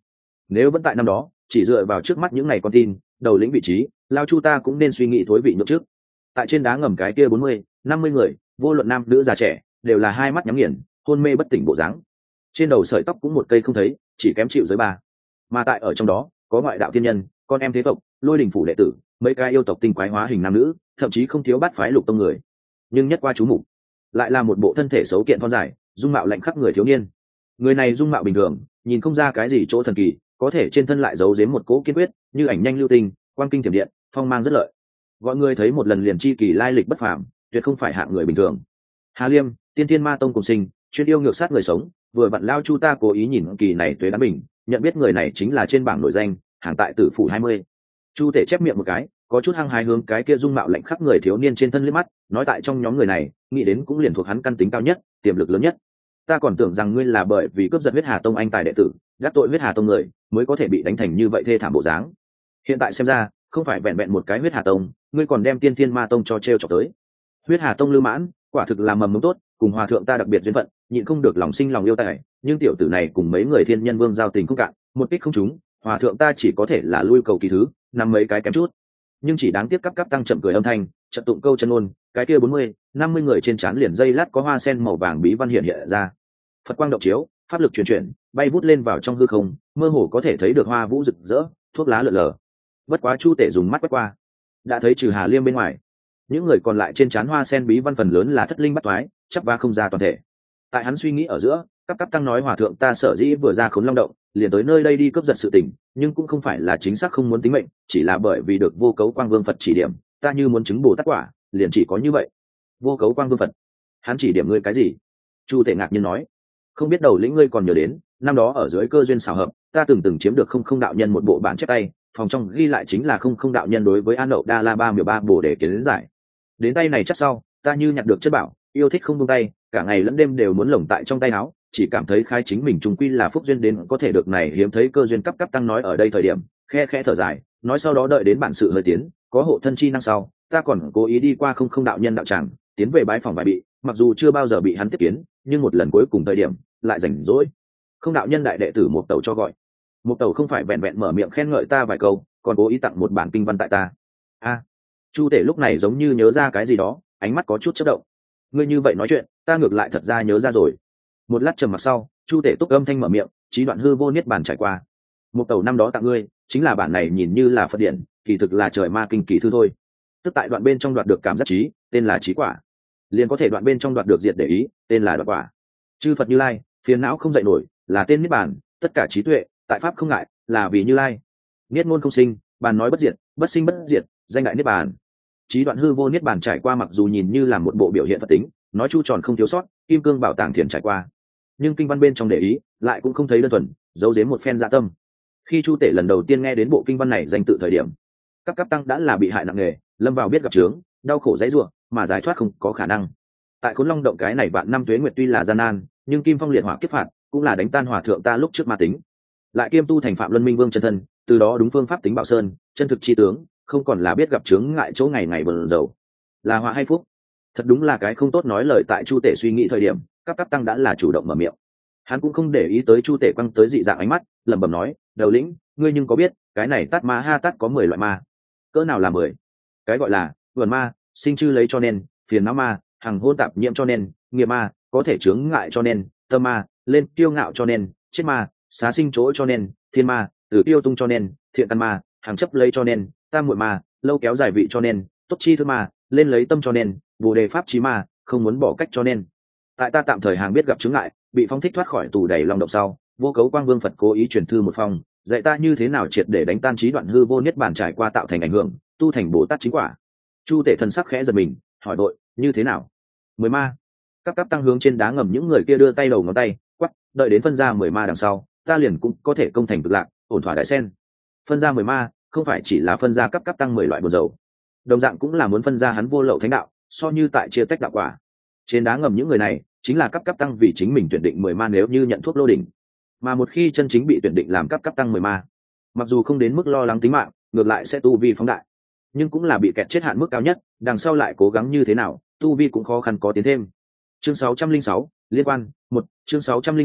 Nếu vẫn tại năm đó chỉ dựa vào trước mắt những ngày con tin đầu lĩnh vị trí, lao chu ta cũng nên suy nghĩ thối vị nhượng trước. Tại trên đá ngầm cái kia bốn mươi năm mươi người, vô luận nam nữ già trẻ, đều là hai mắt nhắm nghiền, hôn mê bất tỉnh bộ dáng. Trên đầu sợi tóc cũng một cây không thấy, chỉ kém chịu giới ba. Mà tại ở trong đó có ngoại đạo thiên nhân, con em thế tộc, lôi đình phủ đệ tử, mấy cái yêu tộc tinh quái hóa hình nam nữ, thậm chí không thiếu bát phái lục tông người. Nhưng nhất qua chú mục lại là một bộ thân thể xấu kiện thon dài, dung mạo lạnh khắc người thiếu niên. Người này dung mạo bình thường, nhìn không ra cái gì chỗ thần kỳ, có thể trên thân lại giấu giếm một cỗ kiên quyết, như ảnh nhanh lưu tinh, quang kinh tiềm điện, phong mang rất lợi. Gọi người thấy một lần liền chi kỳ lai lịch bất phàm, tuyệt không phải hạng người bình thường. Hà Liêm, Tiên Thiên Ma Tông cùng sinh, chuyên yêu ngược sát người sống, vừa vặn lao chu ta cố ý nhìn kỳ này tuế đá bình, nhận biết người này chính là trên bảng nổi danh, hàng tại tử phủ hai mươi. Chu Tể chép miệng một cái, có chút hăng hái hướng cái kia dung mạo lạnh khắc người thiếu niên trên thân liếc mắt, nói tại trong nhóm người này, nghĩ đến cũng liền thuộc hắn căn tính cao nhất, tiềm lực lớn nhất. Ta còn tưởng rằng ngươi là bởi vì cướp giật huyết hà tông anh tài đệ tử, đắc tội huyết hà tông người, mới có thể bị đánh thành như vậy thê thảm bộ dáng. Hiện tại xem ra, không phải vẹn vẹn một cái huyết hà tông, ngươi còn đem Tiên Thiên Ma Tông cho treo chọc tới. Huyết hà tông Lưu Mãn, quả thực là mầm mống tốt, cùng hòa thượng ta đặc biệt duyên phận, nhịn không được lòng sinh lòng yêu tài, nhưng tiểu tử này cùng mấy người thiên nhân vương giao tình không cạn, một kích không trúng, hòa thượng ta chỉ có thể là lui cầu kỳ thứ, nằm mấy cái kém chút. Nhưng chỉ đáng tiếc cấp cấp tăng chậm cười âm thanh, chợt tụng câu chân ngôn, cái kia bốn mươi, năm mươi người trên trán liền dây lát có hoa sen màu vàng bí văn hiện hiện ra. Phật quang động chiếu, pháp lực truyền chuyển, bay vút lên vào trong hư không, mơ hồ có thể thấy được hoa vũ rực rỡ, thuốc lá lượn lờ. Bất quá Chu Tể dùng mắt quét qua, đã thấy trừ Hà Liêm bên ngoài, những người còn lại trên trán hoa sen bí văn phần lớn là thất linh bắt toái, chắp va không ra toàn thể. Tại hắn suy nghĩ ở giữa, cấp cấp tăng nói hòa thượng ta sở dĩ vừa ra khốn long động, liền tới nơi đây đi cướp giật sự tình, nhưng cũng không phải là chính xác không muốn tính mệnh, chỉ là bởi vì được vô cấu quang vương Phật chỉ điểm, ta như muốn chứng bồ tát quả, liền chỉ có như vậy. Vô cấu quang vương Phật, hắn chỉ điểm ngươi cái gì? Chu Tể ngạc nhiên nói, không biết đầu lĩnh ngươi còn nhớ đến, năm đó ở dưới cơ duyên xảo hợp, ta từng từng chiếm được không không đạo nhân một bộ bản chép tay, phòng trong ghi lại chính là không không đạo nhân đối với An Đậu Đa La Ba Miểu Ba Bồ để kiến giải. Đến tay này chắc sau, ta như nhặt được chất bảo, yêu thích không buông tay, cả ngày lẫn đêm đều muốn lồng tại trong tay áo, chỉ cảm thấy khai chính mình trùng quy là phúc duyên đến có thể được này hiếm thấy cơ duyên cấp cấp tăng nói ở đây thời điểm, khe khẽ thở dài, nói sau đó đợi đến bản sự hơi tiến, có hộ thân chi năng sau, ta còn cố ý đi qua không không đạo nhân đạo tràng, tiến về bái phòng bài bị, mặc dù chưa bao giờ bị hắn tiếp kiến, nhưng một lần cuối cùng thời điểm, lại rảnh rỗi. Không đạo nhân đại đệ tử một tẩu cho gọi. Một tẩu không phải vẹn vẹn mở miệng khen ngợi ta vài câu, còn cố ý tặng một bản kinh văn tại ta. A, Chu Tể lúc này giống như nhớ ra cái gì đó, ánh mắt có chút chớp động. Ngươi như vậy nói chuyện, ta ngược lại thật ra nhớ ra rồi. Một lát trầm mặc sau, Chu Tể túc âm thanh mở miệng, chí đoạn hư vô niết bàn trải qua. Một tẩu năm đó tặng ngươi, chính là bản này nhìn như là Phật điển, kỳ thực là trời ma kinh kỳ thư thôi. Tức tại đoạn bên trong đoạt được cảm giác trí, tên là trí quả. Liền có thể đoạn bên trong đoạt được diệt để ý, tên là đoạt quả. Chư Phật Như Lai, phiền não không dậy nổi, là tên niết bàn, tất cả trí tuệ, tại pháp không ngại, là vì Như Lai. Niết ngôn không sinh, bàn nói bất diệt, bất sinh bất diệt, danh đại niết bàn. Chí đoạn hư vô niết bàn trải qua mặc dù nhìn như là một bộ biểu hiện Phật tính, nói chu tròn không thiếu sót, kim cương bảo tàng thiền trải qua, nhưng kinh văn bên trong để ý lại cũng không thấy đơn thuần, giấu giếm một phen dạ tâm. Khi Chu Tể lần đầu tiên nghe đến bộ kinh văn này danh tự thời điểm, các cấp tăng đã là bị hại nặng nề, lâm vào biết gặp chướng, đau khổ dãy rủa, mà giải thoát không có khả năng. Tại Khốn Long động cái này vạn năm tuế nguyệt tuy là gian nan, nhưng kim phong liệt hỏa kiếp phạt cũng là đánh tan hòa thượng ta lúc trước ma tính, lại kiêm tu thành Phạm Luân Minh Vương chân thân, từ đó đúng phương pháp tính Bảo Sơn, chân thực chi tướng, không còn là biết gặp chướng ngại chỗ ngày ngày bần dầu, là họa hay phúc. Thật đúng là cái không tốt nói lời. Tại Chu Tể suy nghĩ thời điểm, các cấp tăng đã là chủ động mở miệng. Hắn cũng không để ý tới Chu Tể quăng tới dị dạng ánh mắt, lẩm bẩm nói, đầu lĩnh, ngươi nhưng có biết cái này tát ma ha tát có mười loại ma? Cỡ nào là mười? Cái gọi là vườn ma, sinh chư lấy cho nên, phiền não ma, hằng hôn tạp nhiễm cho nên, nghiệp ma, có thể chướng ngại cho nên, tâm ma, lên kiêu ngạo cho nên, chết ma, xá sinh chỗ cho nên, thiên ma, từ tiêu tung cho nên, thiện căn ma, hàng chấp lấy cho nên, tam muội ma, lâu kéo dài vị cho nên, tốt chi thư ma, lên lấy tâm cho nên, bồ đề pháp trí ma, không muốn bỏ cách cho nên. Tại ta tạm thời hàng biết gặp chứng ngại, bị phong thích thoát khỏi tù đầy lòng động sau, vô cấu quang vương Phật cố ý truyền thư một phong, dạy ta như thế nào triệt để đánh tan trí đoạn hư vô niết bàn trải qua tạo thành ảnh hưởng, tu thành bồ tát chính quả. Chu Tể thần sắc khẽ giật mình, hỏi đội, như thế nào? Mười ma. Các cấp tăng hướng trên đá ngầm những người kia đưa tay đầu ngón tay, quắc, đợi đến phân ra mười ma đằng sau, ta liền cũng có thể công thành cực lạc, ổn thỏa đại sen. Phân ra mười ma, không phải chỉ là phân ra cấp cấp tăng mười loại buồn dầu, đồng dạng cũng là muốn phân ra hắn vô lậu thánh đạo, so như tại chia tách đạo quả. Trên đá ngầm những người này chính là cấp cấp tăng vì chính mình tuyển định mười ma nếu như nhận thuốc lô đỉnh, mà một khi chân chính bị tuyển định làm cấp cấp tăng mười ma, mặc dù không đến mức lo lắng tính mạng, ngược lại sẽ tu vi phóng đại, nhưng cũng là bị kẹt chết hạn mức cao nhất, đằng sau lại cố gắng như thế nào, tu vi cũng khó khăn có tiến thêm. Chương sáu trăm linh sáu, liên quan một, chương sáu trăm linh sáu,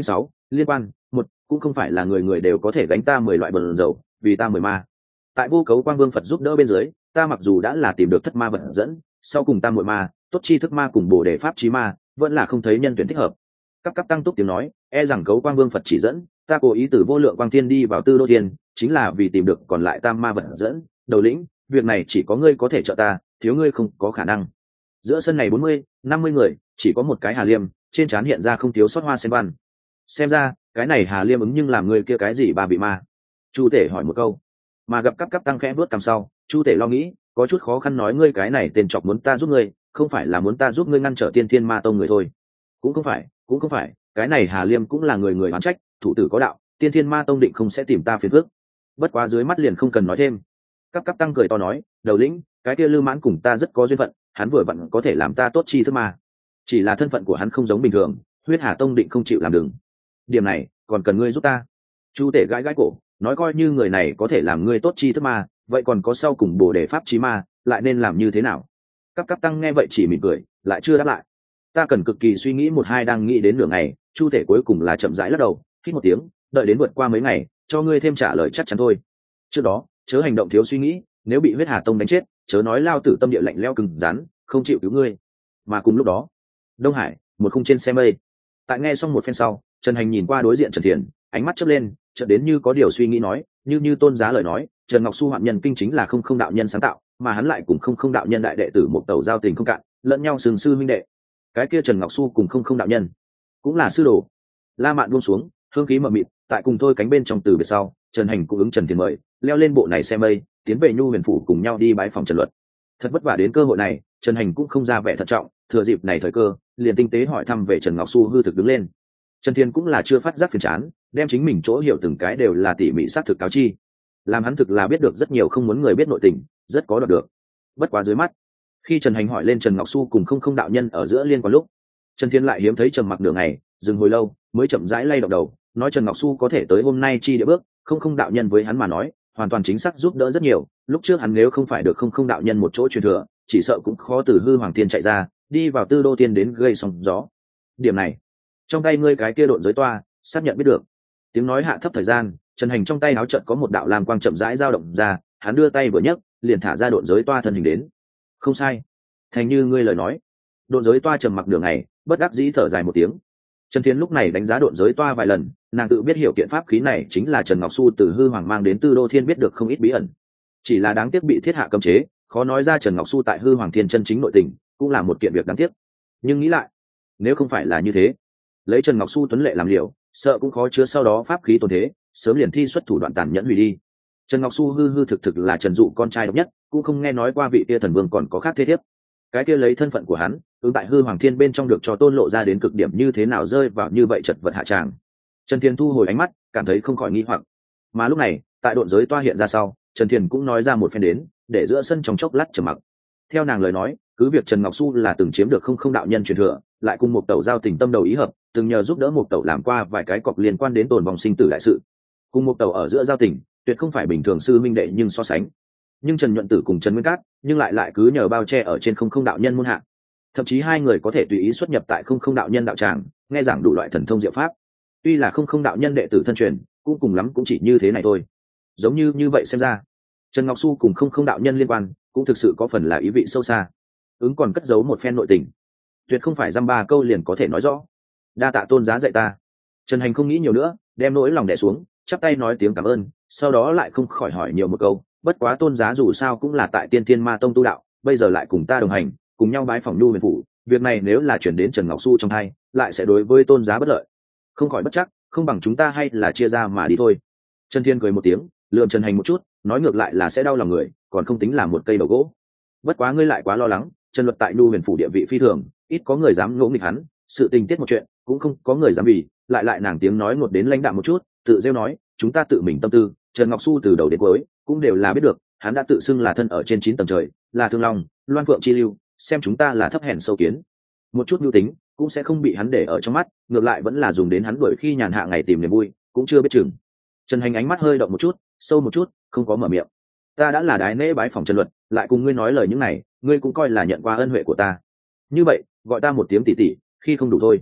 liên quan một cũng không phải là người người đều có thể gánh ta mười loại bần dầu vì ta mười ma. Tại vô cấu quang vương Phật giúp đỡ bên dưới, ta mặc dù đã là tìm được thất ma vật dẫn, sau cùng ta muội ma tốt chi thức ma cùng bồ đề pháp trí ma vẫn là không thấy nhân tuyển thích hợp. Cấp cấp tăng túc tiếng nói, e rằng cấu quang vương Phật chỉ dẫn ta cố ý từ vô lượng quang thiên đi vào tư đô thiên, chính là vì tìm được còn lại tam ma vật dẫn đầu lĩnh. Việc này chỉ có ngươi có thể trợ ta, thiếu ngươi không có khả năng. Giữa sân này bốn mươi năm mươi người, chỉ có một cái Hà Liêm trên trán hiện ra không thiếu xót hoa sen văn. Xem ra cái này Hà Liêm ứng nhưng làm người kia cái gì bà bị ma. Chu Tể hỏi một câu, mà gặp cấp cấp tăng khẽ vuốt cằm sau, Chu Tể lo nghĩ có chút khó khăn nói, ngươi cái này tên chọc muốn ta giúp ngươi, không phải là muốn ta giúp ngươi ngăn trở tiên thiên ma tông người thôi. Cũng không phải, cũng không phải, cái này Hà Liêm cũng là người người oán trách, thủ tử có đạo, tiên thiên ma tông định không sẽ tìm ta phiền phức. Bất quá dưới mắt liền không cần nói thêm. Cấp cấp tăng cười to nói, đầu lĩnh, cái kia Lư Mãn cùng ta rất có duyên phận, hắn vừa vặn có thể làm ta tốt chi thức ma. Chỉ là thân phận của hắn không giống bình thường, huyết hà tông định không chịu làm đừng. Điểm này còn cần ngươi giúp ta. Chu Tể gãi gãi cổ, nói coi như người này có thể làm ngươi tốt chi thức ma, vậy còn có sau cùng bồ đề pháp chí ma lại nên làm như thế nào? Cấp cấp tăng nghe vậy chỉ mỉm cười, lại chưa đáp lại. Ta cần cực kỳ suy nghĩ một hai, đang nghĩ đến nửa ngày, Chu Tể cuối cùng là chậm rãi lắc đầu, hít một tiếng, đợi đến vượt qua mấy ngày cho ngươi thêm trả lời chắc chắn thôi. Trước đó chớ hành động thiếu suy nghĩ, nếu bị huyết hà tông đánh chết, chớ nói lao tử tâm địa lạnh lẽo cứng rắn không chịu cứu ngươi. Mà cùng lúc đó, Đông Hải, một khung trên xe mây. Tại nghe xong một phen sau, Trần Hành nhìn qua đối diện Trần Thiền, ánh mắt chớp lên, chợt đến như có điều suy nghĩ nói, như như tôn giá lời nói, Trần Ngọc Su hoạn nhân kinh chính là không không đạo nhân sáng tạo, mà hắn lại cùng không không đạo nhân đại đệ tử một tàu giao tình không cạn, lẫn nhau sừng sư minh đệ. Cái kia Trần Ngọc Su cùng không không đạo nhân cũng là sư đồ. La Mạn buông xuống, hương khí mờ mịt, tại cùng thôi cánh bên trong từ biệt sau, Trần Hành cũng ứng Trần Thiền mời, leo lên bộ này xe mây, tiến về Nhu Huyền phủ cùng nhau đi bái phòng Trần Luật. Thật vất vả đến cơ hội này, Trần Hành cũng không ra vẻ thận trọng, thừa dịp này thời cơ, liền tinh tế hỏi thăm về Trần Ngọc Su hư thực đứng lên. Trần Thiên cũng là chưa phát giác phiền chán, đem chính mình chỗ hiểu từng cái đều là tỉ mỉ xác thực cáo chi, làm hắn thực là biết được rất nhiều không muốn người biết nội tình, rất có đoạt được. Bất quá dưới mắt, khi Trần Hành hỏi lên Trần Ngọc Su cùng không không đạo nhân ở giữa liên quan lúc, Trần Thiên lại hiếm thấy trầm mặc nửa ngày, dừng hồi lâu mới chậm rãi lay động đầu, nói Trần Ngọc Su có thể tới hôm nay chi địa bước, không không đạo nhân với hắn mà nói hoàn toàn chính xác giúp đỡ rất nhiều. Lúc trước hắn nếu không phải được không không đạo nhân một chỗ truyền thừa, chỉ sợ cũng khó từ hư hoàng tiên chạy ra, đi vào tư đô tiên đến gây sóng gió. Điểm này, trong tay ngươi cái kia độn giới toa xác nhận biết được. Tiếng nói hạ thấp thời gian, Trần Hành trong tay áo trận có một đạo lam quang chậm rãi dao động ra, hắn đưa tay vừa nhấc, liền thả ra độn giới toa thân hình đến. Không sai, thành như ngươi lời nói. Độn giới toa trầm mặc đường này, bất đắc dĩ thở dài một tiếng. Trần Thiên lúc này đánh giá độn giới toa vài lần, nàng tự biết hiểu kiện pháp khí này chính là Trần Ngọc Su từ hư hoàng mang đến tư đô thiên, biết được không ít bí ẩn. Chỉ là đáng tiếc bị thiết hạ cấm chế, khó nói ra Trần Ngọc Su tại hư hoàng thiên chân chính nội tình, cũng là một kiện việc đáng tiếc. Nhưng nghĩ lại, nếu không phải là như thế, lấy Trần Ngọc Su tuấn lệ làm liều, sợ cũng khó chứa sau đó pháp khí tồn thế, sớm liền thi xuất thủ đoạn tàn nhẫn hủy đi. Trần Ngọc Su hư hư thực thực là Trần Dụ con trai độc nhất, cũng không nghe nói qua vị kia thần vương còn có khác thế thiếp. Cái kia lấy thân phận của hắn, ứng tại hư hoàng thiên bên trong được cho tôn lộ ra đến cực điểm, như thế nào rơi vào như vậy chật vật hạ tràng. Trần Thiên thu hồi ánh mắt, cảm thấy không khỏi nghi hoặc. Mà lúc này, tại độn giới toa hiện ra sau, Trần Thiên cũng nói ra một phen đến, để giữa sân trong chốc lát trầm mặc. Theo nàng lời nói, cứ việc Trần Ngọc Su là từng chiếm được không không đạo nhân truyền thừa, lại cùng một tẩu giao tình tâm đầu ý hợp, từng nhờ giúp đỡ một tẩu làm qua vài cái cọc liên quan đến tồn vòng sinh tử đại sự. Cùng một tẩu ở giữa giao tình, tuyệt không phải bình thường sư minh đệ nhưng so sánh. Nhưng Trần Nhuận Tử cùng Trần Nguyên Cát, nhưng lại lại cứ nhờ bao che ở trên không không đạo nhân môn hạ. Thậm chí hai người có thể tùy ý xuất nhập tại không không đạo nhân đạo tràng, nghe giảng đủ loại thần thông diệu pháp. Tuy là không không đạo nhân đệ tử thân truyền, cũng cùng lắm cũng chỉ như thế này thôi. Giống như như vậy xem ra, Trần Ngọc Su cùng không không đạo nhân liên quan, cũng thực sự có phần là ý vị sâu xa. Ứng còn cất giấu một phen nội tình, tuyệt không phải dăm ba câu liền có thể nói rõ. Đa tạ tôn giá dạy ta. Trần Hành không nghĩ nhiều nữa, đem nỗi lòng đè xuống, chắp tay nói tiếng cảm ơn, sau đó lại không khỏi hỏi nhiều một câu, bất quá tôn giá dù sao cũng là tại Tiên Thiên Ma Tông tu đạo, bây giờ lại cùng ta đồng hành, cùng nhau bái phỏng Nhu Huyền phủ, việc này nếu là chuyển đến Trần Ngọc Su trong hai, lại sẽ đối với tôn giá bất lợi. Không khỏi bất chắc, không bằng chúng ta hay là chia ra mà đi thôi. Trần Thiên cười một tiếng, lườm Trần Hành một chút, nói ngược lại là sẽ đau lòng người, còn không tính là một cây đầu gỗ. Bất quá ngươi lại quá lo lắng, Trần Luật tại Nhu Huyền phủ địa vị phi thường, ít có người dám ngỗ nghịch hắn, sự tình tiết một chuyện, cũng không có người dám vì, lại lại nàng tiếng nói một đến lãnh đạm một chút, tự rêu nói, chúng ta tự mình tâm tư, Trần Ngọc Su từ đầu đến cuối cũng đều là biết được, hắn đã tự xưng là thân ở trên chín tầng trời, là Thương Long, Loan Phượng chi lưu, xem chúng ta là thấp hèn sâu kiến, một chút nhu tính cũng sẽ không bị hắn để ở trong mắt, ngược lại vẫn là dùng đến hắn đuổi khi nhàn hạ ngày tìm niềm vui, cũng chưa biết chừng. Trần Hành ánh mắt hơi động một chút, sâu một chút, không có mở miệng. Ta đã là đái nễ bái phòng Trần Luật, lại cùng ngươi nói lời những này, ngươi cũng coi là nhận qua ân huệ của ta. Như vậy, gọi ta một tiếng tỷ tỷ, khi không đủ thôi.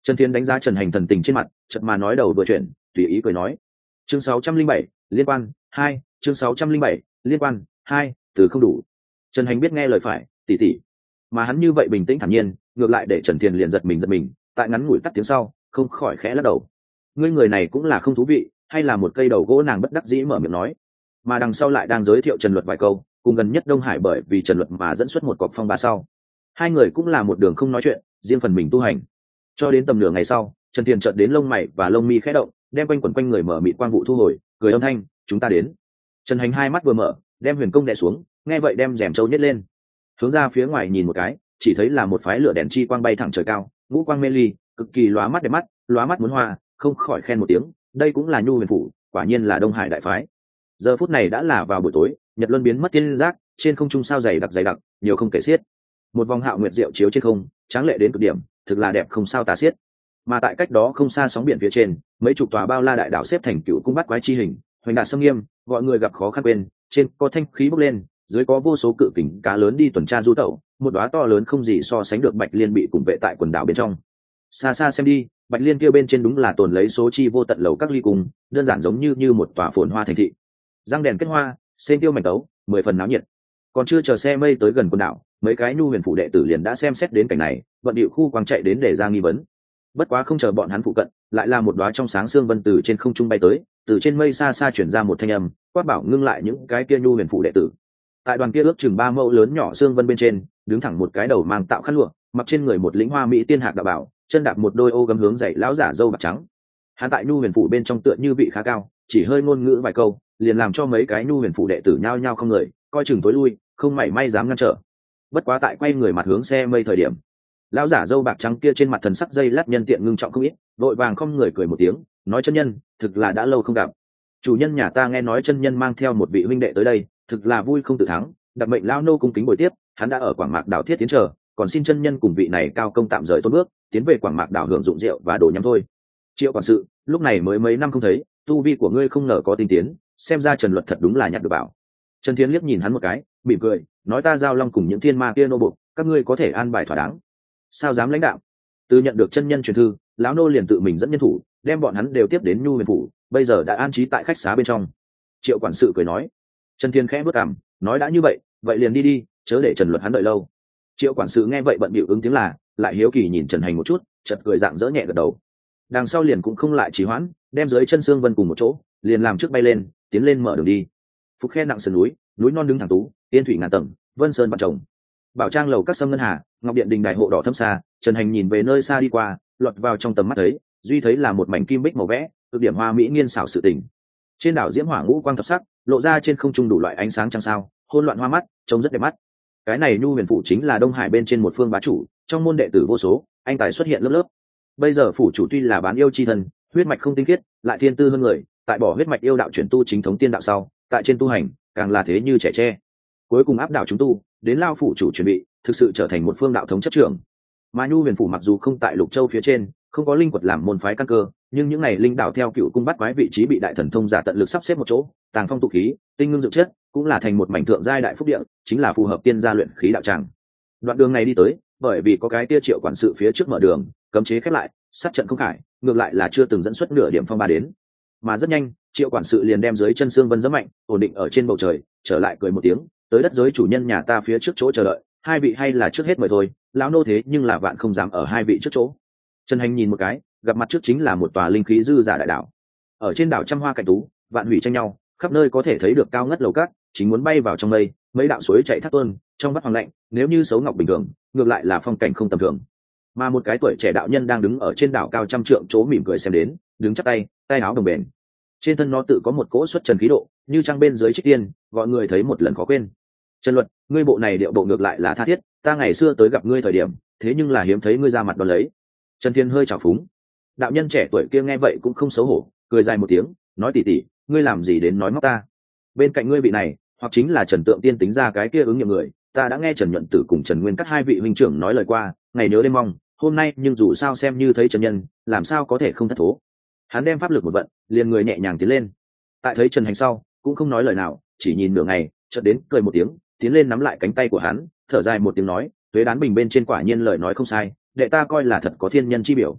Trần Thiên đánh giá Trần Hành thần tình trên mặt, chợt mà nói đầu vừa chuyển, tùy ý cười nói. Chương sáu trăm linh bảy, liên quan hai, chương sáu trăm linh bảy, liên quan hai, từ không đủ. Trần Hành biết nghe lời phải, tỉ tỉ. Mà hắn như vậy bình tĩnh thản nhiên, ngược lại để Trần Thiên liền giật mình giật mình, tại ngắn ngủi tắt tiếng sau, không khỏi khẽ lắc đầu. Ngươi người này cũng là không thú vị, hay là một cây đầu gỗ, nàng bất đắc dĩ mở miệng nói. Mà đằng sau lại đang giới thiệu Trần Luật vài câu, cùng gần nhất Đông Hải bởi vì Trần Luật mà dẫn xuất một cọc phong ba sau. Hai người cũng là một đường không nói chuyện, riêng phần mình tu hành. Cho đến tầm nửa ngày sau, Trần Thiên chợt đến lông mày và lông mi khẽ động, đem quanh quẩn quanh người mở mịt quang vụ thu hồi, cười âm thanh, chúng ta đến. Trần Hành hai mắt vừa mở, đem huyền công đè xuống, nghe vậy đem rèm trâu nhét lên, hướng ra phía ngoài nhìn một cái, chỉ thấy là một phái lửa đèn chi quang bay thẳng trời cao, ngũ quang mê ly, cực kỳ lóa mắt đẹp mắt, lóa mắt muốn hoa, không khỏi khen một tiếng, đây cũng là Nhu Huyền phủ, quả nhiên là Đông Hải đại phái. Giờ phút này đã là vào buổi tối, nhật luân biến mất tiên giác, trên không trung sao dày đặc dày đặc, nhiều không kể xiết. Một vòng hạo nguyệt diệu chiếu trên không, tráng lệ đến cực điểm, thực là đẹp không sao tả xiết. Mà tại cách đó không xa sóng biển phía trên, mấy chục tòa bao la đại đảo xếp thành cựu cung bắt quái chi hình, hoành đạt sông nghiêm, gọi người gặp khó khăn quên, trên có thanh khí bốc lên, dưới có vô số cự kình cá lớn đi tuần tra du tẩu, một đóa to lớn không gì so sánh được bạch liên bị cùng vệ tại quần đảo bên trong. Xa xa xem đi, bạch liên kia bên trên đúng là tồn lấy số chi vô tận lầu các ly cung, đơn giản giống như như một tòa phồn hoa thành thị. Răng đèn kết hoa, sen tiêu mảnh tấu, mười phần náo nhiệt. Còn chưa chờ xe mây tới gần quần đảo, mấy cái Nhu Huyền phủ đệ tử liền đã xem xét đến cảnh này, vận điệu khu quang chạy đến để ra nghi vấn. Bất quá không chờ bọn hắn phụ cận, lại là một đóa trong sáng sương vân từ trên không trung bay tới, từ trên mây xa xa chuyển ra một thanh âm, quát bảo ngưng lại những cái kia Nhu Huyền phủ đệ tử. Tại đoàn kia ước chừng ba mẫu lớn nhỏ sương vân bên trên, đứng thẳng một cái đầu mang tạo khăn lụa, mặc trên người một lĩnh hoa mỹ tiên hạc đạo bảo, chân đạp một đôi ô gấm hướng dậy lão giả dâu bạc trắng. Hắn tại Nhu Huyền phủ bên trong tựa như vị khá cao, chỉ hơi ngôn ngữ vài câu, liền làm cho mấy cái Nhu Huyền phủ đệ tử nhao nhao không người, coi chừng tối lui, không mảy may dám ngăn trở. Bất quá tại quay người mặt hướng xe mây thời điểm, lão giả dâu bạc trắng kia trên mặt thần sắc dây lát nhân tiện ngưng trọng không ít, vội vàng không người cười một tiếng, nói chân nhân, thực là đã lâu không gặp. Chủ nhân nhà ta nghe nói chân nhân mang theo một vị huynh đệ tới đây, thực là vui không tự thắng, đặc mệnh lão nô cung kính bồi tiếp, hắn đã ở Quảng Mạc đảo thiết tiến chờ, còn xin chân nhân cùng vị này cao công tạm rời tôn bước, tiến về Quảng Mạc đảo hưởng dụng rượu và đồ nhắm thôi. Triệu quản sự, lúc này mới mấy năm không thấy, tu vi của ngươi không ngờ có tinh tiến, xem ra Trần Luật thật đúng là nhặt được bảo. Trần Thiến liếc nhìn hắn một cái, mỉm cười, nói ta giao long cùng những thiên ma kia nô buộc, các ngươi có thể an bài thỏa đáng. Sao dám lãnh đạo? Từ nhận được chân nhân truyền thư, lão nô liền tự mình dẫn nhân thủ, đem bọn hắn đều tiếp đến Nhu Huyền phủ, bây giờ đã an trí tại khách xá bên trong. Triệu quản sự cười nói. Trần Thiên khẽ bước cằm, nói đã như vậy, vậy liền đi đi, chớ để Trần Luật hắn đợi lâu. Triệu quản sự nghe vậy bận bịu ứng tiếng là, lại hiếu kỳ nhìn Trần Hành một chút, chợt cười dạng dỡ nhẹ gật đầu. Đằng sau liền cũng không lại trì hoãn, đem dưới chân xương vân cùng một chỗ, liền làm trước bay lên, tiến lên mở đường đi. Phục khe nặng sườn núi, núi non đứng thẳng tú, yên thủy ngàn tầng, vân sơn vạn trồng. Bảo trang lầu các sâm ngân hà, ngọc điện đình đài hộ đỏ thâm xa, Trần Hành nhìn về nơi xa đi qua, lọt vào trong tầm mắt thấy, duy thấy là một mảnh kim bích màu vẽ, cực điểm hoa mỹ nghiên xảo sự tình. Trên đảo diễm hỏa ngũ quang thập sắc, lộ ra trên không trung đủ loại ánh sáng trăng sao, hôn loạn hoa mắt, trông rất đẹp mắt. Cái này Nhu Huyền phủ chính là Đông Hải bên trên một phương bá chủ, trong môn đệ tử vô số, anh tài xuất hiện lớp lớp. Bây giờ phủ chủ tuy là bán yêu chi thân, huyết mạch không tinh khiết, lại thiên tư hơn người, tại bỏ huyết mạch yêu đạo chuyển tu chính thống tiên đạo sau, tại trên tu hành, càng là thế như trẻ tre. Cuối cùng áp đảo chúng tu, đến lao phủ chủ chuẩn bị, thực sự trở thành một phương đạo thống chất trưởng. Mà Nhu Huyền phủ mặc dù không tại Lục Châu phía trên, không có linh quật làm môn phái căn cơ, nhưng những này linh đạo theo cựu cung bắt quái vị trí bị đại thần thông giả tận lực sắp xếp một chỗ, tàng phong tụ khí, tinh ngưng dựng chất, cũng là thành một mảnh thượng giai đại phúc địa, chính là phù hợp tiên gia luyện khí đạo tràng. Đoạn đường này đi tới, bởi vì có cái tia Triệu quản sự phía trước mở đường, cấm chế khép lại, sát trận không khải, ngược lại là chưa từng dẫn xuất nửa điểm phong ba đến. Mà rất nhanh, Triệu quản sự liền đem dưới chân xương vân giẫm mạnh, ổn định ở trên bầu trời, trở lại cười một tiếng, tới đất giới chủ nhân nhà ta phía trước chỗ chờ đợi, hai vị hay là trước hết mời thôi, lão nô thế nhưng là vạn không dám ở hai vị trước chỗ. Trần Hành nhìn một cái, gặp mặt trước chính là một tòa linh khí dư giả đại đảo. Ở trên đảo trăm hoa cạnh tú, vạn hủy tranh nhau, khắp nơi có thể thấy được cao ngất lầu cát, chính muốn bay vào trong mây, mấy đạo suối chảy thác tuôn, trong vắt hoàng lạnh, nếu như xấu ngọc bình thường, ngược lại là phong cảnh không tầm thường. Mà một cái tuổi trẻ đạo nhân đang đứng ở trên đảo cao trăm trượng chỗ mỉm cười xem đến, đứng chắp tay, tay áo đồng bền. Trên thân nó tự có một cỗ xuất trần khí độ, như trăng bên dưới trích tiên, gọi người thấy một lần khó quên. Trần Luật, ngươi bộ này điệu bộ ngược lại là tha thiết, ta ngày xưa tới gặp ngươi thời điểm, thế nhưng là hiếm thấy ngươi ra mặt đón lấy. Trần Thiên hơi trào phúng. Đạo nhân trẻ tuổi kia nghe vậy cũng không xấu hổ, cười dài một tiếng, nói tỉ tỉ, ngươi làm gì đến nói móc ta? Bên cạnh ngươi vị này, hoặc chính là Trần Tượng Tiên tính ra cái kia ứng nghiệm người, ta đã nghe Trần Nhuận Tử cùng Trần Nguyên Cắt hai vị huynh trưởng nói lời qua, ngày nhớ đêm mong, hôm nay nhưng dù sao xem như thấy Trần Nhân, làm sao có thể không thất thố. Hắn đem pháp lực một vận, liền người nhẹ nhàng tiến lên. Tại thấy Trần Hành sau, cũng không nói lời nào, chỉ nhìn nửa ngày, chợt đến cười một tiếng, tiến lên nắm lại cánh tay của hắn, thở dài một tiếng nói, Tuế Đán Bình bên trên quả nhiên lời nói không sai, đệ ta coi là thật có thiên nhân chi biểu.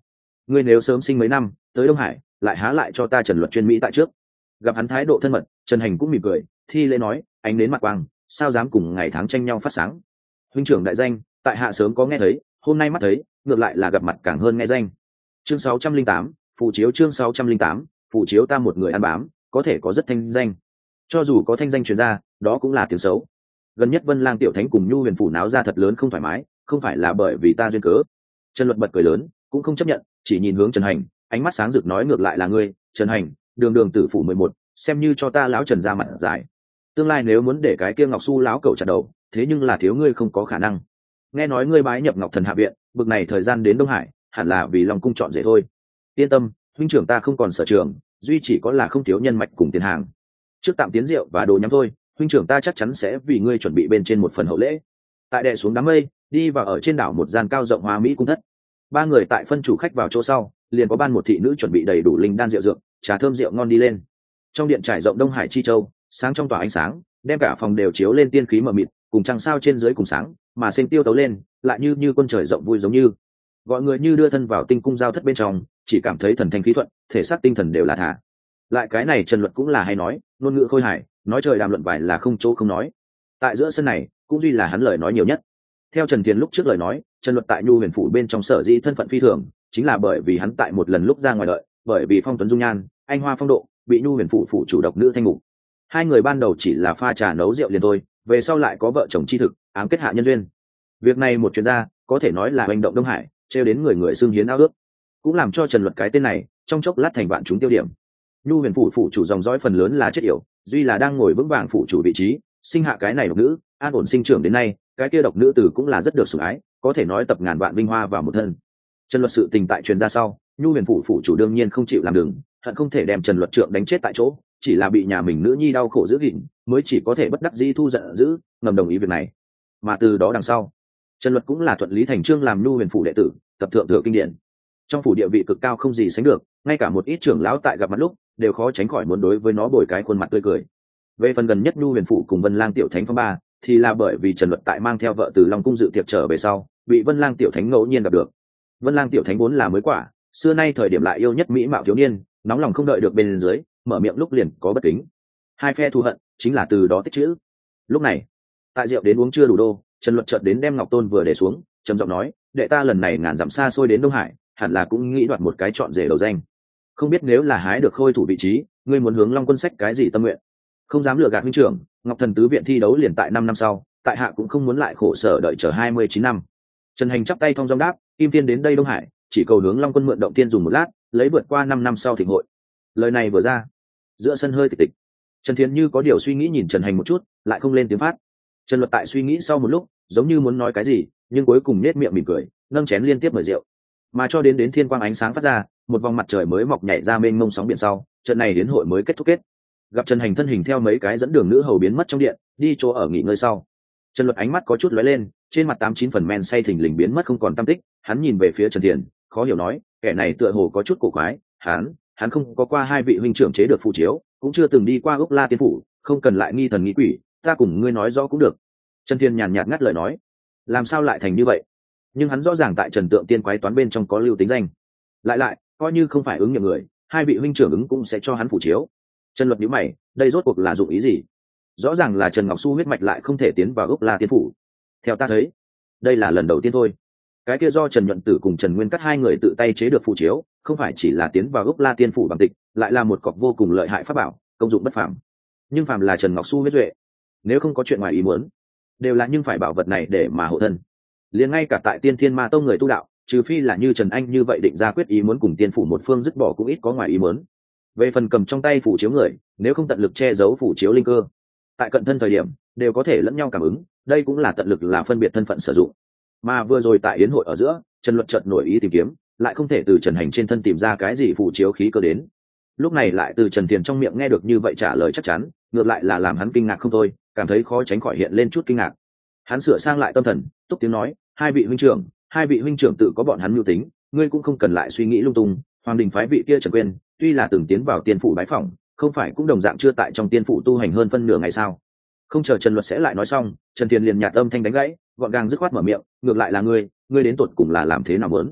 ngươi nếu sớm sinh mấy năm tới Đông Hải lại há lại cho ta Trần Luật chuyên mỹ tại trước. Gặp hắn thái độ thân mật, Trần Hành cũng mỉm cười thi lễ nói, ánh đến mặt quang sao dám cùng ngày tháng tranh nhau phát sáng. Huynh trưởng đại danh tại hạ sớm có nghe thấy, hôm nay mắt thấy ngược lại là gặp mặt càng hơn nghe danh. Chương sáu trăm linh tám, phù chiếu. Chương sáu trăm linh tám, phù chiếu. Ta một người ăn bám có thể có rất thanh danh, cho dù có thanh danh truyền ra đó cũng là tiếng xấu. Gần nhất Vân Lang tiểu thánh cùng Nhu Huyền phủ náo ra thật lớn không thoải mái, không phải là bởi vì ta duyên cớ. Trần Luật bật cười lớn cũng không chấp nhận, chỉ nhìn hướng Trần Hành, ánh mắt sáng rực nói, ngược lại là ngươi Trần Hành, đường đường tử phủ mười một, xem như cho ta lão Trần ra mặt dài. Tương lai nếu muốn để cái kia Ngọc Su lão cẩu chặt đầu, thế nhưng là thiếu ngươi không có khả năng. Nghe nói ngươi bái nhập Ngọc Thần hạ viện, bực này thời gian đến Đông Hải hẳn là vì Long cung chọn dễ thôi. Yên tâm, huynh trưởng ta không còn sở trường, duy chỉ có là không thiếu nhân mạch cùng tiền hàng. Trước tạm tiến rượu và đồ nhắm thôi, huynh trưởng ta chắc chắn sẽ vì ngươi chuẩn bị bên trên một phần hậu lễ. Tại đệ xuống đám mây, đi vào ở trên đảo một gian cao rộng hoa mỹ cung thất. Ba người tại phân chủ khách vào chỗ sau, liền có ban một thị nữ chuẩn bị đầy đủ linh đan rượu dược, trà thơm rượu ngon đi lên. Trong điện trải rộng Đông Hải chi châu, sáng trong tỏa ánh sáng, đem cả phòng đều chiếu lên tiên khí mờ mịt, cùng trăng sao trên dưới cùng sáng, mà sinh tiêu tấu lên, lại như như quân trời rộng vui giống như. Gọi người như đưa thân vào tinh cung giao thất bên trong, chỉ cảm thấy thần thanh khí thuận, thể xác tinh thần đều là thả. Lại cái này Trần Luật cũng là hay nói, ngôn ngữ khôi hài, nói trời đàm luận vải là không chỗ không nói. Tại giữa sân này, cũng duy là hắn lời nói nhiều nhất. Theo Trần Thiền lúc trước lời nói, Trần Luật tại Nhu Huyền phủ bên trong sở dĩ thân phận phi thường, chính là bởi vì hắn tại một lần lúc ra ngoài đợi, bởi vì phong tuấn dung nhan, anh hoa phong độ, bị Nhu Huyền phủ phủ chủ độc nữ thanh ngục. Hai người ban đầu chỉ là pha trà nấu rượu liền thôi, về sau lại có vợ chồng chi thực, ám kết hạ nhân duyên. Việc này một chuyên gia có thể nói là hành động Đông Hải, trêu đến người người xưng hiến ao ước, cũng làm cho Trần Luật cái tên này trong chốc lát thành vạn chúng tiêu điểm. Nhu Huyền phủ phủ chủ dòng dõi phần lớn là chết yểu, duy là đang ngồi vững vàng phủ chủ vị trí, sinh hạ cái này độc nữ, an ổn sinh trưởng đến nay, cái kia độc nữ tử cũng là rất được sủng ái, có thể nói tập ngàn vạn vinh hoa vào một thân. Trần Luật sự tình tại truyền ra sau, Nhu Huyền phủ phủ chủ đương nhiên không chịu làm đường, hận không thể đem Trần Luật trượng đánh chết tại chỗ, chỉ là bị nhà mình nữ nhi đau khổ giữ gìn, mới chỉ có thể bất đắc dĩ thu giận dữ, ngầm đồng ý việc này. Mà từ đó đằng sau, Trần Luật cũng là thuận lý thành chương làm Nhu Huyền phủ đệ tử, tập thượng thừa kinh điển. Trong phủ địa vị cực cao không gì sánh được, ngay cả một ít trưởng lão tại gặp mặt lúc đều khó tránh khỏi muốn đối với nó bồi cái khuôn mặt tươi cười. Về phần gần nhất Nhu Huyền phủ cùng Vân Lang tiểu thánh phong ba, thì là bởi vì Trần Luật tại mang theo vợ từ Long cung dự tiệc trở về sau, bị Vân Lang tiểu thánh ngẫu nhiên gặp được. Vân Lang tiểu thánh vốn là mới quả, xưa nay thời điểm lại yêu nhất mỹ mạo thiếu niên, nóng lòng không đợi được bên dưới, mở miệng lúc liền có bất kính. Hai phe thù hận chính là từ đó tích trữ. Lúc này, tại rượu đến uống chưa đủ đô, Trần Luật chợt đến đem Ngọc Tôn vừa để xuống, trầm giọng nói, đệ ta lần này ngàn dặm xa xôi đến Đông Hải, hẳn là cũng nghĩ đoạt một cái chọn rể đầu danh. Không biết nếu là hái được khôi thủ vị trí, ngươi muốn hướng Long quân sách cái gì tâm nguyện? Không dám lừa gạt huynh trưởng, Ngọc Thần tứ viện thi đấu liền tại năm năm sau, tại hạ cũng không muốn lại khổ sở đợi chờ hai mươi chín năm. Trần Hành chắp tay thong dong đáp, Kim Tiên đến đây Đông Hải, chỉ cầu hướng Long quân mượn động tiên dùng một lát, lấy vượt qua năm năm sau thịnh hội. Lời này vừa ra, giữa sân hơi tịch tịch. Trần Thiến như có điều suy nghĩ nhìn Trần Hành một chút, lại không lên tiếng phát. Trần Luật tại suy nghĩ sau một lúc, giống như muốn nói cái gì, nhưng cuối cùng nét miệng mỉm cười, nâng chén liên tiếp mời rượu. Mà cho đến đến thiên quang ánh sáng phát ra, một vòng mặt trời mới mọc nhảy ra mênh mông sóng biển sau, trận này đến hội mới kết thúc kết. Gặp Trần Hành thân hình theo mấy cái dẫn đường nữ hầu biến mất trong điện, đi chỗ ở nghỉ ngơi sau. Trần Luật ánh mắt có chút lóe lên, trên mặt tám chín phần men say thình lình biến mất không còn tăm tích, hắn nhìn về phía Trần Thiền, khó hiểu nói, kẻ này tựa hồ có chút cổ quái, hắn, hắn không có qua hai vị huynh trưởng chế được phù chiếu, cũng chưa từng đi qua Úc La tiên phủ, không cần lại nghi thần nghi quỷ, ta cùng ngươi nói rõ cũng được. Trần Thiền nhàn nhạt ngắt lời nói, làm sao lại thành như vậy? Nhưng hắn rõ ràng tại Trần Tượng tiên quái toán bên trong có lưu tính danh, lại lại coi như không phải ứng nghiệm người, hai vị huynh trưởng ứng cũng sẽ cho hắn phù chiếu. Trần Luật nhíu mày, đây rốt cuộc là dụng ý gì? Rõ ràng là Trần Ngọc Su huyết mạch lại không thể tiến vào Úc La tiên phủ. Theo ta thấy, đây là lần đầu tiên thôi. Cái kia do Trần Nhuận Tử cùng Trần Nguyên Cắt hai người tự tay chế được phù chiếu, không phải chỉ là tiến vào Úc La tiên phủ bằng tịch, lại là một cọc vô cùng lợi hại pháp bảo, công dụng bất phàm. Nhưng phàm là Trần Ngọc Su huyết duệ, nếu không có chuyện ngoài ý muốn, đều là nhưng phải bảo vật này để mà hộ thân. Liền ngay cả tại Tiên Thiên Ma Tông người tu đạo, trừ phi là như Trần Anh như vậy định ra quyết ý muốn cùng tiên phủ một phương dứt bỏ cũng ít có ngoài ý muốn. Về phần cầm trong tay phủ chiếu người, nếu không tận lực che giấu phủ chiếu linh cơ, tại cận thân thời điểm đều có thể lẫn nhau cảm ứng, đây cũng là tận lực là phân biệt thân phận sử dụng. Mà vừa rồi tại yến hội ở giữa, Trần Luật chợt nổi ý tìm kiếm, lại không thể từ Trần Hành trên thân tìm ra cái gì phủ chiếu khí cơ đến. Lúc này lại từ Trần Thiền trong miệng nghe được như vậy trả lời chắc chắn, ngược lại là làm hắn kinh ngạc không thôi, cảm thấy khó tránh khỏi hiện lên chút kinh ngạc. Hắn sửa sang lại tâm thần, túc tiếng nói, hai vị huynh trưởng, hai vị huynh trưởng tự có bọn hắn mưu tính, ngươi cũng không cần lại suy nghĩ lung tung. Hoàng đình phái vị kia Trần Quyên, tuy là từng tiến vào tiên phủ bái phỏng, không phải cũng đồng dạng chưa tại trong tiên phủ tu hành hơn phân nửa ngày sao? Không chờ Trần Luật sẽ lại nói xong, Trần Thiền liền nhạt âm thanh đánh gãy, gọn gàng dứt khoát mở miệng, ngược lại là ngươi, ngươi đến tột cùng là làm thế nào muốn?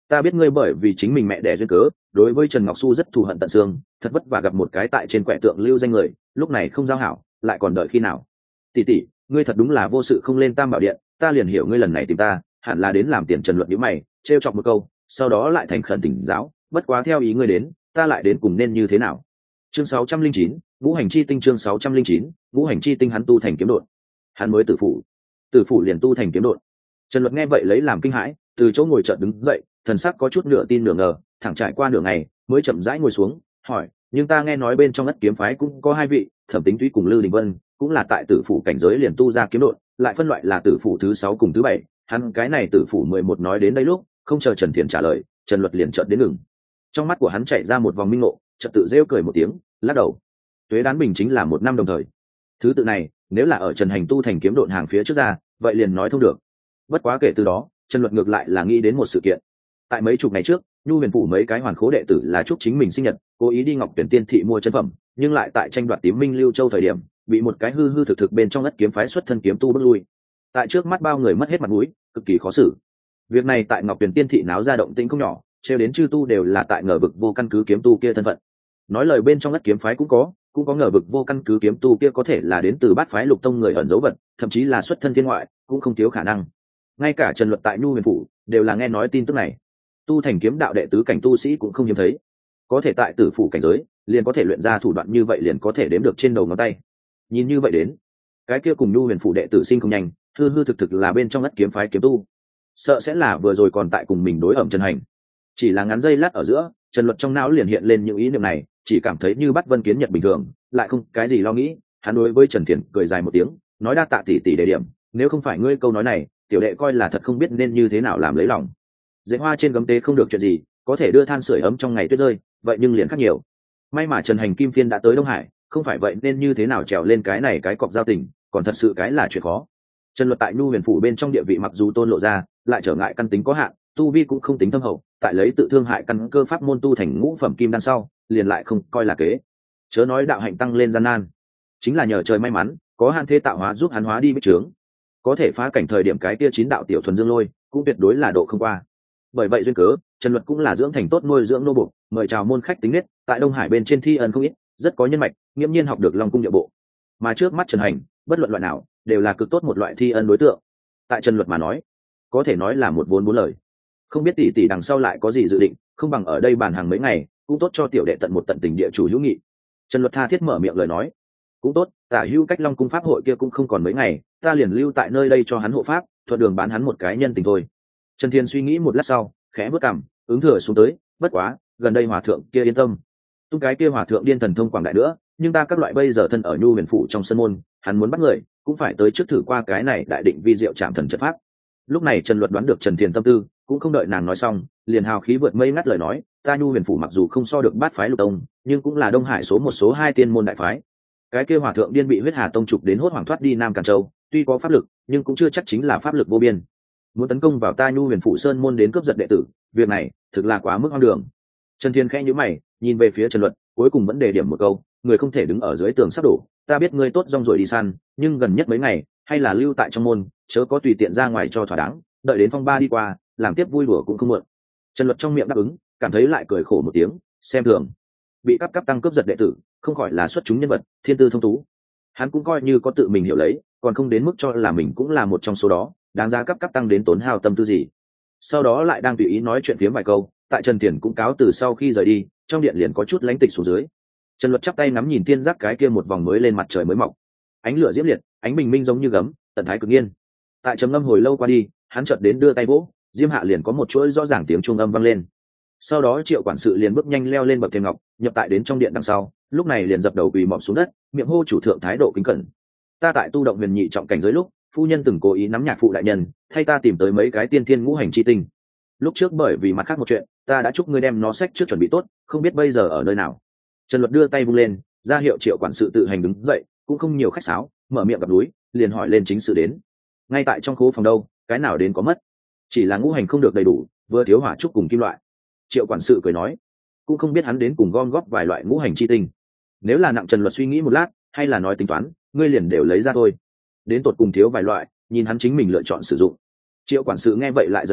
ta biết ngươi bởi vì chính mình mẹ đẻ duyên cớ đối với Trần Ngọc Xu rất thù hận tận xương, thật vất vả gặp một cái tại trên quẻ tượng lưu danh người, lúc này không giao hảo lại còn đợi khi nào? Tỷ tỷ, ngươi thật đúng là vô sự không lên Tam Bảo Điện, ta liền hiểu ngươi lần này tìm ta hẳn là đến làm tiền Trần Luận nhíu mày trêu chọc một câu, sau đó lại thành khẩn tỉnh giáo, bất quá theo ý ngươi đến ta lại đến cùng nên như thế nào? Chương sáu trăm linh chín, ngũ hành chi tinh. Chương sáu trăm linh chín, ngũ hành chi tinh. Hắn tu thành kiếm độn, hắn mới tử phụ, tử phụ liền tu thành kiếm độn. Trần Luật nghe vậy lấy làm kinh hãi, từ chỗ ngồi chợt đứng dậy, thần sắc có chút nửa tin nửa ngờ, thẳng trải qua nửa ngày mới chậm rãi ngồi xuống, hỏi: nhưng ta nghe nói bên trong Ất kiếm phái cũng có hai vị, Thẩm Tính Thúy cùng Lư Đình Vân, cũng là tại tử phủ cảnh giới liền tu ra kiếm độn, lại phân loại là tử phủ thứ sáu cùng thứ bảy. Hắn cái này tử phủ mười một nói đến đây lúc, không chờ Trần Thiện trả lời, Trần Luật liền chợt đến ngừng. Trong mắt của hắn chạy ra một vòng minh ngộ, chợt tự rêu cười một tiếng, lắc đầu. Tuế Đán Bình chính là một năm đồng thời. Thứ tự này, nếu là ở Trần Hành tu thành kiếm độn hàng phía trước ra, vậy liền nói thông được. Bất quá kể từ đó, Trần Luật ngược lại là nghĩ đến một sự kiện. Tại mấy chục ngày trước, Nhu Huyền phủ mấy cái hoàn khố đệ tử là chúc chính mình sinh nhật, cố ý đi Ngọc Tuyển Tiên thị mua chân phẩm, nhưng lại tại tranh đoạt Tím Minh Lưu Châu thời điểm, bị một cái hư hư thực thực bên trong Ất kiếm phái xuất thân kiếm tu bước lui. Tại trước mắt bao người mất hết mặt mũi, cực kỳ khó xử. Việc này tại Ngọc Tuyển Tiên thị náo ra động tĩnh không nhỏ, trêu đến chư tu đều là tại ngờ vực vô căn cứ kiếm tu kia thân phận. Nói lời bên trong Ất kiếm phái cũng có, cũng có ngờ vực vô căn cứ kiếm tu kia có thể là đến từ Bát phái Lục tông người ẩn dấu vật, thậm chí là xuất thân thiên ngoại, cũng không thiếu khả năng. Ngay cả Trần Luật tại Nhu Huyền phủ đều là nghe nói tin tức này. Tu thành kiếm đạo đệ tứ cảnh tu sĩ cũng không hiếm thấy, có thể tại tử phủ cảnh giới liền có thể luyện ra thủ đoạn như vậy, liền có thể đếm được trên đầu ngón tay. Nhìn như vậy đến, cái kia cùng Nhu Huyền phủ đệ tử sinh không nhanh, hư hư thực thực là bên trong Ất kiếm phái kiếm tu, sợ sẽ là vừa rồi còn tại cùng mình đối ẩm Trần Hành. Chỉ là ngắn giây lát ở giữa, Trần Luật trong não liền hiện lên những ý niệm này, chỉ cảm thấy như bắt vân kiến nhật bình thường, lại không cái gì lo nghĩ. Hắn đối với Trần Thiện cười dài một tiếng, nói: đa tạ tỷ tỷ đề điểm, nếu không phải ngươi câu nói này, tiểu đệ coi là thật không biết nên như thế nào làm lấy lòng. Dễ hoa trên gấm tế không được chuyện gì, có thể đưa than sưởi ấm trong ngày tuyết rơi, vậy nhưng liền khác nhiều. May mà Trần Hành Kim Phiên đã tới Đông Hải, không phải vậy nên như thế nào trèo lên cái này cái cọc giao tình, còn thật sự cái là chuyện khó. Trần Luật tại Nhu Huyền phủ bên trong địa vị mặc dù tôn lộ ra, lại trở ngại căn tính có hạn, tu vi cũng không tính thâm hậu, tại lấy tự thương hại căn cơ pháp môn tu thành ngũ phẩm kim đan sau, liền lại không coi là kế. Chớ nói đạo hạnh tăng lên gian nan, chính là nhờ trời may mắn, có Han Thế tạo hóa giúp hắn hóa đi bích trướng, có thể phá cảnh thời điểm cái kia chín đạo tiểu thuần dương lôi, cũng tuyệt đối là độ không qua. Bởi vậy duyên cớ, Trần Luật cũng là dưỡng thành tốt nuôi dưỡng nô buộc, mời chào môn khách tính nết, tại Đông Hải bên trên thi ân không ít, rất có nhân mạch, nghiễm nhiên học được Long cung địa bộ. Mà trước mắt Trần Hành, bất luận loại nào, đều là cực tốt một loại thi ân đối tượng. Tại Trần Luật mà nói, có thể nói là một vốn bốn lời. Không biết tỷ tỷ đằng sau lại có gì dự định, không bằng ở đây bàn hàng mấy ngày, cũng tốt cho tiểu đệ tận một tận tình địa chủ hữu nghị. Trần Luật tha thiết mở miệng lời nói. Cũng tốt, Tả Hữu cách Long cung pháp hội kia cũng không còn mấy ngày, ta liền lưu tại nơi đây cho hắn hộ pháp, thuận đường bán hắn một cái nhân tình thôi. Trần Thiên suy nghĩ một lát sau, khẽ bước cằm, ứng thừa xuống tới. Bất quá, gần đây hòa thượng kia yên tâm, tung cái kia hòa thượng điên thần thông quảng đại nữa, nhưng ta các loại bây giờ thân ở Nhu Huyền phủ trong sân môn, hắn muốn bắt người, cũng phải tới trước thử qua cái này đại định vi diệu chạm thần trận pháp. Lúc này Trần Luật đoán được Trần Thiên tâm tư, cũng không đợi nàng nói xong, liền hào khí vượt mây ngắt lời nói: ta Nhu Huyền phủ mặc dù không so được Bát phái Lục tông, nhưng cũng là Đông Hải số một số hai tiên môn đại phái. Cái kia hòa thượng điên bị Huyết Hà tông trục đến hốt hoảng thoát đi Nam Càn Châu, tuy có pháp lực, nhưng cũng chưa chắc chính là pháp lực vô biên. Muốn tấn công vào ta Nhu Huyền phủ sơn môn đến cướp giật đệ tử, việc này thực là quá mức hoang đường. Trần Thiên khẽ nhíu mày, nhìn về phía Trần Luật, cuối cùng vẫn đề điểm một câu: người không thể đứng ở dưới tường sắp đổ, ta biết ngươi tốt rong rồi đi săn, nhưng gần nhất mấy ngày hay là lưu tại trong môn, chớ có tùy tiện ra ngoài cho thỏa đáng, đợi đến phong ba đi qua, làm tiếp vui đùa cũng không muộn. Trần Luật trong miệng đáp ứng, cảm thấy lại cười khổ một tiếng, xem thường bị cắp cắp tăng cướp giật đệ tử, không khỏi là xuất chúng nhân vật, thiên tư thông tú. Hắn cũng coi như có tự mình hiểu lấy, còn không đến mức cho là mình cũng là một trong số đó, đáng giá cắp cắp tăng đến tốn hao tâm tư gì. Sau đó lại đang tùy ý nói chuyện phiếm vài câu, tại Trần Thiền cũng cáo từ sau khi rời đi, trong điện liền có chút lánh tịch xuống dưới. Trần Luật chắp tay nắm nhìn tiên giác cái kia một vòng mới lên mặt trời mới mọc, ánh lửa diễm liệt, ánh bình minh giống như gấm, tận thái cực nghiên. Tại trầm ngâm hồi lâu qua đi, hắn chợt đến đưa tay vỗ, diêm hạ liền có một chuỗi rõ ràng tiếng chuông âm vang lên. Sau đó Triệu quản sự liền bước nhanh leo lên bậc thềm ngọc, nhập tại đến trong điện đằng sau, lúc này liền dập đầu quỳ mọp xuống đất, miệng hô chủ thượng thái độ kính cẩn. Ta tại tu động huyền nhị trọng cảnh giới lúc, phu nhân từng cố ý nắm nhạc phụ đại nhân, thay ta tìm tới mấy cái tiên thiên ngũ hành chi tinh. Lúc trước bởi vì mặt khác một chuyện, ta đã chúc ngươi đem nó sách trước chuẩn bị tốt, không biết bây giờ ở nơi nào. Trần Luật đưa tay vung lên, ra hiệu Triệu quản sự tự hành đứng dậy, cũng không nhiều khách sáo, mở miệng gặp núi, liền hỏi lên chính sự đến. Ngay tại trong khố phòng đâu, cái nào đến có mất, chỉ là ngũ hành không được đầy đủ, vừa thiếu hỏa trúc cùng kim loại. Triệu quản sự cười nói, cũng không biết hắn đến cùng gom góp vài loại ngũ hành chi tinh. Nếu là nặng. Trần Luật suy nghĩ một lát, hay là nói tính toán, ngươi liền đều lấy ra thôi. Đến tột cùng thiếu vài loại, nhìn hắn chính mình lựa chọn sử dụng. Triệu quản sự nghe vậy lại giật mình,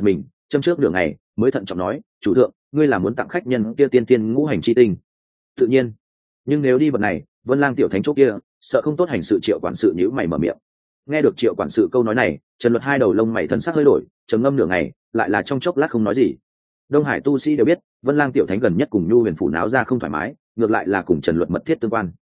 châm trước nửa ngày mới thận trọng nói, chủ thượng, ngươi là muốn tặng khách nhân kia tiên tiên ngũ hành chi tinh? Tự nhiên, nhưng nếu đi vật này, Vân Lang tiểu thánh chỗ kia sợ không tốt hành sự. Triệu quản sự nhíu mày mở miệng. Nghe được Triệu quản sự câu nói này, Trần Luật hai đầu lông mày thần sắc hơi đổi, trầm ngâm nửa ngày, lại là trong chốc lát không nói gì. Đông Hải tu sĩ đều biết, Vân Lang tiểu thánh gần nhất cùng Nhu Huyền phủ náo ra không thoải mái, ngược lại là cùng Trần Luật mật thiết tương quan.